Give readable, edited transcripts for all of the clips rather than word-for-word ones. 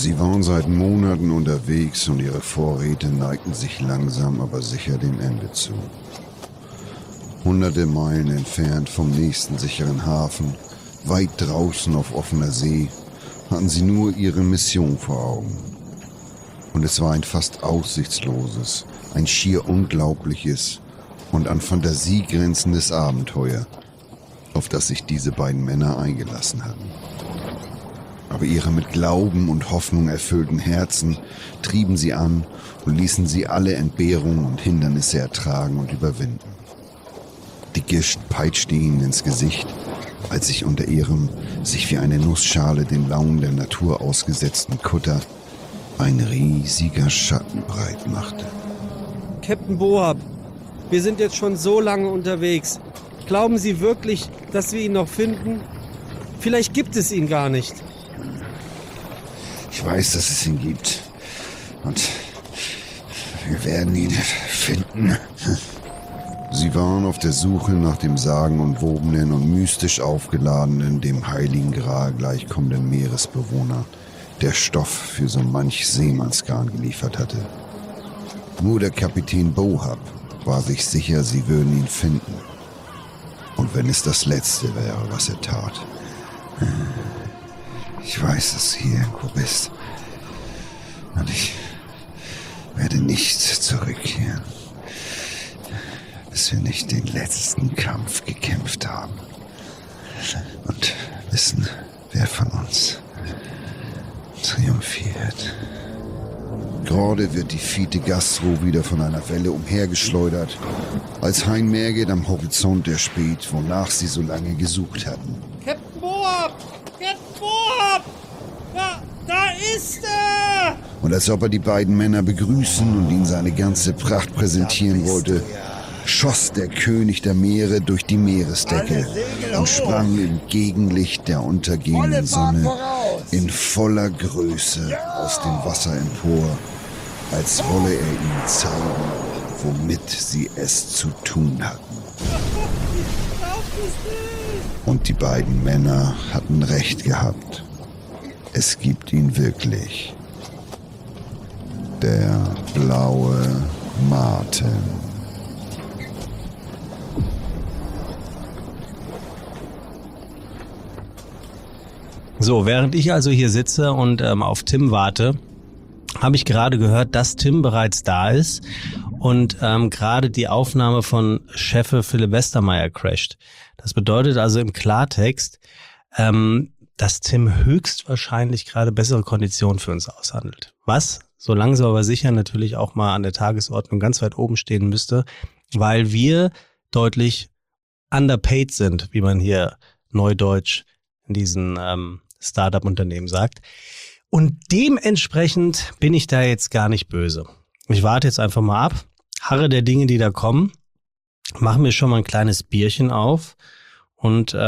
Sie waren seit Monaten unterwegs und ihre Vorräte neigten sich langsam, aber sicher dem Ende zu. Hunderte Meilen entfernt vom nächsten sicheren Hafen, weit draußen auf offener See, hatten sie nur ihre Mission vor Augen. Und es war ein fast aussichtsloses, ein schier unglaubliches und an Fantasie grenzendes Abenteuer, auf das sich diese beiden Männer eingelassen hatten. Aber ihre mit Glauben und Hoffnung erfüllten Herzen trieben sie an und ließen sie alle Entbehrungen und Hindernisse ertragen und überwinden. Die Gischt peitschte ihnen ins Gesicht, als sich unter ihrem, sich wie eine Nussschale den Launen der Natur ausgesetzten Kutter ein riesiger Schatten breit machte. Captain Boab, wir sind jetzt schon so lange unterwegs. Glauben Sie wirklich, dass wir ihn noch finden? Vielleicht gibt es ihn gar nicht. Ich weiß, dass es ihn gibt. Und wir werden ihn finden. Sie waren auf der Suche nach dem sagenumwobenen und mystisch aufgeladenen, dem Heiligen Gral gleichkommenden Meeresbewohner, der Stoff für so manch Seemannsgarn geliefert hatte. Nur der Kapitän Boab war sich sicher, sie würden ihn finden. Und wenn es das Letzte wäre, was er tat. Ich weiß, dass du hier irgendwo bist. Und ich werde nicht zurückkehren, bis wir nicht den letzten Kampf gekämpft haben. Und wissen, wer von uns triumphiert. Gerade wird die Fiete Gastro wieder von einer Welle umhergeschleudert, als Hein Merget am Horizont erspäht, wonach sie so lange gesucht hatten. Captain Boab! Captain Boab! Da ist er! Und als ob er die beiden Männer begrüßen und ihnen seine ganze Pracht präsentieren wollte, schoss der König der Meere durch die Meeresdecke und sprang im Gegenlicht der untergehenden Sonne in voller Größe aus dem Wasser empor, als wolle er ihnen zeigen, womit sie es zu tun hatten. Und die beiden Männer hatten recht gehabt. Es gibt ihn wirklich. Der blaue Martin. So, während ich also hier sitze und auf Tim warte, habe ich gerade gehört, dass Tim bereits da ist und gerade die Aufnahme von Chefe Philipp Westermeier crasht. Das bedeutet also im Klartext, dass Tim höchstwahrscheinlich gerade bessere Konditionen für uns aushandelt. Was so langsam aber sicher natürlich auch mal an der Tagesordnung ganz weit oben stehen müsste, weil wir deutlich underpaid sind, wie man hier neudeutsch in diesen Startup-Unternehmen sagt. Und dementsprechend bin ich da jetzt gar nicht böse. Ich warte jetzt einfach mal ab, harre der Dinge, die da kommen, mache mir schon mal ein kleines Bierchen auf und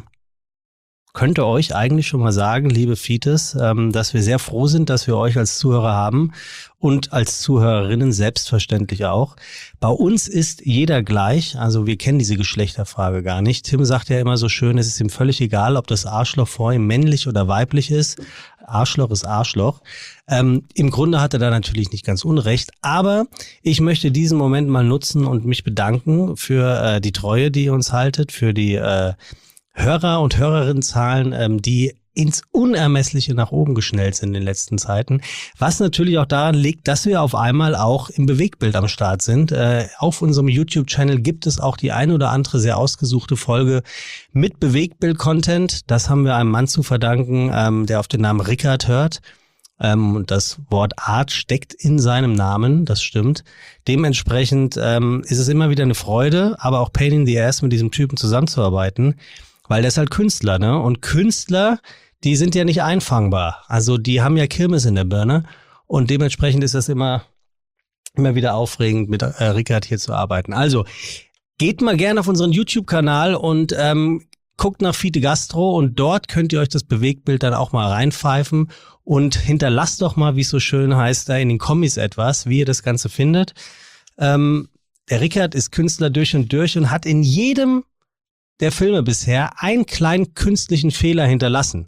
könnte euch eigentlich schon mal sagen, liebe Fites, dass wir sehr froh sind, dass wir euch als Zuhörer haben und als Zuhörerinnen selbstverständlich auch. Bei uns ist jeder gleich, also wir kennen diese Geschlechterfrage gar nicht. Tim sagt ja immer so schön, es ist ihm völlig egal, ob das Arschloch vor ihm männlich oder weiblich ist. Arschloch ist Arschloch. Im Grunde hat er da natürlich nicht ganz unrecht, aber ich möchte diesen Moment mal nutzen und mich bedanken für die Treue, die ihr uns haltet, für die Hörer- und Hörerinnenzahlen, die ins Unermessliche nach oben geschnellt sind in den letzten Zeiten. Was natürlich auch daran liegt, dass wir auf einmal auch im Bewegtbild am Start sind. Auf unserem YouTube-Channel gibt es auch die ein oder andere sehr ausgesuchte Folge mit Bewegtbild-Content. Das haben wir einem Mann zu verdanken, der auf den Namen Rickard hört. Und das Wort Art steckt in seinem Namen, das stimmt. Dementsprechend ist es immer wieder eine Freude, aber auch Pain in the Ass, mit diesem Typen zusammenzuarbeiten. Weil der ist halt Künstler, ne? Und Künstler, die sind ja nicht einfangbar. Also die haben ja Kirmes in der Birne. Und dementsprechend ist das immer wieder aufregend, mit Rickard hier zu arbeiten. Also, geht mal gerne auf unseren YouTube-Kanal und guckt nach Fiete Gastro. Und dort könnt ihr euch das Bewegtbild dann auch mal reinpfeifen. Und hinterlasst doch mal, wie es so schön heißt, da in den Kommis etwas, wie ihr das Ganze findet. Der Rickard ist Künstler durch und hat in jedem der Filme bisher einen kleinen künstlichen Fehler hinterlassen.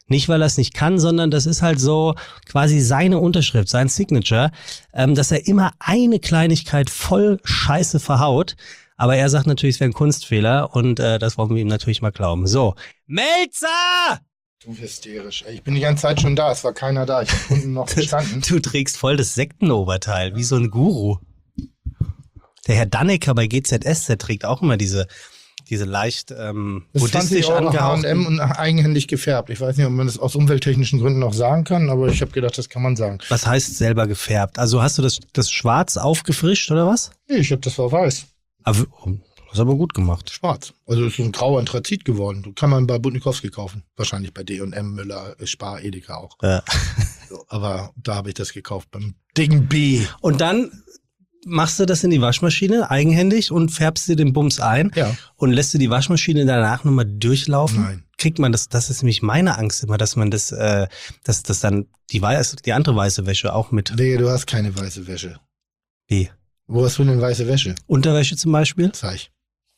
Nicht, weil er es nicht kann, sondern das ist halt so quasi seine Unterschrift, sein Signature, dass er immer eine Kleinigkeit voll Scheiße verhaut. Aber er sagt natürlich, es wäre ein Kunstfehler und das wollen wir ihm natürlich mal glauben. So, Melzer! Du hysterisch. Ey, ich bin die ganze Zeit schon da, es war keiner da. Ich habe unten noch gestanden. Du trägst voll das Sektenoberteil, wie so ein Guru. Der Herr Dannecker bei GZSZ trägt auch immer diese leicht buddhistisch angehauchten. H&M und eigenhändig gefärbt. Ich weiß nicht, ob man das aus umwelttechnischen Gründen noch sagen kann, aber ich habe gedacht, das kann man sagen. Was heißt selber gefärbt? Also hast du das Schwarz aufgefrischt oder was? Nee, das war weiß. Aber, das ist aber gut gemacht. Schwarz. Also es ist ein grauer Anthrazit geworden. Du kann man bei Budnikowski kaufen. Wahrscheinlich bei D&M, Müller, Spar, Edeka auch. Ja. So, aber da habe ich das gekauft, beim dicken B. Und dann machst du das in die Waschmaschine eigenhändig und färbst dir den Bums ein und lässt du die Waschmaschine danach nochmal durchlaufen? Nein. Kriegt man das ist nämlich meine Angst immer, dass man dass dann die andere weiße Wäsche auch mit... Nee, du hast keine weiße Wäsche. Wie? Wo hast du denn weiße Wäsche? Unterwäsche zum Beispiel? Zeig.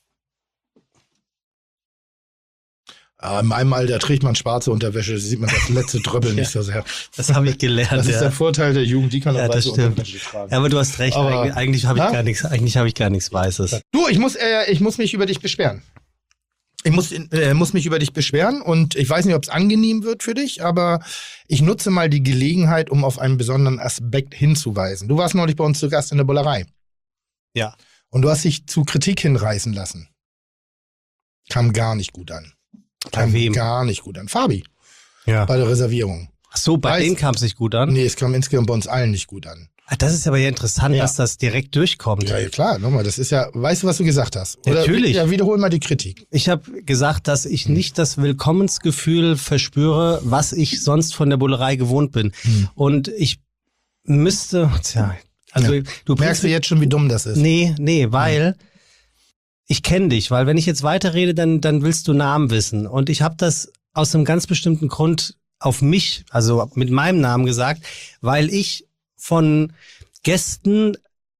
In meinem Alter trägt man schwarze Unterwäsche, sieht man das letzte Dröbbel nicht so sehr. Das habe ich gelernt. Das ist der Vorteil der Jugend, die kann auch weiße Unterwäsche tragen. Ja, aber du hast recht, aber, eigentlich habe ich gar nichts Weißes. Du, ich muss mich über dich beschweren. Ich muss mich über dich beschweren und ich weiß nicht, ob es angenehm wird für dich, aber ich nutze mal die Gelegenheit, um auf einen besonderen Aspekt hinzuweisen. Du warst neulich bei uns zu Gast in der Bullerei. Ja. Und du hast dich zu Kritik hinreißen lassen. Kam gar nicht gut an. Bei wem? Gar nicht gut an. Fabi. Ja. Bei der Reservierung. Ach so, bei denen kam es nicht gut an? Nee, es kam insgesamt bei uns allen nicht gut an. Das ist aber ja interessant, dass das direkt durchkommt. Ja, klar, nochmal, das ist ja, weißt du, was du gesagt hast? Oder, natürlich. Ja, wiederhol mal die Kritik. Ich habe gesagt, dass ich nicht das Willkommensgefühl verspüre, was ich sonst von der Bullerei gewohnt bin. Und ich müsste, du merkst du jetzt schon, wie dumm das ist? Nee, weil ich kenne dich, weil wenn ich jetzt weiterrede, dann willst du Namen wissen. Und ich habe das aus einem ganz bestimmten Grund auf mich, also mit meinem Namen gesagt, weil ich von Gästen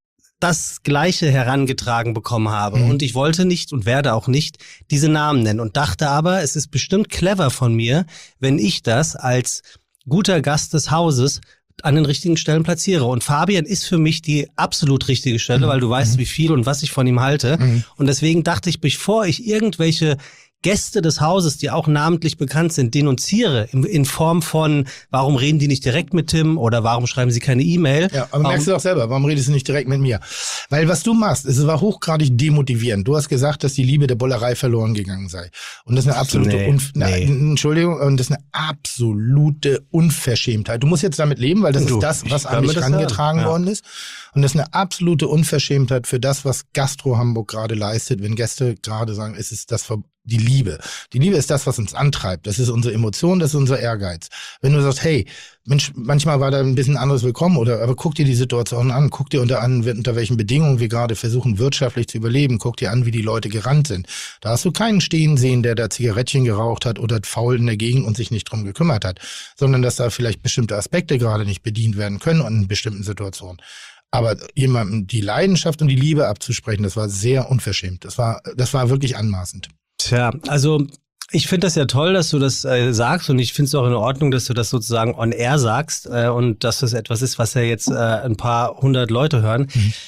das Gleiche herangetragen bekommen habe. Und ich wollte nicht und werde auch nicht diese Namen nennen und dachte aber, es ist bestimmt clever von mir, wenn ich das als guter Gast des Hauses an den richtigen Stellen platziere. Und Fabian ist für mich die absolut richtige Stelle, weil du weißt, wie viel und was ich von ihm halte. Und deswegen dachte ich, bevor ich irgendwelche Gäste des Hauses, die auch namentlich bekannt sind, denunziere in Form von, warum reden die nicht direkt mit Tim oder warum schreiben sie keine E-Mail? Ja, aber merkst du doch selber, warum redest du nicht direkt mit mir? Weil was du machst, es war hochgradig demotivierend. Du hast gesagt, dass die Liebe der Bullerei verloren gegangen sei. Und das ist eine absolute Entschuldigung, und das ist eine absolute Unverschämtheit. Du musst jetzt damit leben, weil das ist das, was an mich herangetragen worden ist. Und das ist eine absolute Unverschämtheit für das, was Gastro Hamburg gerade leistet, wenn Gäste gerade sagen, es ist das die Liebe. Die Liebe ist das, was uns antreibt. Das ist unsere Emotion, das ist unser Ehrgeiz. Wenn du sagst, hey, Mensch, manchmal war da ein bisschen anderes Willkommen, aber guck dir die Situation an, guck dir unter welchen Bedingungen wir gerade versuchen, wirtschaftlich zu überleben, guck dir an, wie die Leute gerannt sind. Da hast du keinen stehen sehen, der da Zigarettchen geraucht hat oder faul in der Gegend und sich nicht drum gekümmert hat, sondern dass da vielleicht bestimmte Aspekte gerade nicht bedient werden können in bestimmten Situationen. Aber jemandem die Leidenschaft und die Liebe abzusprechen, das war sehr unverschämt. Das war wirklich anmaßend. Tja, also ich finde das ja toll, dass du das sagst und ich finde es auch in Ordnung, dass du das sozusagen on air sagst und dass das etwas ist, was ja jetzt ein paar hundert Leute hören.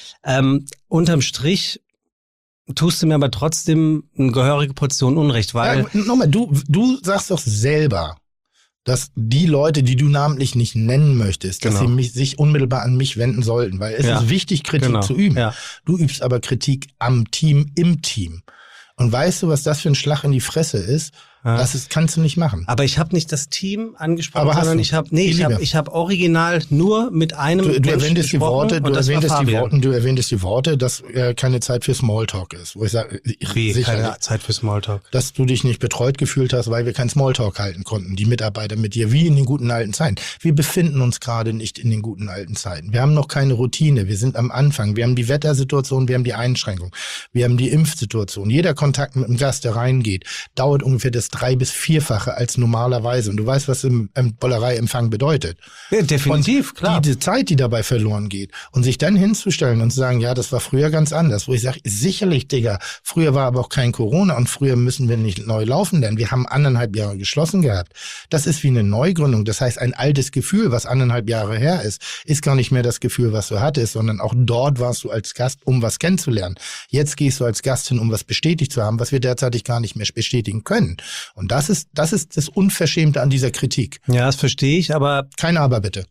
Unterm Strich tust du mir aber trotzdem eine gehörige Portion Unrecht, weil... Ja, nochmal, du sagst doch selber, dass die Leute, die du namentlich nicht nennen möchtest, dass sie sich unmittelbar an mich wenden sollten, weil es ist wichtig, Kritik zu üben. Ja. Du übst aber Kritik am Team, im Team. Und weißt du, was das für ein Schlag in die Fresse ist? Ja. Kannst du nicht machen. Aber ich habe nicht das Team angesprochen, sondern ich habe original nur mit einem Menschen gesprochen. Du erwähntest die Worte, dass keine Zeit für Smalltalk ist. Wo ich sage, keine Zeit für Smalltalk. Dass du dich nicht betreut gefühlt hast, weil wir keinen Smalltalk halten konnten. Die Mitarbeiter mit dir, wie in den guten alten Zeiten. Wir befinden uns gerade nicht in den guten alten Zeiten. Wir haben noch keine Routine. Wir sind am Anfang. Wir haben die Wettersituation, wir haben die Einschränkung. Wir haben die Impfsituation. Jeder Kontakt mit einem Gast, der reingeht, dauert ungefähr das 3- bis 4-fache als normalerweise. Und du weißt, was im Bollereiempfang bedeutet. Ja, definitiv, und klar. Die Zeit, die dabei verloren geht. Und sich dann hinzustellen und zu sagen, ja, das war früher ganz anders. Wo ich sage, sicherlich, Digga, früher war aber auch kein Corona und früher müssen wir nicht neu laufen, denn wir haben 1,5 Jahre geschlossen gehabt. Das ist wie eine Neugründung. Das heißt, ein altes Gefühl, was 1,5 Jahre her ist gar nicht mehr das Gefühl, was du hattest, sondern auch dort warst du als Gast, um was kennenzulernen. Jetzt gehst du als Gast hin, um was bestätigt zu haben, was wir derzeitig gar nicht mehr bestätigen können. Und das ist das Unverschämte an dieser Kritik. Ja, das verstehe ich, aber... Kein Aber, bitte.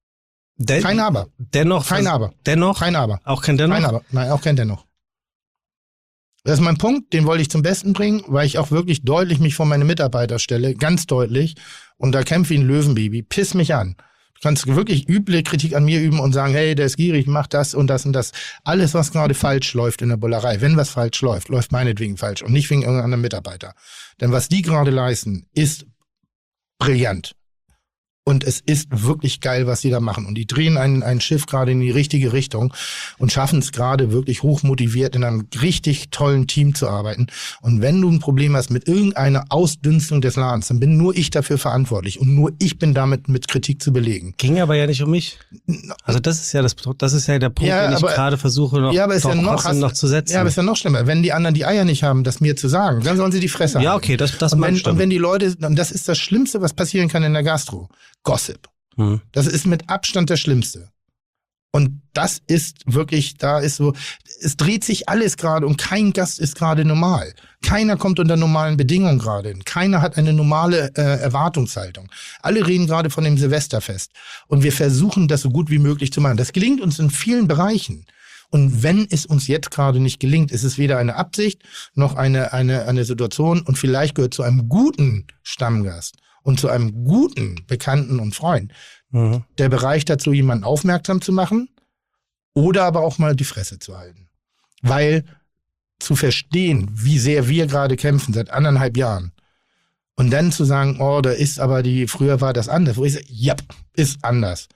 Kein Aber. Dennoch. Kein Aber. Dennoch? Kein Aber. Auch kein Dennoch? Kein Aber. Nein, auch kein Dennoch. Das ist mein Punkt, den wollte ich zum Besten bringen, weil ich auch wirklich deutlich mich vor meine Mitarbeiter stelle, ganz deutlich. Und da kämpfe ich ein Löwenbaby. Piss mich an. Du kannst wirklich üble Kritik an mir üben und sagen, hey, der ist gierig, mach das und das und das. Alles, was gerade falsch läuft in der Bullerei, wenn was falsch läuft, läuft meinetwegen falsch und nicht wegen irgendeinem Mitarbeiter. Denn was die gerade leisten, ist brillant. Und es ist wirklich geil, was sie da machen. Und die drehen ein Schiff gerade in die richtige Richtung und schaffen es gerade wirklich hochmotiviert in einem richtig tollen Team zu arbeiten. Und wenn du ein Problem hast mit irgendeiner Ausdünstung des Ladens, dann bin nur ich dafür verantwortlich. Und nur ich bin damit mit Kritik zu belegen. Ging aber ja nicht um mich. Also das ist ja der Punkt, den ich gerade versuche noch zu setzen. Ja, aber ist ja noch schlimmer. Wenn die anderen die Eier nicht haben, das mir zu sagen, dann sollen sie die Fresse haben. Ja, okay, das mag stimmen. Und wenn die Leute, und das ist das Schlimmste, was passieren kann in der Gastro. Gossip. Das ist mit Abstand das Schlimmste. Und das ist wirklich, da ist so, es dreht sich alles gerade und kein Gast ist gerade normal. Keiner kommt unter normalen Bedingungen gerade hin. Keiner hat eine normale Erwartungshaltung. Alle reden gerade von dem Silvesterfest. Und wir versuchen, das so gut wie möglich zu machen. Das gelingt uns in vielen Bereichen. Und wenn es uns jetzt gerade nicht gelingt, ist es weder eine Absicht noch eine Situation und vielleicht gehört zu einem guten Stammgast und zu einem guten Bekannten und Freund der Bereich dazu, jemanden aufmerksam zu machen oder aber auch mal die Fresse zu halten. Weil zu verstehen, wie sehr wir gerade kämpfen seit 1,5 Jahren und dann zu sagen, oh, da ist aber früher war das anders. Wo ich sage, ja, ist anders.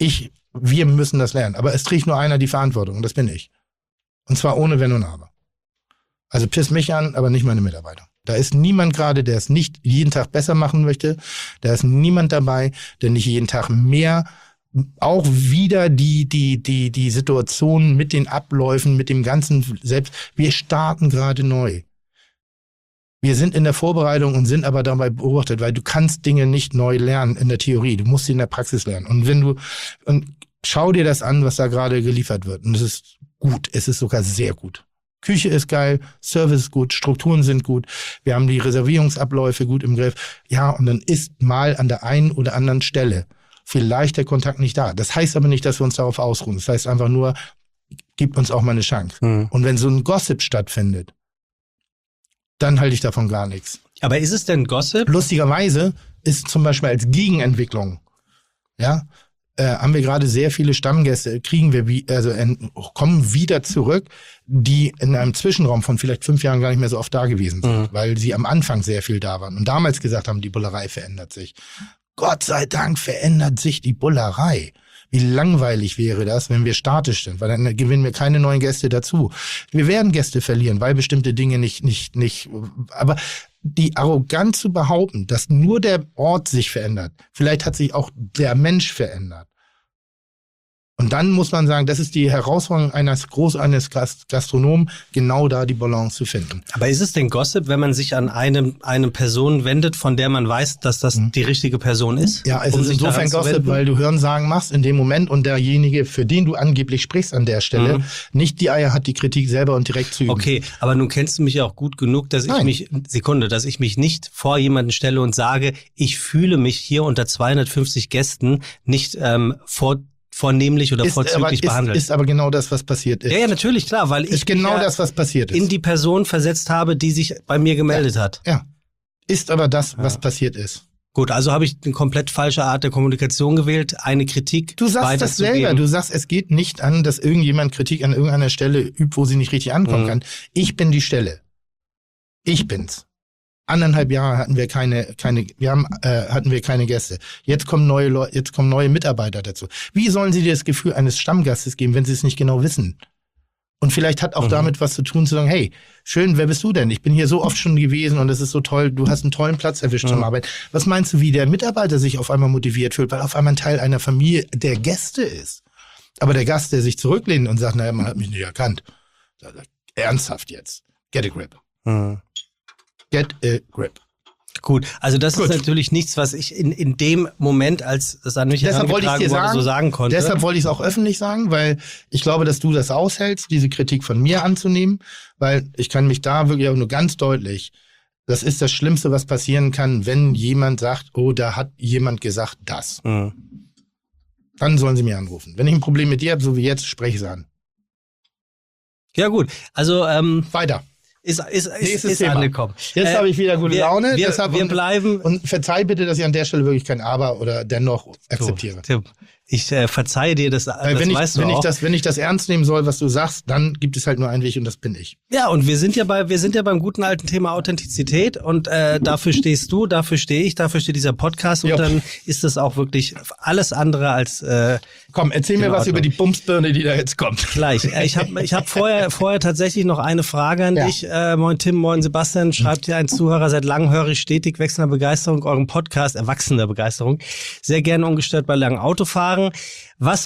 Wir müssen das lernen. Aber es trägt nur einer die Verantwortung und das bin ich. Und zwar ohne Wenn und Aber. Also piss mich an, aber nicht meine Mitarbeiter. Da ist niemand gerade, der es nicht jeden Tag besser machen möchte. Da ist niemand dabei, der nicht jeden Tag mehr auch wieder die Situation mit den Abläufen, mit dem Ganzen selbst. Wir starten gerade neu. Wir sind in der Vorbereitung und sind aber dabei beobachtet, weil du kannst Dinge nicht neu lernen in der Theorie. Du musst sie in der Praxis lernen. Und schau dir das an, was da gerade geliefert wird. Und es ist gut. Es ist sogar sehr gut. Küche ist geil, Service ist gut, Strukturen sind gut, wir haben die Reservierungsabläufe gut im Griff. Ja, und dann ist mal an der einen oder anderen Stelle vielleicht der Kontakt nicht da. Das heißt aber nicht, dass wir uns darauf ausruhen. Das heißt einfach nur, gib uns auch mal eine Chance. Und wenn so ein Gossip stattfindet, dann halte ich davon gar nichts. Aber ist es denn Gossip? Lustigerweise ist zum Beispiel als Gegenentwicklung, ja, haben wir gerade sehr viele Stammgäste, kommen wieder zurück, die in einem Zwischenraum von vielleicht 5 Jahren gar nicht mehr so oft da gewesen sind, weil sie am Anfang sehr viel da waren und damals gesagt haben, die Bullerei verändert sich. Gott sei Dank verändert sich die Bullerei. Wie langweilig wäre das, wenn wir statisch sind, weil dann gewinnen wir keine neuen Gäste dazu. Wir werden Gäste verlieren, weil bestimmte Dinge nicht, aber die Arroganz zu behaupten, dass nur der Ort sich verändert, vielleicht hat sich auch der Mensch verändert. Und dann muss man sagen, das ist die Herausforderung eines Gastronomen, genau da die Balance zu finden. Aber ist es denn Gossip, wenn man sich an eine Person wendet, von der man weiß, dass das die richtige Person ist? Ja, es ist insofern Gossip, weil du Hörensagen machst in dem Moment und derjenige, für den du angeblich sprichst an der Stelle, nicht die Eier hat, die Kritik selber und direkt zu üben. Okay, aber nun kennst du mich ja auch gut genug, dass ich mich nicht vor jemanden stelle und sage, ich fühle mich hier unter 250 Gästen nicht vornehmlich oder vorzüglich behandelt. Ist aber genau das, was passiert ist. Ja, natürlich, klar, weil ich genau das, was passiert ist. In die Person versetzt habe, die sich bei mir gemeldet hat. Ja, ist aber das, was passiert ist. Gut, also habe ich eine komplett falsche Art der Kommunikation gewählt, eine Kritik Du sagst das selber, du sagst, es geht nicht an, dass irgendjemand Kritik an irgendeiner Stelle übt, wo sie nicht richtig ankommen kann. Ich bin die Stelle. Ich bin's. 1,5 Jahre hatten wir keine Gäste. Jetzt kommen neue Mitarbeiter dazu. Wie sollen sie dir das Gefühl eines Stammgastes geben, wenn sie es nicht genau wissen? Und vielleicht hat auch damit was zu tun, zu sagen, hey, schön, wer bist du denn? Ich bin hier so oft schon gewesen und es ist so toll, du hast einen tollen Platz erwischt zum Arbeiten. Was meinst du, wie der Mitarbeiter sich auf einmal motiviert fühlt, weil auf einmal ein Teil einer Familie der Gäste ist? Aber der Gast, der sich zurücklehnt und sagt, naja, man hat mich nicht erkannt. Ernsthaft jetzt. Get a grip. Get a grip. Gut, also das ist natürlich nichts, was ich in dem Moment, als es an mich herangetragen wurde, so sagen konnte. Deshalb wollte ich es auch öffentlich sagen, weil ich glaube, dass du das aushältst, diese Kritik von mir anzunehmen, weil ich kann mich da wirklich auch nur ganz deutlich, das ist das Schlimmste, was passieren kann, wenn jemand sagt, oh, da hat jemand gesagt das. Dann sollen sie mir anrufen. Wenn ich ein Problem mit dir habe, so wie jetzt, spreche ich es an. Ja gut, also weiter. Ist angekommen. Jetzt habe ich wieder gute Laune. Wir bleiben. Und verzeih bitte, dass ich an der Stelle wirklich kein Aber oder dennoch akzeptiere. Tim, ich verzeihe dir das weißt du auch. Wenn ich das ernst nehmen soll, was du sagst, dann gibt es halt nur einen Weg und das bin ich. Ja, und wir sind ja beim guten alten Thema Authentizität und dafür stehst du, dafür stehe ich, dafür steht dieser Podcast und dann ist das auch wirklich alles andere als Komm, erzähl mir was über die Bumsbirne, die da jetzt kommt. Gleich. Ich hab vorher tatsächlich noch eine Frage an dich. Moin Tim, moin Sebastian. Schreibt hier ein Zuhörer, seit langem höre ich stetig wechselnder Begeisterung euren Podcast, erwachsener Begeisterung. Sehr gerne ungestört bei langen Autofahren. Was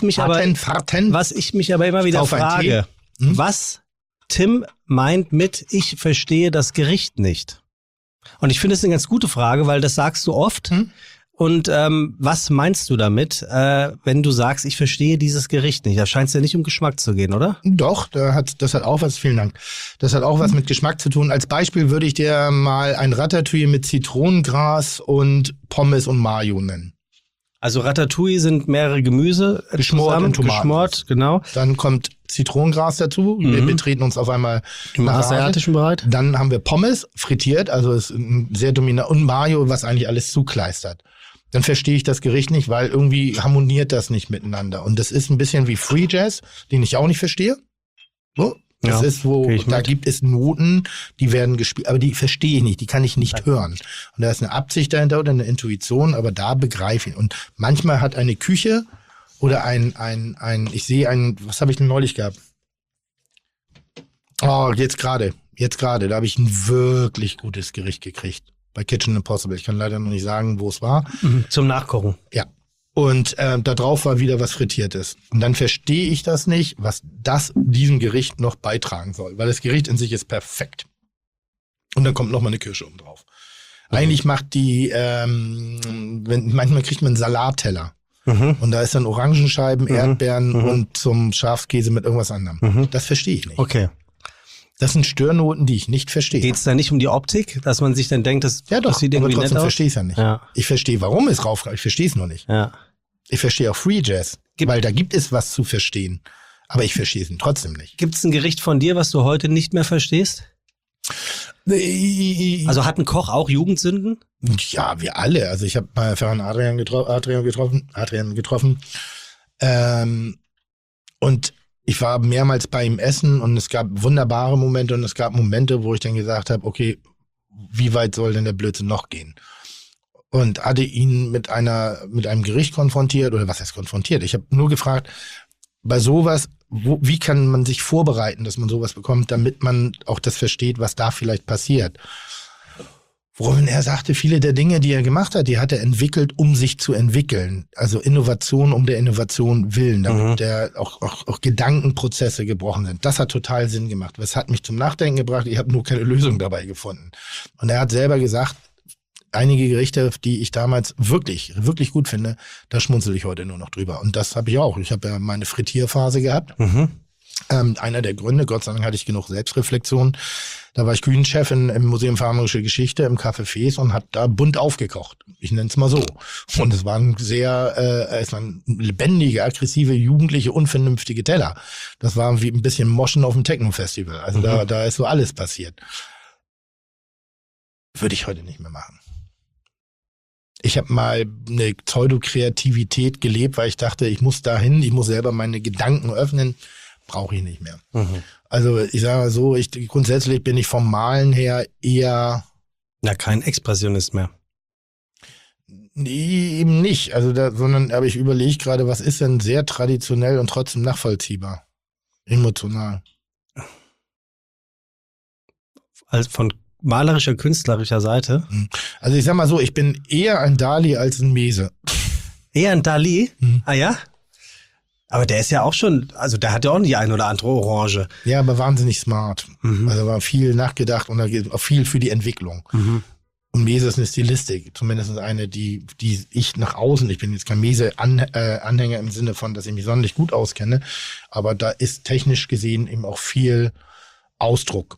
ich mich aber immer wieder frage, was Tim meint mit, ich verstehe das Gericht nicht. Und ich finde es eine ganz gute Frage, weil das sagst du oft. Und was meinst du damit, wenn du sagst, ich verstehe dieses Gericht nicht? Da scheint es ja nicht um Geschmack zu gehen, oder? Doch, das hat auch was, vielen Dank. Das hat auch was mit Geschmack zu tun. Als Beispiel würde ich dir mal ein Ratatouille mit Zitronengras und Pommes und Mayo nennen. Also Ratatouille sind mehrere Gemüse geschmort und Tomaten. Geschmort, genau. Dann kommt Zitronengras dazu. Wir betreten uns auf einmal im asiatischen Bereich. Dann haben wir Pommes frittiert, also ist sehr dominant, und Mayo, was eigentlich alles zukleistert. Dann verstehe ich das Gericht nicht, weil irgendwie harmoniert das nicht miteinander. Und das ist ein bisschen wie Free Jazz, den ich auch nicht verstehe. So. Das ist, da gibt es Noten, die werden gespielt, aber die verstehe ich nicht, die kann ich nicht hören. Und da ist eine Absicht dahinter oder eine Intuition, aber da begreife ich. Und manchmal hat eine Küche oder ich sehe was habe ich denn neulich gehabt? Oh, jetzt gerade, da habe ich ein wirklich gutes Gericht gekriegt. Bei Kitchen Impossible. Ich kann leider noch nicht sagen, wo es war. Zum Nachkochen. Ja. Und da drauf war wieder was Frittiertes. Und dann verstehe ich das nicht, was diesem Gericht noch beitragen soll. Weil das Gericht in sich ist perfekt. Und dann kommt noch mal eine Kirsche oben drauf. Eigentlich macht manchmal kriegt man einen Salatteller. Und da ist dann Orangenscheiben, Erdbeeren und zum Schafskäse mit irgendwas anderem. Das verstehe ich nicht. Okay. Das sind Störnoten, die ich nicht verstehe. Geht es da nicht um die Optik, dass man sich dann denkt, das sieht irgendwie nett aus? Verstehe ich es ja nicht. Ja. Ich verstehe, warum es raufkommt. Ich verstehe es nur nicht. Ja. Ich verstehe auch Free Jazz, weil da gibt es was zu verstehen. Aber ich verstehe es trotzdem nicht. Gibt es ein Gericht von dir, was du heute nicht mehr verstehst? Also hat ein Koch auch Jugendsünden? Ja, wir alle. Also ich habe mal Ferran Adrian getroffen. Und ich war mehrmals bei ihm essen und es gab wunderbare Momente und es gab Momente, wo ich dann gesagt habe, okay, wie weit soll denn der Blödsinn noch gehen? Und hatte ihn mit einem Gericht konfrontiert, oder was heißt konfrontiert? Ich habe nur gefragt, bei sowas, wie kann man sich vorbereiten, dass man sowas bekommt, damit man auch das versteht, was da vielleicht passiert? Worin er sagte, viele der Dinge, die er gemacht hat, die hat er entwickelt, um sich zu entwickeln. Also Innovation um der Innovation willen, damit auch Gedankenprozesse gebrochen sind. Das hat total Sinn gemacht. Das hat mich zum Nachdenken gebracht. Ich habe nur keine Lösung dabei gefunden. Und er hat selber gesagt, einige Gerichte, die ich damals wirklich, wirklich gut finde, da schmunzel ich heute nur noch drüber. Und das habe ich auch. Ich habe ja meine Frittierphase gehabt. Einer der Gründe, Gott sei Dank hatte ich genug Selbstreflexion. Da war ich Küchenchef im Museum für Harmonische Geschichte im Café Fes und hat da bunt aufgekocht. Ich nenne es mal so. Und es waren lebendige, aggressive, jugendliche, unvernünftige Teller. Das war wie ein bisschen Moschen auf dem Techno-Festival. Also da ist so alles passiert. Würde ich heute nicht mehr machen. Ich habe mal eine Pseudokreativität gelebt, weil ich dachte, ich muss dahin, ich muss selber meine Gedanken öffnen. Brauche ich nicht mehr. Also ich sage mal so, grundsätzlich bin ich vom Malen her eher... Na, kein Expressionist mehr. Nee, eben nicht. Aber ich überlege gerade, was ist denn sehr traditionell und trotzdem nachvollziehbar? Emotional. Also von malerischer, künstlerischer Seite. Also ich sag mal so, ich bin eher ein Dali als ein Mese. Eher ein Dali? Ah ja? Aber der ist ja auch schon, also der hat ja auch die ein oder andere Orange. Ja, aber wahnsinnig smart. Also war viel nachgedacht und da geht auch viel für die Entwicklung. Und Mese ist eine Stilistik, zumindest eine, die ich nach außen, ich bin jetzt kein Mese-Anhänger im Sinne von, dass ich mich sonderlich gut auskenne, aber da ist technisch gesehen eben auch viel Ausdruck.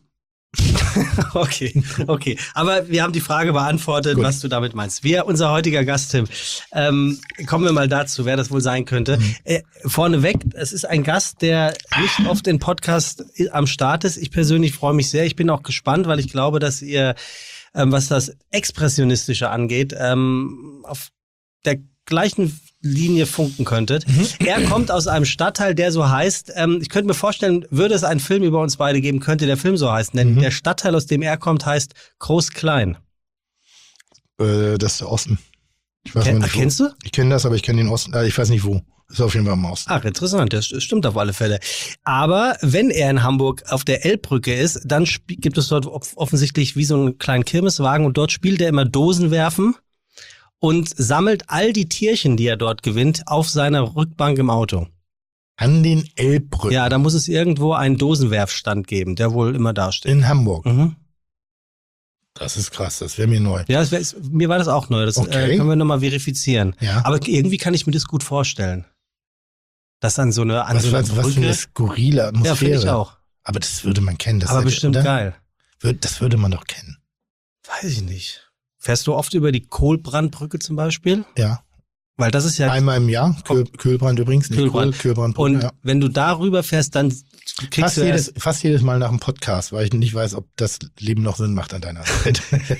Okay. Aber wir haben die Frage beantwortet, gut, was du damit meinst. Unser heutiger Gast, Tim, kommen wir mal dazu, wer das wohl sein könnte. Vorneweg, es ist ein Gast, der nicht oft in Podcast am Start ist. Ich persönlich freue mich sehr. Ich bin auch gespannt, weil ich glaube, dass ihr, was das Expressionistische angeht, auf der gleichen Linie funken könntet. Er kommt aus einem Stadtteil, der so heißt, ich könnte mir vorstellen, würde es einen Film über uns beide geben, könnte der Film so heißen, denn der Stadtteil, aus dem er kommt, heißt Groß-Klein. Das ist der Osten. Ich weiß nicht, kennst du? Ich kenne das, aber ich kenne den Osten, ich weiß nicht wo. Ist auf jeden Fall im Osten. Ach, interessant, das stimmt auf alle Fälle. Aber wenn er in Hamburg auf der Elbbrücke ist, dann gibt es dort offensichtlich wie so einen kleinen Kirmeswagen und dort spielt er immer Dosenwerfen und sammelt all die Tierchen, die er dort gewinnt, auf seiner Rückbank im Auto. An den Elbbrücken? Ja, da muss es irgendwo einen Dosenwerfstand geben, der wohl immer da steht. In Hamburg? Das ist krass, das wäre mir neu. Ja, mir war das auch neu, das können wir nochmal verifizieren. Ja. Aber irgendwie kann ich mir das gut vorstellen. Dass dann so eine was für eine skurrile Atmosphäre. Ja, finde ich auch. Aber das würde man kennen. Das aber bestimmt oder? Geil. Das würde man doch kennen. Weiß ich nicht. Fährst du oft über die Kohlbrandbrücke zum Beispiel? Ja. Weil das ist ja... Einmal im Jahr. Kühlbrand übrigens. Nicht Kühlbrandbrücke. Und wenn du darüber fährst, dann kriegst fast jedes Mal nach dem Podcast, weil ich nicht weiß, ob das Leben noch Sinn macht an deiner Seite.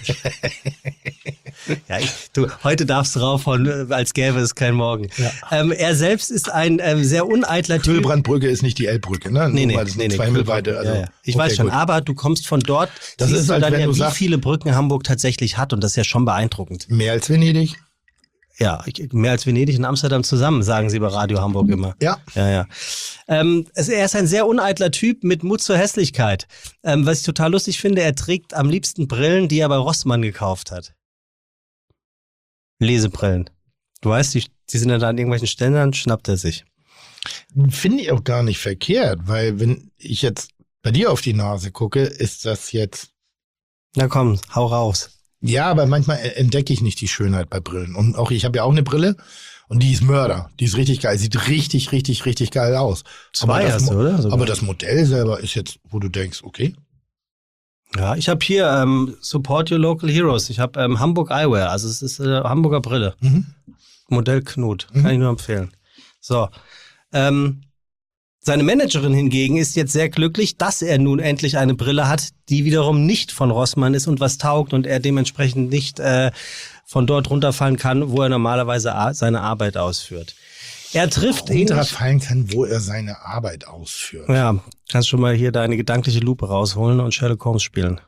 Ja, heute darfst du raufhauen, als gäbe es kein Morgen. Ja. Er selbst ist ein sehr uneitler Typ. Kühlbrandbrücke ist nicht die Elbbrücke, ne? Nee, zwei Himmelweite. Also, ja. Ich weiß schon, gut. Aber du kommst von dort, das siehst ist du halt, dann wenn ja, du wie sagst, viele Brücken Hamburg tatsächlich hat und das ist ja schon beeindruckend. Mehr als Venedig? Ja, mehr als Venedig und Amsterdam zusammen, sagen sie bei Radio Hamburg immer. Ja. Ja. Er ist ein sehr uneitler Typ mit Mut zur Hässlichkeit. Was ich total lustig finde, er trägt am liebsten Brillen, die er bei Rossmann gekauft hat. Lesebrillen. Du weißt, die sind dann da an irgendwelchen Ständern, schnappt er sich. Finde ich auch gar nicht verkehrt, weil wenn ich jetzt bei dir auf die Nase gucke, ist das jetzt... Na komm, hau raus. Ja, aber manchmal entdecke ich nicht die Schönheit bei Brillen. Und auch ich habe ja auch eine Brille und die ist Mörder. Die ist richtig geil. Sieht richtig, richtig, richtig geil aus. Zwei hast du, oder? Aber das Modell selber ist jetzt, wo du denkst, okay. Ja, ich habe hier Support Your Local Heroes. Ich habe Hamburg Eyewear. Also es ist Hamburger Brille. Modell Knut. Kann ich nur empfehlen. So. Seine Managerin hingegen ist jetzt sehr glücklich, dass er nun endlich eine Brille hat, die wiederum nicht von Rossmann ist und was taugt und er dementsprechend nicht von dort runterfallen kann, wo er normalerweise seine Arbeit ausführt. Er trifft ihn. Runterfallen kann, wo er seine Arbeit ausführt. Ja, kannst schon mal hier deine gedankliche Lupe rausholen und Sherlock Holmes spielen.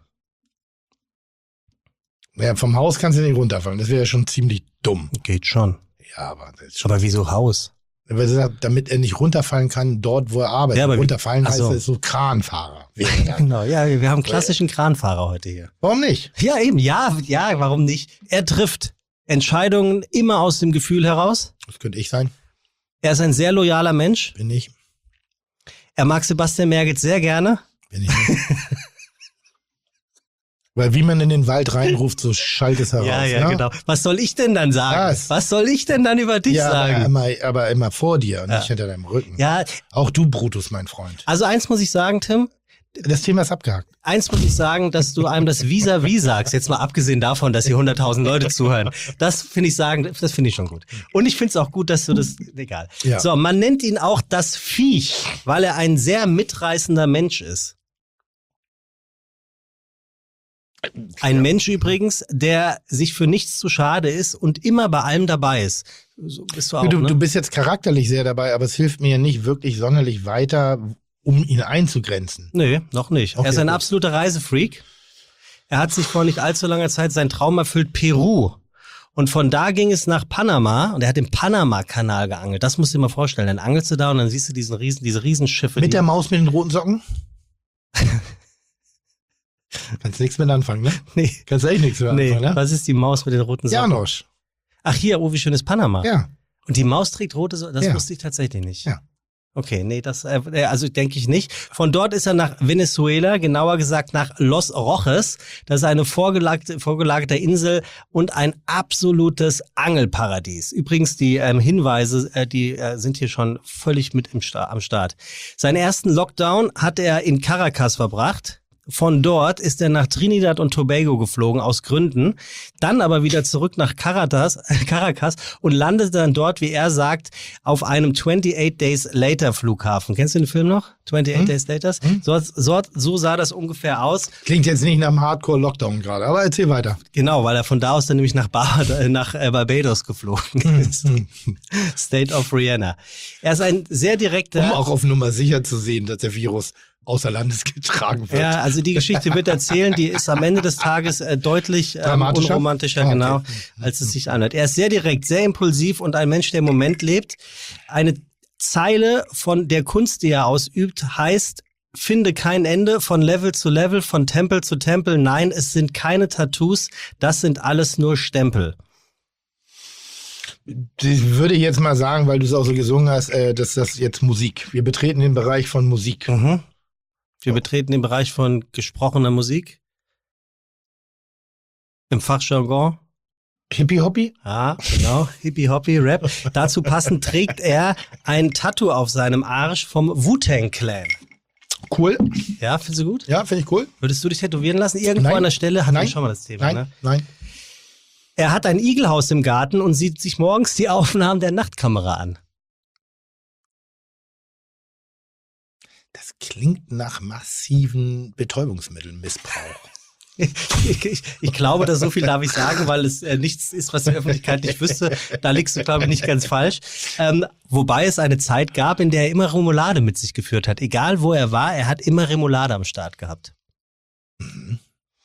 Ja, vom Haus kannst du nicht runterfallen. Das wäre ja schon ziemlich dumm. Geht schon. Ja, aber das ist schon. Aber wieso Haus? Damit er nicht runterfallen kann, dort, wo er arbeitet. Ja, aber runterfallen heißt es so Kranfahrer. Genau, ja, wir haben einen klassischen Kranfahrer heute hier. Warum nicht? Ja, eben, ja, warum nicht? Er trifft Entscheidungen immer aus dem Gefühl heraus. Das könnte ich sein. Er ist ein sehr loyaler Mensch. Bin ich. Er mag Sebastian Merget sehr gerne. Bin ich nicht. Weil wie man in den Wald reinruft, so schallt es heraus. Ja, genau. Was soll ich denn dann sagen? Was soll ich denn dann über dich sagen? Aber immer vor dir und nicht hinter deinem Rücken. Ja. Auch du, Brutus, mein Freund. Also eins muss ich sagen, Tim. Das Thema ist abgehakt. Eins muss ich sagen, dass du einem das Vis-à-vis sagst. Jetzt mal abgesehen davon, dass hier 100.000 Leute zuhören. Das finde ich schon gut. Und ich finde es auch gut, dass du das, egal. Ja. So, man nennt ihn auch das Viech, weil er ein sehr mitreißender Mensch ist. Ein Mensch übrigens, der sich für nichts zu schade ist und immer bei allem dabei ist. So bist du auch, du bist jetzt charakterlich sehr dabei, aber es hilft mir nicht wirklich sonderlich weiter, um ihn einzugrenzen. Nee, noch nicht. Okay, er ist ein absoluter Reisefreak. Er hat sich vor nicht allzu langer Zeit seinen Traum erfüllt, Peru. Und von da ging es nach Panama und er hat im Panama-Kanal geangelt. Das musst du dir mal vorstellen. Dann angelst du da und dann siehst du diese Riesenschiffe. Mit der Maus mit den roten Socken? Kannst nichts mit anfangen, ne? Nee. Kannst echt nichts mit anfangen, ne? Was ist die Maus mit den roten Socken? Janosch. Ach hier, oh, wie schön ist Panama. Ja. Und die Maus trägt rote Socken? Das Ja. wusste ich tatsächlich nicht. Ja. Okay, nee, das, also denke ich nicht. Von dort ist er nach Venezuela, genauer gesagt nach Los Roches. Das ist eine vorgelagerte Insel und ein absolutes Angelparadies. Übrigens, die Hinweise, die sind hier schon völlig mit am Start. Seinen ersten Lockdown hat er in Caracas verbracht. Von dort ist er nach Trinidad und Tobago geflogen, aus Gründen. Dann aber wieder zurück nach Caracas und landete dann dort, wie er sagt, auf einem 28 Days Later Flughafen. Kennst du den Film noch? 28 Days Later? So sah das ungefähr aus. Klingt jetzt nicht nach einem Hardcore-Lockdown gerade, aber erzähl weiter. Genau, weil er von da aus dann nämlich nach Barbados geflogen ist. State of Rihanna. Er ist ein sehr direkter... Um auch auf Nummer sicher zu sehen, dass der Virus außer Landes getragen wird. Ja, also die Geschichte wird erzählen, die ist am Ende des Tages deutlich unromantischer, okay. Genau, als es sich anhört. Er ist sehr direkt, sehr impulsiv und ein Mensch, der im Moment lebt. Eine Zeile von der Kunst, die er ausübt, heißt: Finde kein Ende von Level zu Level, von Tempel zu Tempel. Nein, es sind keine Tattoos, das sind alles nur Stempel. Ich würde jetzt mal sagen, weil du es auch so gesungen hast, dass das jetzt Musik. Wir betreten den Bereich von Musik. Mhm. Wir betreten den Bereich von gesprochener Musik. Im Fachjargon. Hippie-Hoppy? Ja, genau. Hippie-Hoppy-Rap. Dazu passend trägt er ein Tattoo auf seinem Arsch vom Wu-Tang Clan. Cool. Ja, findest du gut? Ja, finde ich cool. Würdest du dich tätowieren lassen? Irgendwo Nein. an der Stelle hatten wir Nein. schon mal das Thema. Nein, Ne? nein. Er hat ein Igelhaus im Garten und sieht sich morgens die Aufnahmen der Nachtkamera an. Das klingt nach massiven Betäubungsmittelmissbrauch. Ich glaube, dass so viel darf ich sagen, weil es nichts ist, was die Öffentlichkeit nicht wüsste. Da liegst du, glaube ich, nicht ganz falsch. Wobei es eine Zeit gab, in der er immer Remoulade mit sich geführt hat. Egal, wo er war, er hat immer Remoulade am Start gehabt. Mhm.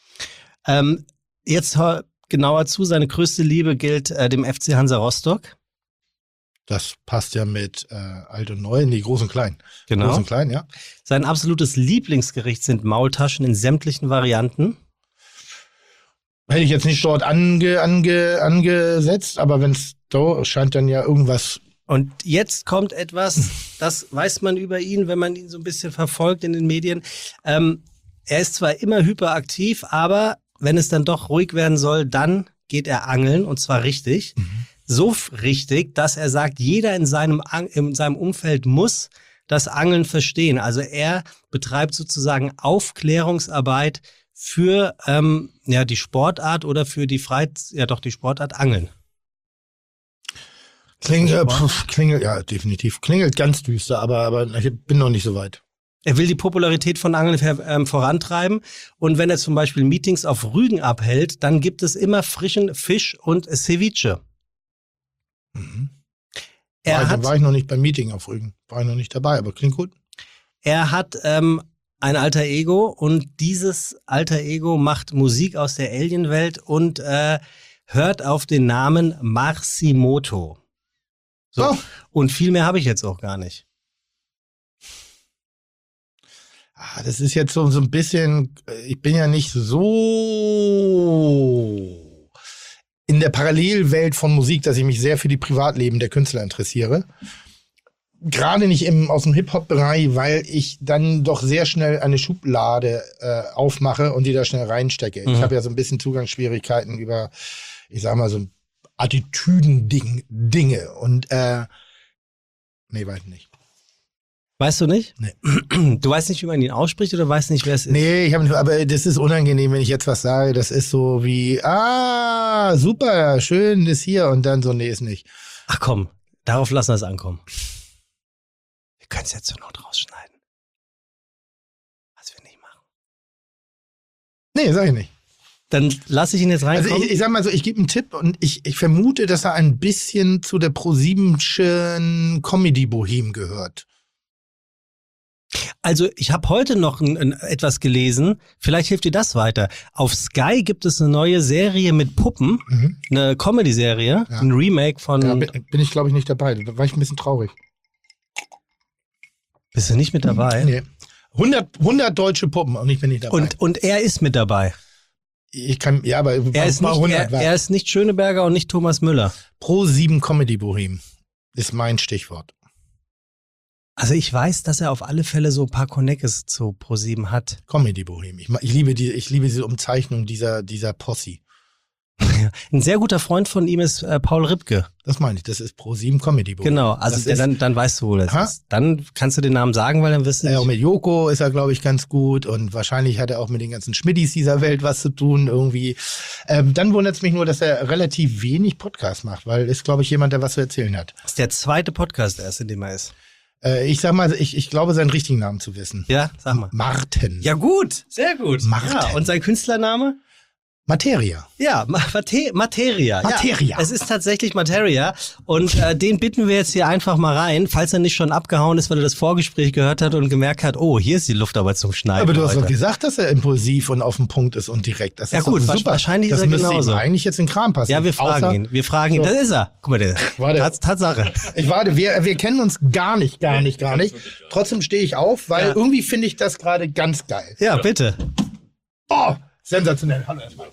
Jetzt genauer zu, seine größte Liebe gilt dem FC Hansa Rostock. Das passt ja mit alt und neu, nee, groß und klein. Genau. Groß und klein, ja. Sein absolutes Lieblingsgericht sind Maultaschen in sämtlichen Varianten. Hätte ich jetzt nicht dort angesetzt, aber wenn es da scheint dann ja irgendwas. Und jetzt kommt etwas, das weiß man über ihn, wenn man ihn so ein bisschen verfolgt in den Medien. Er ist zwar immer hyperaktiv, aber wenn es dann doch ruhig werden soll, dann geht er angeln, und zwar richtig. Mhm. So richtig, dass er sagt, jeder in seinem Umfeld muss das Angeln verstehen. Also er betreibt sozusagen Aufklärungsarbeit für die Sportart oder für die die Sportart Angeln. Klingelt, ja, definitiv. Klingelt ganz düster, aber ich bin noch nicht so weit. Er will die Popularität von Angeln vorantreiben, und wenn er zum Beispiel Meetings auf Rügen abhält, dann gibt es immer frischen Fisch und Ceviche. Mhm. War ich noch nicht beim Meeting auf Rügen. War ich noch nicht dabei, aber klingt gut. Er hat ein alter Ego, und dieses alter Ego macht Musik aus der Alienwelt und hört auf den Namen Marsimoto. So. Oh. Und viel mehr habe ich jetzt auch gar nicht. Das ist jetzt so ein bisschen, ich bin ja nicht so in der Parallelwelt von Musik, dass ich mich sehr für die Privatleben der Künstler interessiere. Gerade nicht aus dem Hip-Hop-Bereich, weil ich dann doch sehr schnell eine Schublade aufmache und die da schnell reinstecke. Ich habe ja so ein bisschen Zugangsschwierigkeiten über, ich sag mal, so Attitüden-Dinge. Und nee, weiß nicht. Weißt du nicht? Nee. Du weißt nicht, wie man ihn ausspricht, oder weißt nicht, wer es ist? Nee, aber das ist unangenehm, wenn ich jetzt was sage. Das ist so wie, super, schön, ist hier, und dann so, nee, ist nicht. Ach komm, darauf lassen wir es ankommen. Wir können es jetzt zur Not rausschneiden. Was wir nicht machen. Nee, sag ich nicht. Dann lasse ich ihn jetzt reinkommen. Also ich sag mal so, ich gebe einen Tipp, und ich vermute, dass er ein bisschen zu der ProSiebenschen Comedy-Bohem gehört. Also ich habe heute noch etwas gelesen, vielleicht hilft dir das weiter. Auf Sky gibt es eine neue Serie mit Puppen, eine Comedy-Serie, ein Remake von... Ja, bin ich, glaube ich, nicht dabei, da war ich ein bisschen traurig. Bist du nicht mit dabei? Nee, 100 deutsche Puppen und ich bin nicht dabei. Und er ist mit dabei. Ich kann, ja, aber Er ist nicht Schöneberger und nicht Thomas Müller. Pro7 Comedy Bohem ist mein Stichwort. Also ich weiß, dass er auf alle Fälle so ein paar Connects zu ProSieben hat. Comedy Bohem. Ich liebe diese Umzeichnung dieser Posse. Ein sehr guter Freund von ihm ist Paul Ripke. Das meine ich, das ist Pro7 Comedy Bohem. Genau, also dann weißt du, wo das ist. Dann kannst du den Namen sagen, weil dann wirst du auch mit Joko ist er, glaube ich, ganz gut und wahrscheinlich hat er auch mit den ganzen Schmidtis dieser Welt was zu tun irgendwie. Dann wundert es mich nur, dass er relativ wenig Podcast macht, weil ist, glaube ich, jemand, der was zu erzählen hat. Das ist der zweite Podcast erst, in dem er ist. Ich sag mal, ich glaube, seinen richtigen Namen zu wissen. Ja, sag mal. Martin. Ja gut, sehr gut. Martin. Ja, und sein Künstlername? Materia. Ja, Materia. Materia. Ja, es ist tatsächlich Materia und den bitten wir jetzt hier einfach mal rein, falls er nicht schon abgehauen ist, weil er das Vorgespräch gehört hat und gemerkt hat, oh, hier ist die Luft aber zum Schneiden. Aber du hast doch gesagt, dass er impulsiv und auf den Punkt ist und direkt. Das ist ja gut, super. Wahrscheinlich das ist er müsste genauso. ihm eigentlich jetzt in den Kram passen. Ja, wir fragen ihn. So. Das ist er. Guck mal, Tatsache. Ich warte, wir kennen uns gar nicht. Trotzdem stehe ich auf, weil irgendwie finde ich das gerade ganz geil. Ja, bitte. Oh, sensationell. Hallo erstmal.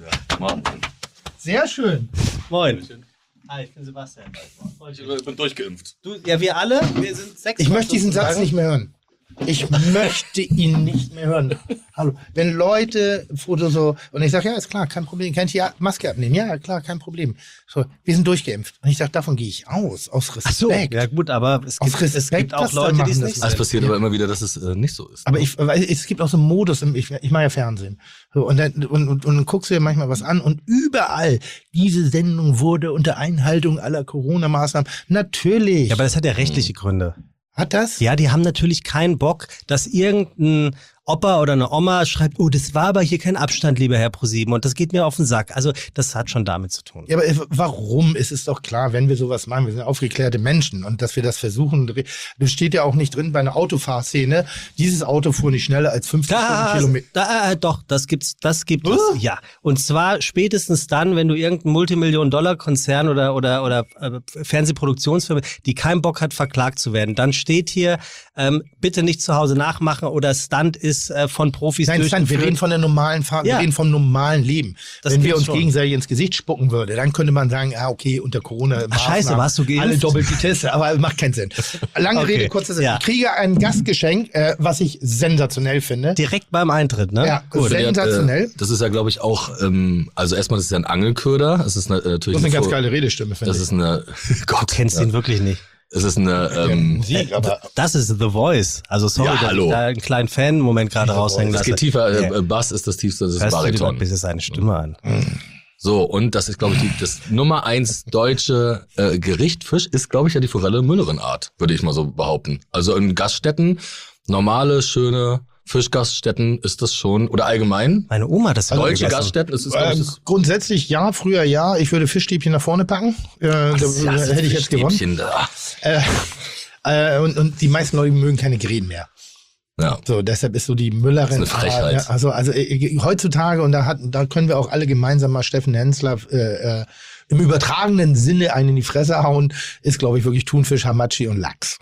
Sehr schön. Moin. Hi, ich bin Sebastian. Ich bin durchgeimpft. Wir alle? Wir sind 6. Ich möchte diesen Satz nicht mehr hören. Ich möchte ihn nicht mehr hören. Hallo. Wenn Leute so, und ich sage, ja, ist klar, kein Problem. Kann ich die Maske abnehmen? Ja, klar, kein Problem. So, wir sind durchgeimpft. Und ich sage, davon gehe ich aus Respekt. Ach so, ja gut, aber es gibt auch Leute, die es nicht sind. Es passiert aber immer wieder, dass es nicht so ist. Aber es gibt auch so einen Modus, ich mache ja Fernsehen. So, und dann guckst du dir manchmal was an und überall, diese Sendung wurde unter Einhaltung aller Corona-Maßnahmen. Natürlich. Ja, aber das hat ja rechtliche Gründe. Hat das? Ja, die haben natürlich keinen Bock, dass irgendein Opa oder eine Oma schreibt, oh, das war aber hier kein Abstand, lieber Herr ProSieben, und das geht mir auf den Sack. Also das hat schon damit zu tun. Ja, aber warum? Es ist doch klar, wenn wir sowas machen, wir sind aufgeklärte Menschen und dass wir das versuchen, das steht ja auch nicht drin bei einer Autofahrszene, dieses Auto fuhr nicht schneller als 50 Kilometer. Doch, das gibt es, ja. Und zwar spätestens dann, wenn du irgendein Multimillion-Dollar-Konzern oder Fernsehproduktionsfirma, die keinen Bock hat, verklagt zu werden, dann steht hier, bitte nicht zu Hause nachmachen oder Stunt ist von Profis durchgeführt. Nein, wir reden von der normalen Fahrt, wir reden vom normalen Leben. Wenn wir uns gegenseitig ins Gesicht spucken würde, dann könnte man sagen, okay, unter Corona scheiße, warst du geimpft? Alle doppelt die Teste, aber macht keinen Sinn. Lange Rede, kurzer Sinn. Ja. Ich kriege ein Gastgeschenk, was ich sensationell finde. Direkt beim Eintritt, ne? Ja, gut. Sensationell. Das ist ja, glaube ich, auch, also erstmal, das ist ja ein Angelköder. Das ist natürlich das ist eine ganz geile Redestimme, finde ich. Das ist eine, Gott, du kennst ihn wirklich nicht. Es ist eine Musik, aber das ist The Voice. Also sorry, dass ich da einen kleinen Fan-Moment gerade raushängen lasse. Es geht tiefer, Bass ist das tiefste, das ist Bariton. Bis es seine Stimme an. So, und das ist, glaube ich, das Nummer 1 deutsche Gericht Fisch ist, glaube ich, ja die Forelle Müllerin-Art, würde ich mal so behaupten. Also in Gaststätten, normale, schöne Fischgaststätten ist das schon, oder allgemein? Meine Oma hat das deutsche Gaststätten ist es, grundsätzlich ja, früher ja. Ich würde Fischstäbchen nach vorne packen. Hätte ich jetzt gewonnen. Und die meisten Leute mögen keine Gräten mehr. Ja. So, deshalb ist so die Müllerin. Das ist eine Frechheit. Also heutzutage, und da können wir auch alle gemeinsam mal Steffen Hensler im übertragenen Sinne einen in die Fresse hauen, ist, glaube ich, wirklich Thunfisch, Hamachi und Lachs.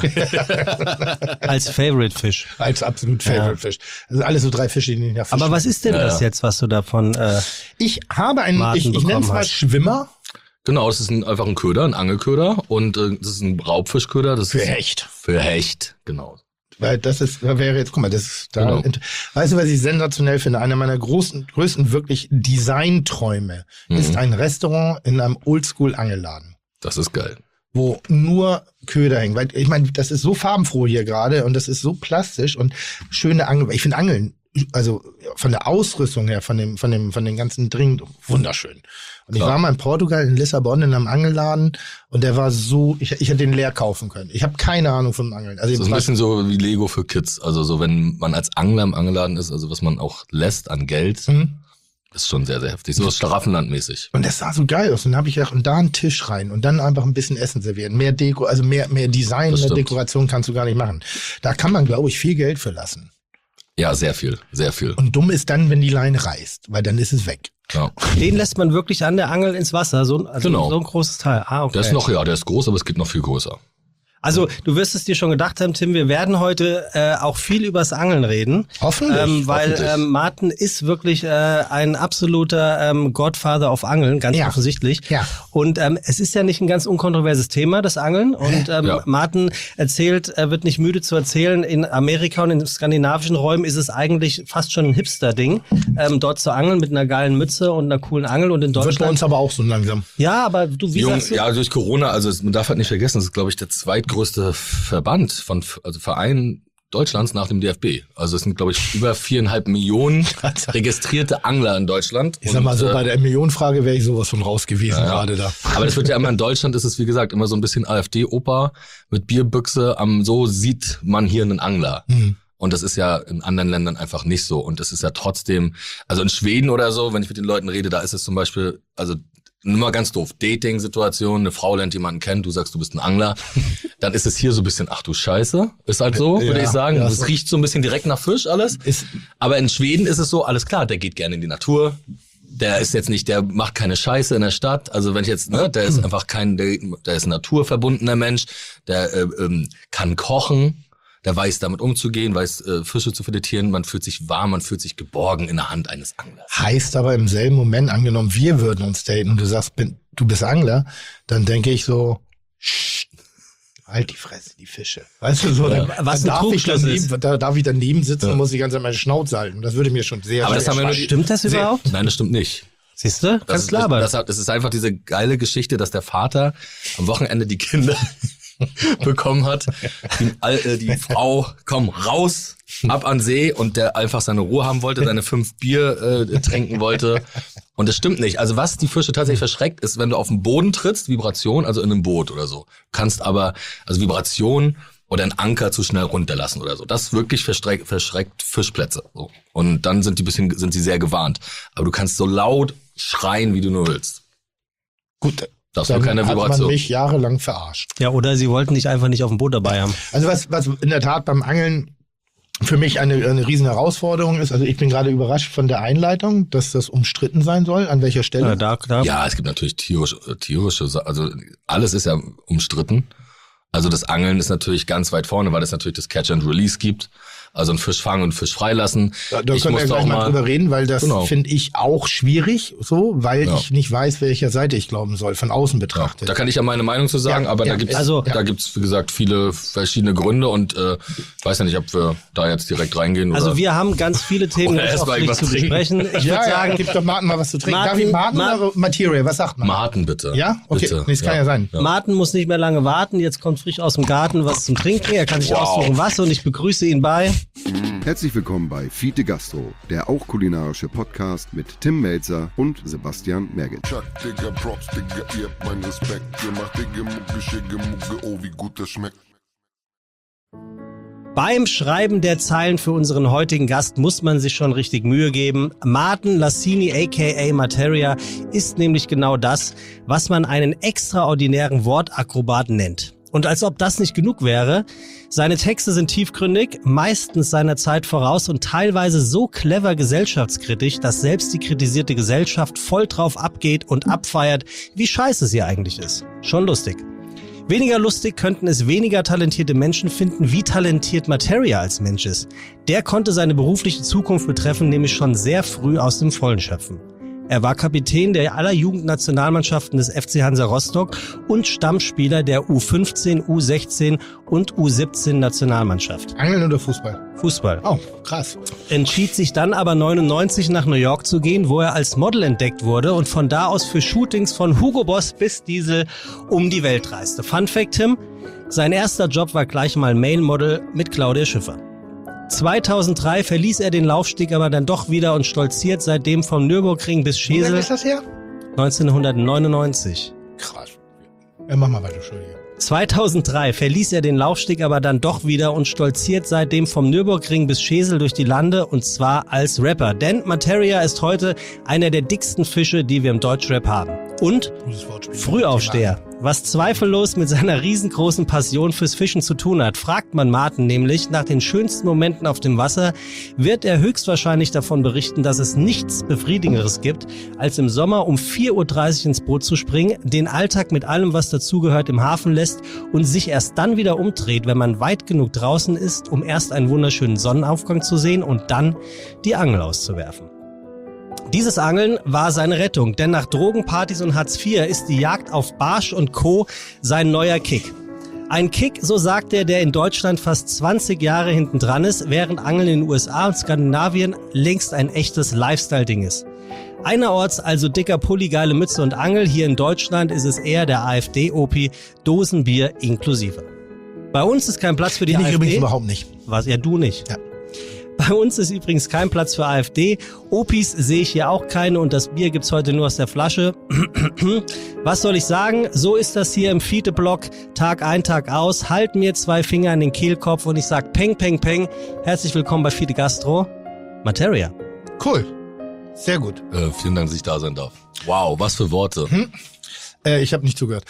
Als Favorite-Fisch. Als absolut Favorite-Fisch. Also alles so 3 Fische, die nicht nach Fisch Aber was ist denn das jetzt, was du davon Ich habe einen, ich nenne es mal Schwimmer. Genau, das ist einfach ein Köder, ein Angelköder, und das ist ein Raubfischköder. Das für ist Hecht. Für Hecht, genau. Weil da wäre jetzt, guck mal, das ist da. Genau. Weißt du, was ich sensationell finde? Einer meiner größten wirklich Designträume ist ein Restaurant in einem Oldschool-Angelladen. Das ist geil. Wo nur Köder hängen. Weil ich meine, das ist so farbenfroh hier gerade und das ist so plastisch und schöne Angeln. Ich finde Angeln, also von der Ausrüstung her, von den ganzen Dingen, wunderschön. Und ich war mal in Portugal, in Lissabon, in einem Angelladen und der war so, ich hätte den leer kaufen können. Ich habe keine Ahnung von Angeln. Also das ist ein bisschen so wie Lego für Kids. Also so, wenn man als Angler im Angelladen ist, also was man auch lässt an Geld, ist schon sehr, sehr heftig. So Schlaraffenland-mäßig. Und das sah so geil aus. Und dann habe ich gedacht, und da einen Tisch rein und dann einfach ein bisschen Essen servieren. Mehr Deko, also mehr Design, mehr Dekoration kannst du gar nicht machen. Da kann man, glaube ich, viel Geld für lassen. Ja, sehr viel, sehr viel. Und dumm ist dann, wenn die Leine reißt, weil dann ist es weg. Ja. Den lässt man wirklich an der Angel ins Wasser, so ein großes Teil. Ah, okay. Der ist groß, aber es geht noch viel größer. Also du wirst es dir schon gedacht haben, Tim, wir werden heute auch viel übers Angeln reden. Hoffentlich. Weil Martin ist wirklich ein absoluter Godfather auf Angeln, ganz offensichtlich. Ja. Und es ist ja nicht ein ganz unkontroverses Thema, das Angeln. Und Martin erzählt, er wird nicht müde zu erzählen, in Amerika und in skandinavischen Räumen ist es eigentlich fast schon ein Hipster-Ding, dort zu angeln mit einer geilen Mütze und einer coolen Angel. Und in Deutschland... Wird bei uns aber auch so langsam. Ja, aber du, wie sagst du? Ja, durch Corona, also man darf halt nicht vergessen, das ist, glaube ich, der zweitgrößte Verband Verein Deutschlands nach dem DFB. Also es sind, glaube ich, über 4,5 Millionen registrierte Angler in Deutschland. Ich sag mal so, bei der Millionenfrage wäre ich sowas von raus gewesen gerade da. Aber das wird ja immer in Deutschland, ist es wie gesagt immer so ein bisschen AfD-Oper mit Bierbüchse. So sieht man hier einen Angler. Mhm. Und das ist ja in anderen Ländern einfach nicht so. Und das ist ja trotzdem, also in Schweden oder so, wenn ich mit den Leuten rede, da ist es zum Beispiel, also nur mal ganz doof, Dating-Situation, eine Frau lernt jemanden kennen, du sagst, du bist ein Angler, dann ist es hier so ein bisschen, ach du Scheiße, ist halt so, würde ich sagen. Es so. Riecht so ein bisschen direkt nach Fisch alles. Aber in Schweden ist es so, alles klar, der geht gerne in die Natur, der ist jetzt nicht, der macht keine Scheiße in der Stadt, also wenn ich jetzt, der ist einfach der ist ein naturverbundener Mensch, der kann kochen, der weiß damit umzugehen, weiß Fische zu filetieren, man fühlt sich warm, man fühlt sich geborgen in der Hand eines Anglers. Heißt aber im selben Moment, angenommen, wir würden uns daten und du sagst, du bist Angler, dann denke ich so, halt die Fresse, die Fische. Weißt du, so, was ein Trugschluss ist. Da darf ich daneben sitzen und muss die ganze Zeit meine Schnauze halten. Das würde mir schon sehr Stimmt das überhaupt? Nein, das stimmt nicht. Siehst du? Ganz klar, aber. Das ist einfach diese geile Geschichte, dass der Vater am Wochenende die Kinder bekommen hat. Die Frau, komm raus, ab an See, und der einfach seine Ruhe haben wollte, seine 5 Bier trinken wollte. Und das stimmt nicht. Also was die Fische tatsächlich verschreckt, ist, wenn du auf den Boden trittst, Vibration, also in einem Boot oder so. Kannst aber, also Vibration oder einen Anker zu schnell runterlassen oder so. Das wirklich verschreckt Fischplätze. So. Und dann sind sie sehr gewarnt. Aber du kannst so laut schreien, wie du nur willst. Gut. Das war keine Vibration. Hat man mich jahrelang verarscht. Ja, oder sie wollten dich einfach nicht auf dem Boot dabei haben. Also was in der Tat beim Angeln für mich eine riesen Herausforderung ist, also ich bin gerade überrascht von der Einleitung, dass das umstritten sein soll. An welcher Stelle? Ja, es gibt natürlich tierische, also alles ist ja umstritten. Also das Angeln ist natürlich ganz weit vorne, weil es natürlich das Catch and Release gibt. Also einen Fisch fangen und Fisch freilassen. Da können wir gleich mal drüber reden, weil das finde ich auch schwierig, so, weil ich nicht weiß, welcher Seite ich glauben soll, von außen betrachtet. Ja, da kann ich ja meine Meinung zu sagen, aber da gibt's, wie gesagt, viele verschiedene Gründe und weiß ja nicht, ob wir da jetzt direkt reingehen. Also wir haben ganz viele Themen zu besprechen. Ich würde sagen, gib doch Martin mal was zu trinken. Darf ich Martin oder Material? Was sagt man? Martin, bitte. Ja? Okay, bitte. Das kann ja sein. Ja. Martin muss nicht mehr lange warten, jetzt kommt frisch aus dem Garten was zum Trinken. Er kann sich aussuchen was, und ich begrüße ihn bei... Herzlich willkommen bei Fiete Gastro, der auch kulinarische Podcast mit Tim Melzer und Sebastian Merget. Chuck, Digga, Props, Digga, ihr habt meinen Respekt. Ihr macht Digga, Mucke, Schicke, Mucke, oh, wie gut das schmeckt. Beim Schreiben der Zeilen für unseren heutigen Gast muss man sich schon richtig Mühe geben. Martin Lassini aka Materia ist nämlich genau das, was man einen extraordinären Wortakrobat nennt. Und als ob das nicht genug wäre, seine Texte sind tiefgründig, meistens seiner Zeit voraus und teilweise so clever gesellschaftskritisch, dass selbst die kritisierte Gesellschaft voll drauf abgeht und abfeiert, wie scheiße sie eigentlich ist. Schon lustig. Weniger lustig könnten es weniger talentierte Menschen finden, wie talentiert Materia als Mensch ist. Der konnte seine berufliche Zukunft betreffen, nämlich schon sehr früh aus dem Vollen schöpfen. Er war Kapitän der aller Jugendnationalmannschaften des FC Hansa Rostock und Stammspieler der U15, U16 und U17 Nationalmannschaft. Angeln oder Fußball? Fußball. Oh, krass. Entschied sich dann aber 99 nach New York zu gehen, wo er als Model entdeckt wurde und von da aus für Shootings von Hugo Boss bis Diesel um die Welt reiste. Fun Fact, Tim, sein erster Job war gleich mal Mail-Model mit Claudia Schiffer. 2003 verließ er den Laufsteg aber dann doch wieder und stolziert seitdem vom Nürburgring bis Schesel. Wann ist das her? 1999. Krass. Ja, mach mal weiter, Entschuldigung. 2003 verließ er den Laufsteg aber dann doch wieder und stolziert seitdem vom Nürburgring bis Schesel durch die Lande, und zwar als Rapper. Denn Materia ist heute einer der dicksten Fische, die wir im Deutschrap haben. Und Gutes Wortspiel. Frühaufsteher, was zweifellos mit seiner riesengroßen Passion fürs Fischen zu tun hat. Fragt man Martin nämlich nach den schönsten Momenten auf dem Wasser, wird er höchstwahrscheinlich davon berichten, dass es nichts Befriedigenderes gibt, als im Sommer um 4:30 Uhr ins Boot zu springen, den Alltag mit allem, was dazugehört, im Hafen lässt und sich erst dann wieder umdreht, wenn man weit genug draußen ist, um erst einen wunderschönen Sonnenaufgang zu sehen und dann die Angel auszuwerfen. Dieses Angeln war seine Rettung, denn nach Drogenpartys und Hartz IV ist die Jagd auf Barsch und Co. sein neuer Kick. Ein Kick, so sagt er, der in Deutschland fast 20 Jahre hinten dran ist, während Angeln in den USA und Skandinavien längst ein echtes Lifestyle-Ding ist. Einerorts also dicker Pulli, geile Mütze und Angel, hier in Deutschland ist es eher der AfD-Opi, Dosenbier inklusive. Bei uns ist kein Platz für die Bin ich AfD. übrigens überhaupt nicht. Was? Ja, du nicht. Ja. Bei uns ist übrigens kein Platz für AfD. Opis sehe ich hier auch keine und das Bier gibt's heute nur aus der Flasche. Was soll ich sagen? So ist das hier im Fiete-Block. Tag ein, Tag aus. Halt mir 2 Finger an den Kehlkopf und ich sag Peng, Peng, Peng. Herzlich willkommen bei Fiete Gastro. Materia. Cool. Sehr gut. Vielen Dank, dass ich da sein darf. Wow, was für Worte. Ich habe nicht zugehört.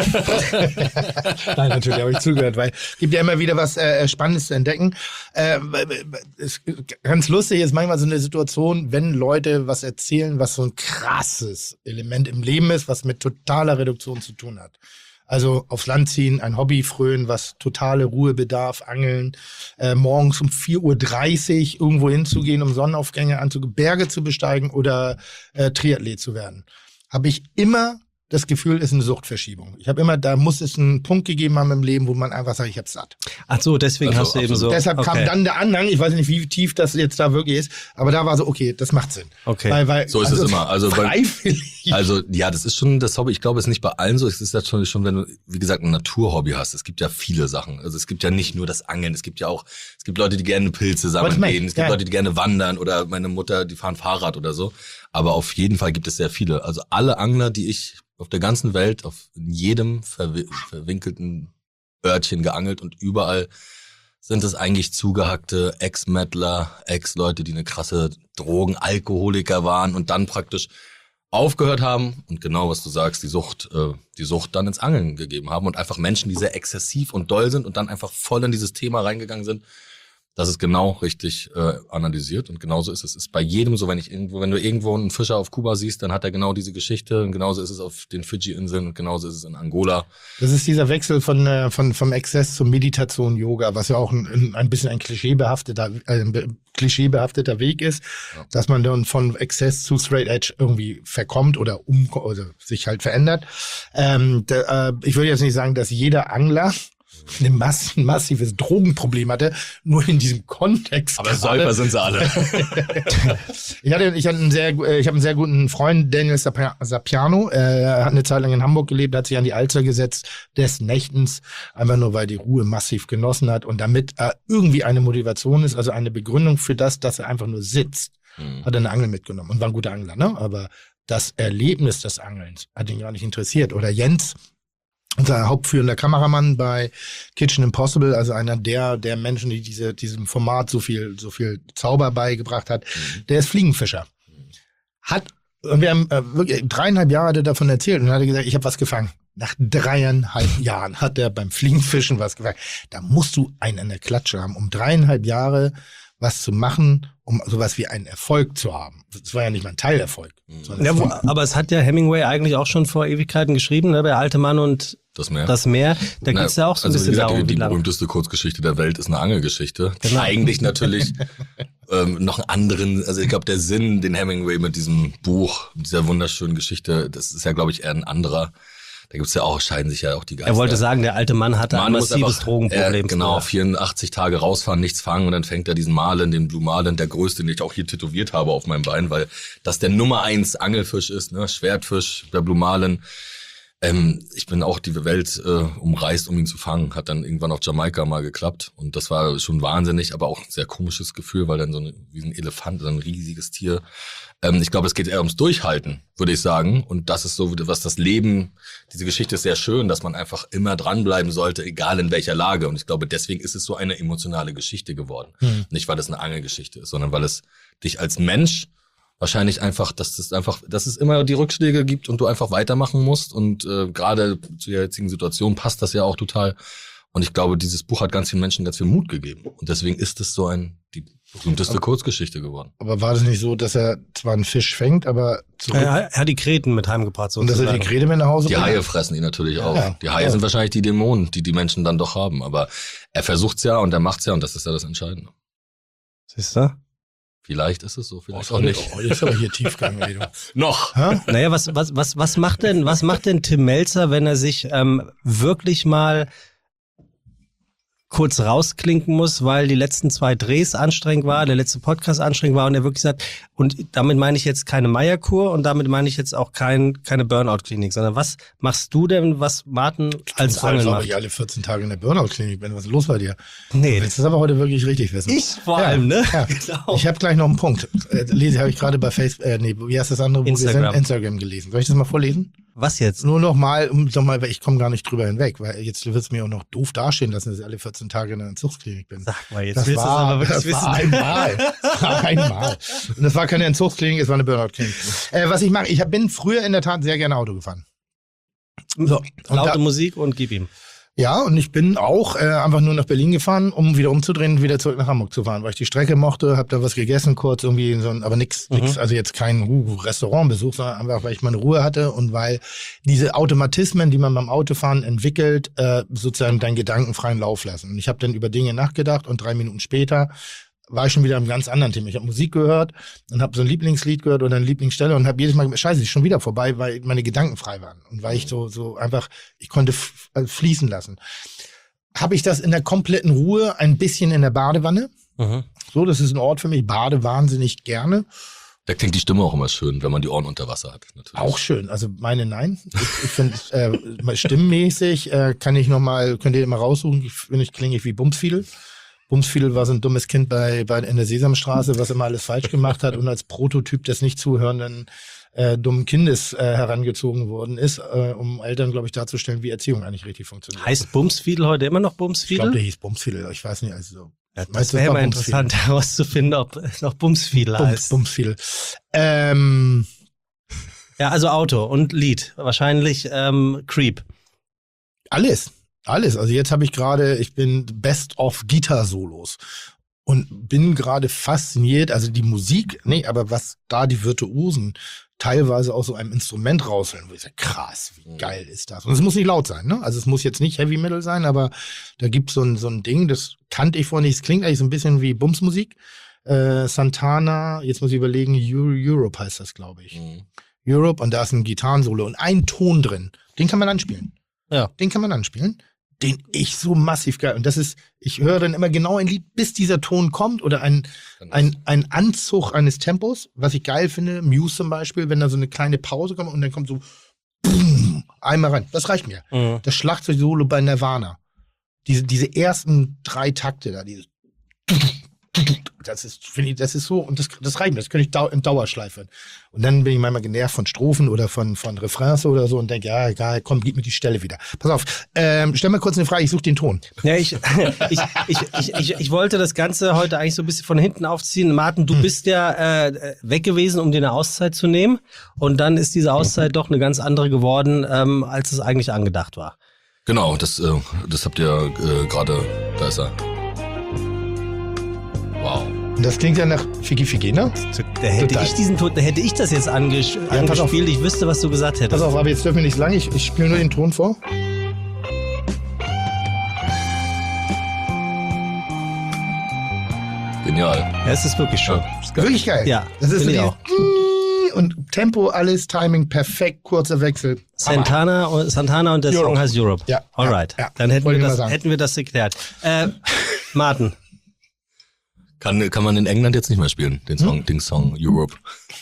Nein, natürlich habe ich zugehört, weil es gibt ja immer wieder was Spannendes zu entdecken. Ganz lustig ist manchmal so eine Situation, wenn Leute was erzählen, was so ein krasses Element im Leben ist, was mit totaler Reduktion zu tun hat. Also aufs Land ziehen, ein Hobby frönen, was totale Ruhe bedarf, angeln, morgens um 4:30 Uhr irgendwo hinzugehen, um Sonnenaufgänge anzugehen, Berge zu besteigen oder Triathlet zu werden. Habe ich immer das Gefühl, ist eine Suchtverschiebung. Ich habe immer, da muss es einen Punkt gegeben haben im Leben, wo man einfach sagt, ich hab's satt. Ach so, deswegen hast du eben so. Deshalb kam dann der Anhang, ich weiß nicht, wie tief das jetzt da wirklich ist, aber da war so, okay, das macht Sinn. Okay. Weil, So ist es immer. Also freiwillig. Also ja, das ist schon das Hobby. Ich glaube, es ist nicht bei allen so. Es ist ja schon, wenn du, wie gesagt, ein Naturhobby hast. Es gibt ja viele Sachen. Also es gibt ja nicht nur das Angeln. Es gibt Leute, die gerne Pilze sammeln gehen. Es gibt Leute, die gerne wandern oder meine Mutter, die fahren Fahrrad oder so. Aber auf jeden Fall gibt es sehr viele. Also alle Angler, die ich auf der ganzen Welt, in jedem verwinkelten Örtchen geangelt und überall sind es eigentlich zugehackte Ex-Mettler, Ex-Leute, die eine krasse Drogen-Alkoholiker waren und dann praktisch aufgehört haben und genau, was du sagst, die Sucht dann ins Angeln gegeben haben und einfach Menschen, die sehr exzessiv und doll sind und dann einfach voll in dieses Thema reingegangen sind. Das ist genau richtig analysiert und genauso ist es. Es ist bei jedem so, wenn du irgendwo einen Fischer auf Kuba siehst, dann hat er genau diese Geschichte und genauso ist es auf den Fidschi-Inseln und genauso ist es in Angola. Das ist dieser Wechsel vom Exzess zur Meditation, Yoga, was ja auch ein bisschen ein klischeebehafteter Weg ist, dass man dann von Exzess zu Straight Edge irgendwie verkommt oder sich halt verändert. Ich würde jetzt nicht sagen, dass jeder Angler ein massives Drogenproblem hatte, nur in diesem Kontext. Aber Säufer sind sie alle. Ich habe einen sehr guten Freund, Daniel Sapiano, hat eine Zeit lang in Hamburg gelebt, hat sich an die Alster gesetzt, des Nächtens, einfach nur, weil die Ruhe massiv genossen hat und damit irgendwie eine Motivation ist, also eine Begründung für das, dass er einfach nur sitzt, hat er eine Angel mitgenommen und war ein guter Angler, ne? Aber das Erlebnis des Angelns hat ihn gar nicht interessiert. Oder Jens, unser hauptführender Kameramann bei Kitchen Impossible, also einer der Menschen, die diesem Format so viel Zauber beigebracht hat, der ist Fliegenfischer. Wir haben wirklich 3,5 Jahre hat er davon erzählt und hat gesagt, ich habe was gefangen. Nach 3,5 Jahren hat er beim Fliegenfischen was gefangen. Da musst du einen an der Klatsche haben, um 3,5 Jahre was zu machen, um sowas wie einen Erfolg zu haben. Das war ja nicht mal ein Teilerfolg. Ja, aber es hat ja Hemingway eigentlich auch schon vor Ewigkeiten geschrieben, ne? Der alte Mann und das Meer. Da geht's ja auch so ein bisschen darum. Die berühmteste Kurzgeschichte der Welt ist eine Angelgeschichte. Genau. Eigentlich natürlich noch einen anderen, also ich glaube, der Sinn, den Hemingway mit diesem Buch, mit dieser wunderschönen Geschichte, das ist ja, glaube ich, eher ein anderer. Da gibt's ja auch, scheiden sich ja auch die Geister. Er wollte sagen, der alte Mann hatte ein massives Drogenproblem. Genau, 84 Tage rausfahren, nichts fangen und dann fängt er diesen Marlin, den Blue Marlin, der größte, den ich auch hier tätowiert habe auf meinem Bein, weil das der Nummer 1 Angelfisch ist, ne, Schwertfisch, der Blue Marlin. Ich bin auch die Welt umreist, um ihn zu fangen. Hat dann irgendwann auf Jamaika mal geklappt und das war schon wahnsinnig, aber auch ein sehr komisches Gefühl, weil dann wie ein Elefant, so ein riesiges Tier. Ich glaube, es geht eher ums Durchhalten, würde ich sagen. Und das ist so, was das Leben, diese Geschichte ist sehr schön, dass man einfach immer dranbleiben sollte, egal in welcher Lage. Und ich glaube, deswegen ist es so eine emotionale Geschichte geworden. Nicht, weil es eine Angelgeschichte ist, sondern weil es dich als Mensch wahrscheinlich einfach, dass es immer die Rückschläge gibt und du einfach weitermachen musst. Und gerade zu der jetzigen Situation passt das ja auch total. Und ich glaube, dieses Buch hat ganz vielen Menschen ganz viel Mut gegeben. Und deswegen ist es so die berühmteste Kurzgeschichte geworden. Aber war das nicht so, dass er zwar einen Fisch fängt, aber er hat die Kreten mit heimgebracht sozusagen. Und dass er die Krete mit nach Hause Die bringt? Haie fressen ihn natürlich auch. Ja. Die Haie sind wahrscheinlich die Dämonen, die Menschen dann doch haben. Aber er versucht's ja und er macht's ja und das ist ja das Entscheidende. Siehst du? Vielleicht ist es so, vielleicht auch nicht. Oh, jetzt aber hier Tiefgang. Noch. Naja, was macht denn Tim Mälzer, wenn er sich wirklich mal kurz rausklinken muss, weil die letzten 2 Drehs anstrengend war, der letzte Podcast anstrengend war und er wirklich sagt, und damit meine ich jetzt keine Meierkur und damit meine ich jetzt auch keine Burnout-Klinik, sondern was machst du denn, was Martin als Angel macht? Ich alle 14 Tage in der Burnout-Klinik bin. Was ist los bei dir? Nee. Du willst das aber heute wirklich richtig wissen. Ich vor allem, ne? Ja. Genau. Ich habe gleich noch einen Punkt. Habe ich gerade bei Facebook, wie heißt das andere? Instagram gelesen. Soll ich das mal vorlesen? Was jetzt? Nur nochmal, weil ich komme gar nicht drüber hinweg, weil jetzt wird es mir auch noch doof dastehen lassen, dass ich alle 14 Tage in der Entzugsklinik bin. Sag mal, jetzt das willst du es aber wirklich wissen. War einmal. Und das war keine Entzugsklinik, es war eine Burnout-Klinik. Was ich mache, ich bin früher in der Tat sehr gerne Auto gefahren. So, Laute Musik und gib ihm. Ja, und ich bin auch einfach nur nach Berlin gefahren, um wieder umzudrehen und wieder zurück nach Hamburg zu fahren, weil ich die Strecke mochte, habe da was gegessen kurz irgendwie, aber nix, also jetzt kein Restaurantbesuch, sondern einfach, weil ich meine Ruhe hatte und weil diese Automatismen, die man beim Autofahren entwickelt, sozusagen deinen gedankenfreien Lauf lassen. Und ich habe dann über Dinge nachgedacht und 3 Minuten später war ich schon wieder am ganz anderen Thema. Ich habe Musik gehört und habe so ein Lieblingslied gehört oder eine Lieblingsstelle und habe jedes Mal gedacht, scheiße, ist schon wieder vorbei, weil meine Gedanken frei waren und weil ich so einfach, ich konnte fließen lassen. Habe ich das in der kompletten Ruhe, ein bisschen in der Badewanne. So, das ist ein Ort für mich, bade wahnsinnig gerne. Da klingt die Stimme auch immer schön, wenn man die Ohren unter Wasser hat. Natürlich. Auch schön, also meine nein. Ich finde, stimmmäßig könnt ihr mal raussuchen, klinge ich wie Bumsfiedel. Bumsfiedel war so ein dummes Kind bei in der Sesamstraße, was immer alles falsch gemacht hat und als Prototyp des nicht zuhörenden dummen Kindes herangezogen worden ist, um Eltern, glaube ich, darzustellen, wie Erziehung eigentlich richtig funktioniert. Heißt Bumsfiedel heute immer noch Bumsfiedel? Ich glaube, der hieß Bumsfiedel, ich weiß nicht. Also, ja, das wäre mal interessant herauszufinden, ob es noch Bumsfiedel heißt. Bumsfiedel. Ja, also Auto und Lied. Wahrscheinlich Creep. Alles. Also jetzt ich bin Best of Gitarre-Solos und bin gerade fasziniert, also die Musik, aber was da die Virtuosen teilweise aus so einem Instrument rausholen, wo ich sage, krass, wie geil ist das? Und es muss nicht laut sein, ne? Also es muss jetzt nicht Heavy Metal sein, aber da gibt es so ein Ding, das kannte ich vorher nicht, es klingt eigentlich so ein bisschen wie Bumsmusik. Santana, jetzt muss ich überlegen, Europe heißt das, glaube ich. Europe, und da ist ein Gitarrensolo und ein Ton drin, den kann man anspielen. Ja. Den kann man anspielen. Den ich so massiv geil. Und das ist, ich höre dann immer genau ein Lied, bis dieser Ton kommt oder ein Anzug eines Tempos, was ich geil finde. Muse zum Beispiel, wenn da so eine kleine Pause kommt und dann kommt so boom, einmal rein. Das reicht mir. Das Schlagzeug-Solo bei Nirvana. Diese ersten 3 Takte da, dieses das ist so, und das reicht mir, das könnte ich in Dauerschleife. Und dann bin ich manchmal genervt von Strophen oder von Refrains oder so und denke, ja, egal, komm, gib mir die Stelle wieder. Pass auf, stell mal kurz eine Frage, ich suche den Ton. Ja, ich wollte das Ganze heute eigentlich so ein bisschen von hinten aufziehen. Martin, du bist ja weg gewesen, um dir eine Auszeit zu nehmen. Und dann ist diese Auszeit doch eine ganz andere geworden, als es eigentlich angedacht war. Genau, das habt ihr gerade, da ist er. Wow. Und das klingt ja nach Figi Figi, ne? Da hätte ich das jetzt angespielt, ich wüsste, was du gesagt hättest. Pass auf, aber jetzt dürfen wir nicht lang, ich spiele nur den Ton vor. Genial. Ja, es ist wirklich schön. Ja, ist geil. Wirklich geil. Ja, das ist finde ich auch. Und Tempo, alles, Timing, perfekt, kurzer Wechsel. Santana und der Song heißt Europe. Ja. Alright. Ja. Dann hätten wir das geklärt. Martin. Kann man in England jetzt nicht mehr spielen, den Song Europe.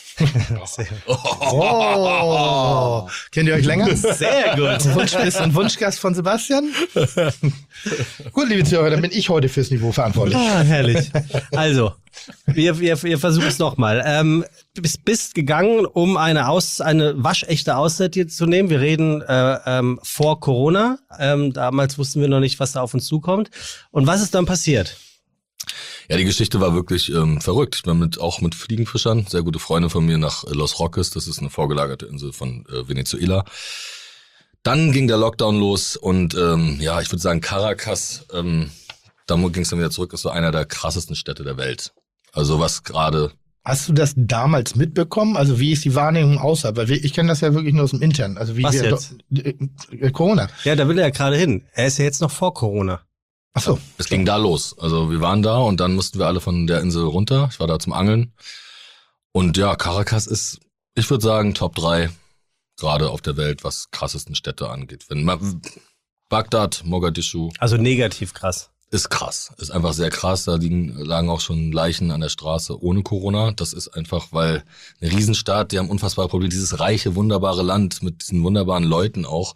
Oh. Kennt ihr euch länger? Sehr gut. Ein Wunschgast von Sebastian? Gut, liebe Zuhörer, dann bin ich heute fürs Niveau verantwortlich. Ah, herrlich. Also, wir versuchen es nochmal. Bist gegangen, um eine waschechte Auszeit hier zu nehmen. Wir reden vor Corona. Damals wussten wir noch nicht, was da auf uns zukommt. Und was ist dann passiert? Ja, die Geschichte war wirklich verrückt. Ich bin auch mit Fliegenfischern, sehr gute Freunde von mir, nach Los Roques. Das ist eine vorgelagerte Insel von Venezuela. Dann ging der Lockdown los und ich würde sagen, Caracas, da ging es dann wieder zurück, ist so einer der krassesten Städte der Welt. Also was gerade... Hast du das damals mitbekommen? Also wie ist die Wahrnehmung außerhalb? Weil ich kenne das ja wirklich nur aus dem Internen. Also wie Was wir jetzt? Corona. Ja, da will er ja gerade hin. Er ist ja jetzt noch vor Corona. Ach so. Es ging da los. Also wir waren da und dann mussten wir alle von der Insel runter. Ich war da zum Angeln. Und ja, Caracas ist, ich würde sagen, Top 3 gerade auf der Welt, was krassesten Städte angeht. Bagdad, Mogadischu. Also negativ krass. Ist krass. Ist einfach sehr krass. Da lagen auch schon Leichen an der Straße ohne Corona. Das ist einfach, weil eine Riesenstadt, die haben unfassbare Probleme. Dieses reiche, wunderbare Land mit diesen wunderbaren Leuten auch,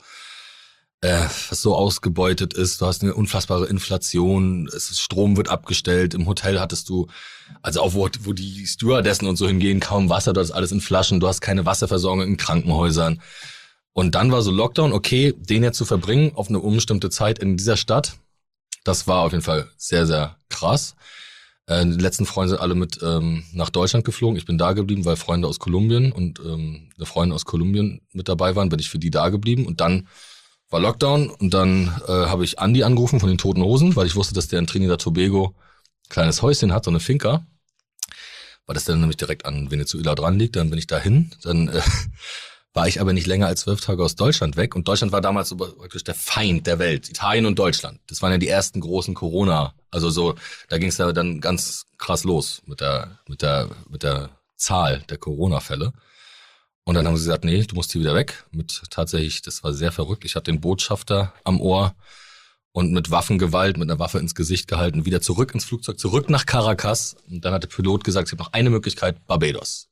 was so ausgebeutet ist. Du hast eine unfassbare Inflation. Strom wird abgestellt. Im Hotel hattest du, also auch wo die Stewardessen und so hingehen, kaum Wasser. Du hast alles in Flaschen. Du hast keine Wasserversorgung in Krankenhäusern. Und dann war so Lockdown, okay, den jetzt zu verbringen auf eine unbestimmte Zeit in dieser Stadt. Das war auf jeden Fall sehr, sehr krass. Die letzten Freunde sind alle mit nach Deutschland geflogen. Ich bin da geblieben, weil Freunde aus Kolumbien und eine Freundin aus Kolumbien mit dabei waren, bin ich für die da geblieben. Und dann war Lockdown und dann habe ich Andi angerufen von den Toten Hosen, weil ich wusste, dass der in Trinidad Tobago ein kleines Häuschen hat, so eine Finca, weil das dann nämlich direkt an Venezuela dran liegt. Dann bin ich dahin, dann war ich aber nicht länger als 12 Tage aus Deutschland weg. Und Deutschland war damals so praktisch der Feind der Welt. Italien und Deutschland. Das waren ja die ersten großen Corona. Also so, da ging es ja dann ganz krass los mit der Zahl der Corona-Fälle. Und dann haben sie gesagt, nee, du musst hier wieder weg. Tatsächlich, das war sehr verrückt. Ich hatte den Botschafter am Ohr und mit Waffengewalt, mit einer Waffe ins Gesicht gehalten, wieder zurück ins Flugzeug, zurück nach Caracas. Und dann hat der Pilot gesagt, es gibt noch eine Möglichkeit, Barbados.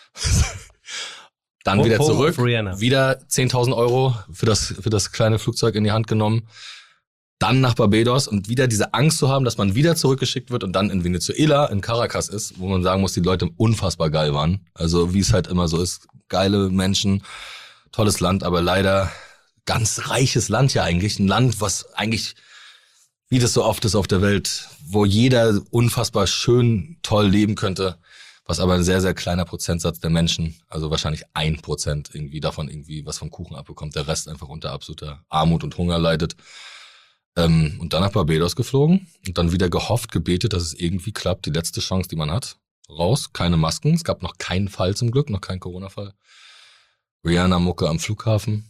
Dann wieder zurück, wieder 10.000 Euro für das kleine Flugzeug in die Hand genommen. Dann nach Barbados und wieder diese Angst zu haben, dass man wieder zurückgeschickt wird und dann in Venezuela, in Caracas ist, wo man sagen muss, die Leute unfassbar geil waren. Also wie es halt immer so ist, geile Menschen, tolles Land, aber leider ganz reiches Land ja eigentlich. Ein Land, was eigentlich, wie das so oft ist auf der Welt, wo jeder unfassbar schön, toll leben könnte. Was aber ein sehr, sehr kleiner Prozentsatz der Menschen, also wahrscheinlich 1% irgendwie davon irgendwie was vom Kuchen abbekommt, der Rest einfach unter absoluter Armut und Hunger leidet. Und dann nach Barbados geflogen und dann wieder gehofft, gebetet, dass es irgendwie klappt, die letzte Chance, die man hat. Raus, keine Masken, es gab noch keinen Fall zum Glück, noch keinen Corona-Fall. Rihanna-Mucke am Flughafen.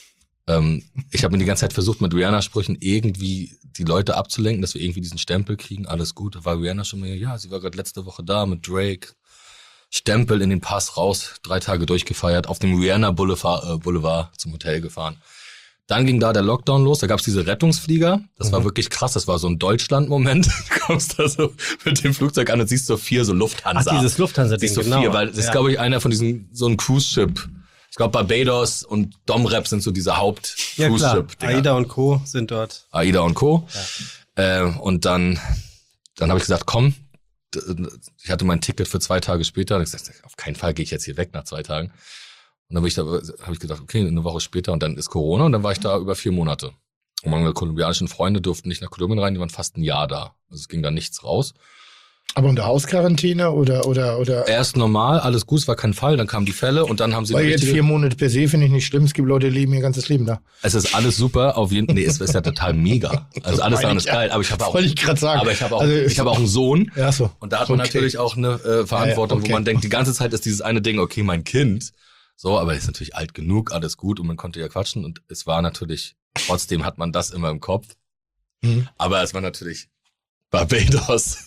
Ich habe mir die ganze Zeit versucht, mit Rihanna-Sprüchen irgendwie die Leute abzulenken, dass wir irgendwie diesen Stempel kriegen, alles gut. Da war Rihanna schon mal, ja, sie war gerade letzte Woche da mit Drake. Stempel in den Pass raus, 3 Tage durchgefeiert, auf dem Rihanna Boulevard zum Hotel gefahren. Dann ging da der Lockdown los, da gab's diese Rettungsflieger, das war wirklich krass, das war so ein Deutschland-Moment. Du kommst da so mit dem Flugzeug an und siehst so 4 so Lufthansa. Ach, dieses Lufthansa-Ding, so genau. 4, weil das ist, glaube ich, einer von diesen, so ein Cruise-Ship. Ich glaube, Barbados und Domrep sind so diese Haupt-Cruise-Ship-Dinger. Ja, AIDA und Co. sind dort. AIDA und Co. Ja. Und dann habe ich gesagt, komm, ich hatte mein Ticket für 2 Tage später und ich gesagt, auf keinen Fall gehe ich jetzt hier weg nach 2 Tagen. Und dann habe ich gedacht, okay, eine Woche später und dann ist Corona und dann war ich da über 4 Monate. Und meine kolumbianischen Freunde durften nicht nach Kolumbien rein, die waren fast ein Jahr da. Also es ging da nichts raus. Aber unter Hausquarantäne oder? Erst normal, alles gut, es war kein Fall, dann kamen die Fälle und dann haben sie... Weil jetzt 4 Monate per se finde ich nicht schlimm, es gibt Leute, die leben ihr ganzes Leben da. Es ist alles super, auf jeden Fall, nee, es ist ja total mega. Also alles daran ist geil, aber ich habe auch... Wollte ich gerade sagen. Aber ich habe auch einen Sohn. Ja, so. Und da hat man natürlich auch eine Verantwortung, wo man denkt, die ganze Zeit ist dieses eine Ding, okay, mein Kind, so, aber er ist natürlich alt genug, alles gut und man konnte ja quatschen und es war natürlich, trotzdem hat man das immer im Kopf, aber es war natürlich Barbados.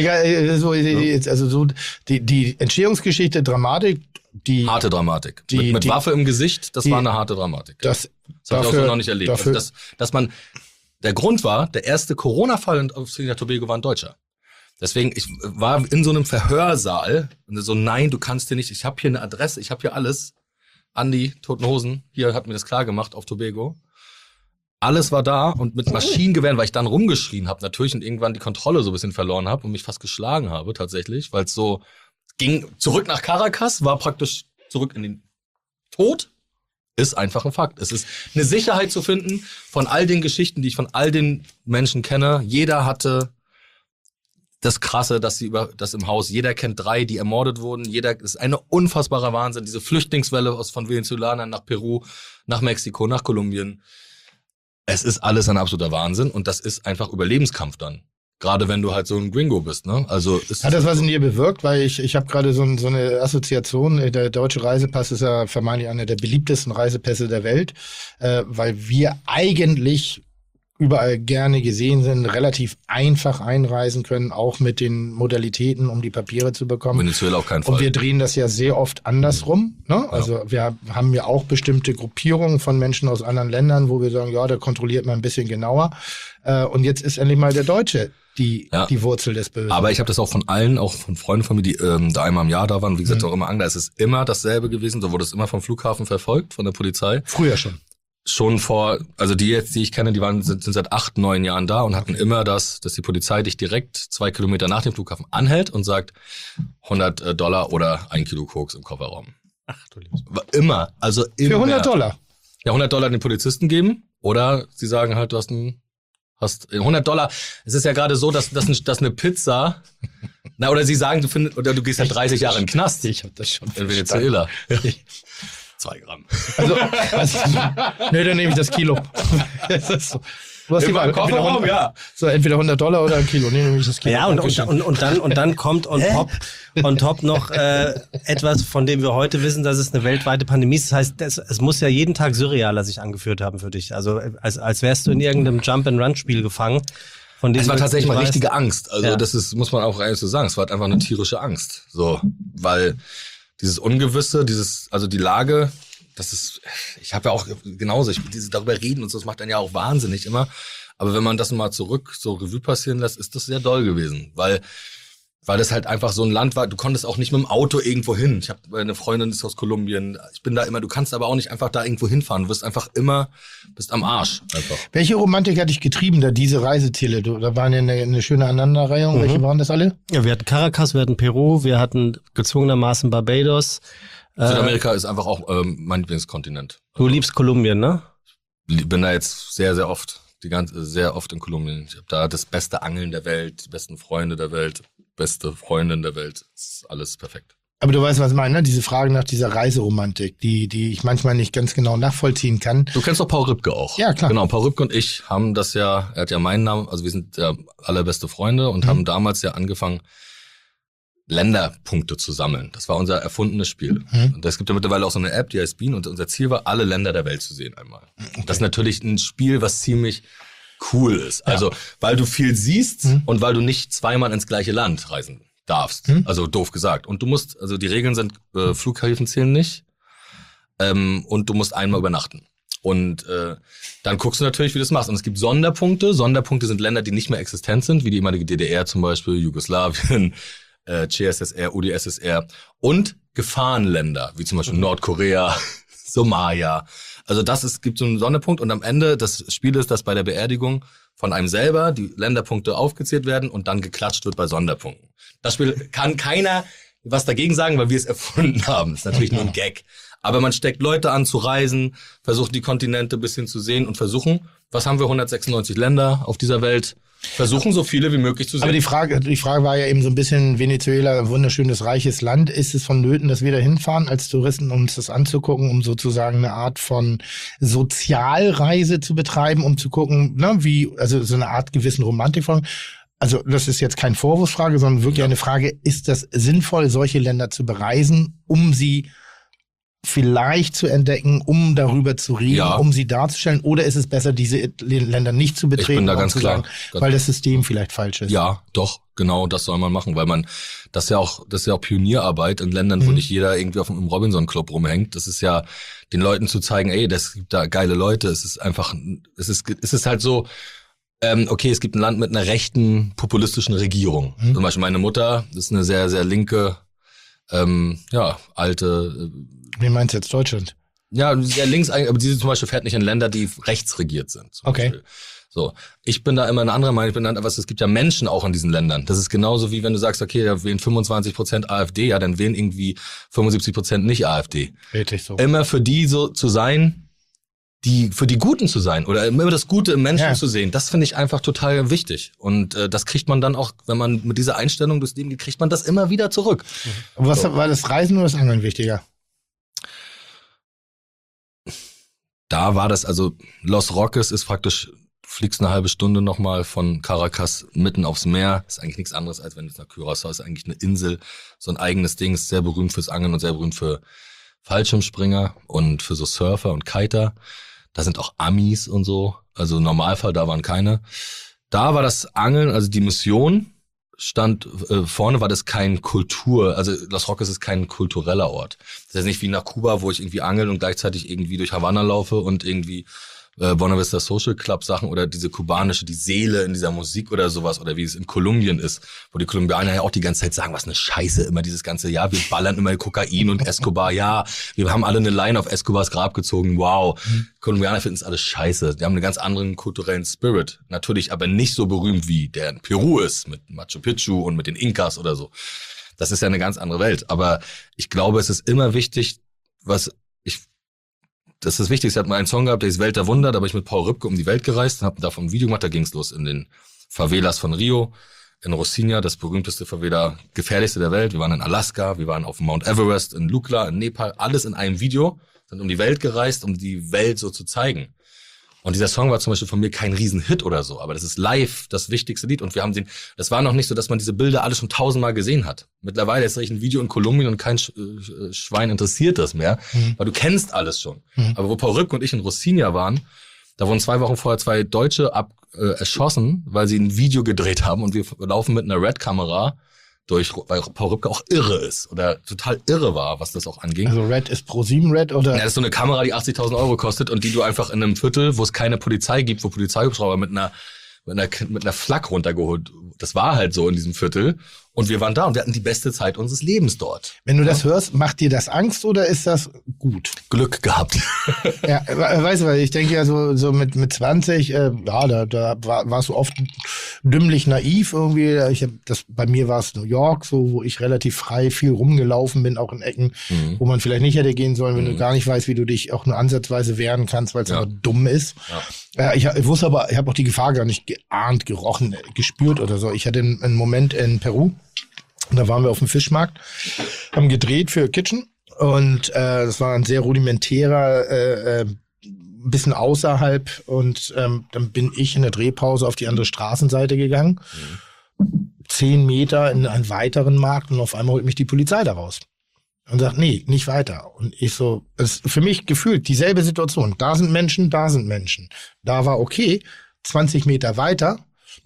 Also so die Entstehungsgeschichte, Dramatik, harte Dramatik. Mit Waffe im Gesicht, das war eine harte Dramatik. Das habe ich auch so noch nicht erlebt. Also der Grund war, der erste Corona-Fall auf Trinidad Tobago war ein Deutscher. Deswegen, ich war in so einem Verhörsaal und so, nein, du kannst hier nicht, ich habe hier eine Adresse, ich habe hier alles. Andi, Toten Hosen, hier hat mir das klar gemacht auf Tobago. Alles war da und mit Maschinengewehren, weil ich dann rumgeschrien habe natürlich und irgendwann die Kontrolle so ein bisschen verloren habe und mich fast geschlagen habe tatsächlich, weil es so ging zurück nach Caracas, war praktisch zurück in den Tod. Ist einfach ein Fakt. Es ist eine Sicherheit zu finden von all den Geschichten, die ich von all den Menschen kenne. Jeder hatte das Krasse, dass dass im Haus, jeder kennt 3, die ermordet wurden, das ist eine unfassbarer Wahnsinn, diese Flüchtlingswelle von Venezuelanern nach Peru, nach Mexiko, nach Kolumbien. Es ist alles ein absoluter Wahnsinn und das ist einfach Überlebenskampf dann. Gerade wenn du halt so ein Gringo bist, ne? Also hat das was in dir bewirkt? Weil ich habe gerade so eine Assoziation. Der deutsche Reisepass ist ja vermeintlich einer der beliebtesten Reisepässe der Welt, weil wir eigentlich überall gerne gesehen sind, relativ einfach einreisen können, auch mit den Modalitäten, um die Papiere zu bekommen. Venezuela auf keinen Fall. Und wir drehen das ja sehr oft andersrum. Ne? Also wir haben ja auch bestimmte Gruppierungen von Menschen aus anderen Ländern, wo wir sagen, ja, da kontrolliert man ein bisschen genauer. Und jetzt ist endlich mal der Deutsche die Wurzel des Bösen. Aber ich habe das auch von allen, auch von Freunden von mir, die da einmal im Jahr da waren, wie gesagt, auch immer Angler. Es ist immer dasselbe gewesen, so wurde es immer vom Flughafen verfolgt, von der Polizei. Früher schon. Schon also die ich kenne, sind seit 8, 9 Jahren da und hatten immer dass die Polizei dich direkt 2 Kilometer nach dem Flughafen anhält und sagt $100 oder 1 Kilo Koks im Kofferraum. Ach du liebst. Immer, also immer. Für $100? Ja, $100 den Polizisten geben oder sie sagen halt, du hast $100. Es ist ja gerade so, dass eine Pizza, oder sie sagen, du gehst halt 30 Jahre in den Knast. Ich hab das schon in Venezuela. 2 Gramm. Also, nee, dann nehme ich das Kilo. Das ist so. Du hast Im Kofferraum, ja. So, entweder $100 oder ein Kilo. Nee, nehme ich das Kilo. Ja, und dann kommt on top noch etwas, von dem wir heute wissen, dass es eine weltweite Pandemie ist. Das heißt, es muss ja jeden Tag surrealer sich angeführt haben für dich. Also als wärst du in irgendeinem Jump-and-Run-Spiel gefangen. Es war tatsächlich mal richtige Angst. Also das muss man auch ehrlich so sagen. Es war halt einfach eine tierische Angst. So, weil dieses Ungewisse, also die Lage, ich habe ja auch genauso, darüber reden und so, das macht einen ja auch wahnsinnig immer. Aber wenn man das mal so Revue passieren lässt, ist das sehr doll gewesen, weil das halt einfach so ein Land war, du konntest auch nicht mit dem Auto irgendwo hin. Ich habe eine Freundin, ist aus Kolumbien, ich bin da immer, du kannst aber auch nicht einfach da irgendwo hinfahren, du bist am Arsch einfach. Welche Romantik hat dich getrieben, da diese Reiseziele? Da waren ja eine schöne Aneinanderreihung. Welche waren das alle? Ja, wir hatten Caracas, wir hatten Peru, wir hatten gezwungenermaßen Barbados. Südamerika ist einfach auch mein Lieblingskontinent. Du liebst Kolumbien, ne? Ich bin da jetzt sehr, sehr oft, sehr oft in Kolumbien. Ich habe da das beste Angeln der Welt, die besten Freunde der Welt, beste Freundin der Welt. Das ist alles perfekt. Aber du weißt, was ich meine, ne? Diese Frage nach dieser Reiseromantik, die ich manchmal nicht ganz genau nachvollziehen kann. Du kennst doch Paul Rübke auch. Ja, klar. Genau, Paul Rübke und ich haben das ja, er hat ja meinen Namen, also wir sind ja allerbeste Freunde und haben damals ja angefangen, Länderpunkte zu sammeln. Das war unser erfundenes Spiel. Und es gibt ja mittlerweile auch so eine App, die heißt Bean, und unser Ziel war, alle Länder der Welt zu sehen einmal. Okay. Das ist natürlich ein Spiel, was ziemlich cool ist. Also, weil du viel siehst und weil du nicht zweimal ins gleiche Land reisen darfst. Also doof gesagt. Und die Regeln sind, Flughäfen zählen nicht. Und du musst einmal übernachten. Und dann guckst du natürlich, wie du das machst. Und es gibt Sonderpunkte. Sonderpunkte sind Länder, die nicht mehr existent sind, wie die ehemalige DDR zum Beispiel, Jugoslawien, CSSR, UdSSR und Gefahrenländer, wie zum Beispiel Nordkorea, Somalia. Also gibt so einen Sonderpunkt und am Ende das Spiel ist, dass bei der Beerdigung von einem selber die Länderpunkte aufgezählt werden und dann geklatscht wird bei Sonderpunkten. Das Spiel kann keiner was dagegen sagen, weil wir es erfunden haben. Das ist natürlich nur ein Gag. Aber man steckt Leute an zu reisen, versucht die Kontinente ein bisschen zu sehen und was haben wir, 196 Länder auf dieser Welt, versuchen so viele wie möglich zu sehen. Aber die Frage war ja eben so ein bisschen, Venezuela, ein wunderschönes, reiches Land. Ist es vonnöten, dass wir da hinfahren als Touristen, um uns das anzugucken, um sozusagen eine Art von Sozialreise zu betreiben, um zu gucken, ne, also so eine Art gewissen Romantik von. Also das ist jetzt keine Vorwurfsfrage, sondern wirklich eine Frage, ist das sinnvoll, solche Länder zu bereisen, um sie vielleicht zu entdecken, um darüber zu reden, um sie darzustellen, oder ist es besser, diese Länder nicht zu betreten, ich bin da ganz klar, weil das System vielleicht falsch ist? Ja, doch, genau, das soll man machen, weil das ist ja auch Pionierarbeit in Ländern, wo nicht jeder irgendwie auf einem Robinson-Club rumhängt. Das ist ja, den Leuten zu zeigen, das gibt da geile Leute. Es ist halt so, okay, es gibt ein Land mit einer rechten, populistischen Regierung. Zum Beispiel meine Mutter, das ist eine sehr, sehr linke, alte. Wie meinst du jetzt Deutschland? Ja, sehr links, aber diese zum Beispiel fährt nicht in Länder, die rechtsregiert sind. Okay. Beispiel. So, ich bin da immer eine andere Meinung. Ich bin dann es gibt ja Menschen auch in diesen Ländern. Das ist genauso wie wenn du sagst, okay, da wählen 25% AfD, ja, dann wählen irgendwie 75% nicht AfD. Richtig so. Immer für die so zu sein, für die Guten zu sein oder immer das Gute im Menschen zu sehen, das finde ich einfach total wichtig. Und das kriegt man dann auch, wenn man mit dieser Einstellung durchs Leben geht, kriegt man das immer wieder zurück. Aber was war das Reisen oder das Angeln wichtiger? Da war das, also Los Roques ist praktisch, fliegst eine halbe Stunde nochmal von Caracas mitten aufs Meer. Ist eigentlich nichts anderes, als wenn du nach Curaçao ist, eigentlich eine Insel, so ein eigenes Ding, ist sehr berühmt fürs Angeln und sehr berühmt für Fallschirmspringer und für so Surfer und Kiter. Da sind auch Amis und so, also im Normalfall, da waren keine. Da war das Angeln, also die Mission stand vorne, war das kein also Los Roques ist kein kultureller Ort. Das ist nicht wie nach Kuba, wo ich irgendwie angel und gleichzeitig irgendwie durch Havanna laufe und irgendwie Buena Vista Social Club Sachen oder diese kubanische, die Seele in dieser Musik oder sowas oder wie es in Kolumbien ist, wo die Kolumbianer ja auch die ganze Zeit sagen, was eine Scheiße, immer dieses ganze, ja, wir ballern immer Kokain und Escobar, ja, wir haben alle eine Line auf Escobars Grab gezogen, wow. Kolumbianer finden es alles scheiße, die haben einen ganz anderen kulturellen Spirit, natürlich aber nicht so berühmt wie der in Peru ist, mit Machu Picchu und mit den Inkas oder so. Das ist ja eine ganz andere Welt, aber ich glaube, es ist immer wichtig, das ist das Wichtigste. Ich hatte mal einen Song gehabt, der ist Welt der Wunder, da bin ich mit Paul Rübke um die Welt gereist und habe davon ein Video gemacht, da ging's los in den Favelas von Rio, in Rocinha, das berühmteste Favela, gefährlichste der Welt. Wir waren in Alaska, wir waren auf Mount Everest, in Lukla, in Nepal, alles in einem Video, sind um die Welt gereist, um die Welt so zu zeigen. Und dieser Song war zum Beispiel von mir kein Riesenhit oder so, aber das ist live das wichtigste Lied und wir haben das war noch nicht so, dass man diese Bilder alle schon 1000-mal gesehen hat. Mittlerweile ist ein Video in Kolumbien und kein Schwein interessiert das mehr, weil du kennst alles schon. Aber wo Paul Rübke und ich in Rocinha waren, da wurden 2 Wochen vorher 2 Deutsche erschossen, weil sie ein Video gedreht haben und wir laufen mit einer Red-Kamera durch, weil Paul Rübke auch irre ist oder total irre war, was das auch anging. Also Red ist Pro7 Red oder? Ja, das ist so eine Kamera, die 80.000 Euro kostet und die du einfach in einem Viertel, wo es keine Polizei gibt, wo Polizeihubschrauber mit einer Flak runtergeholt. Das war halt so in diesem Viertel. Und wir waren da und wir hatten die beste Zeit unseres Lebens dort. Wenn du das hörst, macht dir das Angst oder ist das gut? Glück gehabt. Ja, weißt du, weil ich denke ja so mit 20, da warst du oft dümmlich naiv irgendwie. Bei mir war es New York, so wo ich relativ frei viel rumgelaufen bin, auch in Ecken, wo man vielleicht nicht hätte gehen sollen, wenn du gar nicht weißt, wie du dich auch nur ansatzweise wehren kannst, weil es aber dumm ist. Ja. Ich wusste aber, ich habe auch die Gefahr gar nicht geahnt, gerochen, gespürt oder so. Ich hatte einen Moment in Peru. Und da waren wir auf dem Fischmarkt, haben gedreht für Kitchen und das war ein sehr rudimentärer, bisschen außerhalb und dann bin ich in der Drehpause auf die andere Straßenseite gegangen, 10 Meter in einen weiteren Markt und auf einmal holt mich die Polizei da raus und sagt, nee, nicht weiter. Und ich so, es ist für mich gefühlt dieselbe Situation, da sind Menschen, da war okay, 20 Meter weiter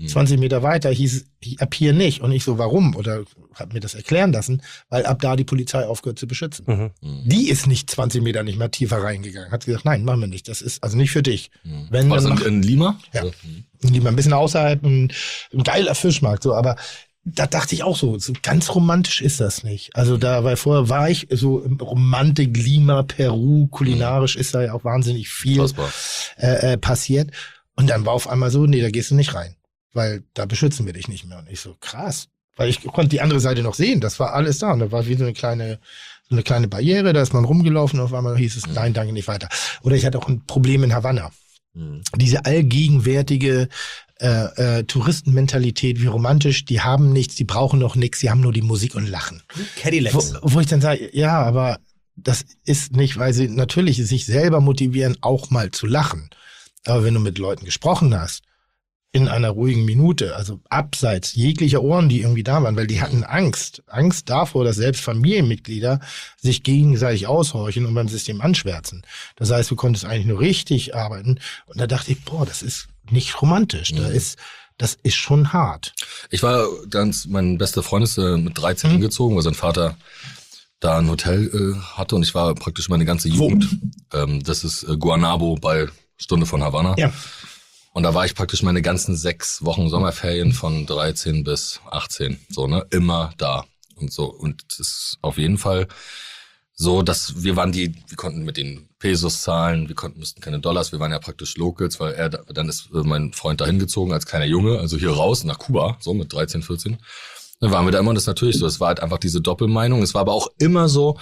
hieß es, ab hier nicht. Und ich so, warum? Oder hab mir das erklären lassen, weil ab da die Polizei aufgehört zu beschützen. Die ist nicht 20 Meter nicht mehr tiefer reingegangen. Hat gesagt, nein, machen wir nicht. Das ist also nicht für dich. Wenn war das in Lima? Ja. In Lima, ein bisschen außerhalb, ein geiler Fischmarkt. So, aber da dachte ich auch so ganz romantisch ist das nicht. Also weil vorher war ich so Romantik, Lima, Peru, kulinarisch ist da ja auch wahnsinnig viel passiert. Und dann war auf einmal so, nee, da gehst du nicht rein. Weil da beschützen wir dich nicht mehr. Und ich so, krass. Weil ich konnte die andere Seite noch sehen. Das war alles da. Und da war wie so eine kleine Barriere. Da ist man rumgelaufen. Und auf einmal hieß es, nein, danke, nicht weiter. Oder ich hatte auch ein Problem in Havanna. Diese allgegenwärtige Touristenmentalität, wie romantisch, die haben nichts, die brauchen noch nichts, die haben nur die Musik und Lachen. Cadillacs. Wo ich dann sage, ja, aber das ist nicht, weil sie natürlich sich selber motivieren, auch mal zu lachen. Aber wenn du mit Leuten gesprochen hast, in einer ruhigen Minute, also abseits jeglicher Ohren, die irgendwie da waren, weil die hatten Angst davor, dass selbst Familienmitglieder sich gegenseitig aushorchen und beim System anschwärzen. Das heißt, du konntest eigentlich nur richtig arbeiten. Und da dachte ich, boah, das ist nicht romantisch. Das ist schon hart. Ich war mein bester Freund ist mit 13 hingezogen, weil sein Vater da ein Hotel hatte und ich war praktisch meine ganze Jugend. Das ist Guanabo bei Stunde von Havanna. Ja. Und da war ich praktisch meine ganzen 6 Wochen Sommerferien von 13 bis 18, so, ne, immer da und so. Und es ist auf jeden Fall so, dass wir konnten mit den Pesos zahlen, mussten keine Dollars, wir waren ja praktisch Locals, weil dann ist mein Freund da hingezogen als kleiner Junge, also hier raus nach Kuba, so mit 13, 14. Dann waren wir da immer und das ist natürlich so, es war halt einfach diese Doppelmeinung. Es war aber auch immer so,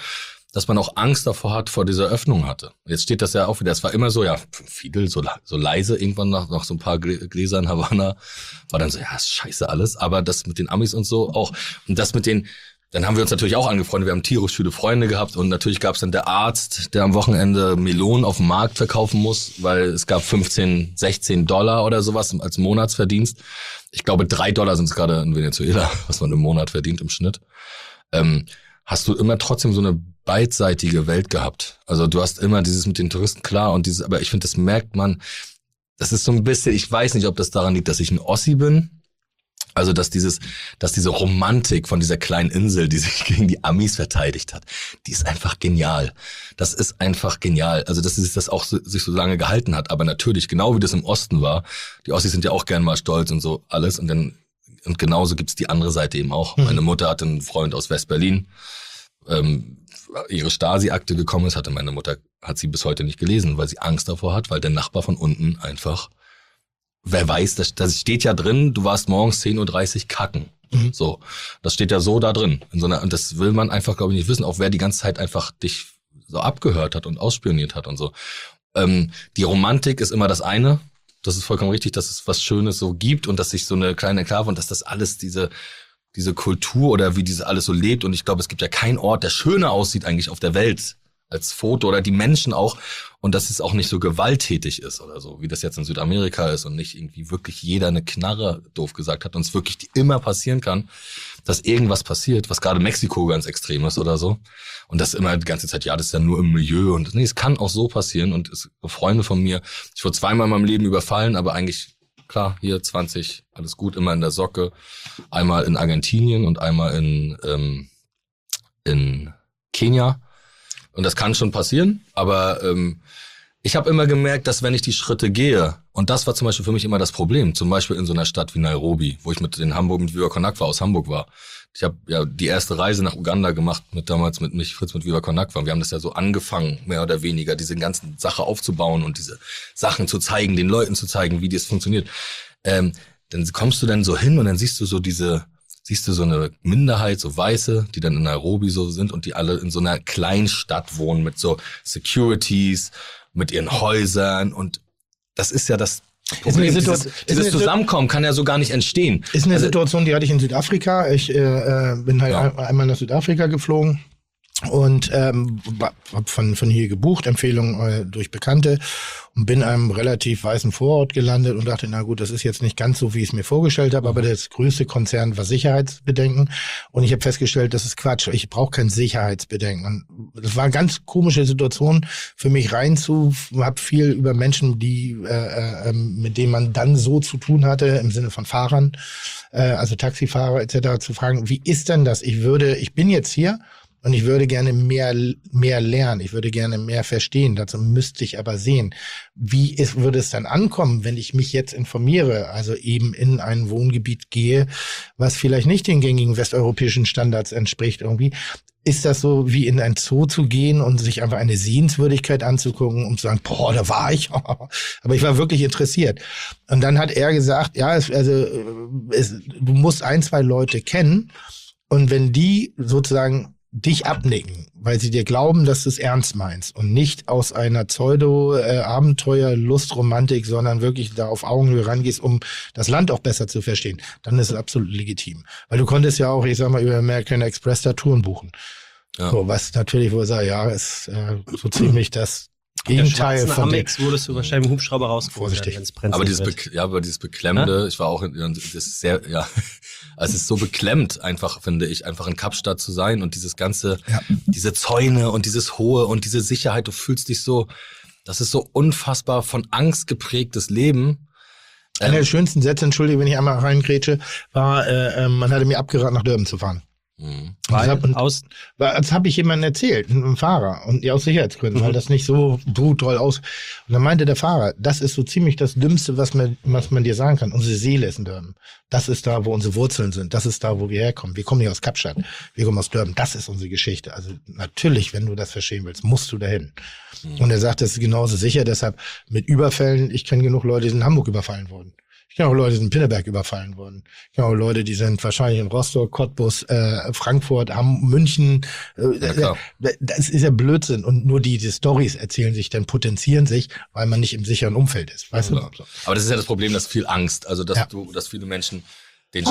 dass man auch Angst davor hat, vor dieser Öffnung hatte. Jetzt steht das ja auch wieder, es war immer so, ja, Fidel, so leise, irgendwann nach so ein paar Gläsern Havanna, war dann so, ja, ist scheiße alles, aber das mit den Amis und so auch, und das mit den, dann haben wir uns natürlich auch angefreundet, wir haben tierisch viele Freunde gehabt und natürlich gab es dann der Arzt, der am Wochenende Melonen auf dem Markt verkaufen muss, weil es gab $15, $16 oder sowas als Monatsverdienst. Ich glaube, $3 sind es gerade in Venezuela, was man im Monat verdient im Schnitt. Hast du immer trotzdem so eine beidseitige Welt gehabt. Also du hast immer dieses mit den Touristen, klar, und dieses, aber ich finde, das merkt man, das ist so ein bisschen, ich weiß nicht, ob das daran liegt, dass ich ein Ossi bin. Also, dass diese Romantik von dieser kleinen Insel, die sich gegen die Amis verteidigt hat, die ist einfach genial. Das ist einfach genial. Also, dass es das auch sich so lange gehalten hat. Aber natürlich, genau wie das im Osten war, die Ossis sind ja auch gern mal stolz und so alles. Und genauso gibt's die andere Seite eben auch. Meine Mutter hatte einen Freund aus West-Berlin. Ihre Stasi-Akte gekommen ist, meine Mutter, hat sie bis heute nicht gelesen, weil sie Angst davor hat, weil der Nachbar von unten einfach, wer weiß, das steht ja drin, du warst morgens 10:30 Uhr kacken. So, das steht ja so da drin. Und das will man einfach, glaube ich, nicht wissen, auch wer die ganze Zeit einfach dich so abgehört hat und ausspioniert hat und so. Die Romantik ist immer das eine. Das ist vollkommen richtig, dass es was Schönes so gibt und dass sich so eine kleine Enklave und dass das alles diese Kultur oder wie diese alles so lebt. Und ich glaube, es gibt ja keinen Ort, der schöner aussieht eigentlich auf der Welt als Foto oder die Menschen auch. Und dass es auch nicht so gewalttätig ist oder so, wie das jetzt in Südamerika ist und nicht irgendwie wirklich jeder eine Knarre, doof gesagt hat, und es wirklich immer passieren kann, dass irgendwas passiert, was gerade Mexiko ganz extrem ist oder so. Und das immer die ganze Zeit, ja, das ist ja nur im Milieu. Und nee, es kann auch so passieren. Und Freunde von mir, ich wurde zweimal in meinem Leben überfallen, aber eigentlich, klar, hier 20, alles gut, immer in der Socke. Einmal in Argentinien und einmal in Kenia. Und das kann schon passieren, aber ich habe immer gemerkt, dass wenn ich die Schritte gehe, und das war zum Beispiel für mich immer das Problem, zum Beispiel in so einer Stadt wie Nairobi, wo ich mit Viva Con Agua aus Hamburg war. Ich habe ja die erste Reise nach Uganda gemacht, damals mit Fritz mit Viva Con Agua. Wir haben das ja so angefangen, mehr oder weniger, diese ganzen Sache aufzubauen und diese Sachen zu zeigen, den Leuten zu zeigen, wie das funktioniert. Dann kommst du dann so hin und dann siehst du so eine Minderheit, so Weiße, die dann in Nairobi so sind und die alle in so einer kleinen Stadt wohnen mit so Securities, mit ihren Häusern, und das ist ja das Problem. Dieses Zusammenkommen kann ja so gar nicht entstehen. Ist eine Situation, die hatte ich in Südafrika. Ich bin halt einmal nach Südafrika geflogen und habe von hier gebucht, Empfehlung durch Bekannte, und bin in einem relativ weißen Vorort gelandet und dachte, na gut, das ist jetzt nicht ganz so, wie ich es mir vorgestellt habe, aber das größte Konzern war Sicherheitsbedenken, und ich habe festgestellt, das ist Quatsch, ich brauche kein Sicherheitsbedenken. Und das war eine ganz komische Situation für mich habe viel über Menschen, die mit denen man dann so zu tun hatte, im Sinne von Fahrern, also Taxifahrer etc., zu fragen, wie ist denn das? Ich bin jetzt hier und ich würde gerne mehr lernen. Ich würde gerne mehr verstehen. Dazu müsste ich aber sehen, würde es dann ankommen, wenn ich mich jetzt informiere, also eben in ein Wohngebiet gehe, was vielleicht nicht den gängigen westeuropäischen Standards entspricht irgendwie. Ist das so, wie in ein Zoo zu gehen und sich einfach eine Sehenswürdigkeit anzugucken, um zu sagen, boah, da war ich. Aber ich war wirklich interessiert. Und dann hat er gesagt, ja, du musst 1, 2 Leute kennen, und wenn die sozusagen dich abnicken, weil sie dir glauben, dass du es ernst meinst und nicht aus einer Pseudo-Abenteuer-Lust-Romantik, sondern wirklich da auf Augenhöhe rangehst, um das Land auch besser zu verstehen, dann ist es absolut legitim. Weil du konntest ja auch, ich sag mal, über American Express da Touren buchen. Ja. So, was natürlich wohl sagt, ja, ist so ziemlich das Gegenteil von Amex wurdest du wahrscheinlich im Hubschrauber rausgeholt, wenn es brenzlig wird. Aber dieses Beklemmende, ich war auch das ist sehr, ja, es ist so beklemmt einfach, finde ich, einfach in Kapstadt zu sein und dieses ganze, diese Zäune und dieses Hohe und diese Sicherheit, du fühlst dich so, das ist so unfassbar von Angst geprägtes Leben. Einer der schönsten Sätze, entschuldige, wenn ich einmal reingrätsche, war, man hatte mir abgeraten, nach Durban zu fahren. Das habe ich jemandem erzählt, einem Fahrer, und aus Sicherheitsgründen, weil das nicht so toll aus. Und dann meinte der Fahrer, das ist so ziemlich das Dümmste, was man dir sagen kann. Unsere Seele ist in Durban. Das ist da, wo unsere Wurzeln sind. Das ist da, wo wir herkommen. Wir kommen nicht aus Kapstadt. Wir kommen aus Durban. Das ist unsere Geschichte. Also natürlich, wenn du das verstehen willst, musst du dahin. Und er sagt, das ist genauso sicher. Deshalb mit Überfällen, ich kenne genug Leute, die sind in Hamburg überfallen worden. Ich kenne auch Leute, die sind in Pinneberg überfallen worden. Ich kenne auch Leute, die sind wahrscheinlich in Rostock, Cottbus, Frankfurt, München. Das ist ja Blödsinn. Und nur die Storys erzählen sich, dann potenzieren sich, weil man nicht im sicheren Umfeld ist. Weißt du? Aber das ist ja das Problem, dass viel Angst, also dass viele Menschen den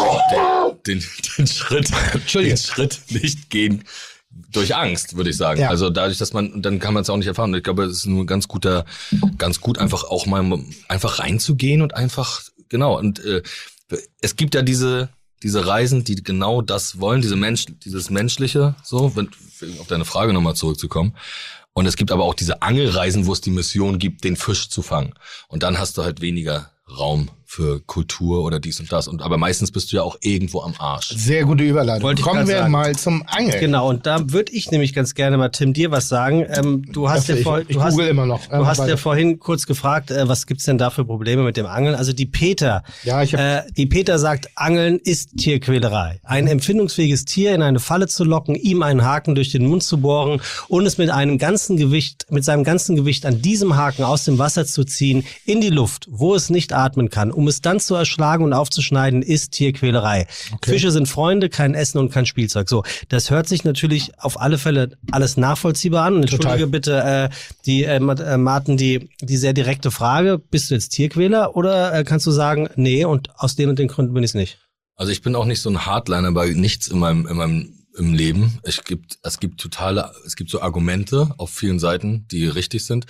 Schritt nicht gehen durch Angst, würde ich sagen. Ja. Also dadurch, dass dann kann man es auch nicht erfahren. Ich glaube, es ist nur ganz gut einfach auch mal einfach reinzugehen und einfach, genau. Und es gibt ja diese Reisen, die genau das wollen, dieses Menschliche, so, auf deine Frage nochmal zurückzukommen. Und es gibt aber auch diese Angelreisen, wo es die Mission gibt, den Fisch zu fangen. Und dann hast du halt weniger Raum für Kultur oder dies und das. Aber meistens bist du ja auch irgendwo am Arsch. Sehr gute Überleitung. Kommen wir mal zum Angeln. Genau, und da würde ich nämlich ganz gerne mal, Tim, dir was sagen. Du hast ja vorhin kurz gefragt, was gibt's denn da für Probleme mit dem Angeln? Also die Peter, die Peter sagt, Angeln ist Tierquälerei. Ein empfindungsfähiges Tier in eine Falle zu locken, ihm einen Haken durch den Mund zu bohren und es mit seinem ganzen Gewicht an diesem Haken aus dem Wasser zu ziehen, in die Luft, wo es nicht atmen kann, um es dann zu erschlagen und aufzuschneiden, ist Tierquälerei. Okay. Fische sind Freunde, kein Essen und kein Spielzeug. So, das hört sich natürlich auf alle Fälle alles nachvollziehbar an. Entschuldige bitte, Martin, die sehr direkte Frage. Bist du jetzt Tierquäler oder kannst du sagen, nee, und aus den und den Gründen bin ich es nicht? Also ich bin auch nicht so ein Hardliner bei nichts in meinem Leben. Es gibt so Argumente auf vielen Seiten, die richtig sind.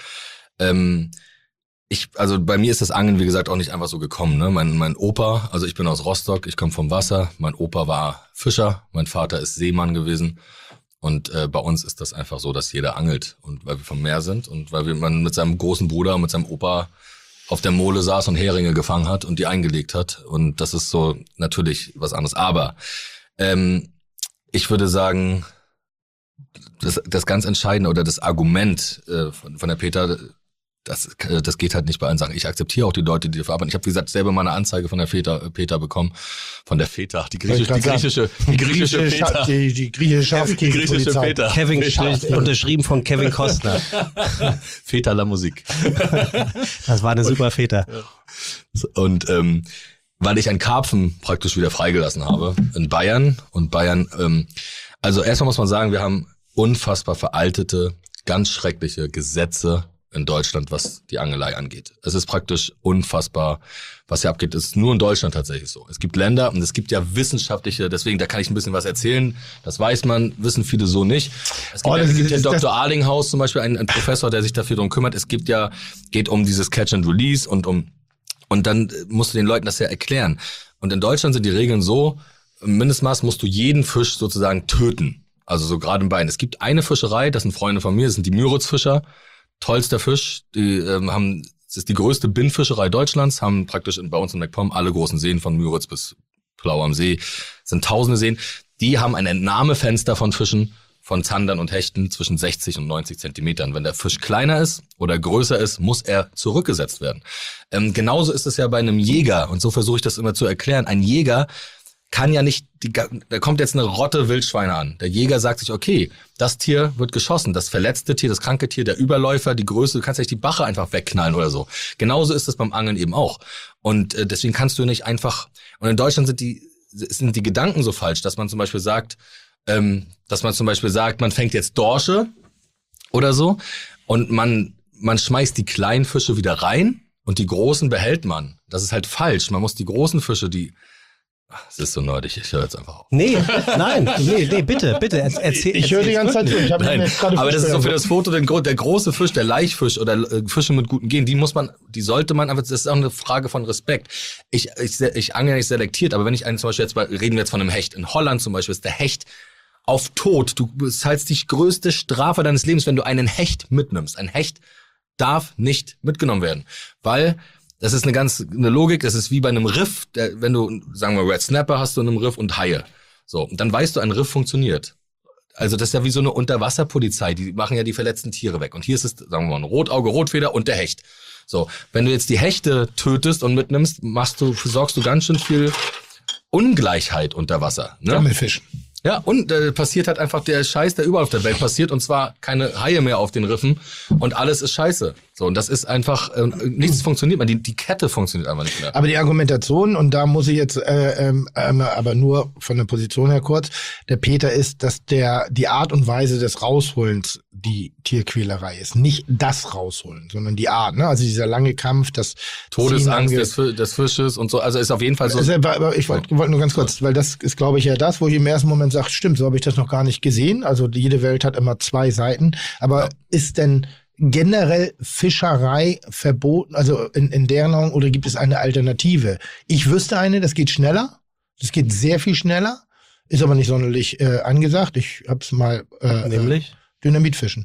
Also bei mir ist das Angeln, wie gesagt, auch nicht einfach so gekommen. Ne? Mein Opa, also ich bin aus Rostock, ich komme vom Wasser. Mein Opa war Fischer, mein Vater ist Seemann gewesen. Und bei uns ist das einfach so, dass jeder angelt. Und weil wir vom Meer sind und weil man mit seinem großen Bruder und mit seinem Opa auf der Mole saß und Heringe gefangen hat und die eingelegt hat. Und das ist so natürlich was anderes. Aber ich würde sagen, das ganz Entscheidende oder das Argument von der Peter, das geht halt nicht bei allen Sachen. Ich akzeptiere auch die Leute, die dafür arbeiten. Ich habe, wie gesagt, selber mal eine Anzeige von der Peter bekommen. Von der Feta, die griechische Peter. Kevin, unterschrieben von Kevin Costner. Feta la Musik. Das war eine super Feta. Und weil ich einen Karpfen praktisch wieder freigelassen habe in Bayern. Und Bayern, also erstmal muss man sagen, wir haben unfassbar veraltete, ganz schreckliche Gesetze in Deutschland, was die Angelei angeht. Es ist praktisch unfassbar, was hier abgeht. Es ist nur in Deutschland tatsächlich so. Es gibt Länder und es gibt ja wissenschaftliche, deswegen, da kann ich ein bisschen was erzählen. Das weiß man, wissen viele so nicht. Es gibt ja Dr. Arlinghaus zum Beispiel, ein Professor, der sich dafür drum kümmert. Es geht um dieses Catch and Release und dann musst du den Leuten das ja erklären. Und in Deutschland sind die Regeln so, im Mindestmaß musst du jeden Fisch sozusagen töten. Also so gerade im Bein. Es gibt eine Fischerei, das sind Freunde von mir, das sind die Müritzfischer. Tollster Fisch, es ist die größte Binnenfischerei Deutschlands, haben praktisch bei uns in MacPom alle großen Seen von Müritz bis Plau am See, sind tausende Seen. Die haben ein Entnahmefenster von Fischen, von Zandern und Hechten zwischen 60 und 90 Zentimetern. Wenn der Fisch kleiner ist oder größer ist, muss er zurückgesetzt werden. Genauso ist es ja bei einem Jäger und so versuche ich das immer zu erklären. Ein Jäger kann ja nicht, da kommt jetzt eine Rotte Wildschweine an. Der Jäger sagt sich, okay, das Tier wird geschossen, das verletzte Tier, das kranke Tier, der Überläufer, die Größe, du kannst nicht die Bache einfach wegknallen oder so. Genauso ist es beim Angeln eben auch. Und deswegen kannst du nicht einfach, und in Deutschland sind die Gedanken so falsch, dass man zum Beispiel sagt, man fängt jetzt Dorsche oder so und man schmeißt die kleinen Fische wieder rein und die großen behält man. Das ist halt falsch. Man muss die großen Fische, es ist so nerdig, ich höre jetzt einfach auf. Nee, bitte, erzähl. Ich höre die ganze Zeit zu. Aber das ist so für das Foto, der große Fisch, der Laichfisch oder Fische mit guten Genen, die sollte man, aber das ist auch eine Frage von Respekt. Ich angle nicht selektiert, aber wenn ich zum Beispiel reden wir jetzt von einem Hecht. In Holland zum Beispiel ist der Hecht auf Tod. Du zahlst die größte Strafe deines Lebens, wenn du einen Hecht mitnimmst. Ein Hecht darf nicht mitgenommen werden, weil das ist eine Logik, das ist wie bei einem Riff, wenn du, sagen wir Red Snapper hast du in einem Riff und Haie. So, und dann weißt du, ein Riff funktioniert. Also das ist ja wie so eine Unterwasserpolizei, die machen ja die verletzten Tiere weg. Und hier ist es, sagen wir mal, ein Rotauge, Rotfeder und der Hecht. So, wenn du jetzt die Hechte tötest und mitnimmst, sorgst du ganz schön viel Ungleichheit unter Wasser. Ne? Gammelfisch. Ja, und passiert halt einfach der Scheiß, der überall auf der Welt passiert, und zwar keine Haie mehr auf den Riffen und alles ist scheiße. So, und das ist einfach, nichts funktioniert mehr, die Kette funktioniert einfach nicht mehr. Aber die Argumentation, und da muss ich jetzt aber nur von der Position her kurz, der Peter ist, dass die Art und Weise des Rausholens die Tierquälerei ist. Nicht das Rausholen, sondern die Art, ne? Also dieser lange Kampf, das Todesangst des Fisches und so, also ist auf jeden Fall so. Aber ich wollte nur ganz kurz, weil das ist, glaube ich, ja das, wo ich im ersten Moment sage, stimmt, so habe ich das noch gar nicht gesehen. Also jede Welt hat immer zwei Seiten. Aber ist denn generell Fischerei verboten, also in deren Augen, oder gibt es eine Alternative? Ich wüsste eine, das geht schneller. Das geht sehr viel schneller. Ist aber nicht sonderlich angesagt. Ich hab's mal Nämlich? Dynamitfischen.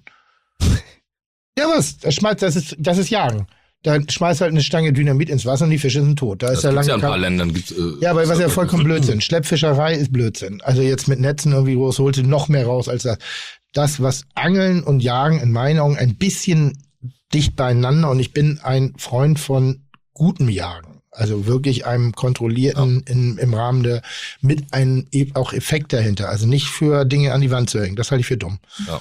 Ja, was? Das ist Jagen. Da schmeißt halt eine Stange Dynamit ins Wasser und die Fische sind tot. Da das ist ja gibt's lange ja in ein paar Ländern. ja, aber was ja vollkommen Blödsinn. Schleppfischerei ist Blödsinn. Also jetzt mit Netzen irgendwie groß holst du noch mehr raus als das. Das, was Angeln und Jagen in meinen Augen ein bisschen dicht beieinander, und ich bin ein Freund von gutem Jagen. Also wirklich einem kontrollierten im Rahmen mit einem auch Effekt dahinter. Also nicht für Dinge an die Wand zu hängen. Das halte ich für dumm. Ja.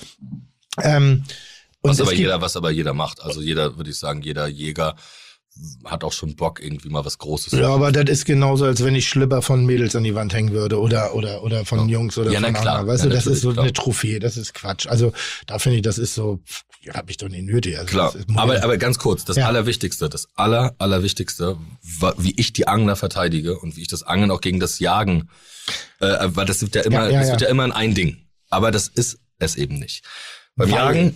Was aber jeder macht. Also würde ich sagen, jeder Jäger hat auch schon Bock, irgendwie mal was Großes zu Ja, aber das ist genauso, als wenn ich Schlipper von Mädels an die Wand hängen würde oder von Jungs oder von anderen. Weißt du, das ist so eine Trophäe, das ist Quatsch. Also da finde ich, das ist so, hab ich doch nicht nötig. Also, klar, aber ganz kurz, das Allerwichtigste, Allerwichtigste, wie ich die Angler verteidige und wie ich das Angeln auch gegen das Jagen, weil das wird ja immer, wird ja immer ein Ding. Aber das ist es eben nicht. Beim Jagen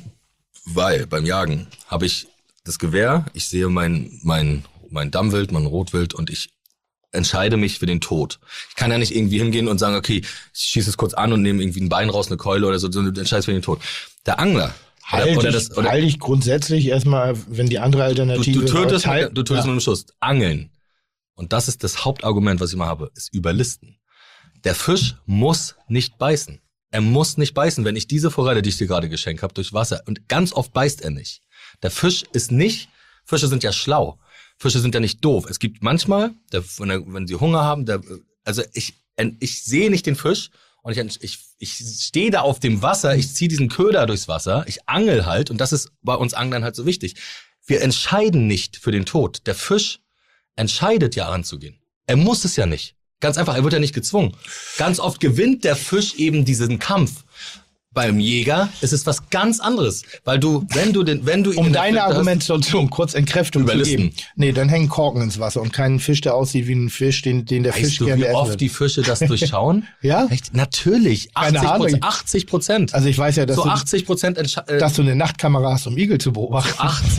habe ich das Gewehr, ich sehe mein Dammwild, mein Rotwild und ich entscheide mich für den Tod. Ich kann ja nicht irgendwie hingehen und sagen, okay, ich schieße es kurz an und nehme irgendwie ein Bein raus, eine Keule oder so, sondern du entscheidest für den Tod. Der Angler halte ich grundsätzlich erstmal, wenn die andere Alternative... Du tötest mit einem Schuss. Angeln. Und das ist das Hauptargument, was ich mal habe, ist Überlisten. Der Fisch muss nicht beißen. Er muss nicht beißen, wenn ich diese Forelle, die ich dir gerade geschenkt habe, durch Wasser, und ganz oft beißt er nicht. Der Fisch ist nicht, Fische sind ja schlau. Fische sind ja nicht doof. Es gibt manchmal, wenn sie Hunger haben, ich sehe nicht den Fisch und ich stehe da auf dem Wasser, ich ziehe diesen Köder durchs Wasser, ich angel halt, und das ist bei uns Anglern halt so wichtig. Wir entscheiden nicht für den Tod. Der Fisch entscheidet ja anzugehen. Er muss es ja nicht. Ganz einfach, er wird ja nicht gezwungen. Ganz oft gewinnt der Fisch eben diesen Kampf. Beim Jäger ist es was ganz anderes, weil wenn du ihn um deine Argumentation kurz Entkräftung zu geben. Nee, dann hängen Korken ins Wasser und kein Fisch, der aussieht wie ein Fisch, den der Fisch gerne essen wie oft wird. Die Fische das durchschauen? Ja? Echt? Natürlich. 80%. Also ich weiß ja, dass so 80%, dass du eine Nachtkamera hast, um Igel zu beobachten.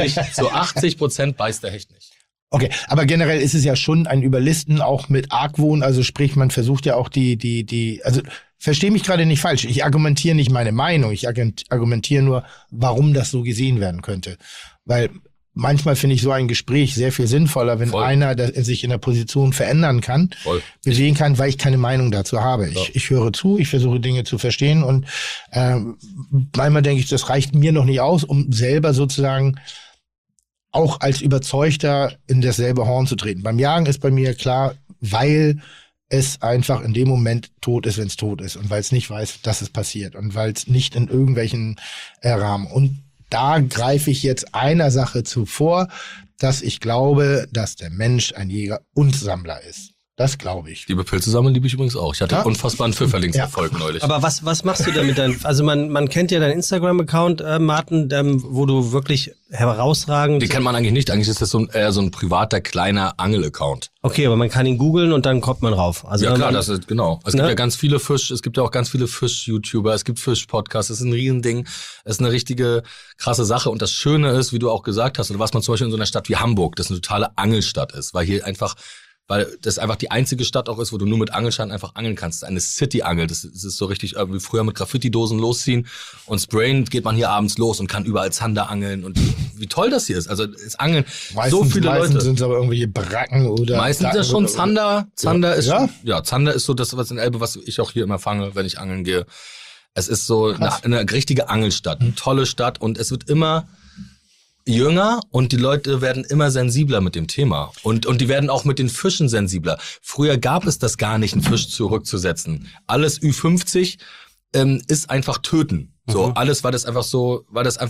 80% beißt der Hecht nicht. Okay, aber generell ist es ja schon ein Überlisten, auch mit Argwohn, also sprich, man versucht ja auch also versteh mich gerade nicht falsch, ich argumentiere nicht meine Meinung, ich argumentiere nur, warum das so gesehen werden könnte. Weil manchmal finde ich so ein Gespräch sehr viel sinnvoller, wenn einer sich in der Position verändern kann, bewegen kann, weil ich keine Meinung dazu habe. Ja. Ich höre zu, ich versuche Dinge zu verstehen, und manchmal denke ich, das reicht mir noch nicht aus, um selber sozusagen auch als Überzeugter in dasselbe Horn zu treten. Beim Jagen ist bei mir klar, weil es einfach in dem Moment tot ist, wenn es tot ist, und weil es nicht weiß, dass es passiert, und weil es nicht in irgendwelchen Rahmen. Und da greife ich jetzt einer Sache zuvor, dass ich glaube, dass der Mensch ein Jäger und Sammler ist. Das glaube ich. Liebe Pilze sammeln liebe ich übrigens auch. Ich hatte unfassbaren Pfifferlingserfolg neulich. Aber was machst du denn mit deinem, also man kennt ja deinen Instagram-Account, Martin, wo du wirklich herausragend... Den kennt man eigentlich nicht. Eigentlich ist das eher so ein privater, kleiner Angel-Account. Okay, aber man kann ihn googeln und dann kommt man rauf. Also ja klar, das ist, genau. Es gibt ja ganz viele es gibt ja auch ganz viele Fisch-YouTuber, es gibt Fisch-Podcasts, das ist ein Riesending, das ist eine richtige krasse Sache, und das Schöne ist, wie du auch gesagt hast, oder was man zum Beispiel in so einer Stadt wie Hamburg, das eine totale Angelstadt ist, weil das einfach die einzige Stadt auch ist, wo du nur mit Angelschein einfach angeln kannst. Eine City-Angel. Das ist so richtig irgendwie früher mit Graffiti-Dosen losziehen und sprayen, geht man hier abends los und kann überall Zander angeln, und wie toll das hier ist. Also es angeln so viele Leute. Meistens sind es aber irgendwelche Bracken oder... Meistens ist das schon Zander. Zander ist Zander ist so das, was in Elbe, was ich auch hier immer fange, wenn ich angeln gehe. Es ist so eine richtige Angelstadt, eine tolle Stadt, und es wird immer jünger, und die Leute werden immer sensibler mit dem Thema. Und die werden auch mit den Fischen sensibler. Früher gab es das gar nicht, einen Fisch zurückzusetzen. Alles Ü50 ist einfach töten. So, alles, weil das einfach so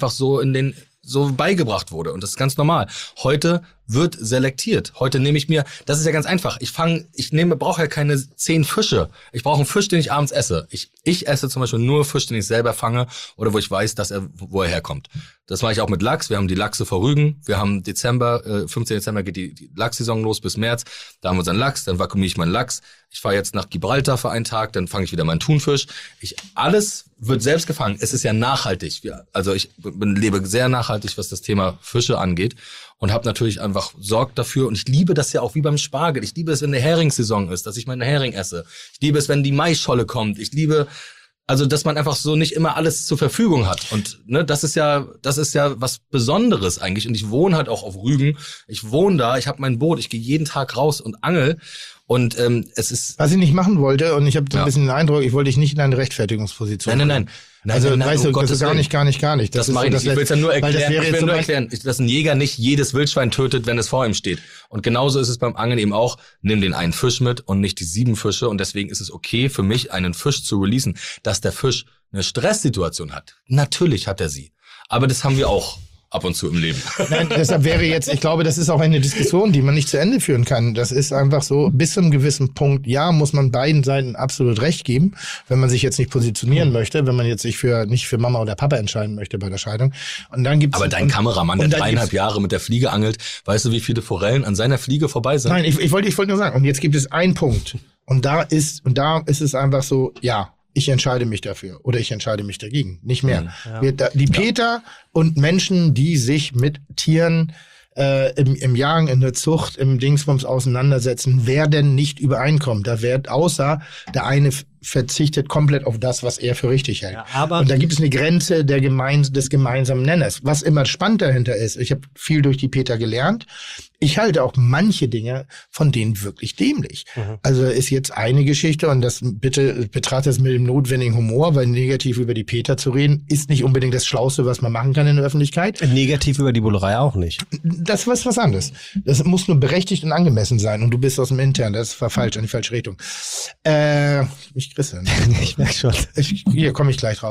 so beigebracht wurde. Und das ist ganz normal. Heute wird selektiert. Heute nehme ich mir, das ist ja ganz einfach. Brauche ja keine 10 Fische. Ich brauche einen Fisch, den ich abends esse. Ich esse zum Beispiel nur Fisch, den ich selber fange oder wo ich weiß, wo er herkommt. Das mache ich auch mit Lachs. Wir haben die Lachse vor Rügen. Wir haben 15. Dezember geht die Lachssaison los bis März. Da haben wir unseren Lachs, dann vakuumiere ich meinen Lachs. Ich fahre jetzt nach Gibraltar für einen Tag, dann fange ich wieder meinen Thunfisch. Alles wird selbst gefangen. Es ist ja nachhaltig. Also ich lebe sehr nachhaltig, was das Thema Fische angeht. Und habe natürlich einfach Sorge dafür. Und ich liebe das ja auch wie beim Spargel. Ich liebe es, wenn eine Heringssaison ist, dass ich meinen Hering esse. Ich liebe es, wenn die Maisscholle kommt. Ich liebe, also dass man einfach so nicht immer alles zur Verfügung hat. Und ne, das ist ja was Besonderes eigentlich. Und ich wohne halt auch auf Rügen. Ich wohne da, ich habe mein Boot, ich gehe jeden Tag raus und angel. Und es ist... Was ich nicht machen wollte, und ich habe so ein bisschen den Eindruck, ich wollte dich nicht in eine Rechtfertigungsposition Nein. Also weißt du, das ist gar nicht. Das mache ich nicht. Ich will es ja nur erklären, dass ein Jäger nicht jedes Wildschwein tötet, wenn es vor ihm steht. Und genauso ist es beim Angeln eben auch, nimm den einen Fisch mit und nicht die 7 Fische. Und deswegen ist es okay für mich, einen Fisch zu releasen, dass der Fisch eine Stresssituation hat. Natürlich hat er sie. Aber das haben wir auch ab und zu im Leben. Nein, deshalb wäre jetzt, ich glaube, das ist auch eine Diskussion, die man nicht zu Ende führen kann. Das ist einfach so, bis zu einem gewissen Punkt, ja, muss man beiden Seiten absolut recht geben, wenn man sich jetzt nicht positionieren möchte, wenn man jetzt sich nicht für Mama oder Papa entscheiden möchte bei der Scheidung. Und dann gibt's aber dein Kameramann, der 3,5 Jahre mit der Fliege angelt, weißt du, wie viele Forellen an seiner Fliege vorbei sind? Nein, ich wollte nur sagen, und jetzt gibt es einen Punkt. Und da ist es einfach so, ja, ich entscheide mich dafür oder ich entscheide mich dagegen. Nicht mehr. Ja. Die Peter und Menschen, die sich mit Tieren im Jagen, in der Zucht, im Dingsbums auseinandersetzen, werden nicht übereinkommen. Da wird außer der eine verzichtet komplett auf das, was er für richtig hält. Ja, und da gibt es eine Grenze des gemeinsamen Nenners. Was immer spannend dahinter ist, ich habe viel durch die Peter gelernt, ich halte auch manche Dinge von denen wirklich dämlich. Also ist jetzt eine Geschichte, und das bitte betrachtet es mit dem notwendigen Humor, weil negativ über die Peter zu reden, ist nicht unbedingt das Schlauste, was man machen kann in der Öffentlichkeit. Negativ über die Bullerei auch nicht. Das ist was anderes. Das muss nur berechtigt und angemessen sein, und du bist aus dem Intern, das war falsch, in die falsche Richtung. Ich merke schon. Hier komme ich gleich drauf.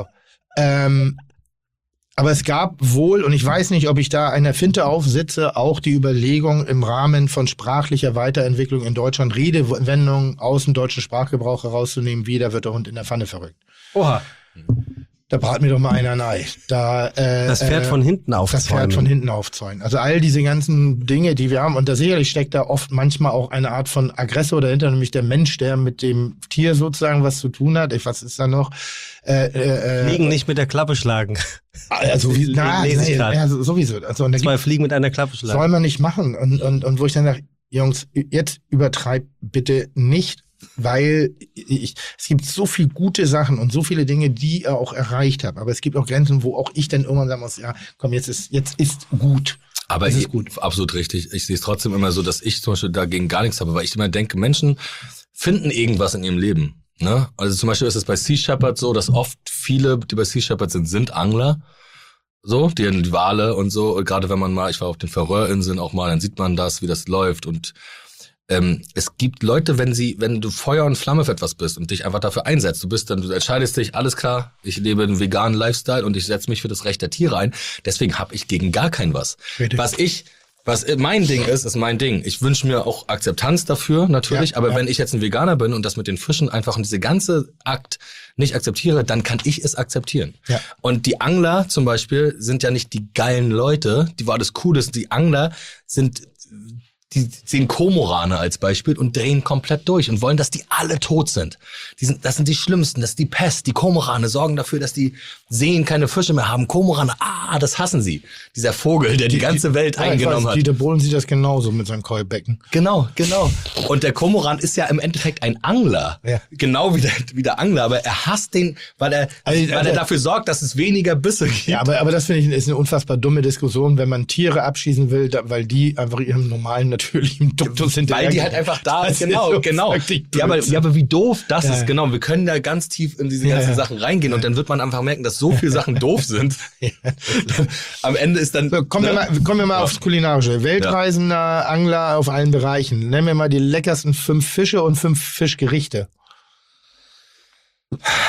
Aber es gab wohl, und ich weiß nicht, ob ich da einer Finte aufsitze, auch die Überlegung im Rahmen von sprachlicher Weiterentwicklung in Deutschland, Redewendungen aus dem deutschen Sprachgebrauch herauszunehmen, wie da wird der Hund in der Pfanne verrückt. Oha. Da brat mir doch mal einer ein Ei. Das Pferd von hinten aufzäunen. Das Pferd von hinten aufzäunen. Also all diese ganzen Dinge, die wir haben, und da sicherlich steckt da oft manchmal auch eine Art von Aggressor dahinter, nämlich der Mensch, der mit dem Tier sozusagen was zu tun hat. Was ist da noch? Fliegen nicht mit der Klappe schlagen. Also sowieso. Also, und 2 Fliegen mit einer Klappe schlagen. Soll man nicht machen. Und wo ich dann sage, Jungs, jetzt übertreibt bitte nicht, weil es gibt so viele gute Sachen und so viele Dinge, die ihr auch erreicht habt. Aber es gibt auch Grenzen, wo auch ich dann irgendwann sagen muss, ja, komm, jetzt ist gut. Aber absolut richtig. Ich sehe es trotzdem immer so, dass ich zum Beispiel dagegen gar nichts habe, weil ich immer denke, Menschen finden irgendwas in ihrem Leben. Ne? Also zum Beispiel ist es bei Sea Shepherd so, dass oft viele, die bei Sea Shepherd sind Angler. So, die Wale und so. Und gerade wenn man mal, ich war auf den Färöerinseln auch mal, dann sieht man das, wie das läuft. Und es gibt Leute, wenn du Feuer und Flamme für etwas bist und dich einfach dafür einsetzt, du entscheidest dich, alles klar, ich lebe einen veganen Lifestyle und ich setze mich für das Recht der Tiere ein, deswegen habe ich gegen gar kein was. Was mein Ding ist mein Ding. Ich wünsche mir auch Akzeptanz dafür, natürlich, aber wenn ich jetzt ein Veganer bin und das mit den Fischen einfach und diese ganze Akt nicht akzeptiere, dann kann ich es akzeptieren. Ja. Und die Angler zum Beispiel sind ja nicht die geilen Leute, wo alles cool ist, die Angler die sehen Kormorane als Beispiel und drehen komplett durch und wollen, dass die alle tot sind. Das sind die Schlimmsten, das ist die Pest. Die Kormorane sorgen dafür, dass die Seen keine Fische mehr haben. Kormorane, das hassen sie. Dieser Vogel, der die ganze Welt eingenommen hat. Dieter Bohlen sieht das genauso mit seinem Keubecken. Genau. Und der Kormoran ist ja im Endeffekt ein Angler. Ja. Genau wie der Angler, aber er hasst den, weil er dafür sorgt, dass es weniger Bisse gibt. Ja, aber das finde ich ist eine unfassbar dumme Diskussion, wenn man Tiere abschießen will, weil die einfach ihrem normalen natürlichen Duktus sind. Weil die halt einfach da sind. Genau. Ja, aber wie doof das ist. Genau, wir können da ganz tief in diese ganzen Sachen reingehen und dann wird man einfach merken, dass so viele Sachen doof sind. Am Ende ist dann... Kommen wir mal aufs Kulinarische. Weltreisender Angler auf allen Bereichen. Nennen wir mal die leckersten 5 Fische und 5 Fischgerichte.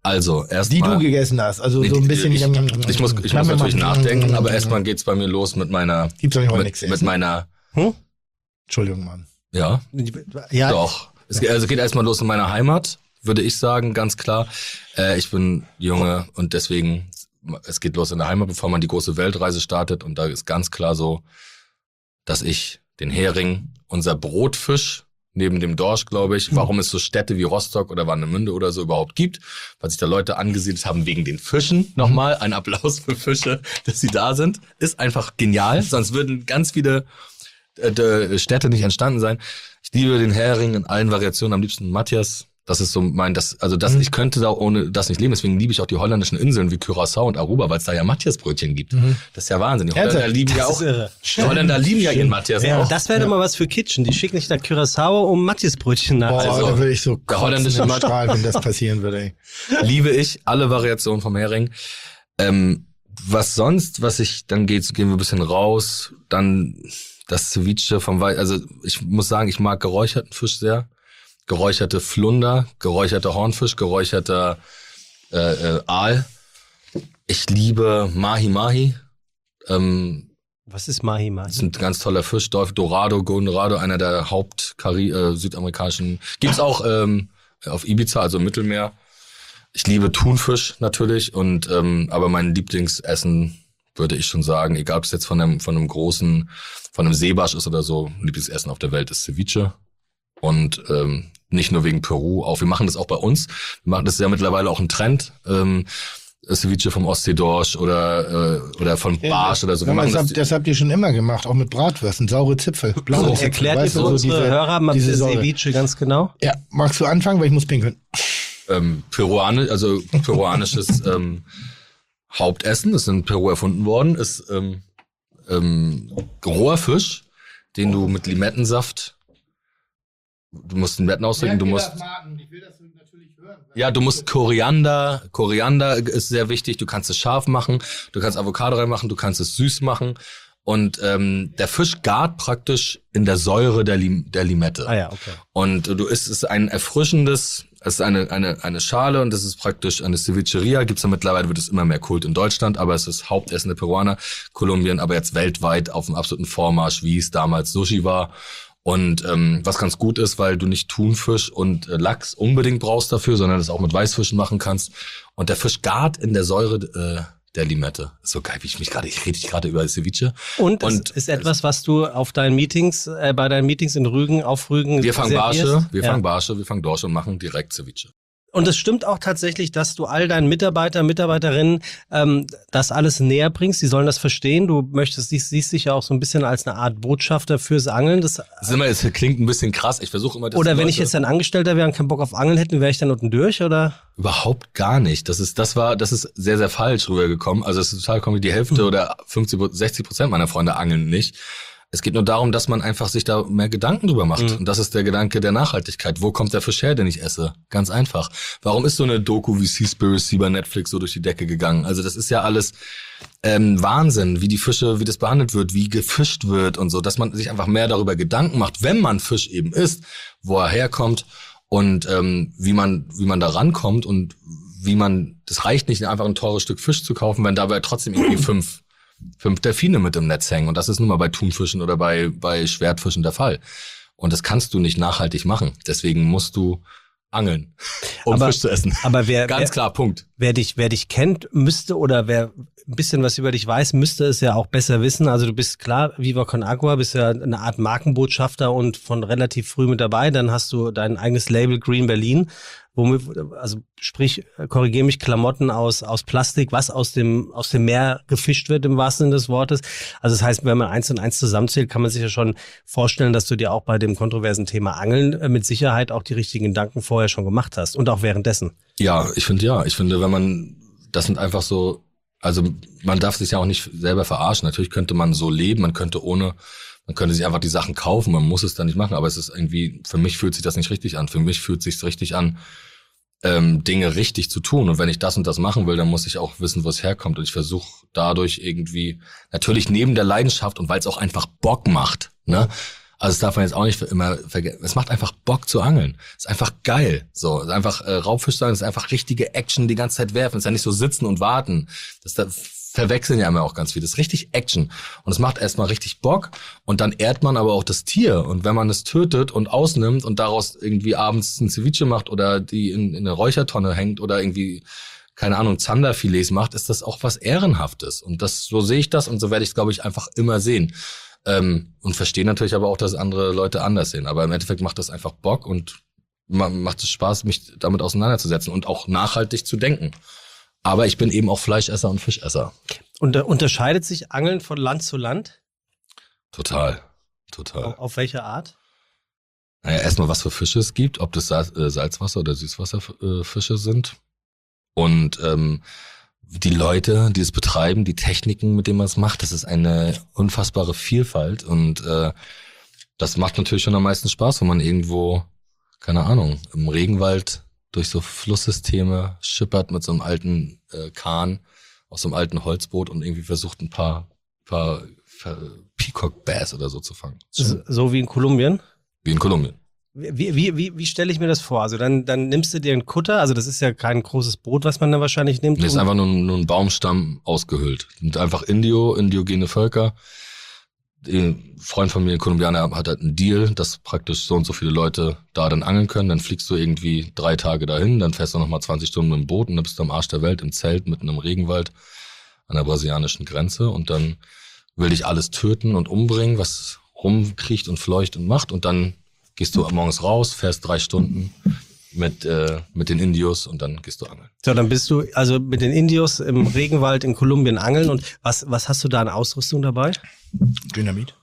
Also, Die erstmal. du gegessen hast. Also so ein bisschen. Ich muss natürlich nachdenken, aber erstmal geht's bei mir los mit meiner. Gibt's doch nicht heute nichts mit essen. meiner. Entschuldigung, Mann. Ja, Ja, doch. Es geht erstmal los in meiner Heimat, würde ich sagen, ganz klar. Ich bin Junge und deswegen, es geht los in der Heimat, bevor man die große Weltreise startet. Und da ist ganz klar so, dass ich den Hering, unser Brotfisch, neben dem Dorsch, glaube ich, warum es so Städte wie Rostock oder Warnemünde oder so überhaupt gibt, weil sich da Leute angesiedelt haben wegen den Fischen. Nochmal ein Applaus für Fische, dass sie da sind. Ist einfach genial, sonst würden ganz viele Städte nicht entstanden sein. Ich liebe den Hering in allen Variationen, am liebsten Matthias. Das ist so ich könnte da ohne das nicht leben. Deswegen liebe ich auch die holländischen Inseln wie Curaçao und Aruba, weil es da ja Matthias-Brötchen gibt. Das ist ja Wahnsinn. Die Holländer lieben ja auch. Die Holländer lieben ja ihren Matthias auch. das wäre doch mal was für Kitchen. Die schicken dich nach Curaçao, um Matthias-Brötchen nach. Boah, Also, da würde ich so der holländische kotzen im Strahl, wenn das passieren würde, ey. Liebe ich alle Variationen vom Hering. Was sonst, gehen wir ein bisschen raus. Dann das Ceviche also ich muss sagen, ich mag geräucherten Fisch sehr. Geräucherte Flunder, geräucherter Hornfisch, geräucherter Aal. Ich liebe Mahi-Mahi. Was ist Mahi-Mahi? Das ist ein ganz toller Fisch. Golden Dorado, einer der südamerikanischen. Gibt's auch auf Ibiza, also im Mittelmeer. Ich liebe Thunfisch natürlich aber mein Lieblingsessen würde ich schon sagen, egal ob es jetzt von einem Seebarsch ist oder so, Lieblingsessen auf der Welt ist Ceviche. Und nicht nur wegen Peru, auch wir machen das auch bei uns. Wir machen das ja mittlerweile auch ein Trend. Ceviche vom Ostseedorsch oder von Barsch oder so. Wir machen das habt ihr schon immer gemacht, auch mit Bratwürsten, saure Zipfel, blaue Zipfel. Erklärt ihr Weißt für du, so unsere Hörer mal diese Säure. Ceviche ganz genau? Ja, magst du anfangen, weil ich muss pinkeln. Peruanisches Hauptessen, ist in Peru erfunden worden, ist roher Fisch, den du mit Limettensaft. Du musst den Limetten ausdrücken, du musst. Ich will das natürlich hören. Ja, du musst Koriander ist sehr wichtig, du kannst es scharf machen, du kannst Avocado reinmachen, du kannst es süß machen und der Fisch gart praktisch in der Säure der Limette. Ah ja, okay. Und es ist ein erfrischendes, es ist eine Schale und das ist praktisch eine Cevicheria, gibt's ja mittlerweile, wird es immer mehr Kult in Deutschland, aber es ist Hauptessen der Peruaner, Kolumbien, aber jetzt weltweit auf dem absoluten Vormarsch, wie es damals Sushi war. Und was ganz gut ist, weil du nicht Thunfisch und Lachs unbedingt brauchst dafür, sondern das auch mit Weißfischen machen kannst. Und der Fisch gart in der Säure der Limette. So geil, ich rede gerade über Ceviche. Und es ist etwas, was du auf deinen Meetings, bei deinen Meetings in Rügen, auf Rügen wir fangen servierst? Barsche, wir fangen Dorsche und machen direkt Ceviche. Und es stimmt auch tatsächlich, dass du all deinen Mitarbeiterinnen das alles näher bringst. Die sollen das verstehen. Du siehst dich ja auch so ein bisschen als eine Art Botschafter fürs Angeln. Das klingt ein bisschen krass. Ich versuche immer, dass oder wenn ich jetzt ein Angestellter wäre und keinen Bock auf Angeln hätte, wäre ich dann unten durch, oder? Überhaupt gar nicht. Das ist sehr, sehr falsch rübergekommen. Also es ist total komisch. Die Hälfte oder 60% meiner Freunde angeln nicht. Es geht nur darum, dass man einfach sich da mehr Gedanken drüber macht. Und das ist der Gedanke der Nachhaltigkeit. Wo kommt der Fisch her, den ich esse? Ganz einfach. Warum ist so eine Doku wie Seaspiracy bei Netflix so durch die Decke gegangen? Also das ist ja alles Wahnsinn, wie die Fische, wie das behandelt wird, wie gefischt wird und so, dass man sich einfach mehr darüber Gedanken macht, wenn man Fisch eben isst, wo er herkommt und wie man da rankommt und das reicht nicht, einfach ein teures Stück Fisch zu kaufen, wenn dabei trotzdem irgendwie fünf Delfine mit im Netz hängen. Und das ist nun mal bei Thunfischen oder bei Schwertfischen der Fall. Und das kannst du nicht nachhaltig machen. Deswegen musst du angeln, um Fisch zu essen. Aber Punkt. Wer dich kennt, müsste, oder wer ein bisschen was über dich weiß, müsste es ja auch besser wissen. Also du bist klar, Viva Con Agua, bist ja eine Art Markenbotschafter und von relativ früh mit dabei. Dann hast du dein eigenes Label Green Berlin, korrigiere mich, Klamotten aus Plastik, was aus dem Meer gefischt wird, im wahrsten Sinne des Wortes. Also das heißt, wenn man 1 und 1 zusammenzählt, kann man sich ja schon vorstellen, dass du dir auch bei dem kontroversen Thema Angeln mit Sicherheit auch die richtigen Gedanken vorher schon gemacht hast und auch währenddessen. Ja, ich finde, das sind einfach so, also man darf sich ja auch nicht selber verarschen. Natürlich könnte man so leben, man könnte sich einfach die Sachen kaufen, man muss es dann nicht machen, aber es ist irgendwie, für mich fühlt sich das nicht richtig an. Für mich fühlt es sich richtig an, Dinge richtig zu tun. Und wenn ich das und das machen will, dann muss ich auch wissen, wo es herkommt. Und ich versuche dadurch irgendwie, natürlich neben der Leidenschaft und weil es auch einfach Bock macht, ne? Also das darf man jetzt auch nicht immer vergessen. Es macht einfach Bock zu angeln. Ist einfach geil. So, ist einfach Raubfisch sein, ist einfach richtige Action, die ganze Zeit werfen. Ist ja nicht so sitzen und warten. Da verwechseln ja immer auch ganz viel. Das ist richtig Action. Und es macht erstmal richtig Bock. Und dann ehrt man aber auch das Tier. Und wenn man es tötet und ausnimmt und daraus irgendwie abends ein Ceviche macht oder die in eine Räuchertonne hängt oder irgendwie, keine Ahnung, Zanderfilets macht, ist das auch was Ehrenhaftes. Und so sehe ich das und so werde ich es, glaube ich, einfach immer sehen. Und verstehe natürlich aber auch, dass andere Leute anders sehen. Aber im Endeffekt macht das einfach Bock und macht es Spaß, mich damit auseinanderzusetzen und auch nachhaltig zu denken. Aber ich bin eben auch Fleischesser und Fischesser. Und unterscheidet sich Angeln von Land zu Land? Total. Auf welche Art? Naja, erstmal, was für Fische es gibt, ob das Salzwasser- oder Süßwasserfische sind. Und die Leute, die es betreiben, die Techniken, mit denen man es macht, das ist eine unfassbare Vielfalt. Und das macht natürlich schon am meisten Spaß, wenn man irgendwo, keine Ahnung, im Regenwald durch so Flusssysteme schippert mit so einem alten Kahn aus so einem alten Holzboot und irgendwie versucht ein paar Peacock Bass oder so zu fangen. So wie in Kolumbien? Wie in Kolumbien. Wie stelle ich mir das vor? Also dann nimmst du dir einen Kutter, also das ist ja kein großes Boot, was man da wahrscheinlich nimmt. Nee, ist einfach nur ein Baumstamm ausgehöhlt. Und einfach indigene Völker. Ein Freund von mir, ein Kolumbianer, hat halt einen Deal, dass praktisch so und so viele Leute da dann angeln können. Dann fliegst du irgendwie 3 Tage dahin, dann fährst du nochmal 20 Stunden mit dem Boot und dann bist du am Arsch der Welt im Zelt mitten im Regenwald an der brasilianischen Grenze. Und dann will dich alles töten und umbringen, was rumkriecht und fleucht und macht. Und dann gehst du morgens raus, fährst 3 Stunden mit den Indios und dann gehst du angeln. So, dann bist du also mit den Indios im Regenwald in Kolumbien angeln. Und was hast du da an Ausrüstung dabei? Dynamit.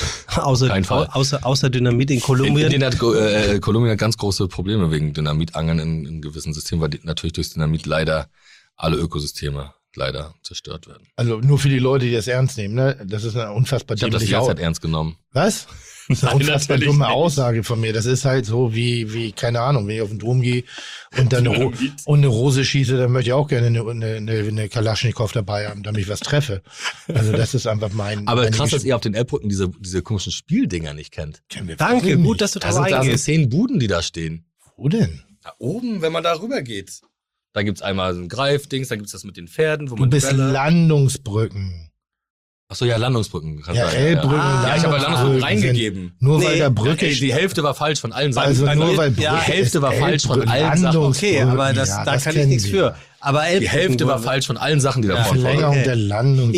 Außer Dynamit in Kolumbien? Kolumbien hat ganz große Probleme wegen Dynamitangeln in gewissen Systemen, weil natürlich durchs Dynamit leider alle Ökosysteme leider zerstört werden. Also nur für die Leute, die das ernst nehmen, ne? Das ist eine unfassbar Ich habe das die ganze Zeit ernst genommen. Was? Das ist eine unfassbar dumme Aussage von mir. Das ist halt so wie keine Ahnung, wenn ich auf den Dom gehe und dann eine Rose schieße, dann möchte ich auch gerne eine Kalaschnikow dabei haben, damit ich was treffe. Also das ist einfach Aber krass, dass ihr auf den Elbbrücken diese komischen Spieldinger nicht kennt. Danke, gut, dass du drauf eingehst. Da sind 10 Buden, die da stehen. Wo denn? Da oben, wenn man da rüber geht. Da gibt's einmal so ein Greifdings, da gibt's das mit den Pferden. Wo du man bist Landungsbrücken. Achso, ja, Landungsbrücken. Ja, Elbbrücken. Ja, ich habe Landungsbrücken reingegeben. Nur weil da Brücke die Hälfte war falsch von allen Seiten. Also nur weil die Hälfte war falsch von allen Sachen. Okay, aber da kann ich nichts für. Aber die Hälfte war falsch von allen Sachen, die da vorne waren. Verlängerung der Landung.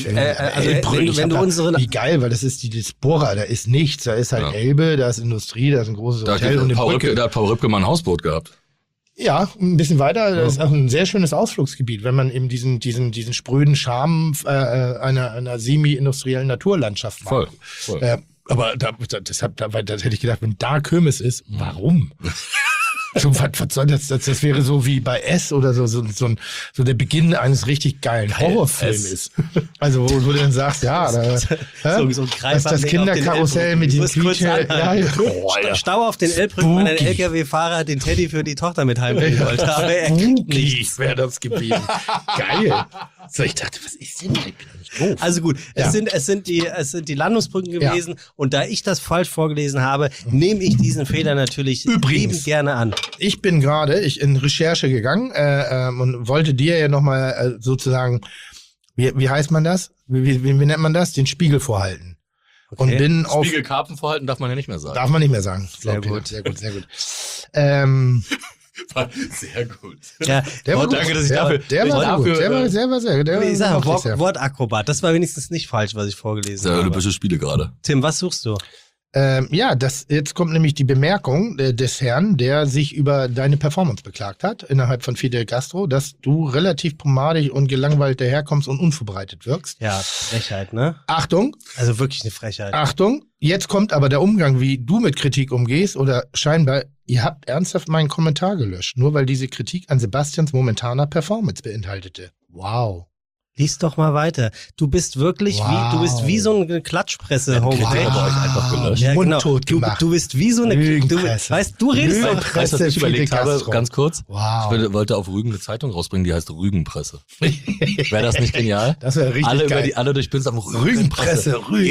Wenn du unsere... Wie geil, weil das ist die Diaspora, da ist nichts. Da ist halt Elbe, da ist Industrie, da ist ein großes Hotel und eine Brücke. Da hat Paul Rübke mal ein Hausboot gehabt. Ja, ein bisschen weiter. Das ist auch ein sehr schönes Ausflugsgebiet, wenn man eben diesen spröden Charme einer semi-industriellen Naturlandschaft mag. Voll. Aber deshalb hätte ich gedacht, wenn da Kirmes ist, warum? So, was soll das? Das wäre so wie bei S oder so der Beginn eines richtig geilen Horrorfilms. Also wo du dann sagst, ja, so ein das Kinderkarussell mit den Quietsche. Stau auf den Elbbrücken, weil ein LKW-Fahrer den Teddy für die Tochter mit heimbringen wollte. Aber er kriegt nichts. Wäre das gewesen. Geil. So, ich dachte, was ist denn da? Ich bin nicht doof. Also gut, es sind die Landungsbrücken gewesen und da ich das falsch vorgelesen habe, nehme ich diesen Fehler natürlich liebend gerne an. Ich bin gerade in Recherche gegangen und wollte dir ja nochmal sozusagen, wie heißt man das? Wie nennt man das? Den Spiegel vorhalten. Okay. Und bin auf Spiegelkarpfen vorhalten darf man ja nicht mehr sagen. Darf man nicht mehr sagen. Sehr gut. Sehr gut. Sehr gut. Ja, der war gut. Danke, dass ich dafür. Der war sehr gut. Ich sage Wortakrobat. Das war wenigstens nicht falsch, was ich vorgelesen habe. Olympische Spiele gerade. Tim, was suchst du? Jetzt kommt nämlich die Bemerkung des Herrn, der sich über deine Performance beklagt hat innerhalb von Fidel Castro, dass du relativ pomadig und gelangweilt daherkommst und unvorbereitet wirkst. Ja, Frechheit, ne? Achtung. Also wirklich eine Frechheit. Achtung. Jetzt kommt aber der Umgang, wie du mit Kritik umgehst oder scheinbar, ihr habt ernsthaft meinen Kommentar gelöscht, nur weil diese Kritik an Sebastians momentaner Performance beinhaltete. Wow. Lies doch mal weiter. Du bist wirklich wie so eine Klatschpresse. Kritik aber euch einfach gelöscht. Ja, genau. Mundtot gemacht. Du bist wie so eine Lügenpresse. du redest doch. Weißt du, was ich überlegt habe? Ganz kurz. Wow. Ich wollte auf Rügen eine Zeitung rausbringen, die heißt Rügenpresse. Wäre das nicht genial? Das wäre richtig geil. Alle durch Binz am Rügenpresse.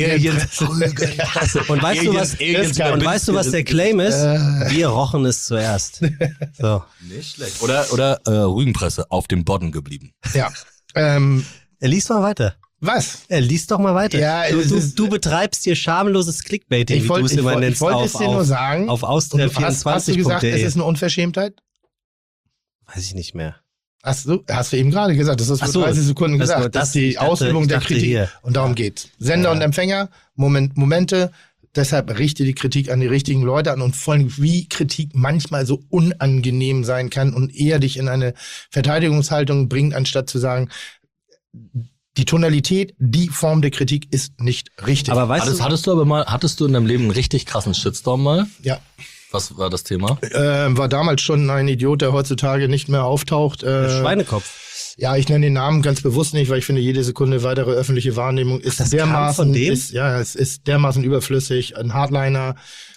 Und weißt du, was der Claim ist? Wir rochen es zuerst. So. Nicht schlecht. Oder Rügenpresse auf dem Bodden geblieben. Ja. Lies mal weiter. Was? Lies doch mal weiter. Ja, du betreibst hier schamloses Clickbaiting, wie du es immer nennst. Ich wollte es dir nur sagen. Auf Austria24.de. Hast du gesagt, es ist eine Unverschämtheit? Weiß ich nicht mehr. Hast du eben gerade gesagt, das ist vor 30 Sekunden gesagt. Das ist die Ausübung der Kritik. Hier. Und darum geht's. Sender und Empfänger, Momente. Deshalb richte die Kritik an die richtigen Leute an und vor allem, wie Kritik manchmal so unangenehm sein kann und eher dich in eine Verteidigungshaltung bringt, anstatt zu sagen, die Tonalität, die Form der Kritik ist nicht richtig. Aber Hattest du in deinem Leben einen richtig krassen Shitstorm mal? Ja. Was war das Thema? War damals schon ein Idiot, der heutzutage nicht mehr auftaucht. Schweinekopf. Ja, ich nenne den Namen ganz bewusst nicht, weil ich finde, jede Sekunde weitere öffentliche Wahrnehmung ist dermaßen, es ist dermaßen überflüssig. Ein Hardliner,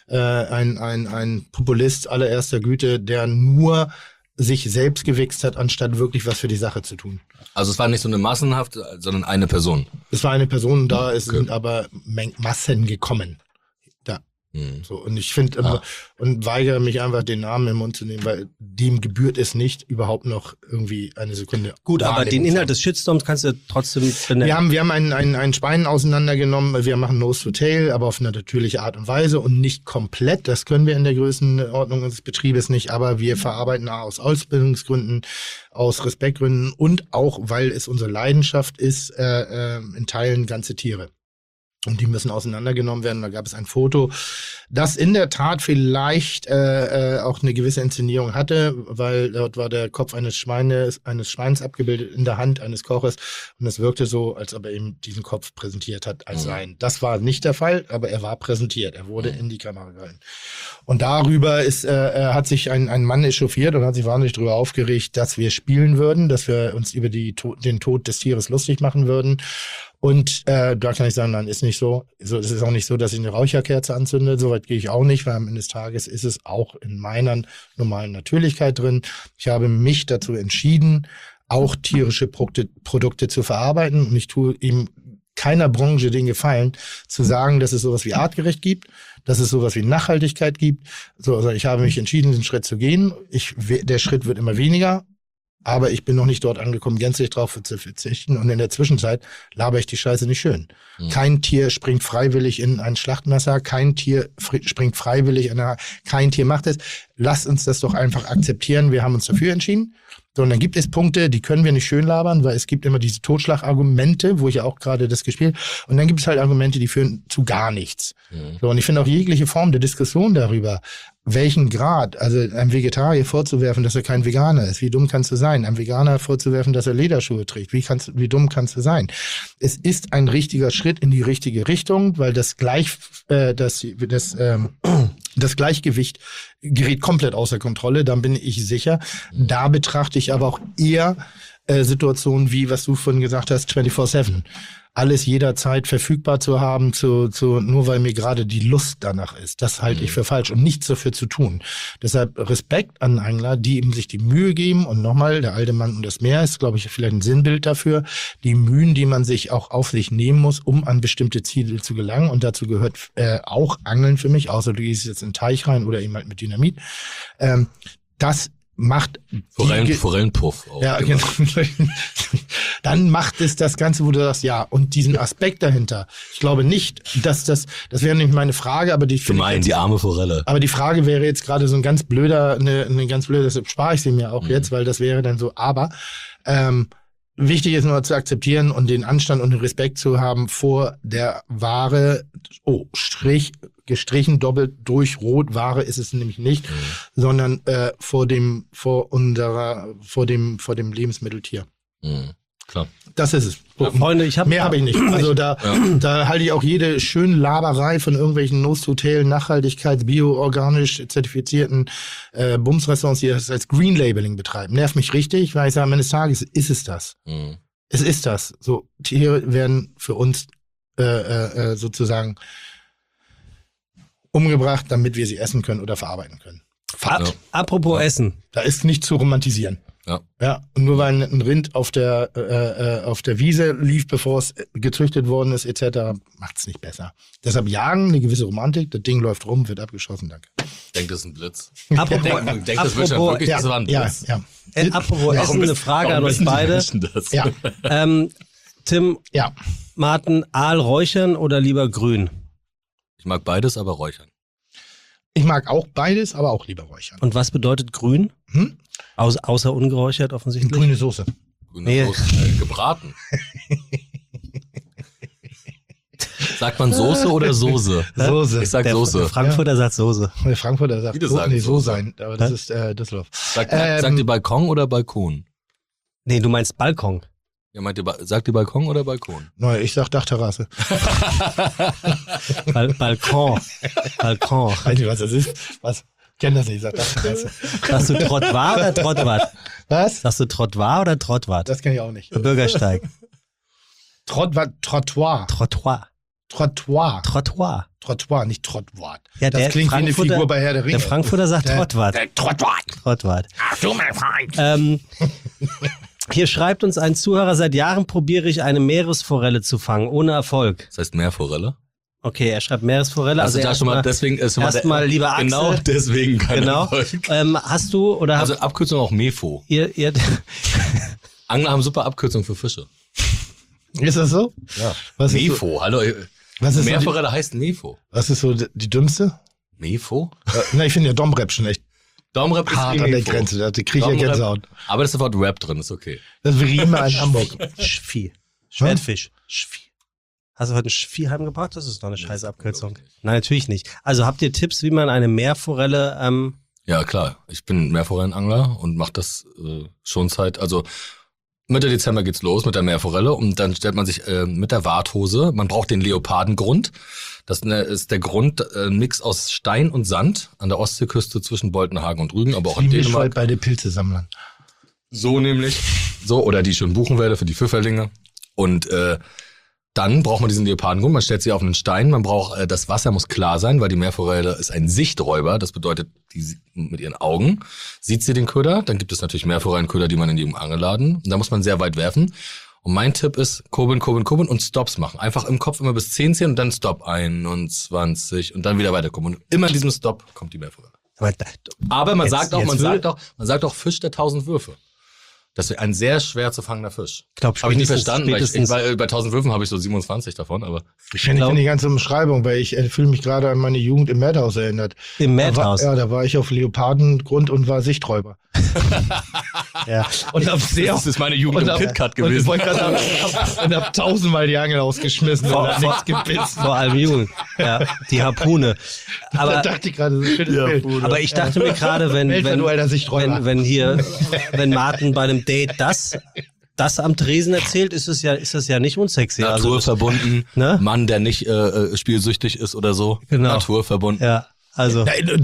ein Populist allererster Güte, der nur sich selbst gewichst hat, anstatt wirklich was für die Sache zu tun. Also es war nicht so eine massenhaft, sondern eine Person. Es war eine Person, sind aber Massen gekommen. Da. So, und ich finde und weigere mich einfach, den Namen im Mund zu nehmen, weil dem gebührt es nicht, überhaupt noch irgendwie eine Sekunde. Gut, aber den Inhalt des Shitstorms kannst du trotzdem benennen. Wir haben ein Schwein auseinandergenommen, wir machen Nose to Tail, aber auf eine natürliche Art und Weise und nicht komplett. Das können wir in der Größenordnung des Betriebes nicht, aber wir verarbeiten aus Ausbildungsgründen, aus Respektgründen und auch, weil es unsere Leidenschaft ist, in Teilen ganze Tiere. Und die müssen auseinandergenommen werden. Da gab es ein Foto, das in der Tat vielleicht auch eine gewisse Inszenierung hatte, weil dort war der Kopf eines Schweins abgebildet in der Hand eines Koches. Und es wirkte so, als ob er eben diesen Kopf präsentiert hat als sein. Das war nicht der Fall, aber er war präsentiert. Er wurde in die Kamera gehalten. Und darüber hat sich ein Mann echauffiert und hat sich wahnsinnig darüber aufgeregt, dass wir spielen würden, dass wir uns über den Tod des Tieres lustig machen würden. Und da kann ich sagen, nein, ist nicht so. Es ist auch nicht so, dass ich eine Räucherkerze anzünde. Soweit gehe ich auch nicht, weil am Ende des Tages ist es auch in meiner normalen Natürlichkeit drin. Ich habe mich dazu entschieden, auch tierische Produkte zu verarbeiten. Und ich tue eben keiner Branche den Gefallen, zu sagen, dass es sowas wie artgerecht gibt, dass es sowas wie Nachhaltigkeit gibt. Also ich habe mich entschieden, den Schritt zu gehen. Der Schritt wird immer weniger. Aber ich bin noch nicht dort angekommen, gänzlich drauf zu verzichten. Und in der Zwischenzeit labere ich die Scheiße nicht schön. Kein Tier springt freiwillig in ein Schlachtmesser. Kein Tier springt freiwillig kein Tier macht es. Lasst uns das doch einfach akzeptieren. Wir haben uns dafür entschieden. So, und dann gibt es Punkte, die können wir nicht schön labern, weil es gibt immer diese Totschlagargumente, wo ich ja auch gerade das gespielt. Und dann gibt es halt Argumente, die führen zu gar nichts. So, und ich finde auch jegliche Form der Diskussion darüber, welchen Grad, also einem Vegetarier vorzuwerfen, dass er kein Veganer ist, wie dumm kannst du sein? Einem Veganer vorzuwerfen, dass er Lederschuhe trägt, wie dumm kannst du sein? Es ist ein richtiger Schritt in die richtige Richtung, weil das Gleichgewicht gerät komplett außer Kontrolle, dann bin ich sicher. Da betrachte ich aber auch eher Situationen wie, was du vorhin gesagt hast, 24/7. Alles jederzeit verfügbar zu haben, nur weil mir gerade die Lust danach ist. Das halte ich für falsch und nichts dafür zu tun. Deshalb Respekt an Angler, die eben sich die Mühe geben. Und nochmal, der alte Mann und das Meer ist, glaube ich, vielleicht ein Sinnbild dafür. Die Mühen, die man sich auch auf sich nehmen muss, um an bestimmte Ziele zu gelangen. Und dazu gehört auch Angeln für mich, außer du gehst jetzt in den Teich rein oder eben halt mit Dynamit. Das macht Forellenpuff auch. Ja, genau. Dann macht es das Ganze, wo du sagst, ja, und diesen Aspekt dahinter. Ich glaube nicht, dass das wäre nämlich meine Frage, aber die arme Forelle. Aber die Frage wäre jetzt gerade so ein ganz blöder, eine ganz blöde, deshalb spare ich sie mir auch jetzt, weil das wäre dann so, aber wichtig ist nur zu akzeptieren und den Anstand und den Respekt zu haben vor der Ware, gestrichen, doppelt durch Rot, Ware ist es nämlich nicht, sondern vor dem Lebensmitteltier. Klar. Das ist es. Ja, Freunde, mehr habe ich nicht. Also da halte ich auch jede schöne Laberei von irgendwelchen Nose-to-Tail, Nachhaltigkeits-, bio-organisch zertifizierten Bumsrestaurants, die das als Green Labeling betreiben. Nervt mich richtig, weil ich sage, am Ende des Tages ist es das. Es ist das. So, Tiere werden für uns sozusagen umgebracht, damit wir sie essen können oder verarbeiten können. Apropos Essen. Da ist nicht zu romantisieren. Ja. Und nur weil ein Rind auf der Wiese lief, bevor es gezüchtet worden ist, etc., macht es nicht besser. Deshalb jagen, eine gewisse Romantik, das Ding läuft rum, wird abgeschossen, danke. Denkt, das ist ein Blitz. Apropos das war ein Blitz. Ja. Apropos Essen, eine Frage an euch beide. Ja. Tim, Martin, Aal räuchern oder lieber grün? Ich mag beides, aber räuchern. Ich mag auch beides, aber auch lieber räuchern. Und was bedeutet grün? Außer ungeräuchert offensichtlich? Grüne Soße. Grüne Soße, gebraten. Sagt man Soße oder Soße? Soße. Ich sag Soße. Der Frankfurter sagt Soße. Der Frankfurter sagt so sein, aber das ist Düsseldorf. Sagt ihr Balkon oder Balkon? Nee, du meinst Balkon. Ja, sagt ihr Balkon oder Balkon? Nein, ich sag Dachterrasse. Balkon. Weiß nicht, was das ist. Was? Ich kenn das nicht, ich sag Dachterrasse. Sagst du Trottoir oder Trottwart? Was? Sagst du Trottoir oder Trottwart? Das kenn ich auch nicht. Bürgersteig. Trottoir. Nicht Trottwart. Ja, das klingt wie eine Figur bei Herr der Ringe. Der Frankfurter sagt Trottwart. Trottwart. Ach du, mein Freund. Hier schreibt uns ein Zuhörer, seit Jahren probiere ich eine Meeresforelle zu fangen, ohne Erfolg. Das heißt Meerforelle? Okay, er schreibt Meeresforelle. Also da schon mal, deswegen ist schon mal erstmal, lieber Axel. Genau deswegen kein Erfolg. Hast du, oder also Abkürzung auch Mefo. Ihr Angler haben super Abkürzung für Fische. Ist das so? Ja. Was Mefo, so, hallo. Was ist Meerforelle heißt Mefo. Was ist so die dümmste? Mefo? Na, ich finde ja Domrep schon echt Domrep ist hart an der Grenze, da kriege ich ja Gänsehaut. Aber das ist sofort Rap drin, ist okay. Das ist wie Riemen in Hamburg. Schwie. Schwertfisch. Schwie. Hast du heute ein Schwie heimgebracht? Das ist doch eine scheiß Abkürzung. Nein, natürlich nicht. Also habt ihr Tipps, wie man eine Meerforelle... Ja, klar. Ich bin Meerforellenangler und mache das schon seit... Also Mitte Dezember geht's los mit der Meerforelle und dann stellt man sich mit der Warthose, man braucht den Leopardengrund. Das ist der Grund, Mix aus Stein und Sand an der Ostseeküste zwischen Boltenhagen und Rügen, aber auch in Dänemark. Bei den Pilzesammlern. So nämlich. So, oder die schönen Buchenwälder für die Pfifferlinge. Und dann braucht man diesen Leopardengrund, man stellt sie auf einen Stein, man braucht, das Wasser muss klar sein, weil die Meerforelle ist ein Sichträuber, das bedeutet, die mit ihren Augen sieht sie den Köder, dann gibt es natürlich Meerforellenköder, die man in jedem Angelladen, und da muss man sehr weit werfen. Und mein Tipp ist, kurbeln und Stops machen. Einfach im Kopf immer bis 10 zählen und dann Stop 21 und dann wieder weiterkommen. Und immer in diesem Stop kommt die Meerforelle. Aber man sagt auch Fisch der 1000 Würfe. Das ist ein sehr schwer zu fangender Fisch. Habe ich nicht verstanden, weil bei 1000 Würfen habe ich so 27 davon, aber. Ich finde die ganze Umschreibung, weil ich fühle mich gerade an meine Jugend im Madhouse erinnert. Im Madhouse? Da war ich auf Leopardengrund und war Sichträuber. Ja. Und das ist meine Jugend im KitKat gewesen. Und hab 1000-mal die Angel ausgeschmissen und hat nichts gebissen. Vor allem Jugend. Ja, die Harpune. Aber da dachte ich gerade, so ein schönes Bild. Aber ich dachte mir gerade, wenn Martin bei einem Date das am Tresen erzählt, ist das ja nicht unsexy. Naturverbunden, also, ne? Mann, der nicht spielsüchtig ist oder so. Genau. Naturverbunden. Ja, also.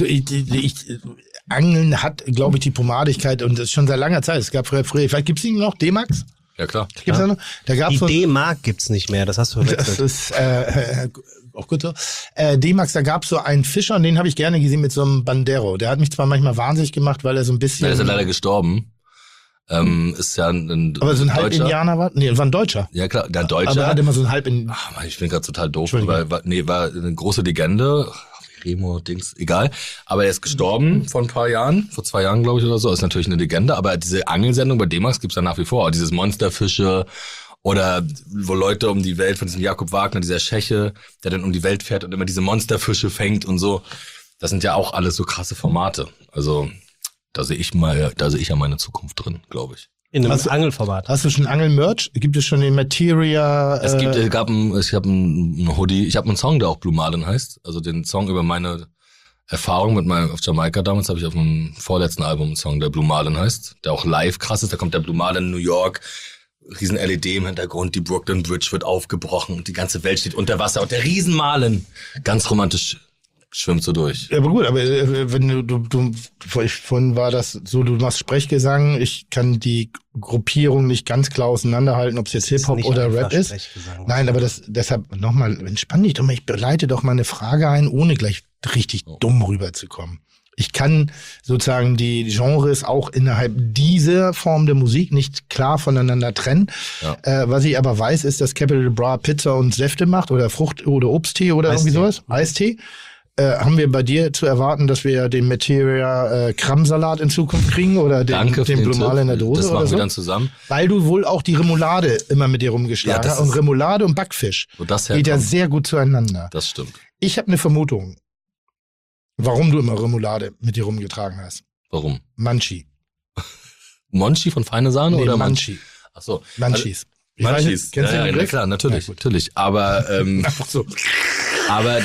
Angeln hat, glaube ich, die Pomadigkeit und das ist schon seit langer Zeit. Es gab früher, vielleicht gibt's ihn noch, D-Max? Ja, klar. Gibt's da noch? Da gab's die D-Mark gibt's nicht mehr, das hast du verwechselt. Das ist auch gut so. D-Max, da gab's so einen Fischer und den habe ich gerne gesehen mit so einem Bandero. Der hat mich zwar manchmal wahnsinnig gemacht, weil er so ein bisschen... Der ist ja leider gestorben. Ist ja ein aber so ein Halb-Indianer war? Nee, war ein Deutscher. Ja klar, der Deutscher. Aber er hat immer so ein Halb... Ich bin gerade total doof, war eine große Legende. Remo, Dings, egal. Aber er ist gestorben vor ein paar Jahren, vor 2 Jahren, glaube ich, oder so. Ist natürlich eine Legende, aber diese Angelsendung bei D-Max gibt's ja nach wie vor. Dieses Monsterfische oder wo Leute um die Welt von diesem Jakob Wagner, dieser Tscheche, der dann um die Welt fährt und immer diese Monsterfische fängt und so. Das sind ja auch alles so krasse Formate. Also da sehe ich ja meine Zukunft drin, glaube ich. In einem Angelformat. Hast du schon Angel-Merch? Gibt es schon den Materia? Ich habe einen Hoodie, ich habe einen Song, der auch Blue Marlin heißt. Also den Song über meine Erfahrung auf Jamaika damals habe ich auf dem vorletzten Album einen Song, der Blue Marlin heißt, der auch live krass ist. Da kommt der Blue Marlin in New York, riesen LED im Hintergrund, die Brooklyn Bridge wird aufgebrochen und die ganze Welt steht unter Wasser und der Riesenmarlin, ganz romantisch, schwimmst du durch. Ja, aber gut, aber wenn du vorhin war das so, du machst Sprechgesang, ich kann die Gruppierung nicht ganz klar auseinanderhalten, ob es jetzt Hip-Hop oder Rap ist. Nein, aber deshalb nochmal, entspann dich doch mal, ich leite doch mal eine Frage ein, ohne gleich richtig dumm rüberzukommen. Ich kann sozusagen die Genres auch innerhalb dieser Form der Musik nicht klar voneinander trennen. Ja. Was ich aber weiß, ist, dass Capital Bra Pizza und Säfte macht oder Frucht- oder Obsttee oder irgendwie sowas. Eistee. Haben wir bei dir zu erwarten, dass wir den Materia Kramsalat in Zukunft kriegen oder den Blumale in der Dose? Das machen oder so? Wir dann zusammen. Weil du wohl auch die Remoulade immer mit dir rumgeschlagen hast. Und Remoulade und Backfisch geht ja sehr gut zueinander. Das stimmt. Ich habe eine Vermutung, warum du immer Remoulade mit dir rumgetragen hast. Warum? Munchie. Monchi von Feine Sahne oder Munchie? Ach so. Munchies. Munchies. Kennst du den Begriff? Klar, natürlich. Aber, Einfach so. aber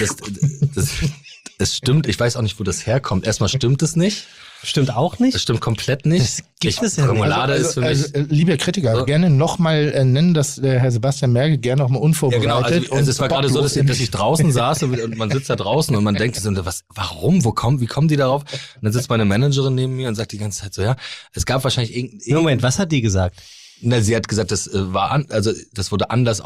das stimmt. Ich weiß auch nicht, wo das herkommt. Erstmal stimmt es nicht. Stimmt auch nicht? Das stimmt komplett nicht. Das gibt es ja nicht. Remoulade ist für mich... lieber Kritiker, gerne nochmal nennen, dass der Herr Sebastian Merkel gerne nochmal unvorbereitet. Ja, genau. Also es war gerade so, dass ich draußen saß und man sitzt da draußen und man denkt, warum, wie kommen die darauf? Und dann sitzt meine Managerin neben mir und sagt die ganze Zeit so, ja, es gab wahrscheinlich irgendein... Moment, was hat die gesagt? Na, sie hat gesagt, das wurde anders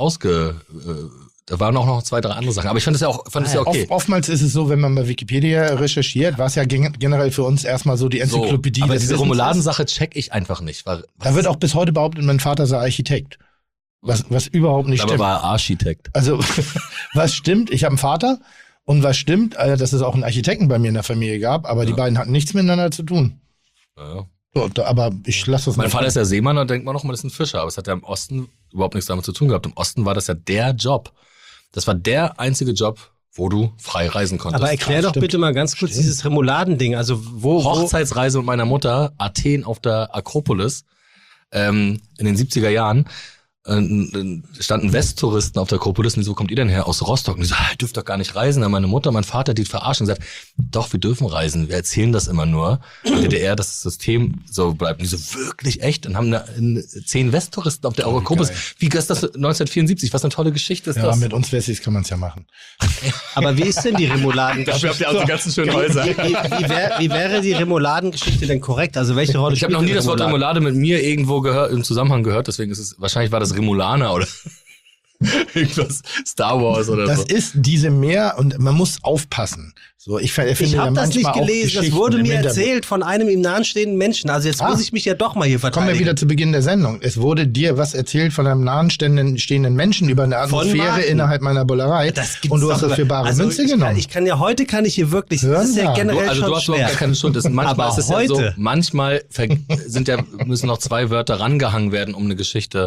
da waren auch noch 2, 3 andere Sachen. Aber ich fand es ja okay. Oftmals ist es so, wenn man bei Wikipedia recherchiert, war es ja generell für uns erstmal so die Enzyklopädie. Aber diese Remouladensache check ich einfach nicht. Da wird auch bis heute behauptet, mein Vater sei Architekt. Was überhaupt nicht stimmt. Aber war Architekt. Also, was stimmt? Ich habe einen Vater. Und was stimmt, dass es auch einen Architekten bei mir in der Familie gab. Aber die beiden hatten nichts miteinander zu tun. Ja. So, aber ich lasse das Mein Vater ist ja Seemann, da denkt man noch mal, das ist ein Fischer. Aber es hat ja im Osten überhaupt nichts damit zu tun gehabt. Im Osten war das ja der Job. Das war der einzige Job, wo du frei reisen konntest. Aber erklär doch bitte mal ganz kurz dieses Remouladen-Ding. Also Hochzeitsreise mit meiner Mutter, Athen auf der Akropolis, in den 70er Jahren. Standen Westtouristen auf der Akropolis und die so, kommt ihr denn her? Aus Rostock. Und die so, ihr dürft doch gar nicht reisen. Dann meine Mutter, mein Vater, die verarschen und sagt, doch, wir dürfen reisen. Wir erzählen das immer nur. In der DDR, dass das System so bleibt. Und die so, wirklich echt? Und haben 10 Westtouristen auf der Akropolis. Wie ist das 1974? Was eine tolle Geschichte ist das? Ja, mit uns Wessis kann man es ja machen. Aber wie ist denn die Remouladengeschichte? Dafür habt ihr also ganz schöne Häuser. Wie wäre die Remouladengeschichte denn korrekt? Also welche Rolle Ich habe noch nie das Wort Remoulade mit mir irgendwo im Zusammenhang gehört. Deswegen ist es, wahrscheinlich war das Remulaner oder irgendwas Star Wars oder das so. Das ist diese Meer und man muss aufpassen. So, ich habe das nicht gelesen, das wurde mir erzählt von einem ihm nahestehenden Menschen. Also jetzt muss ich mich ja doch mal hier verteidigen. Kommen wir wieder zu Beginn der Sendung. Es wurde dir was erzählt von einem nahestehenden Menschen über eine Atmosphäre innerhalb meiner Bollerei. Und du hast das für bare Münze genommen. Heute kann ich hier wirklich, das ist ja generell schon du hast schwer. Gar keine Schuld. Manchmal ist es ja so, manchmal müssen noch 2 Wörter rangehangen werden, um eine Geschichte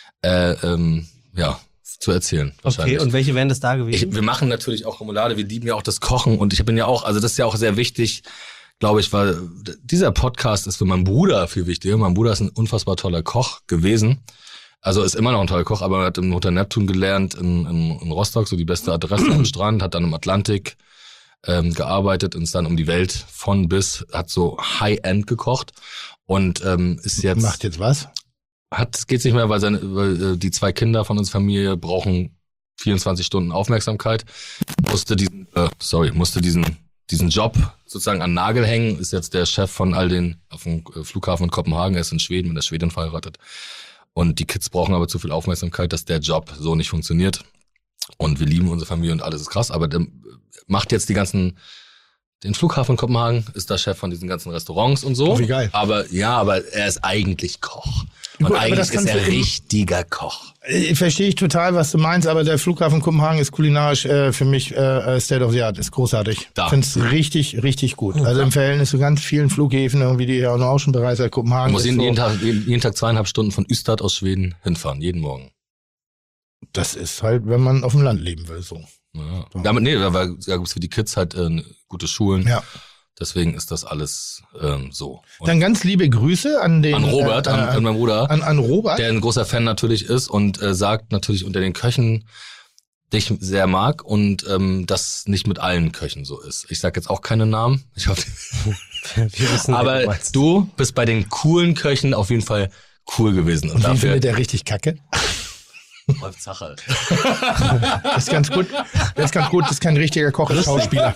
zu erzählen. Okay, und welche wären das da gewesen? Wir machen natürlich auch Remoulade, wir lieben ja auch das Kochen und ich bin ja auch, also das ist ja auch sehr wichtig, glaube ich, weil dieser Podcast ist für meinen Bruder viel wichtiger. Mein Bruder ist ein unfassbar toller Koch gewesen. Also ist immer noch ein toller Koch, aber er hat im Hotel Neptun gelernt in Rostock, so die beste Adresse am Strand, hat dann im Atlantik gearbeitet und ist dann um die Welt von bis, hat so High-End gekocht und ist jetzt... Macht jetzt was? Geht's nicht mehr, weil die 2 Kinder von unserer Familie brauchen 24 Stunden Aufmerksamkeit. Musste diesen Job sozusagen an den Nagel hängen, ist jetzt der Chef von all den auf dem Flughafen in Kopenhagen, er ist in Schweden, mit der Schwedin verheiratet. Und die Kids brauchen aber zu viel Aufmerksamkeit, dass der Job so nicht funktioniert. Und wir lieben unsere Familie und alles ist krass, aber der macht jetzt den Flughafen in Kopenhagen, ist der Chef von diesen ganzen Restaurants und so. Oh, wie geil. Aber er ist eigentlich Koch. Und eigentlich ist er richtiger Koch. Verstehe ich total, was du meinst, aber der Flughafen Kopenhagen ist kulinarisch für mich State of the Art, ist großartig. Ich finde es richtig, richtig gut. Also im Verhältnis zu ganz vielen Flughäfen, irgendwie die ja auch schon bereits seit Kopenhagen. Man muss jeden Tag 2,5 Stunden von Ystad aus Schweden hinfahren, jeden Morgen. Das ist halt, wenn man auf dem Land leben will, so. Ja. Da gibt's für die Kids halt gute Schulen. Ja. Deswegen ist das alles so. Und dann ganz liebe Grüße an Robert, an meinen Bruder. An Robert. Der ein großer Fan natürlich ist und sagt natürlich unter den Köchen dich sehr mag und das nicht mit allen Köchen so ist. Ich sag jetzt auch keine Namen. Ich hoffe, wir wissen, aber du bist bei den coolen Köchen auf jeden Fall cool gewesen. Und wen findet der richtig kacke? Rolf Zacherl. Das ist ganz gut. Das ist kein richtiger Koch, ist Schauspieler.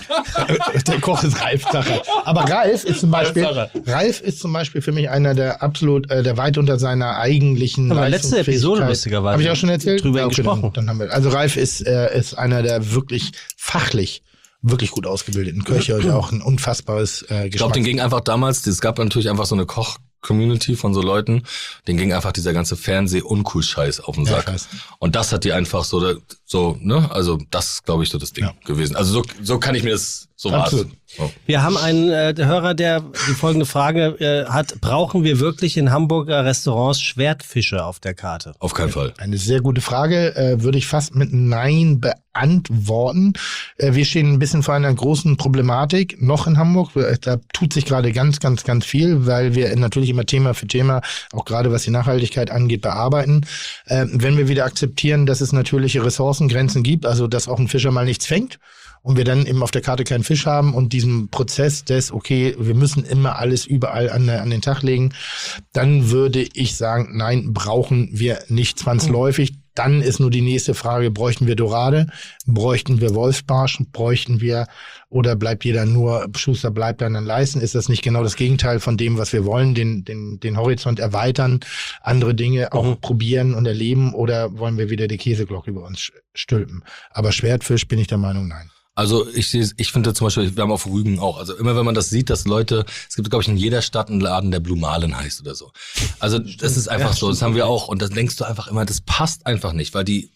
Der Koch ist Ralf Zacherl. Aber Ralf ist zum Beispiel für mich einer der absolut, der weit unter seiner eigentlichen Aber letzte Episode lustigerweise. Habe ich auch schon erzählt? Drüber gesprochen. Dann haben wir, also Ralf ist einer der wirklich fachlich wirklich gut ausgebildeten Köche und auch ein unfassbares Geschmack. Ich glaube, den ging einfach damals, es gab natürlich einfach so eine Koch-Community von so Leuten, denen ging einfach dieser ganze Fernseh-Uncool-Scheiß auf den Sack. Und das hat die einfach so, ne, also das ist, glaube ich, so das Ding gewesen. Also so kann ich mir das, so war's. So. Wir haben einen Hörer, der die folgende Frage hat: Brauchen wir wirklich in Hamburger Restaurants Schwertfische auf der Karte? Auf keinen Fall. Eine sehr gute Frage, würde ich fast mit Nein beantworten. Wir stehen ein bisschen vor einer großen Problematik noch in Hamburg. Da tut sich gerade ganz, ganz, ganz viel, weil wir natürlich immer Thema für Thema, auch gerade was die Nachhaltigkeit angeht, bearbeiten. Wenn wir wieder akzeptieren, dass es natürliche Ressourcengrenzen gibt, also dass auch ein Fischer mal nichts fängt, und wir dann eben auf der Karte keinen Fisch haben und diesen Prozess des, okay, wir müssen immer alles überall an den Tag legen, dann würde ich sagen, nein, brauchen wir nicht zwangsläufig. Dann ist nur die nächste Frage, bräuchten wir Dorade, bräuchten wir Wolfsbarsch, bräuchten wir, oder bleibt jeder nur, Schuster bleibt an den Leisten? Ist das nicht genau das Gegenteil von dem, was wir wollen, den Horizont erweitern, andere Dinge auch probieren und erleben, oder wollen wir wieder die Käseglocke über uns stülpen? Aber Schwertfisch bin ich der Meinung, nein. Also ich finde zum Beispiel, wir haben auf Rügen auch, also immer wenn man das sieht, dass Leute, es gibt glaube ich in jeder Stadt einen Laden, der Blue Marlin heißt oder so. Also das ist einfach so, das haben wir auch, und dann denkst du einfach immer, das passt einfach nicht, weil die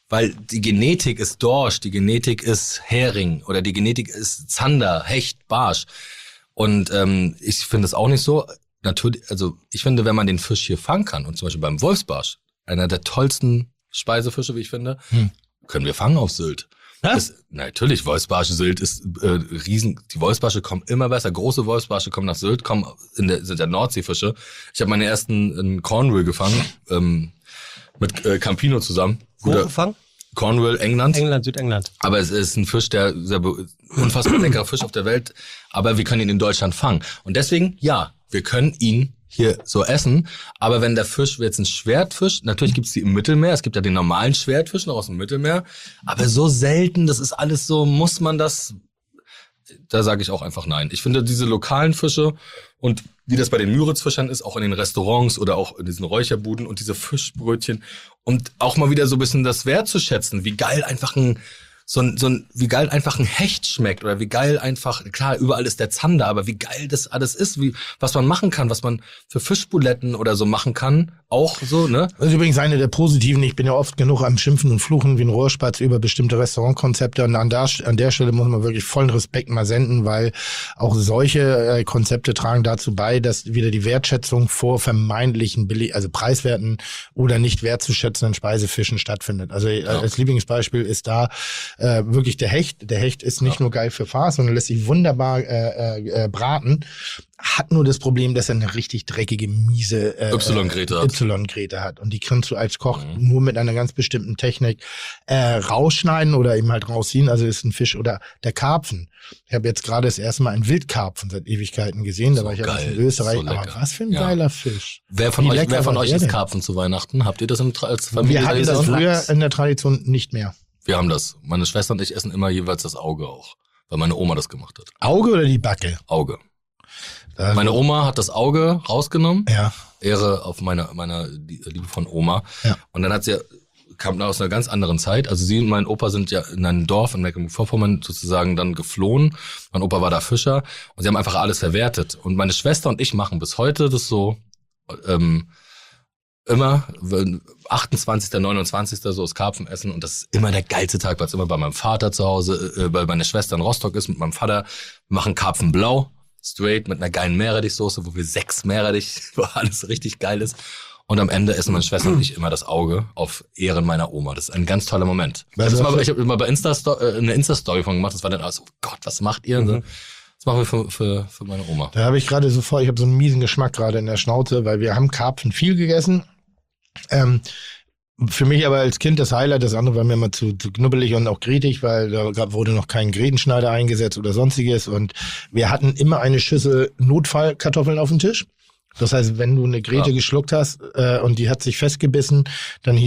Genetik ist Dorsch, die Genetik ist Hering oder die Genetik ist Zander, Hecht, Barsch. Und ich finde das auch nicht so. Natürlich, also ich finde, wenn man den Fisch hier fangen kann, und zum Beispiel beim Wolfsbarsch, einer der tollsten Speisefische, wie ich finde, können wir fangen auf Sylt. Natürlich, Wolfsbarsche, Sylt ist riesen. Die Wolfsbarsche kommen immer besser. Große Wolfsbarsche kommen nach Sylt, sind der Nordseefische. Ich habe meine ersten in Cornwall gefangen, mit Campino zusammen. Wo gefangen? Cornwall, England. Südengland. Aber es ist ein Fisch, der unfassbar leckerer Fisch auf der Welt. Aber wir können ihn in Deutschland fangen. Und deswegen, ja, wir können ihn hier so essen, aber wenn der Fisch, jetzt ein Schwertfisch, natürlich gibt's die im Mittelmeer, es gibt ja den normalen Schwertfisch noch aus dem Mittelmeer, aber so selten, das ist alles so, muss man das, da sage ich auch einfach nein. Ich finde diese lokalen Fische und wie das bei den Müritzfischern ist, auch in den Restaurants oder auch in diesen Räucherbuden und diese Fischbrötchen und auch mal wieder so ein bisschen das wertzuschätzen, wie geil einfach wie geil einfach ein Hecht schmeckt oder wie geil einfach, klar, überall ist der Zander, aber wie geil das alles ist, was man machen kann, was man für Fischbuletten oder so machen kann, auch so, ne? Das ist übrigens eine der positiven, ich bin ja oft genug am Schimpfen und Fluchen wie ein Rohrspatz über bestimmte Restaurantkonzepte, und an der Stelle muss man wirklich vollen Respekt mal senden, weil auch solche Konzepte tragen dazu bei, dass wieder die Wertschätzung vor vermeintlichen also preiswerten oder nicht wertzuschätzenden Speisefischen stattfindet. Also als Lieblingsbeispiel ist da wirklich der Hecht. Der Hecht ist nicht nur geil für Farce, sondern lässt sich wunderbar braten. Hat nur das Problem, dass er eine richtig dreckige, miese Y-Grete hat. Und die kannst du als Koch nur mit einer ganz bestimmten Technik rausschneiden oder eben halt rausziehen. Also ist ein Fisch oder der Karpfen. Ich habe jetzt gerade das erste Mal einen Wildkarpfen seit Ewigkeiten gesehen. Da war ich ja in Österreich. So aber was für ein geiler Fisch. Wer von euch isst Karpfen zu Weihnachten? Habt ihr das als Familie? Wir hatten das früher in der Tradition nicht mehr. Wir haben das. Meine Schwester und ich essen immer jeweils das Auge auch, weil meine Oma das gemacht hat. Auge oder die Backe? Auge. Meine Oma hat das Auge rausgenommen. Ja. Ehre auf meiner Liebe von Oma. Ja. Und dann kam aus einer ganz anderen Zeit. Also sie und mein Opa sind ja in einem Dorf in Mecklenburg-Vorpommern sozusagen dann geflohen. Mein Opa war da Fischer und sie haben einfach alles verwertet. Und meine Schwester und ich machen bis heute das so, immer 28., 29. so das Karpfen essen, und das ist immer der geilste Tag, weil es immer bei meinem Vater zu Hause, bei meiner Schwester in Rostock ist, mit meinem Vater. Wir machen Karpfen blau, straight, mit einer geilen Meerrettichsoße, wo wir 6 Meerrettich, wo alles richtig geil ist. Und am Ende essen meine Schwester und ich immer das Auge auf Ehren meiner Oma. Das ist ein ganz toller Moment. Ich habe immer bei eine Insta-Story von gemacht, das war dann alles, oh Gott, was macht ihr? Das machen wir für meine Oma. Da habe ich gerade ich habe so einen miesen Geschmack gerade in der Schnauze, weil wir haben Karpfen viel gegessen. Für mich aber als Kind das Highlight, das andere war mir immer zu knubbelig und auch gretig, weil da wurde noch kein Grätenschneider eingesetzt oder sonstiges, und wir hatten immer eine Schüssel Notfallkartoffeln auf dem Tisch. Das heißt, wenn du eine Grete geschluckt hast und die hat sich festgebissen, dann hieß es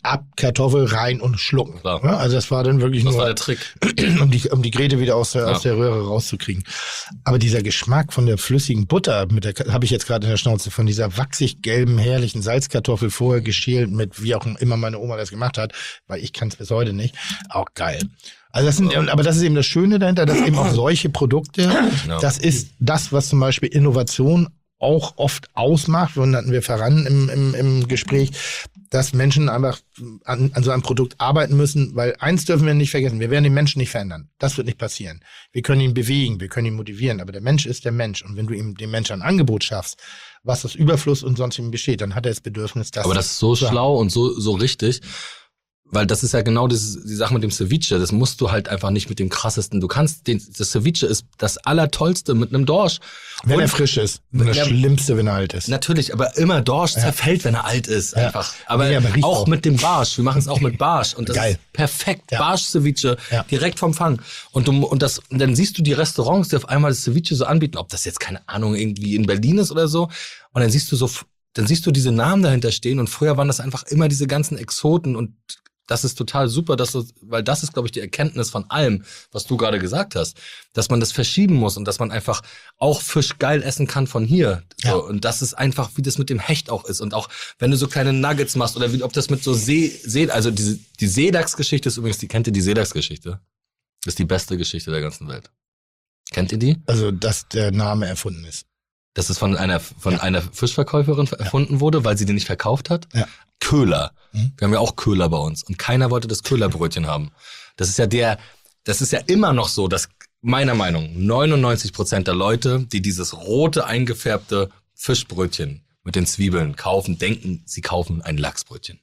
ab, Kartoffel rein und schlucken. Klar. Ja, also das war dann wirklich Das nur, war der Trick. um die Grete wieder aus der Röhre rauszukriegen. Aber dieser Geschmack von der flüssigen Butter, habe ich jetzt gerade in der Schnauze, von dieser wachsig gelben, herrlichen Salzkartoffel vorher geschält mit, wie auch immer meine Oma das gemacht hat, weil ich kann es bis heute nicht, auch geil. Also aber das ist eben das Schöne dahinter, dass eben auch solche Produkte, das ist das, was zum Beispiel Innovation auch oft ausmacht, und hatten wir voran im Gespräch, dass Menschen einfach an so einem Produkt arbeiten müssen, weil eins dürfen wir nicht vergessen, wir werden den Menschen nicht verändern. Das wird nicht passieren. Wir können ihn bewegen, wir können ihn motivieren, aber der Mensch ist der Mensch. Und wenn du ihm dem Menschen ein Angebot schaffst, was aus Überfluss und sonstigem besteht, dann hat er das Bedürfnis, das. Aber das ist so schlau und so richtig. Weil das ist ja genau die Sache mit dem Ceviche. Das musst du halt einfach nicht mit dem krassesten. Das Ceviche ist das Allertollste mit einem Dorsch. Wenn er frisch ist. Und das Schlimmste, wenn er alt ist. Natürlich, aber immer Dorsch zerfällt, wenn er alt ist. Einfach. Aber, aber auch mit dem Barsch. Wir machen es auch mit Barsch. Und das Geil. ist perfekt. Barsch-Ceviche. Direkt vom Fang. Und dann siehst du die Restaurants, die auf einmal das Ceviche so anbieten. Ob das jetzt, keine Ahnung, irgendwie in Berlin ist oder so. Und dann siehst du diese Namen dahinter stehen. Und früher waren das einfach immer diese ganzen Exoten. Und das ist total super, weil das ist, glaube ich, die Erkenntnis von allem, was du gerade gesagt hast, dass man das verschieben muss und dass man einfach auch Fisch geil essen kann von hier. So. Ja. Und das ist einfach, wie das mit dem Hecht auch ist. Und auch, wenn du so kleine Nuggets machst oder ob das mit so also die Seedachs-Geschichte ist übrigens, kennt ihr die Seedachs-Geschichte? Das ist die beste Geschichte der ganzen Welt. Kennt ihr die? Also, dass der Name erfunden ist. Dass es von einer Fischverkäuferin erfunden wurde, weil sie den nicht verkauft hat? Ja. Köhler. Wir haben ja auch Köhler bei uns. Und keiner wollte das Köhlerbrötchen haben. Das ist ja immer noch so, dass meiner Meinung 99% der Leute, die dieses rote eingefärbte Fischbrötchen mit den Zwiebeln kaufen, denken, sie kaufen ein Lachsbrötchen.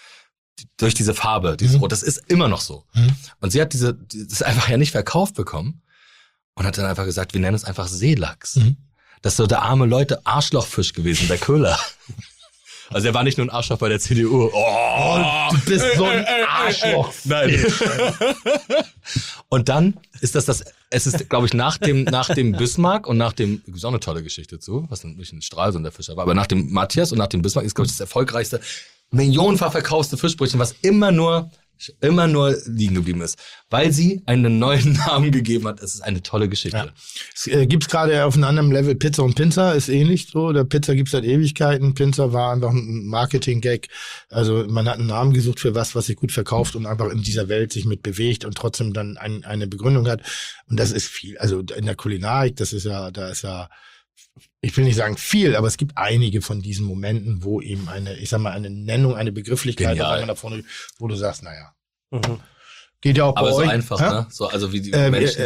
Durch diese Farbe, dieses Rot, das ist immer noch so. Und sie hat das einfach ja nicht verkauft bekommen und hat dann einfach gesagt, wir nennen es einfach Seelachs. Das ist so der arme Leute Arschlochfisch gewesen, der Köhler. Also er war nicht nur ein Arschloch bei der CDU. Oh, du bist so ein Arschloch. Nein. Und dann ist es ist, glaube ich, nach dem Bismarck und nach dem, ist auch eine tolle Geschichte zu, was nicht ein Stralsund der Fischer war, aber nach dem Matthias und nach dem Bismarck ist, glaube ich, das erfolgreichste, millionenfach verkaufte Fischbrötchen, was immer nur liegen geblieben ist, weil sie einen neuen Namen gegeben hat. Es ist eine tolle Geschichte. Ja. Es gibt's gerade auf einem anderen Level Pizza und Pinzer, ist ähnlich so. Der Pizza gibt's seit Ewigkeiten. Pinzer war einfach ein Marketing-Gag. Also man hat einen Namen gesucht für was sich gut verkauft und einfach in dieser Welt sich mit bewegt und trotzdem dann eine Begründung hat. Und das ist viel. Also in der Kulinarik, da ist ja, ich will nicht sagen viel, aber es gibt einige von diesen Momenten, wo eben eine Nennung, eine Begrifflichkeit, da vorne, wo du sagst, naja. Geht ja auch aber bei so euch. Einfach, ne? So, also wie die Menschen.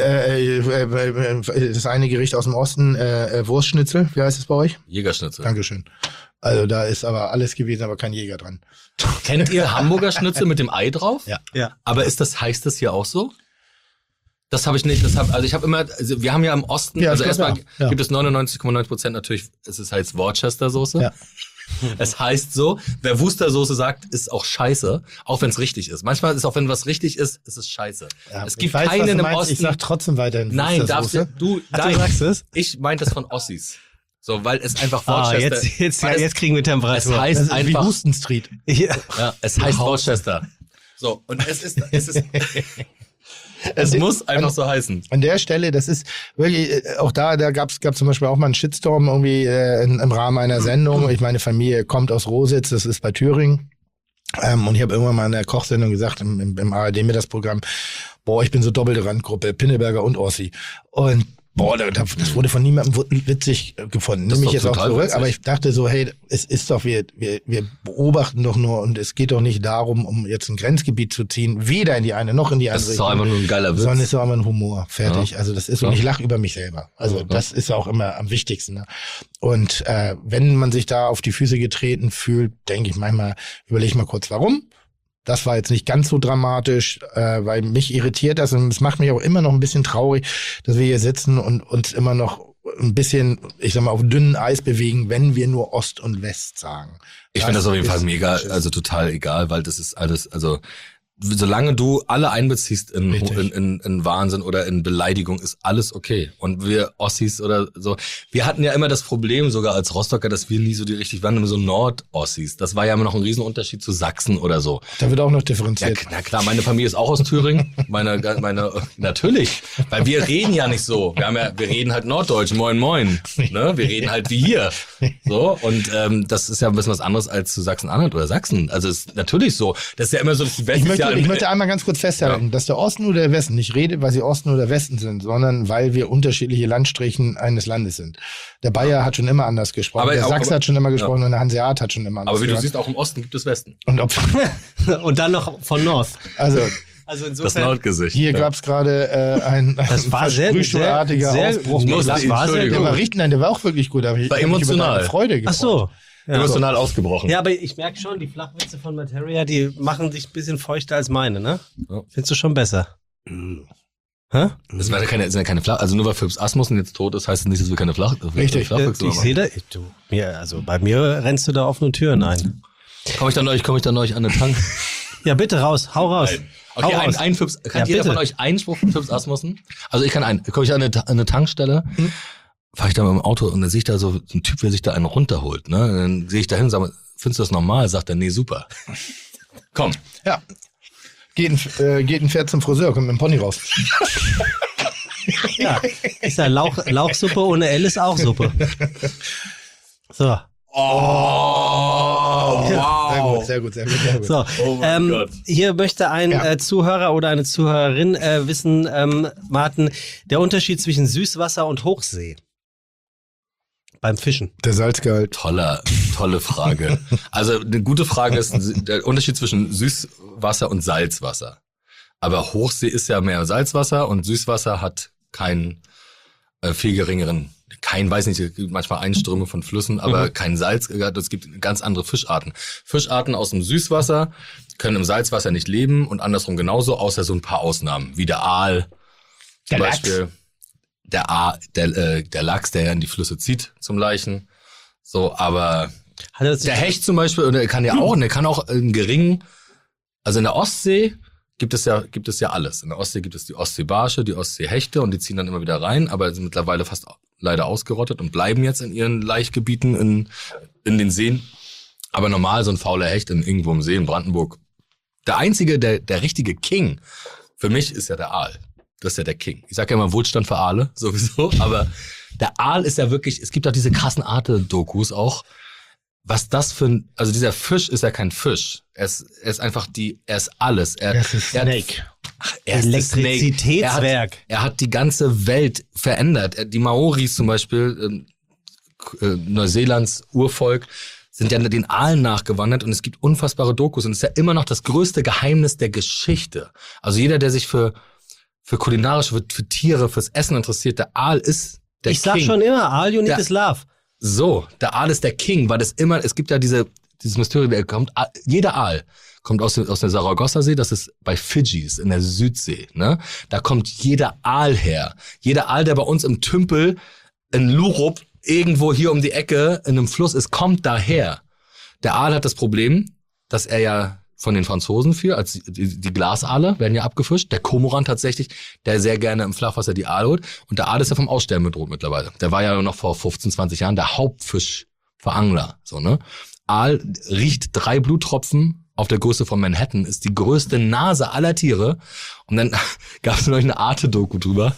Das eine Gericht aus dem Osten, Wurstschnitzel, wie heißt es bei euch? Jägerschnitzel. Dankeschön. Also da ist aber alles gewesen, aber kein Jäger dran. Kennt ihr Hamburger Schnitzel mit dem Ei drauf? Ja. Aber heißt das hier auch so? Das habe ich nicht. Wir haben ja im Osten, erstmal gibt es 99,9% natürlich, heißt Worcester-Soße. Ja. Es heißt so, wer Worcester-Soße sagt, ist auch scheiße, auch wenn es richtig ist. Manchmal ist auch, wenn was richtig ist, ist es scheiße. Ja, es gibt keinen im Osten. Ich sag trotzdem weiterhin Nein, darfst du sagst es? Ich meinte das von Ossis. So, weil es einfach Worcester. Jetzt kriegen wir Temperatur. Es heißt einfach wie Houston Street. Ja, es heißt Worcester. So, und es ist es muss einfach so heißen. An der Stelle, das ist wirklich, auch da gab's zum Beispiel auch mal einen Shitstorm irgendwie im Rahmen einer Sendung. Meine Familie kommt aus Rositz, das ist bei Thüringen. Und ich habe irgendwann mal in der Kochsendung gesagt, im ARD-Mittagsprogramm, ich bin so doppelte Randgruppe, Pinneberger und Ossi. Und das wurde von niemandem witzig gefunden. Nehme ich jetzt auch zurück, witzig. Aber ich dachte so, hey, es ist doch, wir beobachten doch nur und es geht doch nicht darum, um jetzt ein Grenzgebiet zu ziehen, weder in die eine noch in die andere. Das ist doch einfach nur ein geiler Witz. Sondern es ist auch immer ein Humor, fertig. Ja. Also das ist, und ich lache über mich selber. Also das ist auch immer am wichtigsten. Ne? Und wenn man sich da auf die Füße getreten fühlt, denke ich manchmal, überlege ich mal kurz, warum? Das war jetzt nicht ganz so dramatisch, weil mich irritiert das und es macht mich auch immer noch ein bisschen traurig, dass wir hier sitzen und uns immer noch ein bisschen, ich sag mal, auf dünnem Eis bewegen, wenn wir nur Ost und West sagen. Ich finde das auf jeden Fall mega, also total egal, weil das ist alles, also solange du alle einbeziehst in Wahnsinn oder in Beleidigung, ist alles okay. Und wir Ossis oder so, wir hatten ja immer das Problem, sogar als Rostocker, dass wir nie so waren, immer so Nord-Ossis. Das war ja immer noch ein Riesenunterschied zu Sachsen oder so. Da wird auch noch differenziert. Ja, na klar, meine Familie ist auch aus Thüringen. Meine, natürlich. Weil wir reden ja nicht so. Wir reden halt Norddeutsch, moin moin. Ne? Wir reden halt wie hier. So, und das ist ja ein bisschen was anderes als zu Sachsen-Anhalt oder Sachsen. Also ist natürlich so. Das ist ja immer so, dass die West Ich möchte einmal ganz kurz festhalten, dass der Osten oder der Westen nicht redet, weil sie Osten oder Westen sind, sondern weil wir unterschiedliche Landstrichen eines Landes sind. Der Bayer hat schon immer anders gesprochen, der Sachse hat schon immer gesprochen und der Hanseat hat schon immer anders gesprochen. Aber wie du siehst, auch im Osten gibt es Westen. Und dann noch von North. Also insofern, das Nordgesicht. Hier gab's gerade ein versprühungsartiger Ausbruch. Das war sehr gut. Der war auch wirklich gut. Aber ich war habe mich emotional. über deine Freude gefreut. Ach so. Ja. Emotional ausgebrochen. Ja, aber ich merke schon, die Flachwitze von Materia, die machen dich ein bisschen feuchter als meine, ne? Ja. Findest du schon besser? Hä? Das sind ja keine Flach, also nur weil Philips Asmussen jetzt tot ist, heißt es nicht, dass wir keine Richtig. Flachwitze Ich sehe da, bei mir rennst du da offene Türen ein. Komme ich dann euch an den Tank? Ja, bitte raus, hau raus. Nein. Okay, ein Philips, kann jeder von euch einen Spruch von Philips Asmussen? Also ich kann einen. Komme ich an eine Tankstelle, fahre ich da mit dem Auto und dann sehe ich da so ein Typ, der sich da einen runterholt. Ne? Und dann sehe ich da hin und sage, findest du das normal? Sagt er, nee, super. Komm. Ja. Geht ein Pferd zum Friseur, kommt mit dem Pony raus. Ja, ist ja Lauchsuppe ohne L ist auch Suppe. So. Oh, wow. Sehr gut. So, Oh mein Gott. Hier möchte ein Zuhörer oder eine Zuhörerin wissen, Martin, der Unterschied zwischen Süßwasser und Hochsee beim Fischen. Der Salzgehalt. Tolle Frage. Also eine gute Frage ist der Unterschied zwischen Süßwasser und Salzwasser. Aber Hochsee ist ja mehr Salzwasser und Süßwasser hat keinen viel geringeren, weiß nicht, es gibt manchmal Einströme von Flüssen, aber kein Salz, es gibt ganz andere Fischarten. Fischarten aus dem Süßwasser können im Salzwasser nicht leben und andersrum genauso, außer so ein paar Ausnahmen, wie der Aal, zum Beispiel. Der Lachs, der ja in die Flüsse zieht zum Laichen. So, aber der Hecht zum Beispiel, der kann auch in geringen, also in der Ostsee gibt es ja alles. In der Ostsee gibt es die Ostseebarsche, die Ostseehechte und die ziehen dann immer wieder rein, aber sind mittlerweile fast leider ausgerottet und bleiben jetzt in ihren Laichgebieten in den Seen. Aber normal so ein fauler Hecht irgendwo im See in Brandenburg. Der einzige, der richtige King für mich ist ja der Aal. Das ist ja der King. Ich sag ja immer Wohlstand für Aale, sowieso, aber der Aal ist ja wirklich, es gibt auch diese krassen Arte-Dokus auch. Was das also dieser Fisch ist ja kein Fisch. Er ist einfach er ist alles. Er ist Snake. Er ist Elektrizitätswerk. Er hat die ganze Welt verändert. Die Maoris zum Beispiel, Neuseelands Urvolk, sind ja den Aalen nachgewandert und es gibt unfassbare Dokus und es ist ja immer noch das größte Geheimnis der Geschichte. Also jeder, der sich für kulinarische, für Tiere, fürs Essen interessiert, der Aal ist der King. Ich sag schon immer, Aal you need is love. So, der Aal ist der King, weil es gibt ja dieses Mysterium, jeder Aal kommt aus der Saragossa-See, das ist bei Fidschis in der Südsee, ne? Da kommt jeder Aal her. Jeder Aal, der bei uns im Tümpel in Lurup irgendwo hier um die Ecke in einem Fluss ist, kommt daher. Der Aal hat das Problem, dass er ja von den Franzosen als die Glasaale werden ja abgefischt. Der Kormoran tatsächlich, der sehr gerne im Flachwasser die Aale holt. Und der Aal ist ja vom Aussterben bedroht mittlerweile. Der war ja noch vor 15, 20 Jahren der Hauptfisch für Angler. So, ne? Aal riecht 3 Bluttropfen auf der Größe von Manhattan, ist die größte Nase aller Tiere. Und dann gab es noch eine Arte-Doku drüber,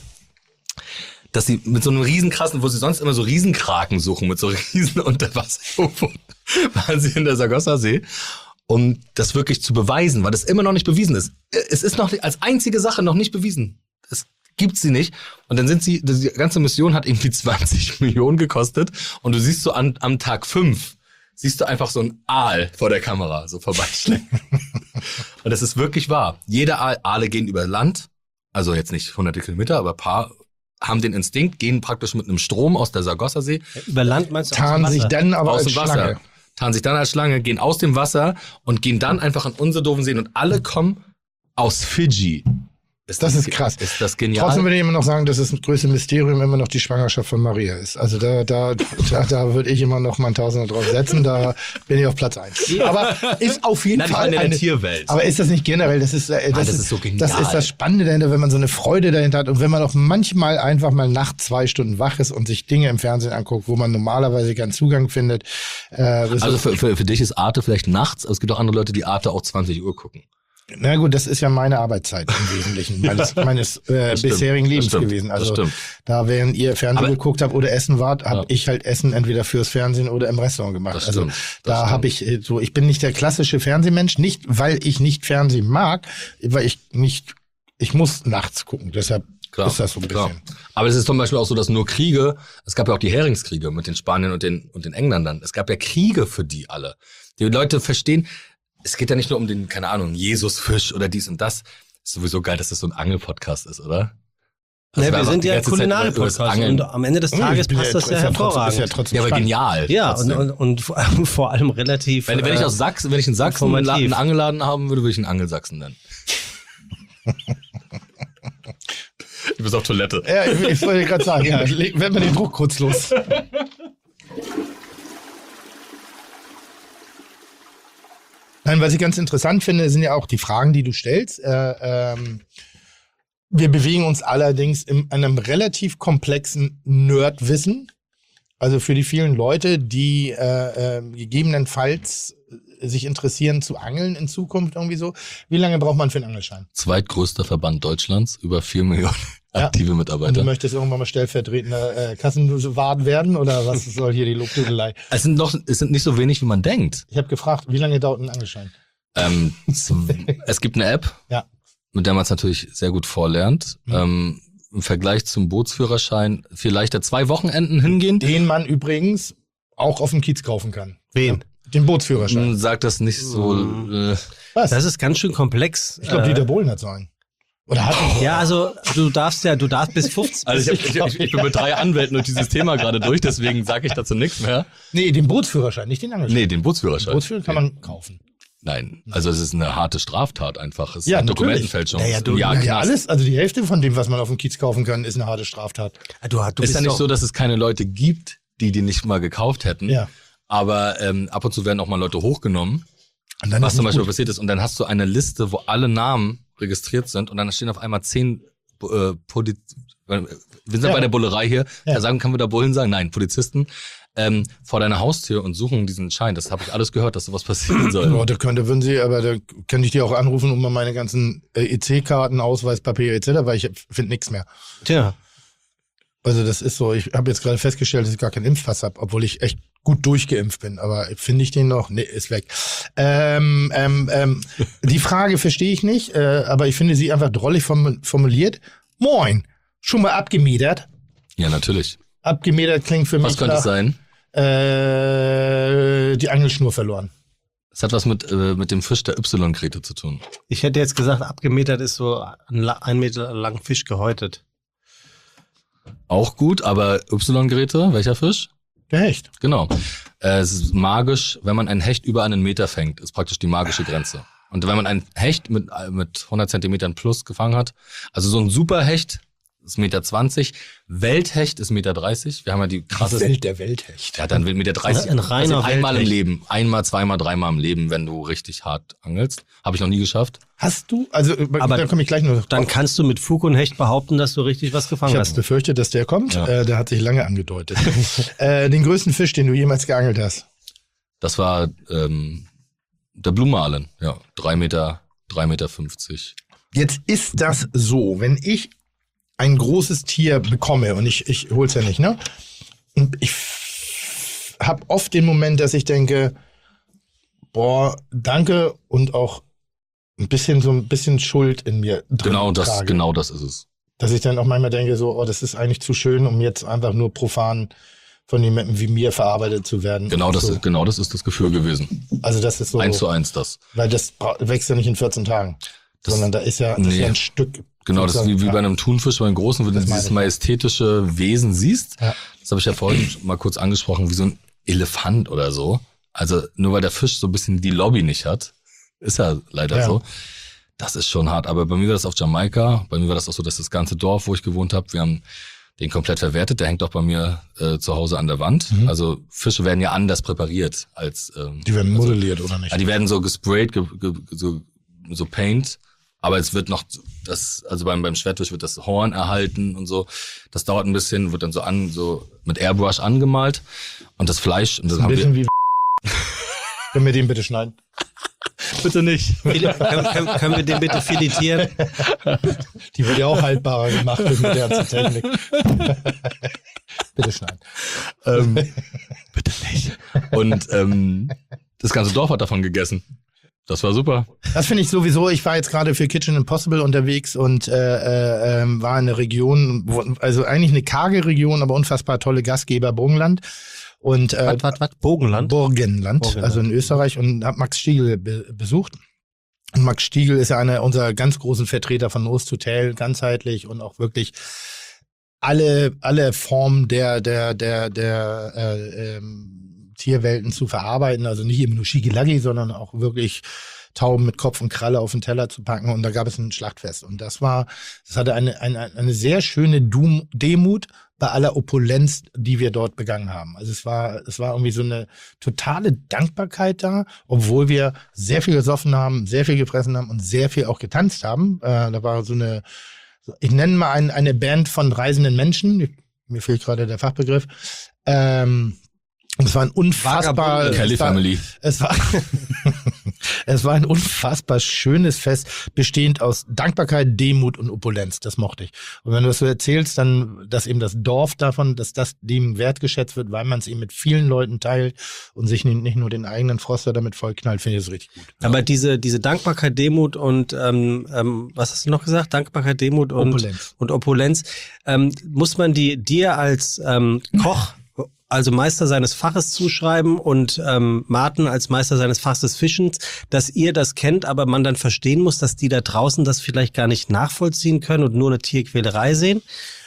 dass sie mit so einem riesenkrassen, wo sie sonst immer so Riesenkraken suchen, mit so riesen Unterwasser, waren sie in der Sargassosee, um das wirklich zu beweisen, weil das immer noch nicht bewiesen ist. Es ist noch als einzige Sache noch nicht bewiesen. Es gibt sie nicht. Und dann die ganze Mission hat irgendwie 20 Millionen gekostet und du siehst so am Tag 5, siehst du einfach so ein Aal vor der Kamera so vorbeischleppen. Und das ist wirklich wahr. Jeder Aale gehen über Land, also jetzt nicht hunderte Kilometer, aber ein paar haben den Instinkt, gehen praktisch mit einem Strom aus der Sargassosee. Über Land meinst du tarnen sich dann aber aus als dem Wasser. Schlange. Tarnen sich dann als Schlange, gehen aus dem Wasser und gehen dann einfach in unsere doofen Seen und alle kommen aus Fidschi. Das ist krass. Ist das genial? Trotzdem würde ich immer noch sagen, dass das größte Mysterium immer noch die Schwangerschaft von Maria ist. Also da würde ich immer noch mal 1000 drauf setzen. Da bin ich auf Platz 1. Aber ist auf jeden Fall in der Tierwelt. Aber ist das nicht generell? Das ist so genial. Das ist das Spannende dahinter, wenn man so eine Freude dahinter hat und wenn man auch manchmal einfach mal nachts 2 Stunden wach ist und sich Dinge im Fernsehen anguckt, wo man normalerweise keinen Zugang findet. Also für dich ist Arte vielleicht nachts, aber es gibt auch andere Leute, die Arte auch 20 Uhr gucken. Na gut, das ist ja meine Arbeitszeit im Wesentlichen, meines bisherigen Lebens gewesen. Also da, während ihr Fernsehen geguckt habt oder essen wart, habe ich halt Essen entweder fürs Fernsehen oder im Restaurant gemacht. Also da habe ich ich bin nicht der klassische Fernsehmensch, nicht weil ich nicht Fernsehen mag, weil ich muss nachts gucken, deshalb ist das so ein bisschen. Aber es ist zum Beispiel auch so, dass nur Kriege, es gab ja auch die Heringskriege mit den Spaniern und den Engländern, es gab ja Kriege für die alle. Die Leute verstehen, es geht ja nicht nur um den, keine Ahnung, Jesusfisch oder dies und das. Ist sowieso geil, dass das so ein Angelpodcast ist, oder? Also wir sind ja ein Kulinarik-Podcast und am Ende des Tages passt das ja hervorragend. Ja, aber genial. Ja, und vor allem relativ. Wenn ich in Sachsen einen Angelladen haben würde ich einen Angelsachsen nennen. Du bist auf Toilette. Ja, ich wollte gerade sagen, werden wir den Druck kurz los. Nein, was ich ganz interessant finde, sind ja auch die Fragen, die du stellst. Wir bewegen uns allerdings in einem relativ komplexen Nerdwissen. Also für die vielen Leute, die gegebenenfalls sich interessieren zu angeln in Zukunft irgendwie so. Wie lange braucht man für einen Angelschein? Zweitgrößter Verband Deutschlands, über 4 Millionen aktive Mitarbeiter. Und du möchtest irgendwann mal stellvertretender Kassenwart werden oder was soll hier die Lobdudelei? Es sind nicht so wenig, wie man denkt. Ich habe gefragt, wie lange dauert ein Angelschein? Es gibt eine App, mit der man es natürlich sehr gut vorlernt. Im Vergleich zum Bootsführerschein vielleicht 2 Wochenenden hingehen. Den man übrigens auch auf dem Kiez kaufen kann. Wen? Den Bootsführerschein. Sagt das nicht so. Was? Das ist ganz schön komplex. Ich glaube, Dieter Bohlen hat so einen. Oder hat er? Ja, also du darfst bis 15. Also ich bin mit 3 Anwälten durch dieses Thema gerade durch, deswegen sage ich dazu nichts mehr. Nee, den Bootsführerschein, nicht den Angelschein. Nee, den Bootsführerschein. Den Bootsführerschein kann man kaufen. Nein, also es ist eine harte Straftat einfach. Es ist ja, Dokumentenfälschung. Ja, alles, also die Hälfte von dem, was man auf dem Kiez kaufen kann, ist eine harte Straftat. Du ist ja nicht so, dass es keine Leute gibt, die nicht mal gekauft hätten. Ja. Aber ab und zu werden auch mal Leute hochgenommen, was zum Beispiel passiert ist. Und dann hast du eine Liste, wo alle Namen registriert sind und dann stehen auf einmal 10 wir sind bei der Bullerei hier. Kann wir da Bullen sagen? Nein, Polizisten vor deiner Haustür und suchen diesen Schein. Das habe ich alles gehört, dass sowas passieren soll. Ja, da könnte ich dir auch anrufen, um mal meine ganzen EC-Karten, Ausweispapiere etc., weil ich finde nichts mehr. Tja. Also das ist so, ich habe jetzt gerade festgestellt, dass ich gar keinen Impfpass habe, obwohl ich echt gut durchgeimpft bin, aber finde ich den noch? Nee, ist weg. Die Frage verstehe ich nicht, aber ich finde sie einfach drollig formuliert. Moin, schon mal abgemietert? Ja, natürlich. Abgemietert klingt für mich Was könnte es sein? Die Angelschnur verloren. Das hat was mit dem Fisch der Y-Krete zu tun. Ich hätte jetzt gesagt, abgemetert ist so 1 Meter lang Fisch gehäutet. Auch gut, aber Y-Grete, welcher Fisch? Der Hecht. Genau. Es ist magisch, wenn man einen Hecht über 1 Meter fängt, ist praktisch die magische Grenze. Und wenn man einen Hecht mit 100 Zentimetern plus gefangen hat, also so ein Superhecht ist 1,20 Meter, Welthecht ist 1,30 Meter. Wir haben ja die krasse... Der Welthecht. Ja, dann 1,30 Meter. Ein reiner einmal im Leben. 1-mal, 2-mal, 3-mal im Leben, wenn du richtig hart angelst. Habe ich noch nie geschafft. Hast du? Also, aber da komme ich gleich noch. Dann kannst du mit Fug und Hecht behaupten, dass du richtig was gefangen hast. Ich hast. habe befürchtet, dass der kommt. Ja. Der hat sich lange angedeutet. Den größten Fisch, den du jemals geangelt hast? Das war der Blumenalen. Ja, 3,50 Meter. Jetzt ist das so, wenn ich ein großes Tier bekomme und ich hol's ja nicht, ne? Und ich habe oft den Moment, dass ich denke, boah, danke und auch ein bisschen Schuld in mir drin trage. Genau das ist es. Dass ich dann auch manchmal denke, so, oh, das ist eigentlich zu schön, um jetzt einfach nur profan von jemandem wie mir verarbeitet zu werden. Genau das ist das Gefühl gewesen. Also das ist so 1:1 das. Weil das wächst ja nicht in 14 Tagen, sondern da ist ja ein Stück. Genau, das ist wie bei einem Thunfisch, bei einem großen, wo du dieses majestätische Wesen siehst. Ja. Das habe ich ja vorhin mal kurz angesprochen, wie so ein Elefant oder so. Also nur weil der Fisch so ein bisschen die Lobby nicht hat, ist ja leider so. Das ist schon hart. Aber bei mir war das auf Jamaika. Bei mir war das auch so, dass das ganze Dorf, wo ich gewohnt habe, wir haben den komplett verwertet. Der hängt auch bei mir zu Hause an der Wand. Also Fische werden ja anders präpariert als... die werden modelliert, oder nicht? Ja, die werden so gesprayt, so Paint. Aber es wird noch, also beim Schwertfisch wird das Horn erhalten und so. Das dauert ein bisschen, wird dann so mit Airbrush angemalt. Und das Fleisch... Und das ist ein bisschen wie... Können wir den bitte schneiden? Bitte nicht. Können wir den bitte filetieren? Die wird ja auch haltbarer gemacht mit der ganzen Technik. Bitte schneiden. Bitte nicht. Und das ganze Dorf hat davon gegessen. Das war super. Das finde ich sowieso. Ich war jetzt gerade für Kitchen Impossible unterwegs und war in einer Region, also eigentlich eine karge Region, aber unfassbar tolle Gastgeber, Burgenland. Und was? Burgenland, also in Österreich, und habe Max Stiegel besucht. Und Max Stiegel ist ja einer unserer ganz großen Vertreter von Nose to Tail, ganzheitlich und auch wirklich alle Formen der Tierwelten zu verarbeiten. Also nicht immer nur Schickelaggi, sondern auch wirklich Tauben mit Kopf und Kralle auf den Teller zu packen. Und da gab es ein Schlachtfest. Und das hatte eine sehr schöne Demut bei aller Opulenz, die wir dort begangen haben. Also es war irgendwie so eine totale Dankbarkeit da, obwohl wir sehr viel gesoffen haben, sehr viel gefressen haben und sehr viel auch getanzt haben. Da war so eine, ich nenne mal eine Band von reisenden Menschen. Mir fehlt gerade der Fachbegriff. Es war ein unfassbar... Kelly Family. Es war ein unfassbar schönes Fest, bestehend aus Dankbarkeit, Demut und Opulenz. Das mochte ich. Und wenn du das so erzählst, dann, dass eben das Dorf davon, dass das dem wertgeschätzt wird, weil man es eben mit vielen Leuten teilt und sich nicht nur den eigenen Froster damit vollknallt, finde ich das richtig gut. Aber diese Dankbarkeit, Demut und was hast du noch gesagt? Dankbarkeit, Demut und Opulenz. Muss man dir als Koch, also Meister seines Faches, zuschreiben und Martin als Meister seines Faches des Fischens, dass ihr das kennt, aber man dann verstehen muss, dass die da draußen das vielleicht gar nicht nachvollziehen können und nur eine Tierquälerei sehen?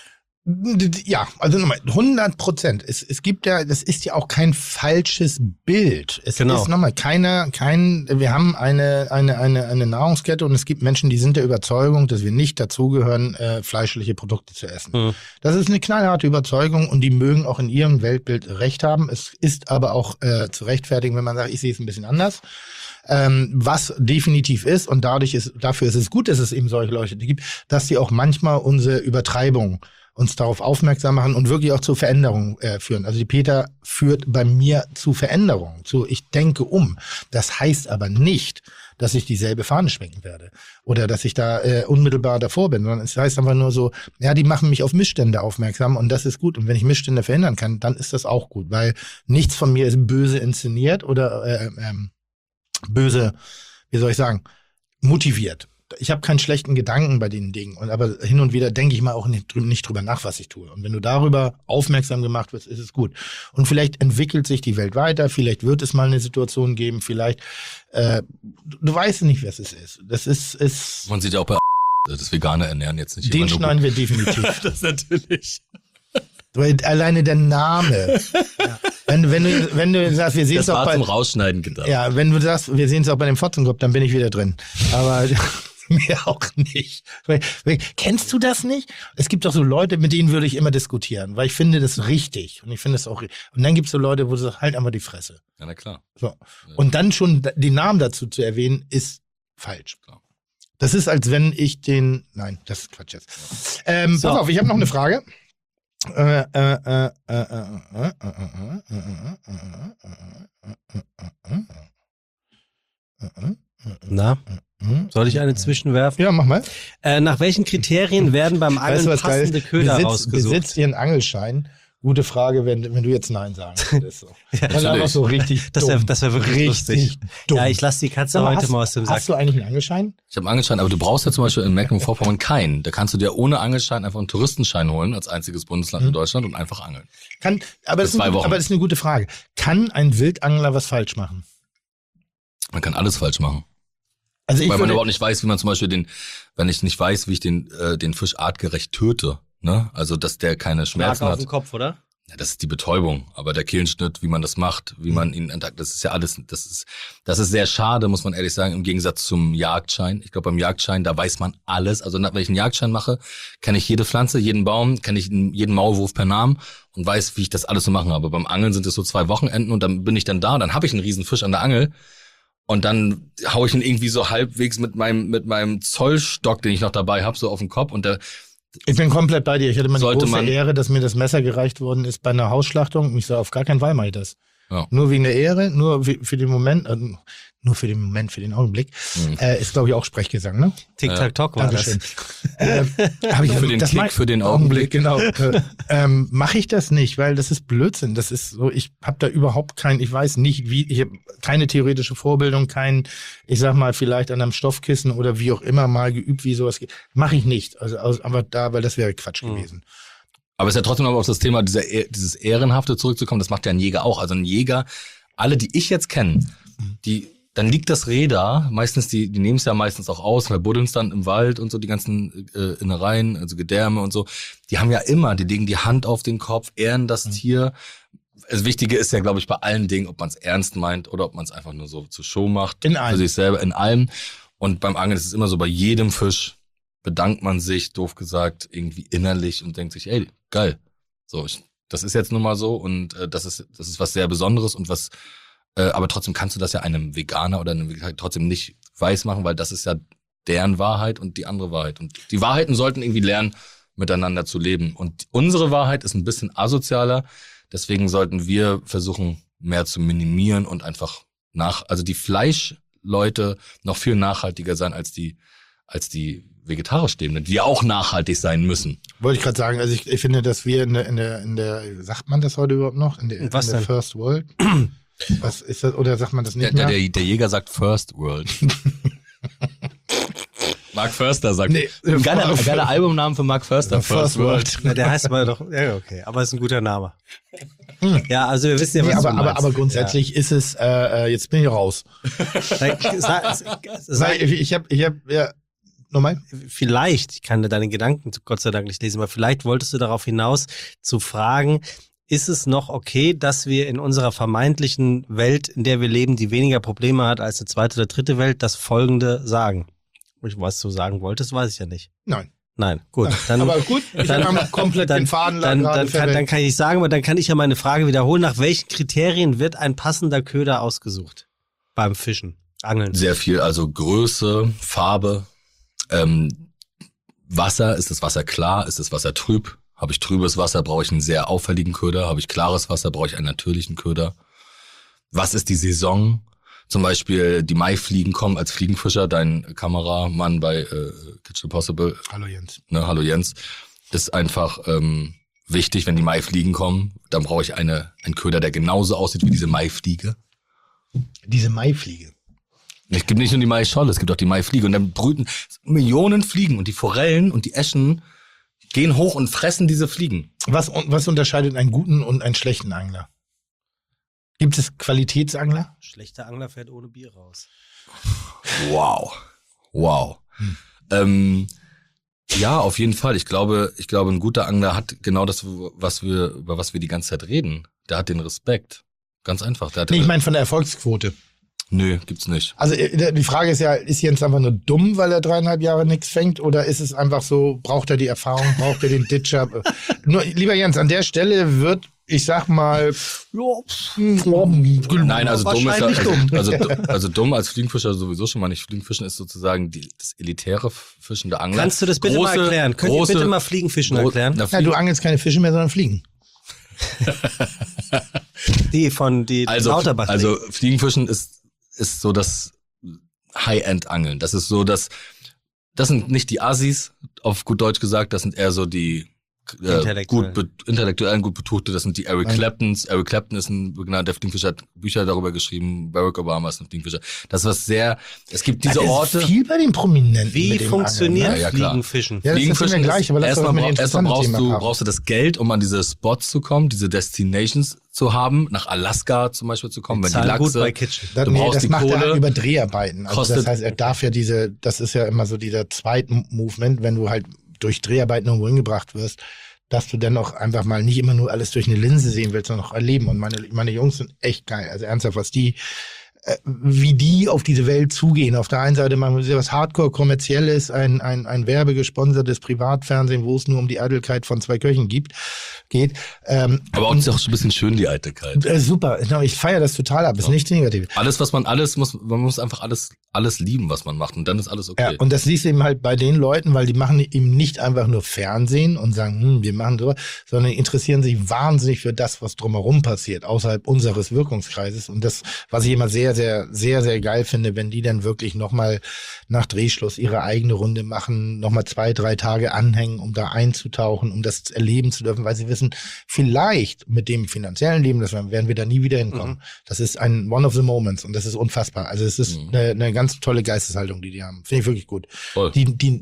Ja, also nochmal, 100%. Es gibt ja, das ist ja auch kein falsches Bild. Es ist nochmal wir haben eine Nahrungskette und es gibt Menschen, die sind der Überzeugung, dass wir nicht dazugehören, fleischliche Produkte zu essen. Das ist eine knallharte Überzeugung und die mögen auch in ihrem Weltbild recht haben. Es ist aber auch zu rechtfertigen, wenn man sagt, ich sehe es ein bisschen anders. Was definitiv ist, und dafür ist es gut, dass es eben solche Leute gibt, dass sie auch manchmal unsere Übertreibung uns darauf aufmerksam machen und wirklich auch zur Veränderung führen. Also die Peter führt bei mir zu Veränderung, ich denke um. Das heißt aber nicht, dass ich dieselbe Fahne schwenken werde oder dass ich da unmittelbar davor bin, sondern es heißt einfach nur so, ja, die machen mich auf Missstände aufmerksam und das ist gut. Und wenn ich Missstände verhindern kann, dann ist das auch gut, weil nichts von mir ist böse inszeniert oder böse, wie soll ich sagen, motiviert. Ich habe keinen schlechten Gedanken bei den Dingen, aber hin und wieder denke ich mal auch nicht drüber nach, was ich tue. Und wenn du darüber aufmerksam gemacht wirst, ist es gut. Und vielleicht entwickelt sich die Welt weiter, vielleicht wird es mal eine Situation geben, vielleicht, du weißt nicht, was es ist. Das ist man sieht ja auch bei das vegane Ernähren jetzt nicht. Den schneiden wir definitiv. Das natürlich. Weil alleine der Name. Ja. Wenn du sagst, wir sehen es auch zum Rausschneiden gedacht. Ja, wenn du sagst, wir sehen es auch bei dem Fotzenkopf, dann bin ich wieder drin. Aber mir auch nicht. Kennst du das nicht? Es gibt doch so Leute, mit denen würde ich immer diskutieren, weil ich finde das richtig. Und ich finde es auch richtig. Und dann gibt es so Leute, wo du sagst, halt einfach die Fresse. Ja, na klar. So. Und dann schon den Namen dazu zu erwähnen, ist falsch. Klar. Das ist, als wenn ich nein, das ist Quatsch jetzt. Pass auf, ich habe noch eine Frage. Na, soll ich eine zwischenwerfen? Ja, mach mal. Nach welchen Kriterien werden beim Angeln passende Köder rausgesucht? Besitzt ihr einen Angelschein? Gute Frage, wenn du jetzt Nein sagen würdest. So. Ja, das ist einfach so richtig das wär wirklich lustig. Dumm. Ja, ich lasse die Katze heute mal aus dem Sack. Hast du eigentlich einen Angelschein? Ich habe einen Angelschein, aber du brauchst ja zum Beispiel in Mecklenburg-Vorpommern keinen. Da kannst du dir ohne Angelschein einfach einen Touristenschein holen, als einziges Bundesland in Deutschland und einfach angeln. Aber das ist eine gute Frage. Kann ein Wildangler was falsch machen? Man kann alles falsch machen. Also weil man überhaupt nicht weiß, wie man zum Beispiel wenn ich nicht weiß, wie ich den Fisch artgerecht töte, ne? Also, dass der keine Schmerzen Schlag hat. auf den Kopf, oder? Ja, das ist die Betäubung, aber der Kehlenschnitt, wie man das macht, wie man ihn entdeckt, das ist ja alles, das ist sehr schade, muss man ehrlich sagen, im Gegensatz zum Jagdschein. Ich glaube, beim Jagdschein, da weiß man alles. Also wenn ich einen Jagdschein mache, kenne ich jede Pflanze, jeden Baum, kenne ich jeden Maulwurf per Namen und weiß, wie ich das alles so machen habe. Beim Angeln sind es so 2 Wochenenden und dann bin ich dann da und dann habe ich einen riesen Fisch an der Angel und dann hau ich ihn irgendwie so halbwegs mit meinem Zollstock, den ich noch dabei habe, so auf den Kopf und ich bin komplett bei dir. Ich hatte mal die große Ehre, dass mir das Messer gereicht worden ist bei einer Hausschlachtung. Und ich sage, auf gar keinen Fall mache ich das. Ja. Nur wegen der Ehre, nur für den Moment, für den Augenblick, ist, glaube ich, auch Sprechgesang, ne? Tic-Tac-Toc war das. Hab ich für den Kick, für den Augenblick. Genau. Mache ich das nicht, weil das ist Blödsinn. Das ist so, ich habe da überhaupt ich weiß nicht, ich habe keine theoretische Vorbildung, ich sag mal, vielleicht an einem Stoffkissen oder wie auch immer mal geübt, wie sowas geht. Mache ich nicht. Also einfach weil das wäre Quatsch gewesen. Aber es ist ja trotzdem noch auf das Thema dieses Ehrenhafte zurückzukommen, das macht ja ein Jäger auch. Also ein Jäger, alle, die ich jetzt kenne, dann liegt das Reh da, meistens, die nehmen es ja meistens auch aus, verbuddeln es dann im Wald und so, die ganzen Innereien, also Gedärme und so. Die haben ja immer, die legen die Hand auf den Kopf, ehren das Tier. Das Wichtige ist ja, glaube ich, bei allen Dingen, ob man es ernst meint oder ob man es einfach nur so zur Show macht. In allem. Für sich selber, in allem. Und beim Angeln ist es immer so, bei jedem Fisch bedankt man sich, doof gesagt, irgendwie innerlich und denkt sich, ey, geil. So, das ist jetzt nun mal so und das ist was sehr Besonderes und was, aber trotzdem kannst du das ja einem Veganer oder einem Veganer trotzdem nicht weiß machen, weil das ist ja deren Wahrheit und die andere Wahrheit. Und die Wahrheiten sollten irgendwie lernen, miteinander zu leben. Und unsere Wahrheit ist ein bisschen asozialer, deswegen sollten wir versuchen, mehr zu minimieren und einfach also die Fleischleute noch viel nachhaltiger sein als die vegetarisch Lebenden, die ja auch nachhaltig sein müssen. Wollte ich gerade sagen, also ich finde, dass wir in der, sagt man das heute überhaupt noch? In der First World? Was ist das, oder sagt man das nicht mehr? Der Jäger sagt First World. Mark Förster sagt. Nee, geiler Albumnamen für Mark Förster. First World. Ja, der heißt aber doch, ja, okay, aber ist ein guter Name. Ja, also wir wissen ja, was du meinst. Aber grundsätzlich ist es, jetzt bin ich raus. Ich hab nochmal? Vielleicht, ich kann deine Gedanken Gott sei Dank nicht lesen, aber vielleicht wolltest du darauf hinaus zu fragen, ist es noch okay, dass wir in unserer vermeintlichen Welt, in der wir leben, die weniger Probleme hat als eine zweite oder dritte Welt, das Folgende sagen? Was du sagen wolltest, weiß ich ja nicht. Nein, gut. Dann, aber gut, ich habe komplett den Faden dann kann ich sagen, aber dann kann ich ja meine Frage wiederholen. Nach welchen Kriterien wird ein passender Köder ausgesucht beim Fischen, Angeln? Sehr viel, also Größe, Farbe, Wasser, ist das Wasser klar, ist das Wasser trüb? Habe ich trübes Wasser, brauche ich einen sehr auffälligen Köder. Habe ich klares Wasser, brauche ich einen natürlichen Köder. Was ist die Saison? Zum Beispiel die Maifliegen kommen als Fliegenfischer, dein Kameramann bei Kitchen Possible. Hallo Jens. Hallo Jens. Ist einfach wichtig, wenn die Maifliegen kommen, dann brauche ich einen Köder, der genauso aussieht wie diese Maifliege. Diese Maifliege? Es gibt nicht nur die Maischolle, es gibt auch die Maifliege. Und dann brüten Millionen Fliegen und die Forellen und die Äschen gehen hoch und fressen diese Fliegen. Was unterscheidet einen guten und einen schlechten Angler? Gibt es Qualitätsangler? Schlechter Angler fährt ohne Bier raus. Wow. Ja, auf jeden Fall. Ich glaube, ein guter Angler hat genau das, über was wir die ganze Zeit reden. Der hat den Respekt. Ganz einfach. Ich meine von der Erfolgsquote. Nö, gibt's nicht. Also die Frage ist ja, ist Jens einfach nur dumm, weil er 3,5 Jahre nichts fängt, oder ist es einfach so, braucht er die Erfahrung, braucht er den Ditcher? Nur, lieber Jens, an der Stelle wird, ich sag mal, nein, also dumm ist ja, also dumm als Fliegenfischer sowieso schon mal nicht. Fliegenfischen ist sozusagen das elitäre Fischen der Angler. Kannst du das bitte mal erklären? Könnt ihr bitte mal Fliegenfischen erklären? Ja, du angelst keine Fische mehr, sondern Fliegen. Die Lauterbach. Also Fliegenfischen ist so das High-End-Angeln. Das ist so das sind nicht die Assis, auf gut Deutsch gesagt, das sind eher so die intellektuellen gut betuchte, das sind die Eric Claptons. Eric Clapton ist ein begnadeter Fliegenfischer, hat Bücher darüber geschrieben, Barack Obama ist ein Fliegenfischer. Das ist was sehr, es gibt diese Orte. Ist viel bei den Prominenten. Wie funktioniert Fliegenfischen? Ja, das ist mir gleich, aber erstmal brauchst du das Geld, um an diese Spots zu kommen, diese Destinations zu haben, nach Alaska zum Beispiel zu kommen, wenn die Lachse, du brauchst die Kohle. Das macht er über Dreharbeiten. Also das heißt, er darf ja das ist ja immer so dieser zweite Movement, wenn du halt durch Dreharbeiten irgendwo hingebracht wirst, dass du dann auch einfach mal nicht immer nur alles durch eine Linse sehen willst, sondern auch erleben. Und meine Jungs sind echt geil. Also ernsthaft, wie die auf diese Welt zugehen. Auf der einen Seite machen wir was Hardcore-Kommerzielles, ein werbegesponsertes Privatfernsehen, wo es nur um die Eitelkeit von zwei Köchen geht. Aber auch ist auch schon ein bisschen schön, die Eitelkeit. Super, ich feiere das total ab, ist nichts Negatives. Man muss einfach alles lieben, was man macht, und dann ist alles okay. Ja, und das siehst du eben halt bei den Leuten, weil die machen eben nicht einfach nur Fernsehen und sagen, wir machen drüber, sondern interessieren sich wahnsinnig für das, was drumherum passiert, außerhalb unseres Wirkungskreises. Und das, was ich immer sehr, sehr, sehr, sehr geil finde, wenn die dann wirklich nochmal nach Drehschluss ihre eigene Runde machen, nochmal 2-3 Tage anhängen, um da einzutauchen, um das erleben zu dürfen, weil sie wissen, vielleicht mit dem finanziellen Leben, das werden wir da nie wieder hinkommen. Das ist ein One of the Moments und das ist unfassbar. Also es ist eine ganz tolle Geisteshaltung, die haben. Finde ich wirklich gut. Voll.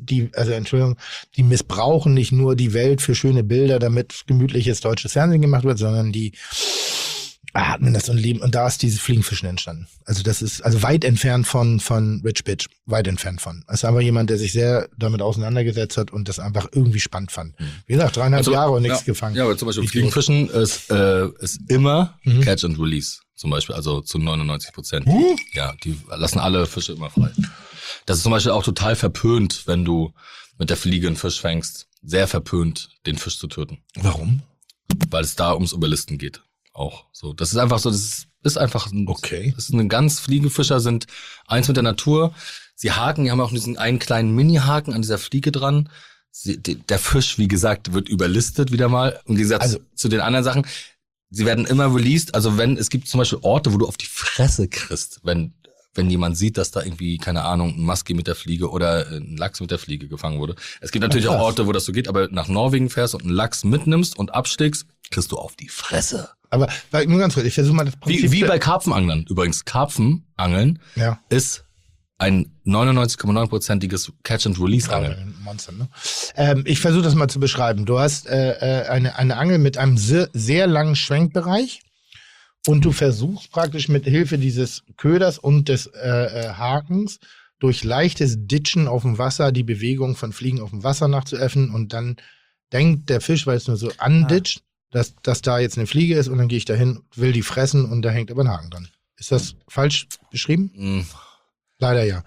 Die missbrauchen nicht nur die Welt für schöne Bilder, damit gemütliches deutsches Fernsehen gemacht wird, sondern die atmen das und leben. Und da ist dieses Fliegenfischen entstanden. Also das ist also weit entfernt von Rich Bitch. Weit entfernt von. Das ist einfach jemand, der sich sehr damit auseinandergesetzt hat und das einfach irgendwie spannend fand. Wie gesagt, 3,5 Jahre und nichts gefangen. Ja, aber zum Beispiel Fliegenfischen ist immer Catch and Release. Zum Beispiel, also zu 99%. Ja, die lassen alle Fische immer frei. Das ist zum Beispiel auch total verpönt, wenn du mit der Fliege einen Fisch fängst. Sehr verpönt, den Fisch zu töten. Warum? Weil es da ums Überlisten geht. Auch so. Das ist einfach so, das ist einfach okay. Das ist eine ganz, Fliegenfischer sind eins mit der Natur. Sie haken, die haben auch diesen einen kleinen Mini-Haken an dieser Fliege dran. Der Fisch, wie gesagt, wird überlistet wieder mal. Im Gegensatz zu den anderen Sachen. Sie werden immer released. Also es gibt zum Beispiel Orte, wo du auf die Fresse kriegst, wenn jemand sieht, dass da irgendwie, keine Ahnung, ein Musky mit der Fliege oder ein Lachs mit der Fliege gefangen wurde. Es gibt natürlich auch Orte, wo das so geht, aber nach Norwegen fährst und einen Lachs mitnimmst und abstiegst, kriegst du auf die Fresse. Aber nur ganz kurz, ich versuche mal das Prinzip. Wie bei Karpfenanglern. Übrigens, Karpfenangeln ist ein 99,9%iges Catch-and-Release-Angeln. Monster, ne? Ich versuche das mal zu beschreiben. Du hast eine Angel mit einem sehr, sehr langen Schwenkbereich und du versuchst praktisch mit Hilfe dieses Köders und des Hakens durch leichtes Ditchen auf dem Wasser die Bewegung von Fliegen auf dem Wasser nachzuäffen und dann denkt der Fisch, weil es nur so anditscht, dass da jetzt eine Fliege ist und dann gehe ich dahin, will die fressen und da hängt aber ein Haken dran. Ist das falsch beschrieben? Leider ja.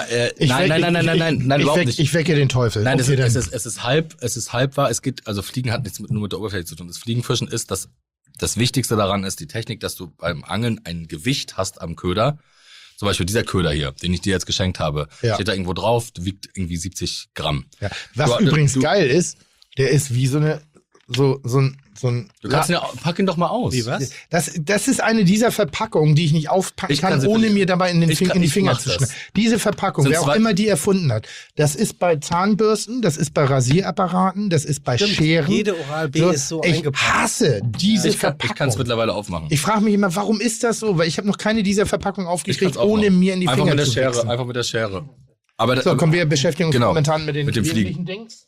Nein, überhaupt nicht. Ich wecke den Teufel. Nein, okay, es ist halb wahr. Es geht, also Fliegen hat nichts nur mit der Oberfläche zu tun. Das Fliegenfischen ist, das Wichtigste daran ist die Technik, dass du beim Angeln ein Gewicht hast am Köder. Zum Beispiel dieser Köder hier, den ich dir jetzt geschenkt habe. Steht da irgendwo drauf, wiegt irgendwie 70 Gramm. Ja. Was übrigens geil ist, der ist wie so ein Du kannst pack ihn doch mal aus. Wie, was? Das ist eine dieser Verpackungen, die ich nicht aufpacken kann, ohne mir dabei in die Finger zu schneiden. Diese Verpackung, wer auch immer die erfunden hat, das ist bei Zahnbürsten, das ist bei Rasierapparaten, das ist bei Scheren. Jede Oral-B ist so eingepackt. Ich hasse diese Verpackung. Ich kann es mittlerweile aufmachen. Ich frage mich immer, warum ist das so? Weil ich habe noch keine dieser Verpackungen aufgekriegt, ohne mir in die Finger zu wichsen. Einfach mit der Schere. Aber so, kommen wir beschäftigen uns momentan mit den wesentlichen Dings.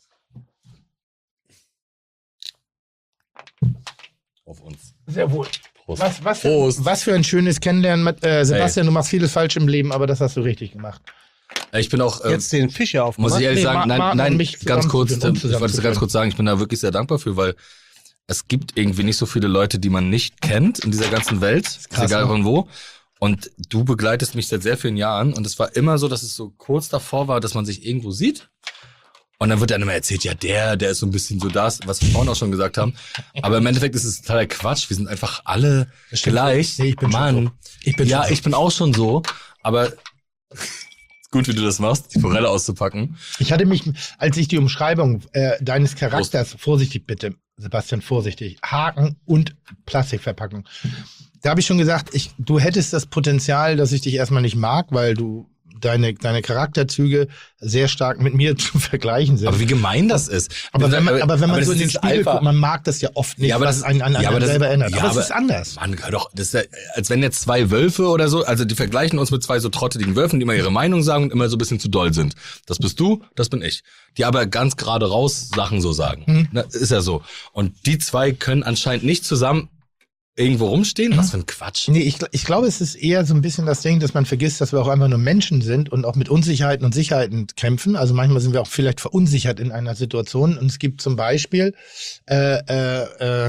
Auf uns. Sehr wohl. Prost. Was für ein schönes Kennenlernen. Sebastian, du machst vieles falsch im Leben, aber das hast du richtig gemacht. Ich bin auch... Jetzt den Fisch hier aufgemacht. Muss ich ehrlich sagen, nein, ganz kurz, ich wollte es ganz kurz sagen, ich bin da wirklich sehr dankbar für, weil es gibt irgendwie nicht so viele Leute, die man nicht kennt in dieser ganzen Welt, ist egal von wo. Und du begleitest mich seit sehr vielen Jahren und es war immer so, dass es so kurz davor war, dass man sich irgendwo sieht. Und dann wird dann immer erzählt, ja, der ist so ein bisschen so das, was wir vorhin auch schon gesagt haben. Aber im Endeffekt ist es totaler Quatsch. Wir sind einfach alle gleich. Nee, ich bin Mann. Schon so. Ich bin auch schon so. Aber ist gut, wie du das machst, die Forelle auszupacken. Ich hatte mich, als ich die Umschreibung deines Charakters, vorsichtig bitte, Sebastian, vorsichtig, Haken und Plastikverpackung. Da habe ich schon gesagt, du hättest das Potenzial, dass ich dich erstmal nicht mag, weil du deine Charakterzüge sehr stark mit mir zu vergleichen sind. Aber wie gemein das ist. Aber wenn man so in den Spiegel guckt, man mag das ja oft nicht, was einen an selber erinnert. Aber es ist anders. Mann, hör doch, das ist ja, als wenn jetzt zwei Wölfe oder so, also die vergleichen uns mit zwei so trotteligen Wölfen, die immer ihre Meinung sagen und immer so ein bisschen zu doll sind. Das bist du, das bin ich. Die aber ganz gerade raus Sachen so sagen. Na, ist ja so. Und die zwei können anscheinend nicht zusammen irgendwo rumstehen? Was für ein Quatsch. Nee, ich glaube, es ist eher so ein bisschen das Ding, dass man vergisst, dass wir auch einfach nur Menschen sind und auch mit Unsicherheiten und Sicherheiten kämpfen. Also manchmal sind wir auch vielleicht verunsichert in einer Situation. Und es gibt zum Beispiel Das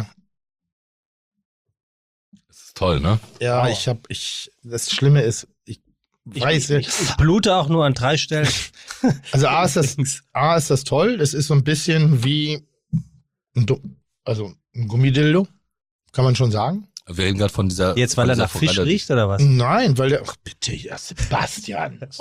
ist toll, ne? ja, das Schlimme ist, ich blute auch nur an 3 Stellen. also A ist das toll. Das ist so ein bisschen wie ein Gummidildo, kann man schon sagen. Wir reden gerade von dieser... Jetzt, weil er nach Fisch riecht, oder was? Nein, weil ach bitte, ja, Sebastian. Das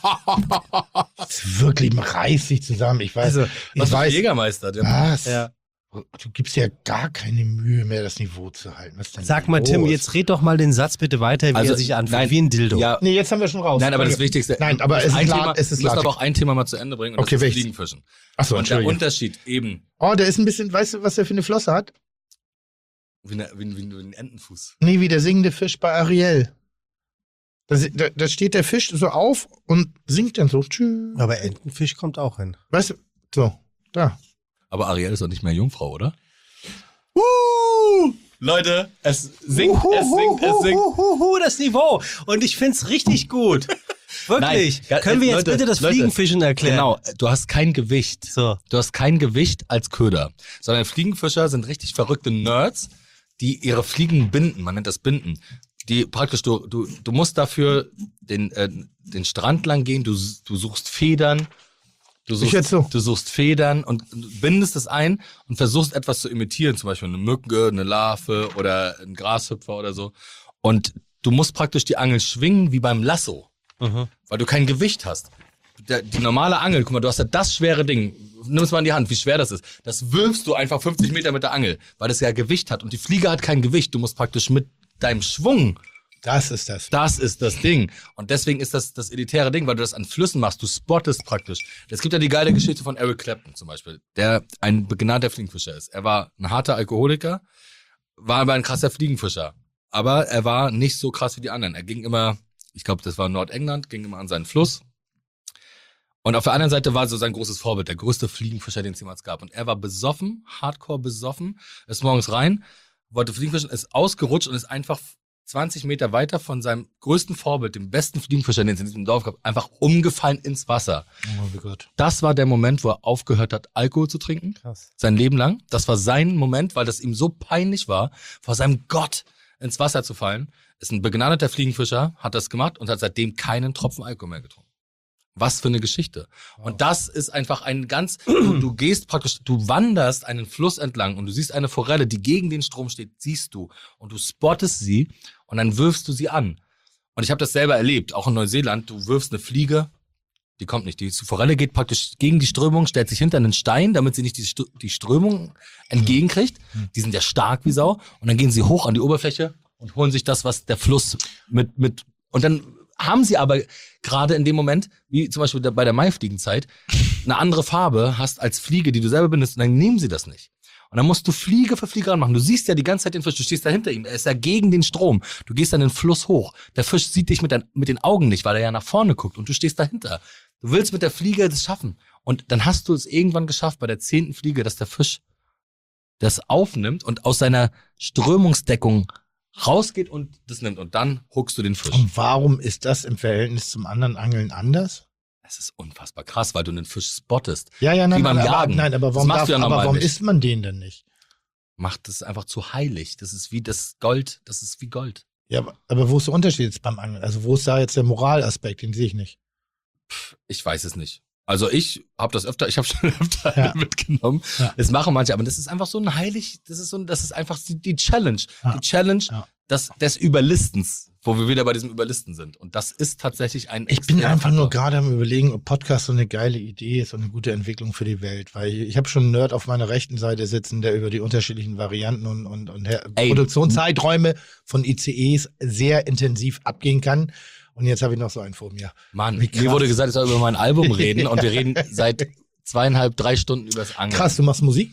ist wirklich, man reißt sich zusammen. Ich weiß, Was für Jägermeister. was? Ja. Du gibst ja gar keine Mühe mehr, das Niveau zu halten. Was ist denn Sag mal, los? Tim, jetzt red doch mal den Satz bitte weiter, wie er sich anfühlt. nein, Wie ein Dildo. Ja, Nee, jetzt haben wir schon raus. nein, aber das Wichtigste... Nein, aber es ist wir müssen klar. aber auch ein Thema mal zu Ende bringen und Okay, das ist welches? Fliegenfischen. Achso, Und der Entschuldigung. Unterschied eben, Oh, der ist ein bisschen, weißt du, was der für eine Flosse hat? wie ein Entenfuß. Nee, wie der singende Fisch bei Ariel. Da steht der Fisch so auf und singt dann so. Tschüss. Aber Entenfisch kommt auch hin. Weißt du, so, da. Aber Ariel ist doch nicht mehr Jungfrau, oder? Leute, es singt. Das Niveau. Und ich find's richtig gut. Wirklich. Nein, Können wir jetzt Leute, bitte das Leute, Fliegenfischen erklären? Genau, du hast kein Gewicht. So. Du hast kein Gewicht als Köder. Sondern Fliegenfischer sind richtig verrückte Nerds, die ihre Fliegen binden. Man nennt das Binden. Die praktisch, du musst dafür den Strand lang gehen, du suchst Federn. Du suchst Federn und bindest es ein und versuchst etwas zu imitieren, zum Beispiel eine Mücke, eine Larve oder ein Grashüpfer oder so. Und du musst praktisch die Angel schwingen wie beim Lasso, weil du kein Gewicht hast. Die normale Angel, guck mal, du hast ja das schwere Ding, nimm es mal in die Hand, wie schwer das ist. Das wirfst du einfach 50 Meter mit der Angel, weil das ja Gewicht hat. Und die Fliege hat kein Gewicht, du musst praktisch mit deinem Schwung. Das ist das. Das ist das Ding. Und deswegen ist das elitäre Ding, weil du das an Flüssen machst. Du spottest praktisch. Es gibt ja die geile Geschichte von Eric Clapton zum Beispiel, der ein begnadeter Fliegenfischer ist. Er war ein harter Alkoholiker, war aber ein krasser Fliegenfischer. Aber er war nicht so krass wie die anderen. Er ging immer, ich glaube, das war Nordengland, ging immer an seinen Fluss. Und auf der anderen Seite war so sein großes Vorbild, der größte Fliegenfischer, den es jemals gab. Und er war besoffen, hardcore besoffen, ist morgens rein, wollte Fliegenfischen, ist ausgerutscht und ist einfach 20 Meter weiter von seinem größten Vorbild, dem besten Fliegenfischer, den es in diesem Dorf gab, einfach umgefallen ins Wasser. Oh mein Gott. Das war der Moment, wo er aufgehört hat, Alkohol zu trinken. Krass. Sein Leben lang. Das war sein Moment, weil das ihm so peinlich war, vor seinem Gott ins Wasser zu fallen. Ist ein begnadeter Fliegenfischer, hat das gemacht und hat seitdem keinen Tropfen Alkohol mehr getrunken. Was für eine Geschichte. Wow. Und das ist einfach ein ganz, du gehst praktisch, du wanderst einen Fluss entlang und du siehst eine Forelle, die gegen den Strom steht, siehst du und du spottest sie und dann wirfst du sie an. Und ich habe das selber erlebt, auch in Neuseeland, du wirfst eine Fliege, die kommt nicht, die Forelle geht praktisch gegen die Strömung, stellt sich hinter einen Stein, damit sie nicht die Strömung entgegenkriegt. Die sind ja stark wie Sau und dann gehen sie hoch an die Oberfläche und holen sich das, was der Fluss mit und dann haben sie aber gerade in dem Moment, wie zum Beispiel bei der Maifliegenzeit, eine andere Farbe hast als Fliege, die du selber bindest, und dann nehmen sie das nicht. Und dann musst du Fliege für Fliege ranmachen. Du siehst ja die ganze Zeit den Fisch, du stehst da hinter ihm, er ist ja gegen den Strom. Du gehst dann den Fluss hoch. Der Fisch sieht dich mit den Augen nicht, weil er ja nach vorne guckt und du stehst dahinter. Du willst mit der Fliege das schaffen. Und dann hast du es irgendwann geschafft, bei der 10. Fliege, dass der Fisch das aufnimmt und aus seiner Strömungsdeckung rausgeht und das nimmt und dann huckst du den Fisch. Und warum ist das im Verhältnis zum anderen Angeln anders? Es ist unfassbar krass, weil du einen Fisch spottest. Ja, nein, Wie beim Jagen. aber warum isst man den denn nicht? Macht das einfach zu heilig. Das ist wie das Gold, das ist wie Gold. Ja, aber wo ist der Unterschied jetzt beim Angeln? Also wo ist da jetzt der Moralaspekt? Den sehe ich nicht. Ich weiß es nicht. Also ich habe schon öfter mitgenommen. Ja. Das machen manche, aber das ist einfach so ein heilig, das ist einfach die Challenge. Ja. Die Challenge des Überlistens, wo wir wieder bei diesem Überlisten sind. Und das ist tatsächlich ein Ich bin einfach nur gerade am Überlegen, ob Podcast so eine geile Idee ist und eine gute Entwicklung für die Welt. Weil ich habe schon einen Nerd auf meiner rechten Seite sitzen, der über die unterschiedlichen Varianten und Produktionszeiträume von ICEs sehr intensiv abgehen kann. Und jetzt habe ich noch so einen vor mir. Mann, mir wurde gesagt, ich soll über mein Album reden und wir reden seit 2,5, 3 Stunden über das Angeln. Krass, du machst Musik?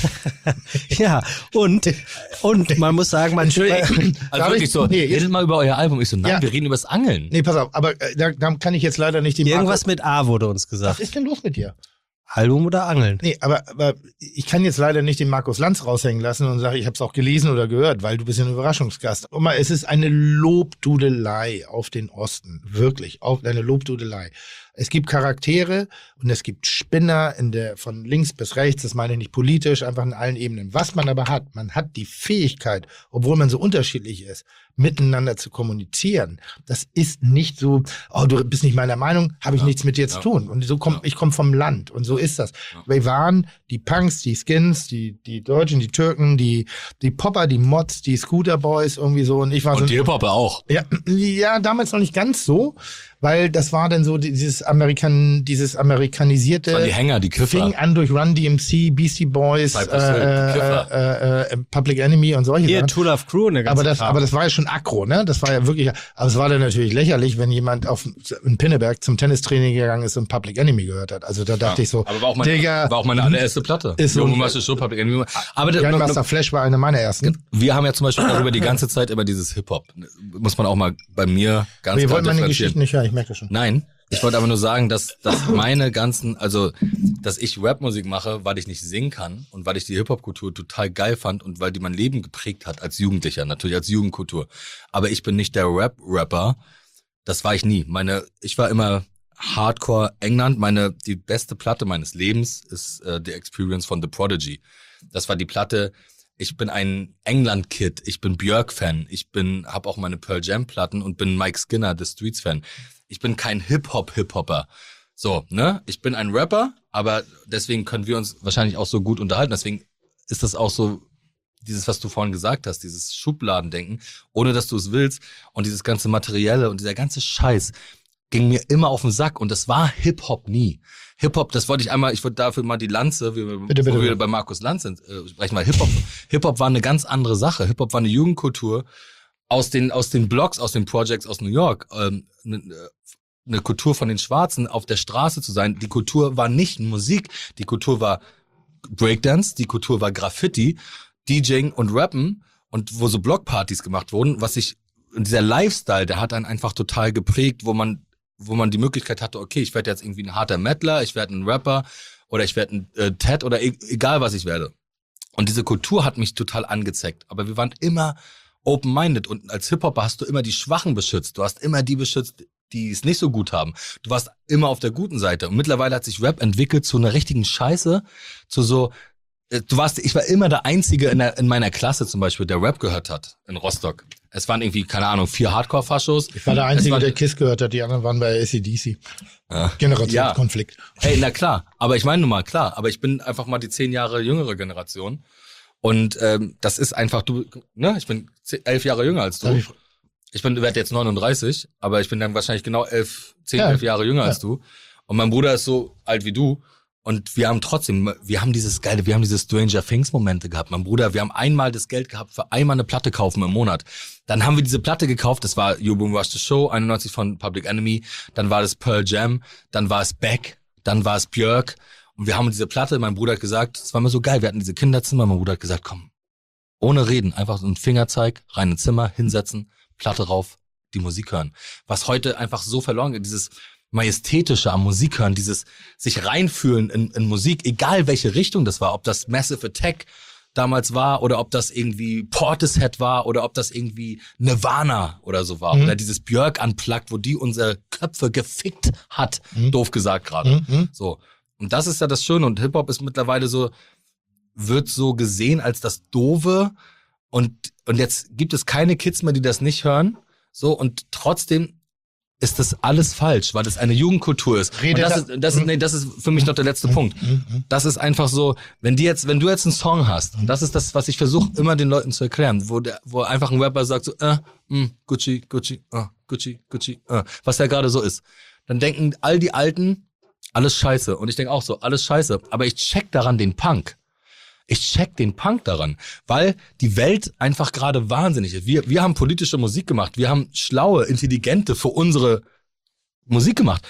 Ja, und man muss sagen, also wirklich so, redet mal über euer Album. Ich so, nein, wir reden über das Angeln. Nee, pass auf, aber da kann ich jetzt leider nicht die Irgendwas mit A wurde uns gesagt. Was ist denn los mit dir? Album oder Angeln? Nee, aber ich kann jetzt leider nicht den Markus Lanz raushängen lassen und sagen, ich habe es auch gelesen oder gehört, weil du bist ja ein Überraschungsgast. Guck mal, es ist eine Lobdudelei auf den Osten. Wirklich, auf eine Lobdudelei. Es gibt Charaktere und es gibt Spinner von links bis rechts, das meine ich nicht politisch, einfach in allen Ebenen. Was man aber hat, man hat die Fähigkeit, obwohl man so unterschiedlich ist, miteinander zu kommunizieren. Das ist nicht so, oh, du bist nicht meiner Meinung, habe ich nichts mit dir zu tun. Und so ich komme vom Land und so ist das. Wir waren die Punks, die Skins, die Deutschen, die Türken, die Popper, die Mods, die Scooter Boys irgendwie so. Und ich war und die Hip-Hopper auch. Ja, damals noch nicht ganz so, weil das war dann so dieses amerikanisierte. Das waren die Hänger, die Kiffer. Fing an durch Run DMC, Beastie Boys, Public Enemy und solche Sachen. Tool of Crew, ne? Aber das war ja schon aggro, ne? Das war ja wirklich, aber es war dann natürlich lächerlich, wenn jemand in Pinneberg zum Tennistraining gegangen ist und Public Enemy gehört hat. Also da dachte ich so, aber war auch meine allererste Platte. Ist so. Schon Public Enemy. Aber Grandmaster Flash war eine meiner ersten. Wir haben ja zum Beispiel darüber die ganze Zeit immer dieses Hip-Hop. Muss man auch mal bei mir ganz klar. Wir wollten meine Geschichten nicht hören, ich merke das schon. Nein. Ich wollte aber nur sagen, dass meine ganzen, also, dass ich Rapmusik mache, weil ich nicht singen kann und weil ich die Hip-Hop-Kultur total geil fand und weil die mein Leben geprägt hat als Jugendlicher, natürlich als Jugendkultur. Aber ich bin nicht der Rapper. Das war ich nie. Ich war immer Hardcore England. Die beste Platte meines Lebens ist The Experience von The Prodigy. Das war die Platte. Ich bin ein England-Kid. Ich bin Björk-Fan. Hab auch meine Pearl Jam-Platten und bin Mike Skinner, The Streets-Fan. Ich bin kein Hip-Hopper. So, ne? Ich bin ein Rapper, aber deswegen können wir uns wahrscheinlich auch so gut unterhalten. Deswegen ist das auch so, dieses, was du vorhin gesagt hast, dieses Schubladendenken, ohne dass du es willst. Und dieses ganze Materielle und dieser ganze Scheiß ging mir immer auf den Sack. Und das war Hip-Hop nie. Hip-Hop, ich wollte dafür mal die Lanze, wo wir bei Markus Lanz sind, sprechen wir. Hip-Hop war eine ganz andere Sache. Hip-Hop war eine Jugendkultur aus den Blogs, aus den Projects aus New York, eine Kultur von den Schwarzen, auf der Straße zu sein. Die Kultur war nicht Musik, die Kultur war Breakdance, die Kultur war Graffiti, DJing und Rappen und wo so Blockpartys gemacht wurden, dieser Lifestyle, der hat einen einfach total geprägt, wo man die Möglichkeit hatte, okay, ich werde jetzt irgendwie ein harter Metaler, ich werde ein Rapper oder ich werde ein Ted oder egal was ich werde. Und diese Kultur hat mich total angezeckt, aber wir waren immer open-minded und als Hip-Hopper hast du immer die Schwachen beschützt, du hast immer die beschützt, die es nicht so gut haben. Du warst immer auf der guten Seite und mittlerweile hat sich Rap entwickelt zu einer richtigen Scheiße, ich war immer der Einzige in meiner Klasse zum Beispiel, der Rap gehört hat in Rostock. Es waren irgendwie, keine Ahnung, 4 Hardcore-Faschos. Ich war der Einzige, der KISS gehört hat, die anderen waren bei AC/DC. Generationskonflikt. Ja. Hey, na klar, aber ich meine nun mal, aber ich bin einfach mal die 10 Jahre jüngere Generation und das ist einfach, ich bin 11 Jahre jünger als du. Ich werde jetzt 39, aber ich bin dann wahrscheinlich genau 11 Jahre jünger als du. Und mein Bruder ist so alt wie du. Und wir haben diese Stranger Things Momente gehabt. Mein Bruder, wir haben einmal das Geld gehabt für einmal eine Platte kaufen im Monat. Dann haben wir diese Platte gekauft, das war You Boom Rush the Show, 91 von Public Enemy. Dann war das Pearl Jam, dann war es Beck, dann war es Björk. Und wir haben diese Platte, mein Bruder hat gesagt, es war immer so geil, wir hatten diese Kinderzimmer, mein Bruder hat gesagt, komm, ohne reden, einfach so ein Fingerzeig, rein ins Zimmer, hinsetzen, Platte rauf, die Musik hören. Was heute einfach so verloren geht, dieses Majestätische am Musik hören, dieses sich reinfühlen in Musik, egal welche Richtung das war, ob das Massive Attack damals war oder ob das irgendwie Portishead war oder ob das irgendwie Nirvana oder so war oder dieses Björk Unplugged, wo die unsere Köpfe gefickt hat, doof gesagt gerade. So. Und das ist ja das Schöne und Hip-Hop ist mittlerweile wird so gesehen als das Doofe und jetzt gibt es keine Kids mehr, die das nicht hören, so und trotzdem ist das alles falsch, weil das eine Jugendkultur ist. Das ist für mich noch der letzte Punkt. Das ist einfach so, wenn du jetzt einen Song hast, und das ist das, was ich versuche immer den Leuten zu erklären, wo einfach ein Rapper sagt so, Gucci, Gucci, Gucci, Gucci, was ja gerade so ist. Dann denken all die Alten, alles scheiße. Und ich denke auch so, alles scheiße. Aber ich check daran den Punk. Daran, weil die Welt einfach gerade wahnsinnig ist. Wir haben politische Musik gemacht, wir haben schlaue, intelligente für unsere Musik gemacht.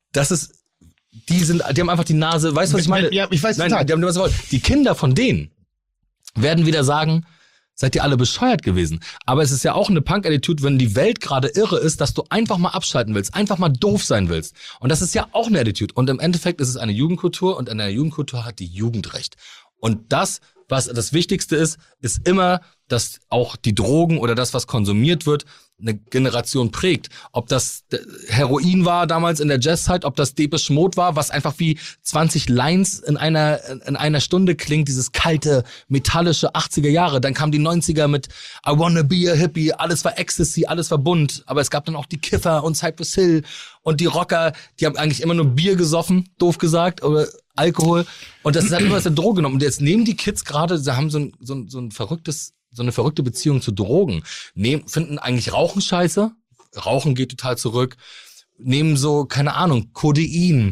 Die haben einfach die Nase, weißt du, was ich meine? Ja, ich weiß total. Die Kinder von denen werden wieder sagen, Seid ihr alle bescheuert gewesen? Aber es ist ja auch eine Punk-Attitude, wenn die Welt gerade irre ist, dass du einfach mal abschalten willst, einfach mal doof sein willst. Und das ist ja auch eine Attitude. Und im Endeffekt ist es eine Jugendkultur und in einer Jugendkultur hat die Jugend recht. Und das, was das Wichtigste ist immer, dass auch die Drogen oder das, was konsumiert wird, eine Generation prägt. Ob das Heroin war damals in der Jazzzeit, ob das Depeche Mode war, was einfach wie 20 Lines in einer Stunde klingt, dieses kalte, metallische 80er Jahre. Dann kamen die 90er mit I Wanna Be a Hippie, alles war Ecstasy, alles war bunt. Aber es gab dann auch die Kiffer und Cypress Hill und die Rocker, die haben eigentlich immer nur Bier gesoffen, doof gesagt, oder Alkohol. Und das hat immer als eine Droge genommen. Und jetzt nehmen die Kids gerade, sie haben so eine verrückte Beziehung zu Drogen. Finden eigentlich Rauchen scheiße. Rauchen geht total zurück. Nehmen so, keine Ahnung, Codein.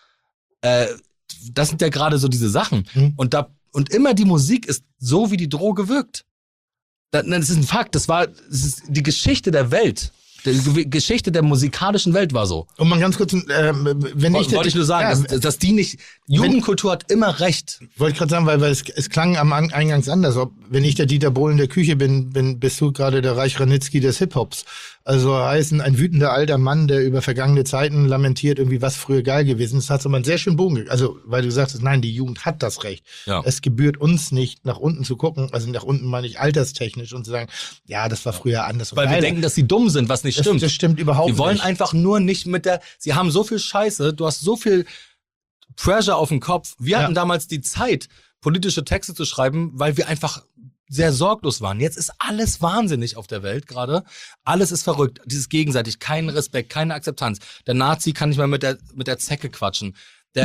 Das sind ja gerade so diese Sachen. Und immer die Musik ist so, wie die Droge wirkt. Das ist ein Fakt. Das ist die Geschichte der Welt. Die Geschichte der musikalischen Welt war so. Und mal ganz kurz, wollte ich nur sagen, dass die nicht, Jugendkultur hat immer recht. Wollte ich gerade sagen, weil es klang am Eingangs anders. Wenn ich der Dieter Bohlen der Küche bin, bist du gerade der Reich Ranitzky des Hip-Hops. Also heißen, ein wütender alter Mann, der über vergangene Zeiten lamentiert, irgendwie was früher geil gewesen ist, hat so mal einen sehr schönen Bogen gekriegt. Also, weil du sagst, nein, die Jugend hat das Recht. Ja. Es gebührt uns nicht, nach unten zu gucken, also nach unten meine ich alterstechnisch und zu sagen, ja, das war früher anders. Weil wir denken, dass sie dumm sind, was nicht stimmt. Das stimmt überhaupt nicht. Die wollen einfach nur nicht sie haben so viel Scheiße, du hast so viel Pressure auf dem Kopf. Wir hatten damals die Zeit, politische Texte zu schreiben, weil wir einfach sehr sorglos waren. Jetzt ist alles wahnsinnig auf der Welt gerade. Alles ist verrückt. Dieses gegenseitig, kein Respekt, keine Akzeptanz. Der Nazi kann nicht mal mit der Zecke quatschen.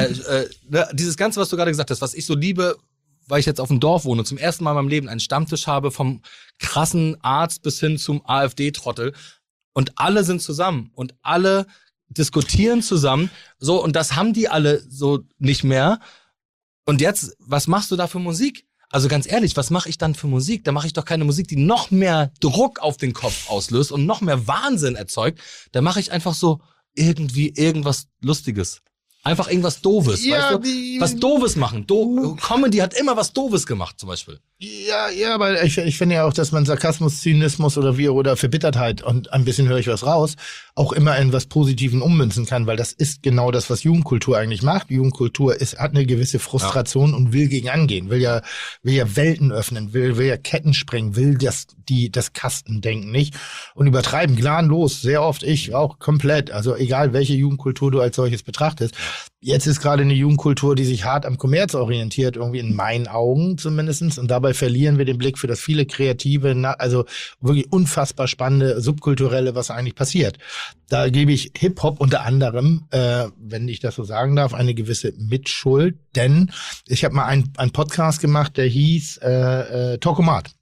Dieses Ganze, was du gerade gesagt hast, was ich so liebe, weil ich jetzt auf dem Dorf wohne und zum ersten Mal in meinem Leben einen Stammtisch habe, vom krassen Arzt bis hin zum AfD-Trottel. Und alle sind zusammen und alle diskutieren zusammen. So, und das haben die alle so nicht mehr. Und jetzt, was machst du da für Musik? Also ganz ehrlich, was mache ich dann für Musik? Da mache ich doch keine Musik, die noch mehr Druck auf den Kopf auslöst und noch mehr Wahnsinn erzeugt. Da mache ich einfach so irgendwas Lustiges. Einfach irgendwas Doofes, weißt du? Was Doofes machen. Comedy hat immer was Doofes gemacht, zum Beispiel. Ja, aber ich finde ja auch, dass man Sarkasmus, Zynismus oder Verbittertheit, und ein bisschen höre ich was raus, auch immer in was Positiven ummünzen kann, weil das ist genau das, was Jugendkultur eigentlich macht. Jugendkultur hat eine gewisse Frustration und will gegen angehen, will ja Welten öffnen, will ja Ketten sprengen, will das Kastendenken nicht und übertreiben gnadenlos, sehr oft, ich auch komplett, also egal welche Jugendkultur du als solches betrachtest. Jetzt ist gerade eine Jugendkultur, die sich hart am Kommerz orientiert, irgendwie in meinen Augen zumindestens. Und dabei verlieren wir den Blick für das viele kreative, also wirklich unfassbar spannende, subkulturelle, was eigentlich passiert. Da gebe ich Hip-Hop unter anderem, wenn ich das so sagen darf, eine gewisse Mitschuld. Denn ich habe mal einen Podcast gemacht, der hieß Talkomat.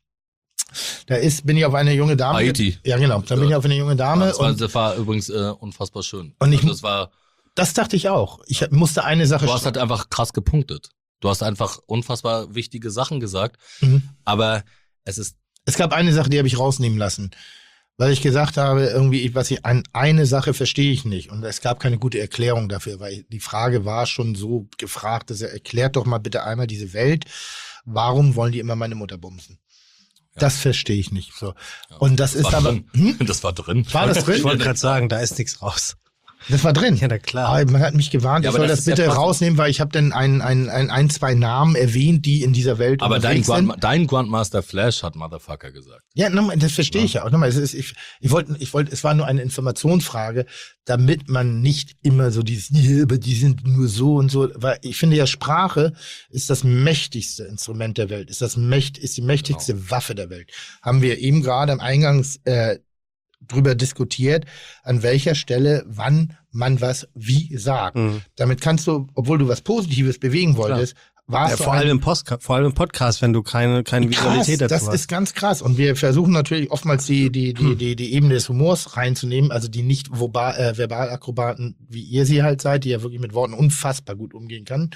Bin ich auf eine junge Dame. Haiti. Ja, genau. Da bin ich auf eine junge Dame. Das war übrigens unfassbar schön. Und das dachte ich auch. Ich musste eine Sache. Du hast halt einfach krass gepunktet. Du hast einfach unfassbar wichtige Sachen gesagt. Aber es gab eine Sache, die habe ich rausnehmen lassen. Weil ich gesagt habe, irgendwie, eine Sache verstehe ich nicht. Und es gab keine gute Erklärung dafür, weil die Frage war schon so gefragt, dass erklärt doch mal bitte einmal diese Welt. Warum wollen die immer meine Mutter bumsen? Ja. Das verstehe ich nicht. So. Ja, und das ist aber. Das war drin. War das drin? Ich wollte gerade sagen, da ist nichts raus. Das war drin. Ja, na klar. Aber man hat mich gewarnt, ich soll das bitte rausnehmen, weil ich habe dann zwei Namen erwähnt, die in dieser Welt aber dein Grandmaster Flash hat Motherfucker gesagt. Ja, das verstehe ich ja auch. Ich wollte, es war nur eine Informationsfrage, damit man nicht immer so dieses, die sind nur so und so, weil ich finde ja, Sprache ist das mächtigste Instrument der Welt, ist die mächtigste Waffe der Welt. Haben wir eben gerade am Eingangs drüber diskutiert, an welcher Stelle, wann man was wie sagt. Damit kannst du, obwohl du was Positives bewegen wolltest, vor allem im Podcast, wenn du keine Visualität dazu hast. Das ist ganz krass. Und wir versuchen natürlich oftmals die Ebene des Humors reinzunehmen, also die nicht Verbalakrobaten, wie ihr sie halt seid, die ja wirklich mit Worten unfassbar gut umgehen kann.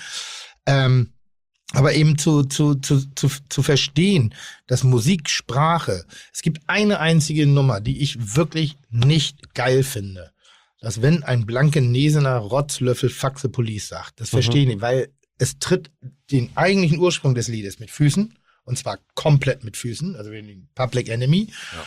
Aber eben zu verstehen, dass Musiksprache, es gibt eine einzige Nummer, die ich wirklich nicht geil finde. Dass wenn ein blankenesener Rotzlöffel Faxe Police sagt, das verstehe ich nicht, weil es tritt den eigentlichen Ursprung des Liedes mit Füßen Und zwar komplett mit Füßen, also Public Enemy. Ja.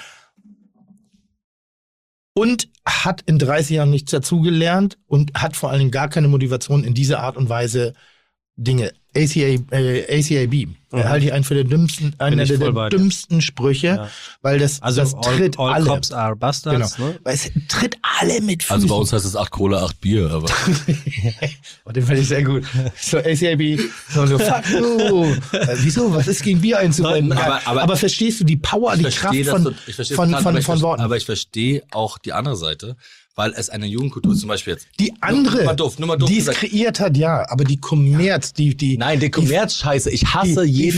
Und hat in 30 Jahren nichts dazugelernt und hat vor allem gar keine Motivation, in dieser Art und Weise Dinge. ACAB. Halte ich einen für den dümmsten, einer der dümmsten Sprüche, weil das tritt all alle. Cops are bastards, Genau. ne? Weil es tritt alle mit Füßen. Also bei uns heißt es 8 Cola, 8 Bier, aber. Oh, den fand ich sehr gut. So ACAB, so fuck you. Wieso? Was ist gegen Bier einzuwenden? Aber verstehst du die Power, die Kraft von Worten? Aber ich verstehe auch die andere Seite, weil es eine Jugendkultur ist. Zum Beispiel jetzt. Die andere, nur mal doof die es kreiert hat, ja, aber die Kommerz, Nein, die Kommerz-Scheiße. Ich hasse die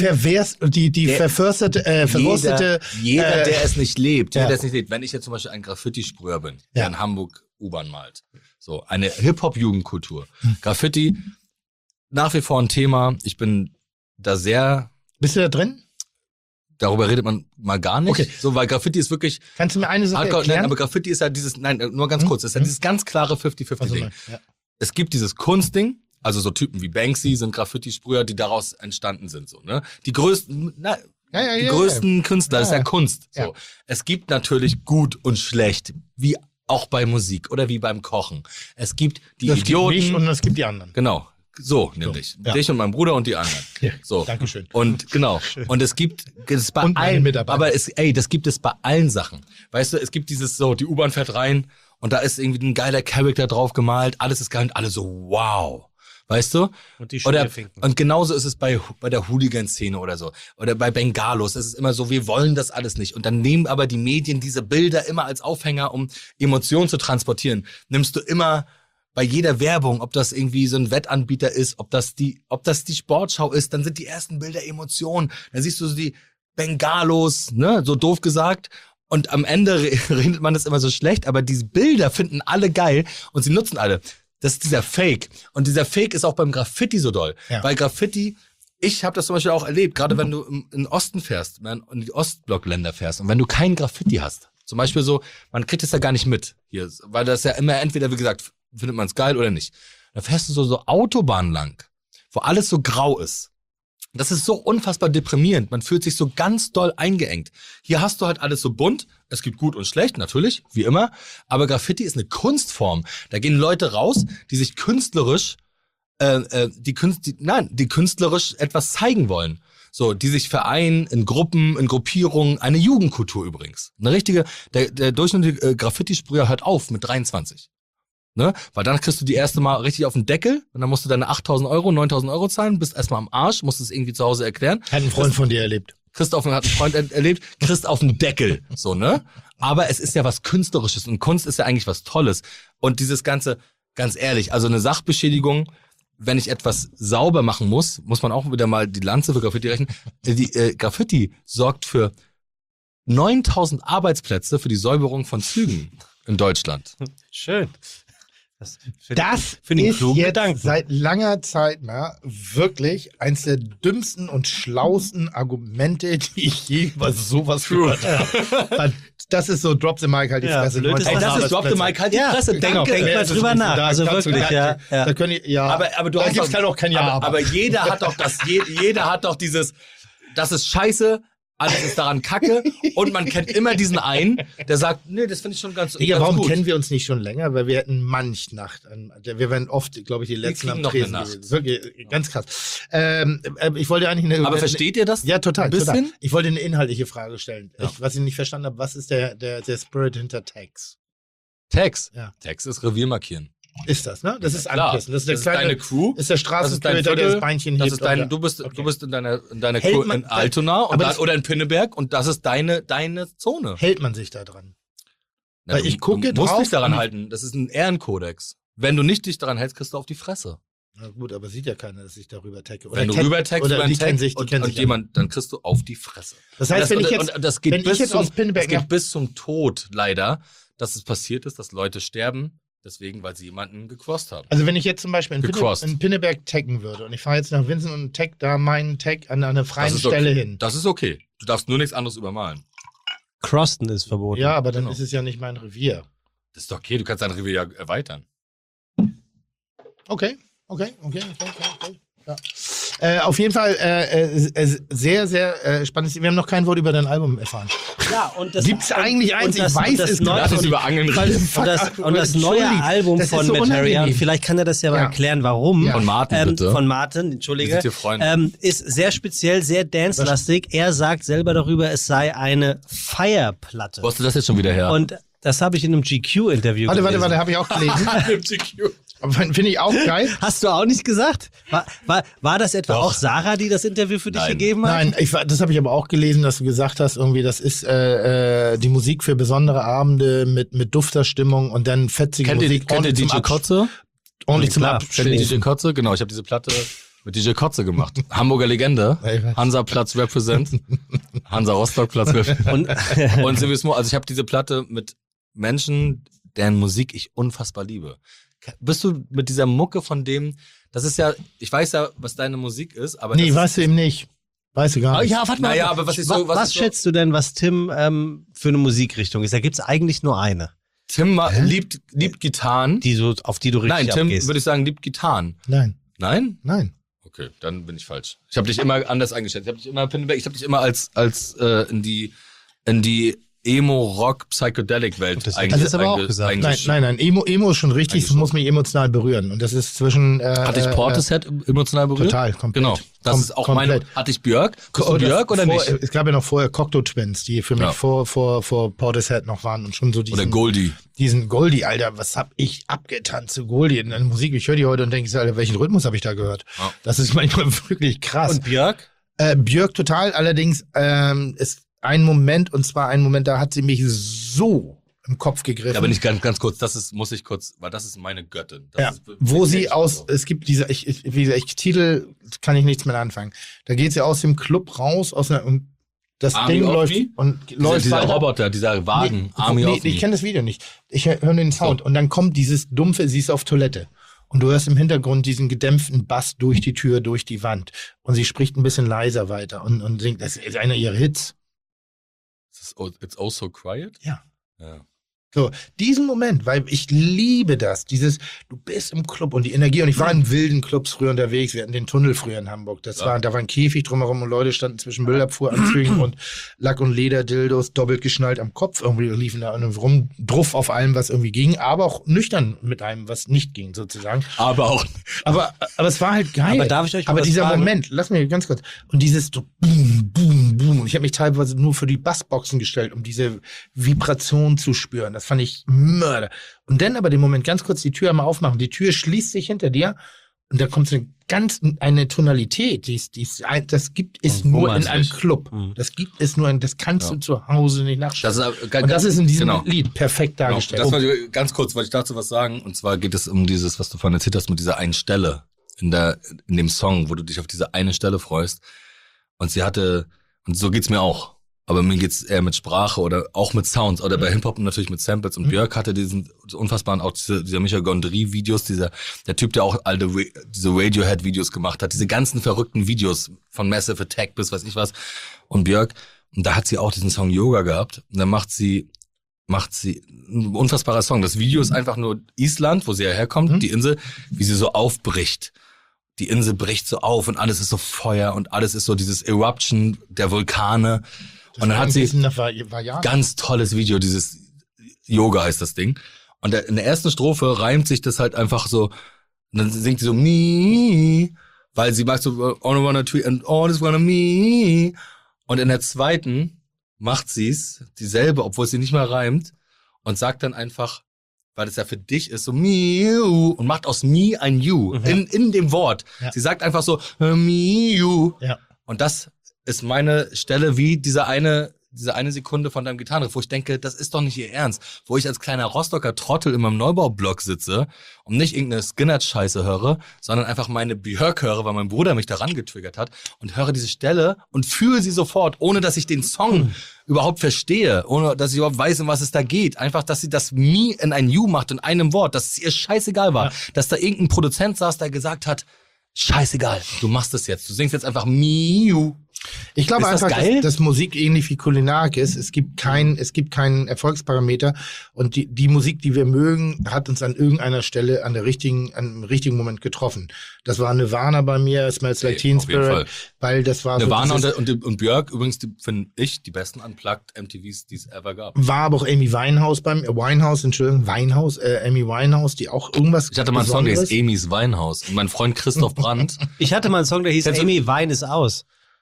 verwurstete. Jeder, der es nicht lebt, wenn ich jetzt zum Beispiel ein Graffiti-Sprüher bin, der in Hamburg U-Bahn malt. So, eine Hip-Hop-Jugendkultur. Graffiti, nach wie vor ein Thema. Ich bin da sehr. Bist du da drin? Darüber redet man mal gar nicht. Okay. So, weil Graffiti ist wirklich. Kannst du mir eine Sache erklären? Nein, aber Graffiti ist ja nur ganz kurz, ist ja dieses ganz klare 50-50-Ding. Ja. Es gibt dieses Kunstding, also so Typen wie Banksy sind Graffiti-Sprüher, die daraus entstanden sind, so, ne? Die größten, größten Künstler, das ist ja Kunst, so. Ja. Es gibt natürlich gut und schlecht, wie auch bei Musik oder wie beim Kochen. Es gibt die Idioten. Gibt mich und es gibt die anderen. Genau. So, nämlich. Ja. Dich und mein Bruder und die anderen. Ja, so. Dankeschön. Und genau. Und es gibt es bei allen Mitarbeiter. Aber das gibt es bei allen Sachen. Weißt du, es gibt dieses so, die U-Bahn fährt rein und da ist irgendwie ein geiler Charakter drauf gemalt, alles ist geil und alle so, wow. Weißt du? Und die oder, Schmierfinken. und genauso ist es bei der Hooligan-Szene oder so. Oder bei Bengalos. Es ist immer so, wir wollen das alles nicht. Und dann nehmen aber die Medien diese Bilder immer als Aufhänger, um Emotionen zu transportieren. Nimmst du immer bei jeder Werbung, ob das irgendwie so ein Wettanbieter ist, ob das die Sportschau ist, dann sind die ersten Bilder Emotionen. Dann siehst du so die Bengalos, ne, so doof gesagt. Und am Ende redet man das immer so schlecht, aber diese Bilder finden alle geil und sie nutzen alle. Das ist dieser Fake. Und dieser Fake ist auch beim Graffiti so doll. Ja. Weil Graffiti, ich habe das zum Beispiel auch erlebt, gerade wenn du in den Osten fährst, in die Ostblockländer fährst und wenn du kein Graffiti hast, zum Beispiel so, man kriegt es ja gar nicht mit hier, weil das ja immer entweder, wie gesagt, findet man es geil oder nicht. Dann fährst du so Autobahnen lang, wo alles so grau ist. Das ist so unfassbar deprimierend. Man fühlt sich so ganz doll eingeengt. Hier hast du halt alles so bunt. Es gibt gut und schlecht, natürlich, wie immer. Aber Graffiti ist eine Kunstform. Da gehen Leute raus, die sich künstlerisch, die künstlerisch etwas zeigen wollen. So, die sich vereinen in Gruppen, in Gruppierungen. Eine Jugendkultur übrigens. Eine richtige, der durchschnittliche Graffiti-Sprüher hört auf mit 23. Ne? Weil dann kriegst du die erste Mal richtig auf den Deckel und dann musst du deine 8.000 Euro, 9.000 Euro zahlen, bist erstmal am Arsch, musst es irgendwie zu Hause erklären. Hat ein Freund von dir erlebt. Hat einen Freund erlebt, kriegst auf den Deckel, so, ne? Aber es ist ja was Künstlerisches und Kunst ist ja eigentlich was Tolles. Und dieses Ganze, ganz ehrlich, also eine Sachbeschädigung, wenn ich etwas sauber machen muss man auch wieder mal die Lanze für Graffiti rechnen. Graffiti sorgt für 9.000 Arbeitsplätze für die Säuberung von Zügen in Deutschland. Schön. Das ist jetzt seit langer Zeit mal wirklich eins der dümmsten und schlausten Argumente, die ich je über sowas gehört habe. Das ist so, drop the mic, halt die Fresse. Das ist drop the mic, halt die Fresse. Denk mal drüber nach. Also wirklich, Aber du hast auch kein Ja. Aber jeder hat doch dieses, das ist scheiße, alles ist daran kacke und man kennt immer diesen einen, der sagt, nee, das finde ich schon ganz, Digga, ganz warum gut. Kennen wir uns nicht schon länger? Weil wir hatten manch Nacht. Wir werden oft, glaube ich, die letzten am Tresen. Wirklich, ganz krass. Ich wollte eigentlich Aber versteht ihr das? Ja, total. Ein bisschen? Total. Ich wollte eine inhaltliche Frage stellen. Ja. Was ich nicht verstanden habe, was ist der Spirit hinter Tags? Tags? Ja. Tags ist Revier markieren. Ist das, ne? Das ist klar. Anpissen. Das ist, das ist deine Crew. Ist der Straßenköter, der das Beinchen hebt. Das ist dein, du bist in deiner Crew in Altona oder in Pinneberg und das ist deine Zone. Hält man sich da dran? Na, weil ich gucke du musst drauf dich daran halten. Das ist ein Ehrenkodex. Wenn du nicht dich daran hältst, kriegst du auf die Fresse. Na gut, aber sieht ja keiner, dass ich darüber tagge. Wenn du rüber taggst über einen Tag und jemand, dann kriegst du auf die Fresse. Das heißt, das geht bis zum Tod leider, dass es passiert ist, dass Leute sterben, deswegen, weil sie jemanden gecrossed haben. Also wenn ich jetzt zum Beispiel in Pinneberg taggen würde und ich fahre jetzt nach Winsen und tag da meinen Tag an einer freien Stelle hin. Das ist okay. Du darfst nur nichts anderes übermalen. Crossen ist verboten. Ja, aber dann ist es ja nicht mein Revier. Das ist doch okay, du kannst dein Revier ja erweitern. Okay. Ja. Auf jeden Fall sehr, sehr spannend. Wir haben noch kein Wort über dein Album erfahren. Ja, und das gibt's eigentlich eins? Ich weiß es nicht. Lass uns über Angeln reden. Und das neue Album von so Materia, unangenehm. vielleicht kann er das ja mal erklären, warum. Ja. Von Martin, bitte. Von Martin, entschuldige. Wir sind hier Freunde. Ist sehr speziell, sehr dance-lastig. Er sagt selber darüber, es sei eine Feierplatte. Wo hast du das jetzt schon wieder her? Und das habe ich in einem GQ-Interview gelesen. Warte, habe ich auch gelesen. Finde ich auch geil. Hast du auch nicht gesagt? War das etwa Doch. auch Sarah, die das Interview für dich gegeben hat? Nein, das habe ich aber auch gelesen, dass du gesagt hast, irgendwie, das ist die Musik für besondere Abende mit Dufterstimmung und dann fetzige Musik. Kennt ihr DJ Kotze? Ordentlich zum Klar, Kennt ihr DJ Abschließen. Kotze? Genau, ich habe diese Platte mit DJ Kotze gemacht. Hamburger Legende. Hansaplatz Represent. Hansa Rostock-Platz Represent. Und Silvismo, also ich habe diese Platte mit Menschen, deren Musik ich unfassbar liebe. Bist du mit dieser Mucke von dem, das ist ja, ich weiß ja, was deine Musik ist, aber Nee, das weißt du eben nicht. Weißt du gar nicht. Ja, warte mal. Naja, aber was ist so, Was ist so, schätzt du denn, was Tim für eine Musikrichtung ist? Da gibt's eigentlich nur eine, Tim liebt Gitarren. auf die du richtig Nein, Tim, abgehst. würde ich sagen, liebt Gitarren. Nein. Nein? Okay, dann bin ich falsch. Ich habe dich immer anders eingeschätzt. Ich habe dich immer als in die Emo-Rock-Psychedelic-Welt Das hätte ich aber auch gesagt. Nein. Emo ist schon richtig, es muss mich emotional berühren. Und das ist zwischen. Hatte ich Portishead emotional berührt? Total, komplett. Genau. Das ist auch meine. Hatte ich Björk? Bist du Björk oder nicht? Es gab ja noch vorher Cocteau Twins, die für mich vor Portishead noch waren und schon so Oder Goldie. Diesen Goldie, Alter, was hab ich abgetanzt zu Goldie in der Musik? Ich höre die heute und denke, Alter, welchen Rhythmus habe ich da gehört? Ja. Das ist manchmal wirklich krass. Und Björk? Björk total, allerdings ist ein Moment, und zwar ein Moment, da hat sie mich so im Kopf gegriffen. Da bin ich ganz kurz, weil das ist meine Göttin. Das ist, wo sie es gibt diese, wie gesagt, Titel kann ich nichts mit anfangen. Da geht sie aus dem Club raus, und das Army Ding of läuft Me? und läuft dieser weiter. Roboter, dieser Wagen, Army of Me. Ich kenne das Video nicht. Ich höre den Sound und dann kommt dieses dumpfe, sie ist auf Toilette. Und du hörst im Hintergrund diesen gedämpften Bass durch die Tür, durch die Wand. Und sie spricht ein bisschen leiser weiter und singt, das ist einer ihrer Hits. It's Oh So Quiet? Ja. Ja. So, diesen Moment, weil ich liebe das, du bist im Club und die Energie, und ich war in wilden Clubs früher unterwegs, wir hatten den Tunnel früher in Hamburg, da war ein Käfig drumherum und Leute standen zwischen Müllabfuhranzügen und Lack- und Lederdildos doppelt geschnallt am Kopf, irgendwie liefen da rum, drauf auf allem, was irgendwie ging, aber auch nüchtern mit einem, was nicht ging, sozusagen. Aber es war halt geil. Aber darf ich euch mal Aber was dieser fragen? Moment, lass mich ganz kurz, und dieses so boom, boom, boom, und ich habe mich teilweise nur für die Bassboxen gestellt, um diese Vibration zu spüren. Das fand ich Mörder. Und dann aber den Moment, ganz kurz die Tür einmal aufmachen. Die Tür schließt sich hinter dir und da kommt so eine Tonalität, das gibt es nur in einem Club. Das gibt es nur das kannst du zu Hause nicht nachstellen. Und das ist in diesem Lied perfekt dargestellt. Das war ganz kurz, weil ich dazu was sagen. Und zwar geht es um dieses, was du vorhin erzählt hast, mit dieser einen Stelle in dem Song, wo du dich auf diese eine Stelle freust. Und und so geht's mir auch. Aber mir geht's eher mit Sprache oder auch mit Sounds oder bei Hip-Hop natürlich mit Samples. Und Björk hatte diesen unfassbaren, auch dieser Michael Gondry-Videos, der Typ, der auch alle diese Radiohead-Videos gemacht hat, diese ganzen verrückten Videos von Massive Attack bis weiß ich was. Und Björk, und da hat sie auch diesen Song Yoga gehabt. Und dann macht sie ein unfassbarer Song. Das Video ist einfach nur Island, wo sie ja herkommt, die Insel, wie sie so aufbricht. Die Insel bricht so auf und alles ist so Feuer und alles ist so dieses Eruption der Vulkane. Und dann hat sie ganz tolles Video, dieses Yoga heißt das Ding. Und in der ersten Strophe reimt sich das halt einfach so, und dann singt sie so me, weil sie macht so all I wanna tree and all is wanna me. Und in der zweiten macht sie's dieselbe, obwohl sie nicht mehr reimt und sagt dann einfach, weil das ja für dich ist, so me, und macht aus me ein you in dem Wort. Ja. Sie sagt einfach so me, you. Ja. Und das ist meine Stelle wie diese eine Sekunde von deinem Gitarrenriff, wo ich denke, das ist doch nicht ihr Ernst. Wo ich als kleiner Rostocker Trottel in meinem Neubaublock sitze und nicht irgendeine Skinner-Scheiße höre, sondern einfach meine Björk höre, weil mein Bruder mich daran getriggert hat und höre diese Stelle und fühle sie sofort, ohne dass ich den Song überhaupt verstehe, ohne dass ich überhaupt weiß, um was es da geht. Einfach, dass sie das me in ein you macht in einem Wort, dass es ihr scheißegal war. Ja. Dass da irgendein Produzent saß, der gesagt hat, scheißegal, du machst es jetzt. Du singst jetzt einfach me, you. Ich glaube Ist das einfach, geil? dass Musik ähnlich wie Kulinarik ist. Es gibt keinen Erfolgsparameter und die Musik, die wir mögen, hat uns an irgendeiner Stelle am richtigen Moment getroffen. Das war Nirvana bei mir, Smells Like Teen auf jeden Spirit, Fall. weil das war Nirvana so und Björk übrigens, finde ich, die besten Unplugged MTVs, die es ever gab. war aber auch Amy Winehouse Amy Winehouse, die auch irgendwas Ich hatte mal einen Song, der Besonderes. hieß Amy's Weinhaus. Und mein Freund Christoph Brandt, Ich hatte mal einen Song, der hieß Kennst du- Amy, Wein ist aus.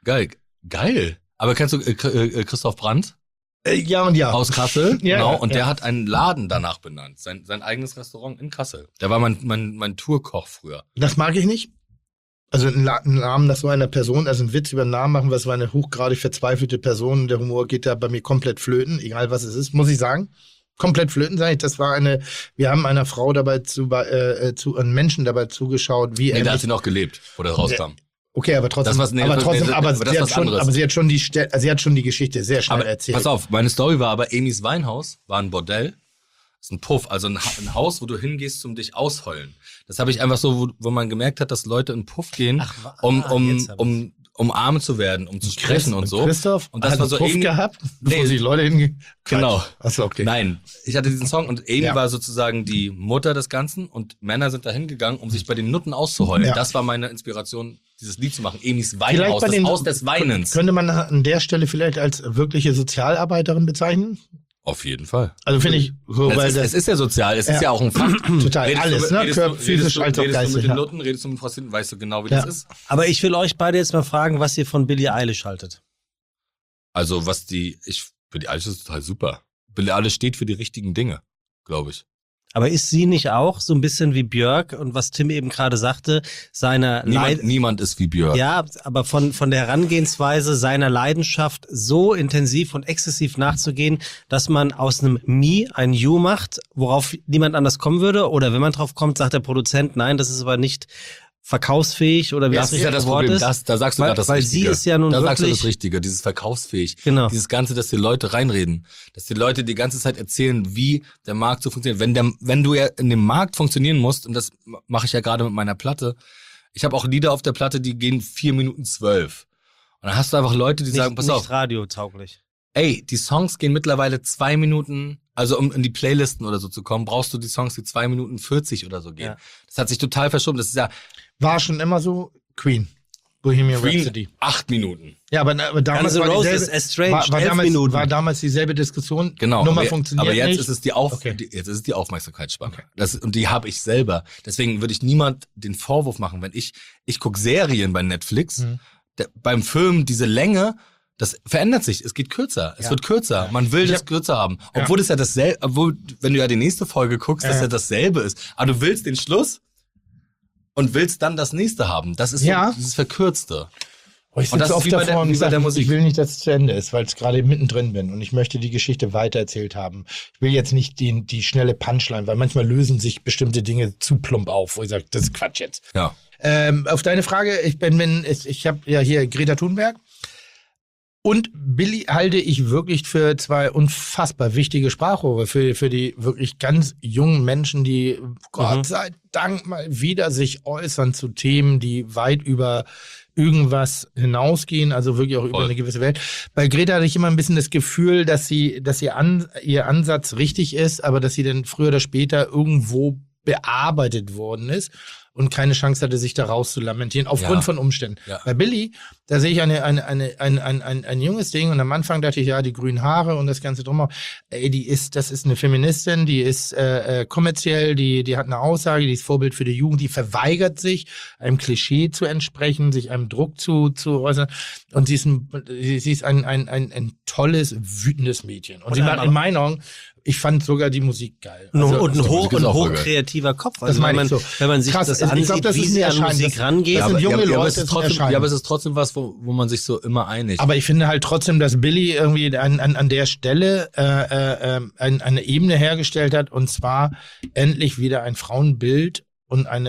geil. Aber kennst du Christoph Brandt Ja und ja. aus Kassel? Ja, Genau. ja, Und ja. der hat einen Laden danach benannt. Sein eigenes Restaurant in Kassel. Der war mein Tourkoch früher. Das mag ich nicht. Also einen Namen nach so einer Person, also einen Witz über einen Namen machen, was war eine hochgradig verzweifelte Person. Der Humor geht da bei mir komplett flöten, egal was es ist, muss ich sagen. Komplett flöten, sage ich. Wir haben einer Frau dabei einem Menschen dabei zugeschaut, wie Nee, er da hat mich, sie noch gelebt, wo der rauskam. okay, aber trotzdem, Das, was- nee, aber das- trotzdem, nee, aber aber das ist was anderes. sie hat schon die Geschichte sehr schnell Aber erzählt. pass auf, meine Story war aber, Amy's Weinhaus war ein Bordell. Das ist ein Puff, also ein Haus, wo du hingehst zum dich ausheulen. Das habe ich einfach so, wo man gemerkt hat, dass Leute in den Puff gehen, Ach, jetzt hab um arm zu werden, um zu sprechen und so. Christoph Und das hat war so einen Puff Amy- gehabt, bevor Nee. sich Leute hingehen. Genau. Achso, okay. Nein, ich hatte diesen Song und Amy Ja. war sozusagen die Mutter des Ganzen und Männer sind da hingegangen, um sich bei den Nutten auszuheulen. Ja. Das war meine Inspiration, dieses Lied zu machen. Amy's Vielleicht Weinhaus, bei das den- Haus des Weinens. Könnte man an der Stelle vielleicht als wirkliche Sozialarbeiterin bezeichnen? Auf jeden Fall. Also finde ich, so, weil Es ist ja sozial, es ist Ja. ja auch ein Fakt. total alles, ne? Physisch als auch redest du geistig. mit den Ja. Nutten, redest du mit Prostituierten, weißt du genau, wie Ja. das ist. Aber ich will euch beide jetzt mal fragen, was ihr von Billie Eilish haltet. Also Billie Eilish ist total super. Billie Eilish steht für die richtigen Dinge, glaube ich. Aber ist sie nicht auch so ein bisschen wie Björk und was Tim eben gerade sagte, seiner Niemand ist wie Björk. Ja, aber von der Herangehensweise seiner Leidenschaft so intensiv und exzessiv nachzugehen, dass man aus einem Me ein You macht, worauf niemand anders kommen würde. Oder wenn man drauf kommt, sagt der Produzent, nein, das ist aber nicht verkaufsfähig oder wie Das ist ja das Wort Problem, ist. da sagst du Weil- gerade das weil Richtige. sie ist ja nun da sagst du wirklich- das Richtige, dieses verkaufsfähig. Genau. Dieses Ganze, dass die Leute reinreden. Dass die Leute die ganze Zeit erzählen, wie der Markt so funktioniert. Wenn du ja in dem Markt funktionieren musst, und das mache ich ja gerade mit meiner Platte, ich habe auch Lieder auf der Platte, die gehen 4:12. Und dann hast du einfach Leute, die sagen, pass nicht auf, radiotauglich. ey, die Songs gehen mittlerweile 2 Minuten, also um in die Playlisten oder so zu kommen, brauchst du die Songs, die 2:40 oder so gehen. Ja. Das hat sich total verschoben. Das ist ja War schon immer so Queen. Bohemian Rhapsody. Queen 8 Minuten. Ja, aber damals Guns N' war Roses, dieselbe, Estranged, war 11 damals, Minuten. war damals dieselbe Diskussion. Genau. Nummer aber, funktioniert aber jetzt nicht. ist es Okay. jetzt ist es die Aufmerksamkeitsspanne. Und die habe ich selber. Deswegen würde ich niemand den Vorwurf machen, wenn ich gucke Serien bei Netflix, beim Film diese Länge, das verändert sich. Es geht kürzer. Es Ja. wird kürzer. Man will das kürzer haben. Obwohl es ja dasselbe, wenn du ja die nächste Folge guckst, dass ja dasselbe ist. Aber du willst den Schluss und willst dann das nächste haben. Das ist Ja. so dieses Verkürzte. Oh, ich Und das sitze ist oft wie bei der- davor und wie bei sage, der Musik. ich will nicht, dass es zu Ende ist, weil ich gerade mittendrin bin und ich möchte die Geschichte weitererzählt haben. Ich will jetzt nicht die schnelle Punchline, weil manchmal lösen sich bestimmte Dinge zu plump auf, wo ich sage, das ist Quatsch jetzt. Ja. Auf deine Frage, ich habe ja hier Greta Thunberg und Billy halte ich wirklich für zwei unfassbar wichtige Sprachrohre für die wirklich ganz jungen Menschen, die Gott sei Dank mal wieder sich äußern zu Themen, die weit über irgendwas hinausgehen, also wirklich auch über eine gewisse Welt. Bei Greta hatte ich immer ein bisschen das Gefühl, dass ihr Ansatz richtig ist, aber dass sie dann früher oder später irgendwo bearbeitet worden ist und keine Chance hatte, sich da raus zu lamentieren, aufgrund von Umständen. Ja. Bei Billy, da sehe ich ein junges Ding und am Anfang dachte ich, ja, die grünen Haare und das Ganze drumherum. Ey, das ist eine Feministin, die ist kommerziell, die hat eine Aussage, die ist Vorbild für die Jugend, die verweigert sich, einem Klischee zu entsprechen, sich einem Druck zu äußern. Und sie ist ein tolles, wütendes Mädchen. Und sie war in meinen Augen, ich fand sogar die Musik geil. Und ein Musik ist auch voll geil. hochkreativer Kopf. Das Also meine wenn ich man, so. wenn man sich Krass, das ich ansieht, glaub, das wie ist sie ein an Erscheinen. Musik rangeht. Das sind junge aber Leute, es ist das ist ein trotzdem, Erscheinen. ja, aber es ist trotzdem was, wo man sich so immer einigt. Aber ich finde halt trotzdem, dass Billy irgendwie an der Stelle eine Ebene hergestellt hat, und zwar endlich wieder ein Frauenbild und eine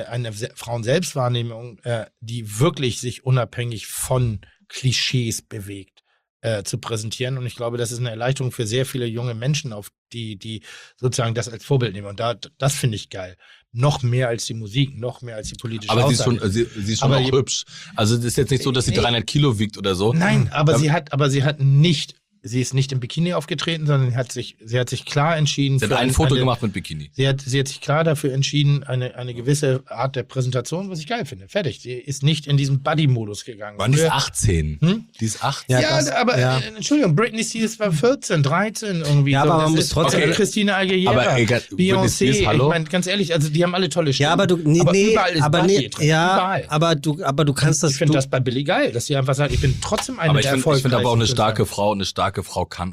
Frauenselbstwahrnehmung, die wirklich sich unabhängig von Klischees bewegt. zu präsentieren. Und ich glaube, das ist eine Erleichterung für sehr viele junge Menschen, auf die sozusagen das als Vorbild nehmen. Und das finde ich geil. Noch mehr als die Musik, noch mehr als die politische Aber Aussage. sie ist schon auch hübsch. Also das ist jetzt nicht so, dass sie 300 Kilo wiegt oder so. Nein, sie ist nicht im Bikini aufgetreten, sondern sie hat sich klar entschieden. Sie hat ein Foto gemacht mit Bikini. Sie hat sich klar dafür entschieden, eine gewisse Art der Präsentation, was ich geil finde. Fertig. Sie ist nicht in diesen Buddy-Modus gegangen. Wann die ist 18? Die ist 18. Entschuldigung, Britney Spears war 14, 13 irgendwie. Ja, so. aber man muss trotzdem. Okay. Christina Aguilera, Aber egal, Beyoncé, ich meine, ganz ehrlich, also die haben alle tolle Stimmen. Ja, aber überall ist Buddy drin. Ja, aber du kannst das. Ich finde das bei Billie geil, dass sie einfach sagt, ich bin trotzdem eine der erfolgreichsten. Ich finde aber auch eine starke Frau, und eine starke Frau kann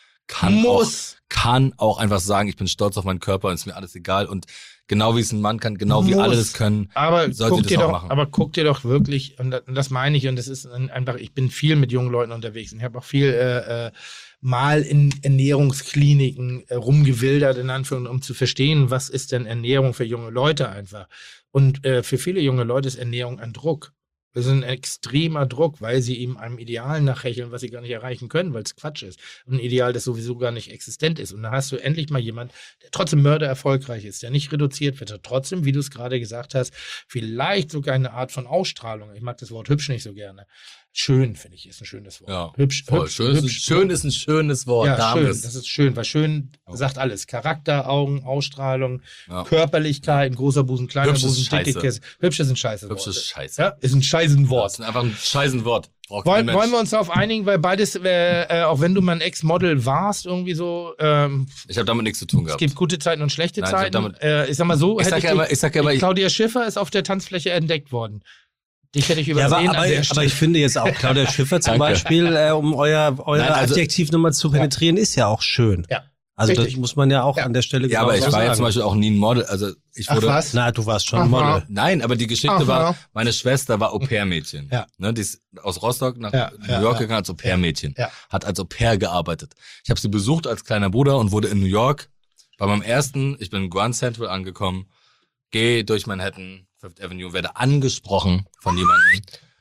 auch einfach sagen, ich bin stolz auf meinen Körper und ist mir alles egal. Und genau wie es ein Mann kann, genau wie alle das können, sollte das auch machen. Aber guck dir doch wirklich, und das meine ich, und das ist einfach, ich bin viel mit jungen Leuten unterwegs und ich habe auch viel mal in Ernährungskliniken rumgewildert, in Anführungszeichen, um zu verstehen, was ist denn Ernährung für junge Leute einfach. Und für viele junge Leute ist Ernährung ein Druck. Das ist ein extremer Druck, weil sie eben einem Ideal nachhecheln, was sie gar nicht erreichen können, weil es Quatsch ist. Und ein Ideal, das sowieso gar nicht existent ist. Und dann hast du endlich mal jemand, der trotzdem mördererfolgreich ist, der nicht reduziert wird, der trotzdem, wie du es gerade gesagt hast, vielleicht sogar eine Art von Ausstrahlung. Ich mag das Wort hübsch nicht so gerne. Schön, finde ich, ist ein schönes Wort. Ja, hübsch schön ist ein schönes Wort. Ja, schön, das ist schön, weil schön sagt alles. Charakter, Augen, Ausstrahlung, Körperlichkeit, großer Busen, kleiner Busen, dicke Käse. Hübsch ist ein scheiße Wort. Hübsch ist scheiße. Ja, ist ein scheißen Wort. Das ist einfach ein scheißen Wort. Wollen wir uns darauf einigen, weil beides, auch wenn du mal ein Ex-Model warst, irgendwie so. Ich habe damit nichts zu tun gehabt. Es gibt gute Zeiten und schlechte Zeiten. Ich sag mal so, Claudia Schiffer ist auf der Tanzfläche entdeckt worden. Dich hätte ich übersehen. Ja, aber ich finde jetzt auch Claudia Schiffer zum Beispiel, um euer Adjektiv nochmal zu penetrieren, ist ja auch schön. Ja. Also das muss man ja auch an der Stelle genau sagen. Ja, aber ich war ja zum Beispiel auch nie ein Model. Also ich wurde. Ach was? Na, du warst schon ein Model. Nein, aber die Geschichte war, meine Schwester war Au-pair-Mädchen. Ja. Ne, die ist aus Rostock nach New York gegangen als Au-pair-Mädchen. Ja. Hat als Au-pair gearbeitet. Ich habe sie besucht als kleiner Bruder und wurde in New York bei meinem ersten, ich bin in Grand Central angekommen, gehe durch Manhattan, Fifth Avenue, werde angesprochen von jemandem.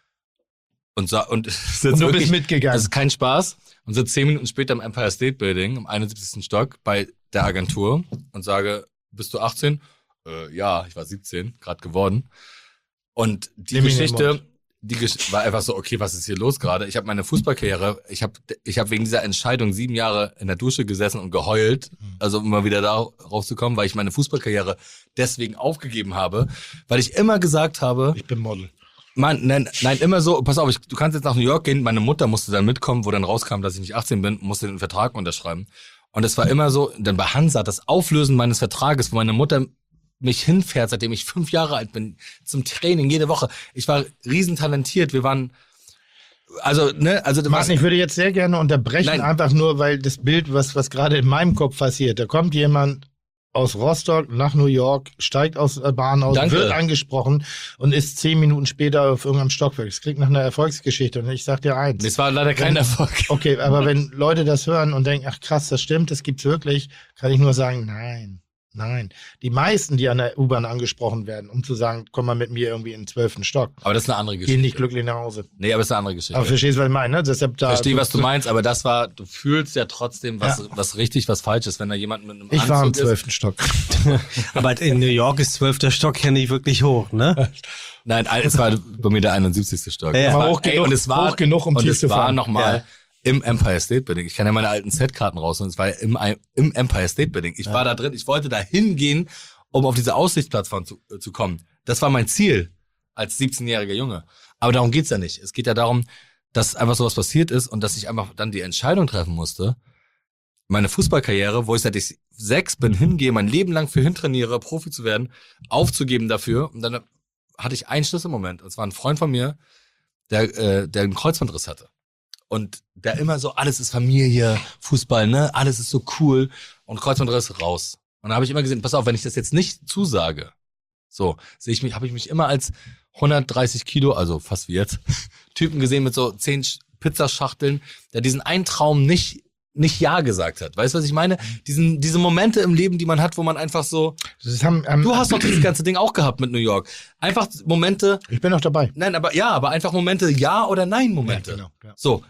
Und du bist mitgegangen. Das ist kein Spaß. Und sitze 10 Minuten später im Empire State Building, im 71. Stock, bei der Agentur und sage, bist du 18? Ja, ich war 17, gerade geworden. Und die Geschichte war einfach so, okay, was ist hier los gerade? Ich habe meine Fußballkarriere, ich hab wegen dieser Entscheidung 7 Jahre in der Dusche gesessen und geheult, also um mal wieder da rauszukommen, weil ich meine Fußballkarriere deswegen aufgegeben habe, weil ich immer gesagt habe, ich bin Model. Nein, immer so, pass auf, du kannst jetzt nach New York gehen, meine Mutter musste dann mitkommen, wo dann rauskam, dass ich nicht 18 bin, musste den Vertrag unterschreiben. Und es war immer so, dann bei Hansa, das Auflösen meines Vertrages, wo meine Mutter mich hinfährt, seitdem ich 5 Jahre alt bin, zum Training jede Woche. Ich war riesentalentiert, wir waren, Martin, ich würde jetzt sehr gerne unterbrechen, einfach nur, weil das Bild, was gerade in meinem Kopf passiert, da kommt jemand aus Rostock nach New York, steigt aus der Bahn aus, wird angesprochen und ist 10 Minuten später auf irgendeinem Stockwerk. Das klingt nach einer Erfolgsgeschichte und ich sag dir eins. Das war leider kein Erfolg. Okay, aber wenn Leute das hören und denken, ach krass, das stimmt, das gibt's wirklich, kann ich nur sagen, nein. Die meisten, die an der U-Bahn angesprochen werden, um zu sagen, komm mal mit mir irgendwie in den 12. Stock. Aber das ist eine andere Geschichte. Gehen nicht glücklich nach Hause. Nee, aber das ist eine andere Geschichte. Aber verstehst du, was ich meine, ne? Deshalb verstehe, was du meinst, aber das war, du fühlst ja trotzdem, was richtig, was falsch ist, wenn da jemand mit einem Anzug ist. Ich war im 12. Stock. Aber in New York ist 12. Stock ja nicht wirklich hoch, ne? Nein, es war bei mir der 71. Stock. Ja, aber hoch genug, um tief zu fahren. Und es war nochmal im Empire State Building. Ich kann ja meine alten Set-Karten raus und es war ja im Empire State Building. Ich war da drin, ich wollte da hingehen, um auf diese Aussichtsplattform zu kommen. Das war mein Ziel als 17-jähriger Junge. Aber darum geht's ja nicht. Es geht ja darum, dass einfach sowas passiert ist und dass ich einfach dann die Entscheidung treffen musste, meine Fußballkarriere, wo ich seit ich 6 bin, hingehe, mein Leben lang für hintrainiere, Profi zu werden, aufzugeben dafür. Und dann hatte ich einen Schlüsselmoment. Und es war ein Freund von mir, der einen Kreuzbandriss hatte. Und der immer so, alles ist Familie, Fußball, ne, alles ist so cool. Und Kreuzbandriss raus. Und da habe ich immer gesehen, pass auf, wenn ich das jetzt nicht zusage, so, habe ich mich immer als 130 Kilo, also fast wie jetzt, Typen gesehen mit so 10 Pizzaschachteln, der diesen einen Traum nicht Ja gesagt hat. Weißt du, was ich meine? Diese Momente im Leben, die man hat, wo man einfach so, du hast doch dieses ganze Ding auch gehabt mit New York. Einfach Momente. Ich bin noch dabei. Nein, aber einfach Momente, Ja- oder Nein-Momente. Ja, genau, ja. So.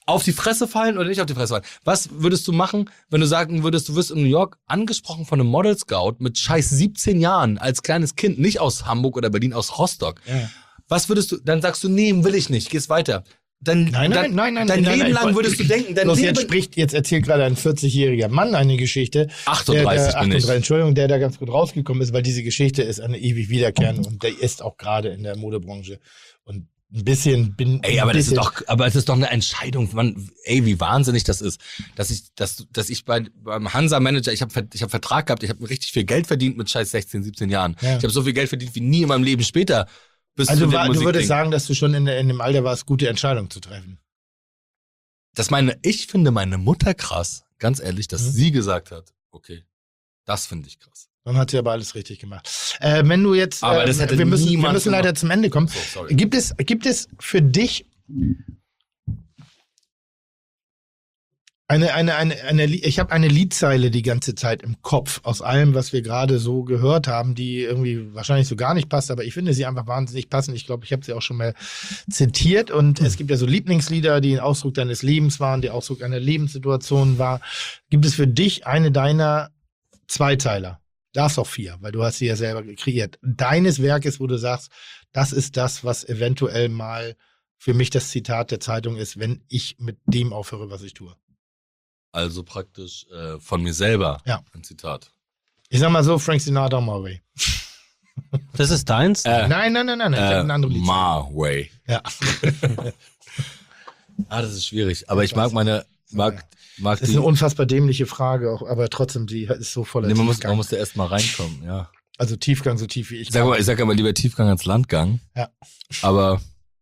Auf die Fresse fallen oder nicht auf die Fresse fallen? Was würdest du machen, wenn du sagen würdest, du wirst in New York angesprochen von einem Model Scout mit scheiß 17 Jahren als kleines Kind, nicht aus Hamburg oder Berlin, aus Rostock. Ja. Was würdest du, dann sagst du, nee, will ich nicht, gehst weiter. Dein Leben lang würdest du denken, jetzt erzählt gerade ein 40-jähriger Mann eine Geschichte. 38 bin ich. Entschuldigung, der da ganz gut rausgekommen ist, weil diese Geschichte ist eine ewig wiederkehrende und der ist auch gerade in der Modebranche. Und ein bisschen aber es ist doch eine Entscheidung, Mann, wie wahnsinnig das ist, dass ich beim Hansa Manager, ich hab Vertrag gehabt, ich habe richtig viel Geld verdient mit scheiß 16, 17 Jahren. Ja. Ich habe so viel Geld verdient wie nie in meinem Leben später. Also du würdest sagen, dass du schon in dem Alter warst, gute Entscheidungen zu treffen. Ich finde meine Mutter krass, ganz ehrlich, dass sie gesagt hat, okay, das finde ich krass. Dann hat sie aber alles richtig gemacht. Wenn du jetzt, wir müssen leider zum Ende kommen. So, gibt es für dich ich habe eine Liedzeile die ganze Zeit im Kopf aus allem, was wir gerade so gehört haben, die irgendwie wahrscheinlich so gar nicht passt, aber ich finde sie einfach wahnsinnig passend. Ich glaube, ich habe sie auch schon mal zitiert und es gibt ja so Lieblingslieder, die ein Ausdruck deines Lebens waren, die Ausdruck einer Lebenssituation war. Gibt es für dich eine deiner Zweiteiler? Darfst auch 4, weil du hast sie ja selber kreiert. Deines Werkes, wo du sagst, das ist das, was eventuell mal für mich das Zitat der Zeitung ist, wenn ich mit dem aufhöre, was ich tue. Also praktisch von mir selber ein Zitat. Ich sag mal so, Frank Sinatra, My Way. Das ist deins? Nein. Ich habe eine andere Lied. My Way. Ja. Das ist schwierig. Aber ich mag das ist eine unfassbar dämliche Frage, auch, aber trotzdem, die ist so voller Tiefgang. Man muss da erst mal reinkommen, ja. Also Tiefgang, so tief wie ich. Ich sag aber lieber Tiefgang als Landgang. Ja. Aber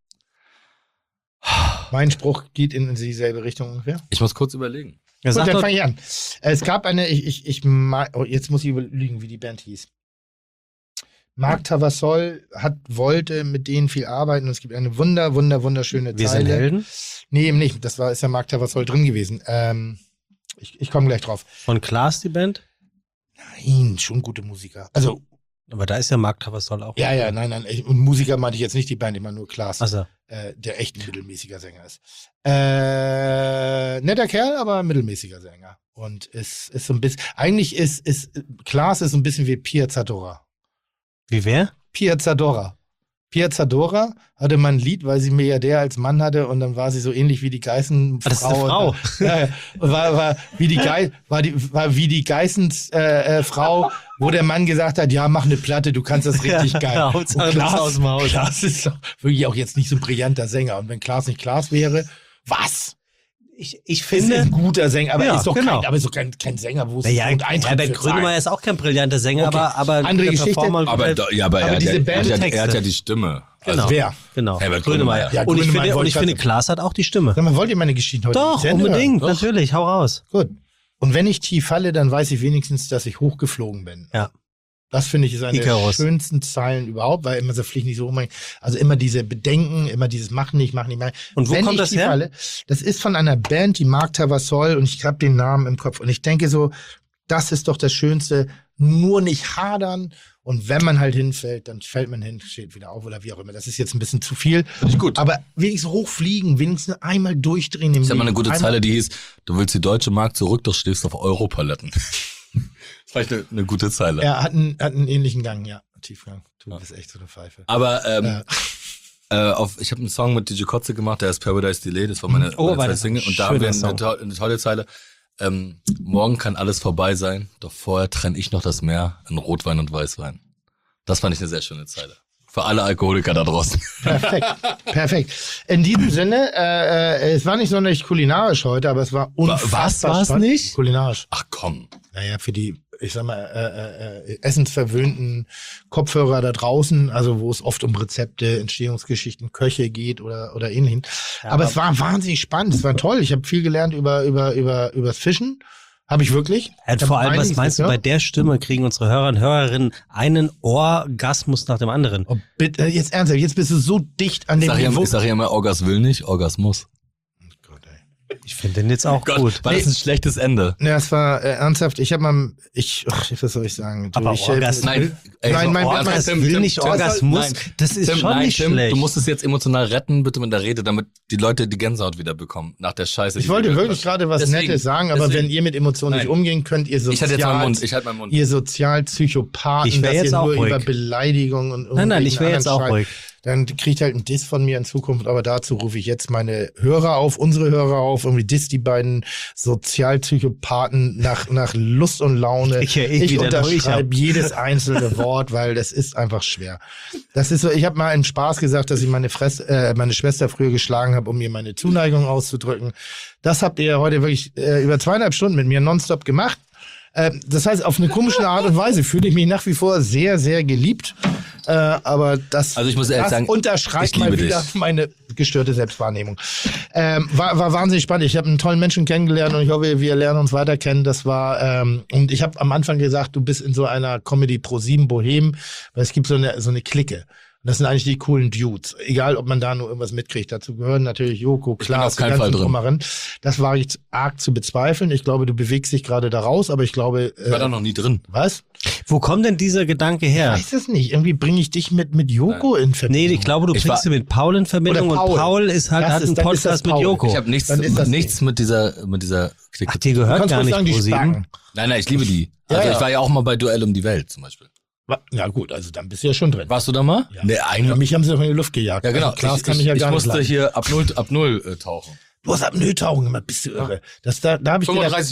mein Spruch geht in dieselbe Richtung ungefähr. Ich muss kurz überlegen. Gut, dann fange ich an. Es gab jetzt muss ich überlegen, wie die Band hieß. Marc Tavassol wollte mit denen viel arbeiten und es gibt eine wunderschöne Zeile. Wir sind Helden? Nee, eben nicht. Ist ja Marc Tavassol drin gewesen. Ich komme gleich drauf. Von Klaas die Band? Nein, schon gute Musiker. Also, aber da ist ja Marc Tavassol auch. Ja, nein. Und Musiker meinte ich jetzt nicht die Band, ich meine nur Klaas. Also. Der echt ein mittelmäßiger Sänger ist. Netter Kerl, aber mittelmäßiger Sänger. Und ist so ein bisschen, eigentlich ist Klaas ist so ein bisschen wie Pia Zadora. Wie wer? Pia Zadora. Pia Zadora hatte mal ein Lied, weil sie Milliardär als Mann hatte und dann war sie so ähnlich wie die Geißen-Frau. Das ist eine Frau. War wie die Geißens-Frau, wo der Mann gesagt hat, ja, mach eine Platte, du kannst das richtig geil. Ja, Klaas aus dem Haus. Klaas ist doch wirklich auch jetzt nicht so ein brillanter Sänger. Und wenn Klaas nicht Klaas wäre, was? Ich finde, ist ein guter Sänger, aber ist doch kein Sänger, wo es Herbert Grönemeyer ist auch kein brillanter Sänger, okay. aber andere Geschichte. Aber er hat ja die Stimme. Genau. Wer? Genau. Herbert Grönemeyer. Ja, und ich finde, Klaas hat auch die Stimme. Sag mal, wollt ihr meine Geschichten heute Doch, unbedingt, natürlich, hau raus. Gut. Und wenn ich tief falle, dann weiß ich wenigstens, dass ich hochgeflogen bin. Ja. Das finde ich ist eine der schönsten Zeilen überhaupt, weil immer so fliegt nicht so rum. Also immer diese Bedenken, immer dieses mach nicht. Und wo kommt das her? Falle, das ist von einer Band, die Marc Tavassol, und ich habe den Namen im Kopf. Und ich denke so, das ist doch das Schönste, nur nicht hadern. Und wenn man halt hinfällt, dann fällt man hin, steht wieder auf oder wie auch immer. Das ist jetzt ein bisschen zu viel. Finde ich gut. Aber wenigstens hochfliegen, wenigstens einmal durchdrehen im Leben. Ich habe mal eine gute Zeile, die hieß, du willst die deutsche Mark zurück, doch stehst auf Europaletten. Das war eine gute Zeile. Er hat einen ähnlichen Gang, ja. Tiefgang. Du bist echt so eine Pfeife. Aber ich habe einen Song mit DJ Kotze gemacht, der ist Paradise Delay, das war meine zweite Single. Und da haben wir eine tolle Zeile. Morgen kann alles vorbei sein, doch vorher trenne ich noch das Meer in Rotwein und Weißwein. Das fand ich eine sehr schöne Zeile. Für alle Alkoholiker da draußen. Perfekt. In diesem Sinne, es war nicht sonderlich kulinarisch heute, aber es war unfassbar Was war es nicht? Kulinarisch. Ach komm. Naja, für die, ich sag mal, essensverwöhnten Kopfhörer da draußen, also wo es oft um Rezepte, Entstehungsgeschichten, Köche geht oder ähnlichem. Ja, aber es war wahnsinnig spannend, es war toll. Ich habe viel gelernt übers Fischen. Habe ich wirklich. Vor allem, was meinst du, bei der Stimme kriegen unsere Hörer und Hörerinnen einen Orgasmus nach dem anderen. Oh, bitte, jetzt ernsthaft, jetzt bist du so dicht an dem Niveau. Ich sag ja immer, Orgas will nicht, Orgas muss. Oh Gott, Ich finde den jetzt auch gut. War das ein schlechtes Ende? Ja, es war ernsthaft. Ich habe mal, was soll ich sagen? Aber Orgasmus. Nein, will nicht Orgasmus. Nein. Das ist Tim, schon nicht Tim, schlecht. du musst es jetzt emotional retten, bitte mit der Rede, damit die Leute die Gänsehaut wieder bekommen nach der Scheiße. Ich wollte wirklich gerade was Nettes sagen, aber wenn ihr mit Emotionen nicht umgehen könnt, ihr Ich halte jetzt meinen Mund. Ich halte meinen Mund. Ihr Sozialpsychopathen, Ich wär dass jetzt ihr auch nur ruhig. über Beleidigungen und Nein, ich wäre jetzt auch ruhig. Dann kriegt halt ein Diss von mir in Zukunft, aber dazu rufe ich jetzt meine Hörer auf, unsere Hörer auf, irgendwie diss die beiden Sozialpsychopathen nach Lust und Laune. Ich unterschreibe jedes einzelne Wort, weil das ist einfach schwer. Das ist so, ich habe mal im Spaß gesagt, dass ich meine Schwester früher geschlagen habe, um mir meine Zuneigung auszudrücken. Das habt ihr heute wirklich über 2,5 Stunden mit mir nonstop gemacht. Das heißt, auf eine komische Art und Weise fühle ich mich nach wie vor sehr, sehr geliebt. Aber das, also ich muss ehrlich sagen, unterschreibt mal wieder meine gestörte Selbstwahrnehmung. War wahnsinnig spannend. Ich habe einen tollen Menschen kennengelernt und ich hoffe, wir lernen uns weiter kennen. Das war, und ich habe am Anfang gesagt, du bist in so einer Comedy Pro7 Bohem, weil es gibt so eine Clique. Und das sind eigentlich die coolen Dudes. Egal, ob man da nur irgendwas mitkriegt. Dazu gehören natürlich Joko, Klaas, die ganzen Drumherin. Das war jetzt arg zu bezweifeln. Ich glaube, du bewegst dich gerade da raus, aber ich glaube... Ich war da noch nie drin. Was? Wo kommt denn dieser Gedanke her? Ich weiß es nicht. Irgendwie bringe ich dich mit Joko in Verbindung. Nee, ich glaube, du bringst sie mit Paul in Verbindung Oder Paul. und Paul hat einen Podcast mit Joko. Ich habe nichts mit dieser Clique. Ach, die gehört gar nicht Pro7. Nein, ich liebe die. Also ich war ja auch mal bei Duell um die Welt zum Beispiel. Ja gut, also dann bist du ja schon drin. Warst du da mal? Ja. Nee, mich haben sie doch in die Luft gejagt. Ja, genau. Also, Klaas kann mich ja gar nicht Ich musste hier ab null tauchen. Du hast ab null tauchen gemacht, bist du irre. Da habe ich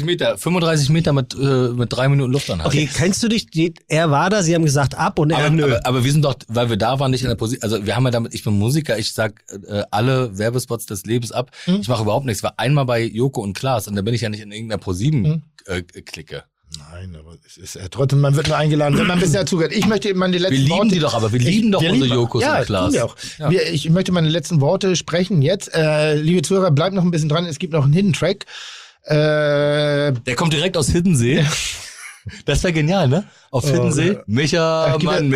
35 Meter mit 3 Minuten Luftanhalten. Okay, kennst du dich? Er war da, sie haben gesagt ab und er nö. Aber wir sind doch, weil wir da waren, nicht in der Position. Also wir haben ja damit, ich bin Musiker, ich sag alle Werbespots des Lebens ab. Ich mache überhaupt nichts. Ich war einmal bei Joko und Klaas und da bin ich ja nicht in irgendeiner Pro7-Clique. Nein, aber es ist trotzdem, man wird nur eingeladen, wenn man bisher zugehört. Ich möchte meine letzten Worte... Wir lieben die doch, aber wir lieben doch unsere Jokos und Klaas. Ja, tun wir auch. Ich möchte meine letzten Worte sprechen jetzt. Liebe Zuhörer, bleibt noch ein bisschen dran, es gibt noch einen Hidden Track. Der kommt direkt aus Hiddensee. Das wäre genial, ne? Auf Hiddensee. Micha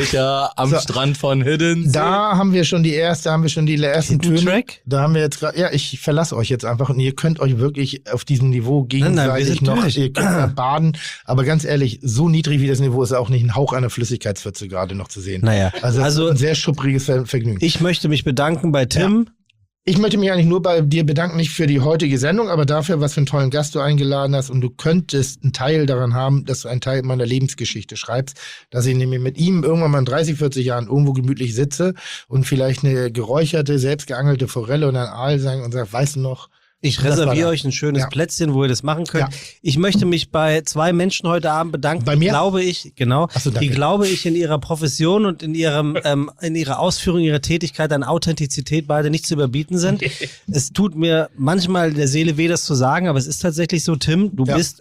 am Strand von Hiddensee. Da haben wir schon die ersten Töne. Track? Da haben wir jetzt gerade, ich verlasse euch jetzt einfach und ihr könnt euch wirklich auf diesem Niveau gegenseitig ihr könnt da baden. Aber ganz ehrlich, so niedrig wie das Niveau ist auch nicht ein Hauch einer Flüssigkeitspfütze gerade noch zu sehen. Naja. Also ein sehr schuppriges Vergnügen. Ich möchte mich bedanken bei Tim. Ja. Ich möchte mich eigentlich nur bei dir bedanken, nicht für die heutige Sendung, aber dafür, was für einen tollen Gast du eingeladen hast. Und du könntest einen Teil daran haben, dass du einen Teil meiner Lebensgeschichte schreibst, dass ich nämlich mit ihm irgendwann mal in 30, 40 Jahren irgendwo gemütlich sitze und vielleicht eine geräucherte, selbstgeangelte Forelle und ein Aal sagen und sage, weißt du noch, ich reserviere euch ein schönes Plätzchen, wo ihr das machen könnt. Ja. Ich möchte mich bei 2 Menschen heute Abend bedanken. Bei mir? Glaube ich, genau. Ach so, danke. Die glaube ich in ihrer Profession und in ihrer Ausführung ihrer Tätigkeit an Authentizität beide nicht zu überbieten sind. Es tut mir manchmal der Seele weh, das zu sagen, aber es ist tatsächlich so, Tim, du bist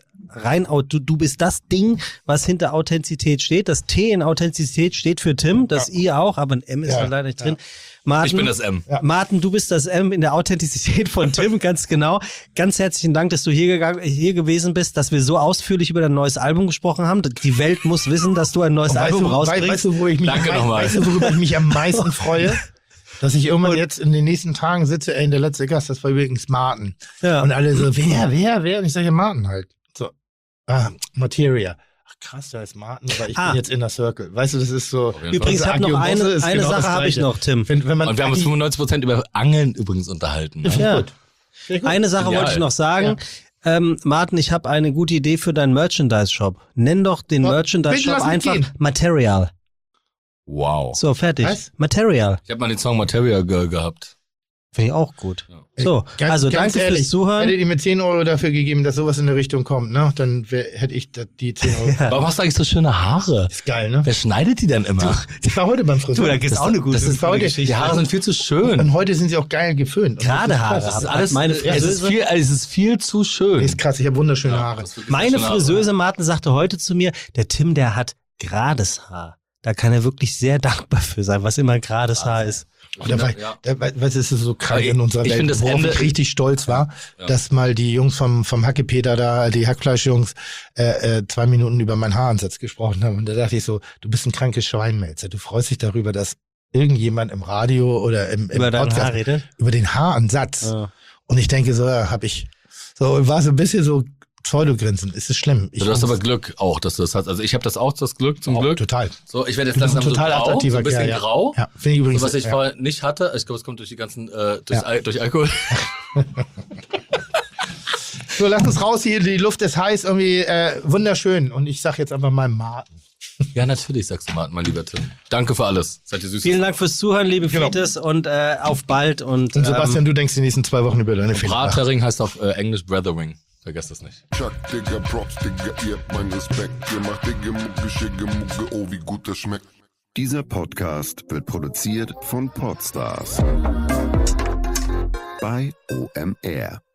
du bist das Ding, was hinter Authentizität steht. Das T in Authentizität steht für Tim, das I auch, aber ein M ist da leider nicht drin. Martin, ich bin das M. Ja. Martin, du bist das M in der Authentizität von Tim, ganz genau. Ganz herzlichen Dank, dass du hier gewesen bist, dass wir so ausführlich über dein neues Album gesprochen haben. Die Welt muss wissen, dass du ein neues Album rausbringst. Weißt du, worüber ich mich am meisten freue? Dass ich irgendwann jetzt in den nächsten Tagen sitze, der letzte Gast, das war übrigens Martin. Ja. Und alle so, wer? Und ich sage, Martin halt. So, Materia. Ach krass, da ist Martin, aber ich bin jetzt in der Circle. Weißt du, das ist so. Übrigens, ich habe noch eine Sache habe ich noch, Tim. Und wir haben uns 95% über Angeln übrigens unterhalten. Ne? Ja. Gut. Eine Sache wollte ich noch sagen. Ja. Martin, ich habe eine gute Idee für deinen Merchandise-Shop. Nenn doch den Merchandise-Shop einfach Material. Wow. So, fertig. Was? Material. Ich habe mal den Song Material gehabt. Finde ich auch gut. Ja. So, also danke fürs Zuhören. Hättet ihr mir 10 Euro dafür gegeben, dass sowas in der Richtung kommt, ne? Dann hätte ich die 10 Euro. Ja. Warum hast du eigentlich so schöne Haare? Ist geil, ne? Wer schneidet die denn immer? Ich war heute beim Friseur. Du, da gibt's auch eine gute Geschichte. Die Haare sind viel zu schön. Und heute sind sie auch geil geföhnt. Gerade Haare. Das ist alles meine Friseuse. Es ist viel zu schön. Ist krass, ich habe wunderschöne Haare. Meine Friseuse Martin sagte heute zu mir, der Tim, der hat gerades Haar. Da kann er wirklich sehr dankbar für sein, was immer gerades Haar ist. Was ist so krank in unserer Welt, worauf ich richtig stolz war, dass mal die Jungs vom Hackepeter da, die Hackfleischjungs, 2 Minuten über meinen Haaransatz gesprochen haben. Und da dachte ich so, du bist ein krankes Schweinmelzer. Du freust dich darüber, dass irgendjemand im Radio oder im über Podcast Haar redet? Über den Haaransatz. Ja. Und ich denke so, habe ich So, war so ein bisschen so Pseudogrinsen. Ist es schlimm? Du hast aber Glück auch, dass du das hast. Also ich habe das auch, das Glück, zum Glück. Total. So, ich werde jetzt langsam total so grau, attraktiver so ein bisschen Kerl, grau. Ja, finde ich übrigens. So, was ich vorher nicht hatte. Ich glaube, es kommt durch die ganzen, durch Alkohol. So, lass uns raus hier. Die Luft ist heiß, irgendwie wunderschön. Und ich sag jetzt einfach mal Martin. Ja, natürlich, sagst du Martin, mein lieber Tim. Danke für alles. Seid ihr süß. Vielen Dank fürs Zuhören, liebe Fites, und auf bald. Und Sebastian, du denkst die nächsten 2 Wochen über deine Fehler. Brathering heißt auf Englisch Brethering. Vergesst das nicht. Chuck, Digga, Props, Digga, ihr habt meinen Respekt. Ihr macht Digga, Mucke, Schicke, Mucke, oh, wie gut das schmeckt. Dieser Podcast wird produziert von Podstars bei OMR.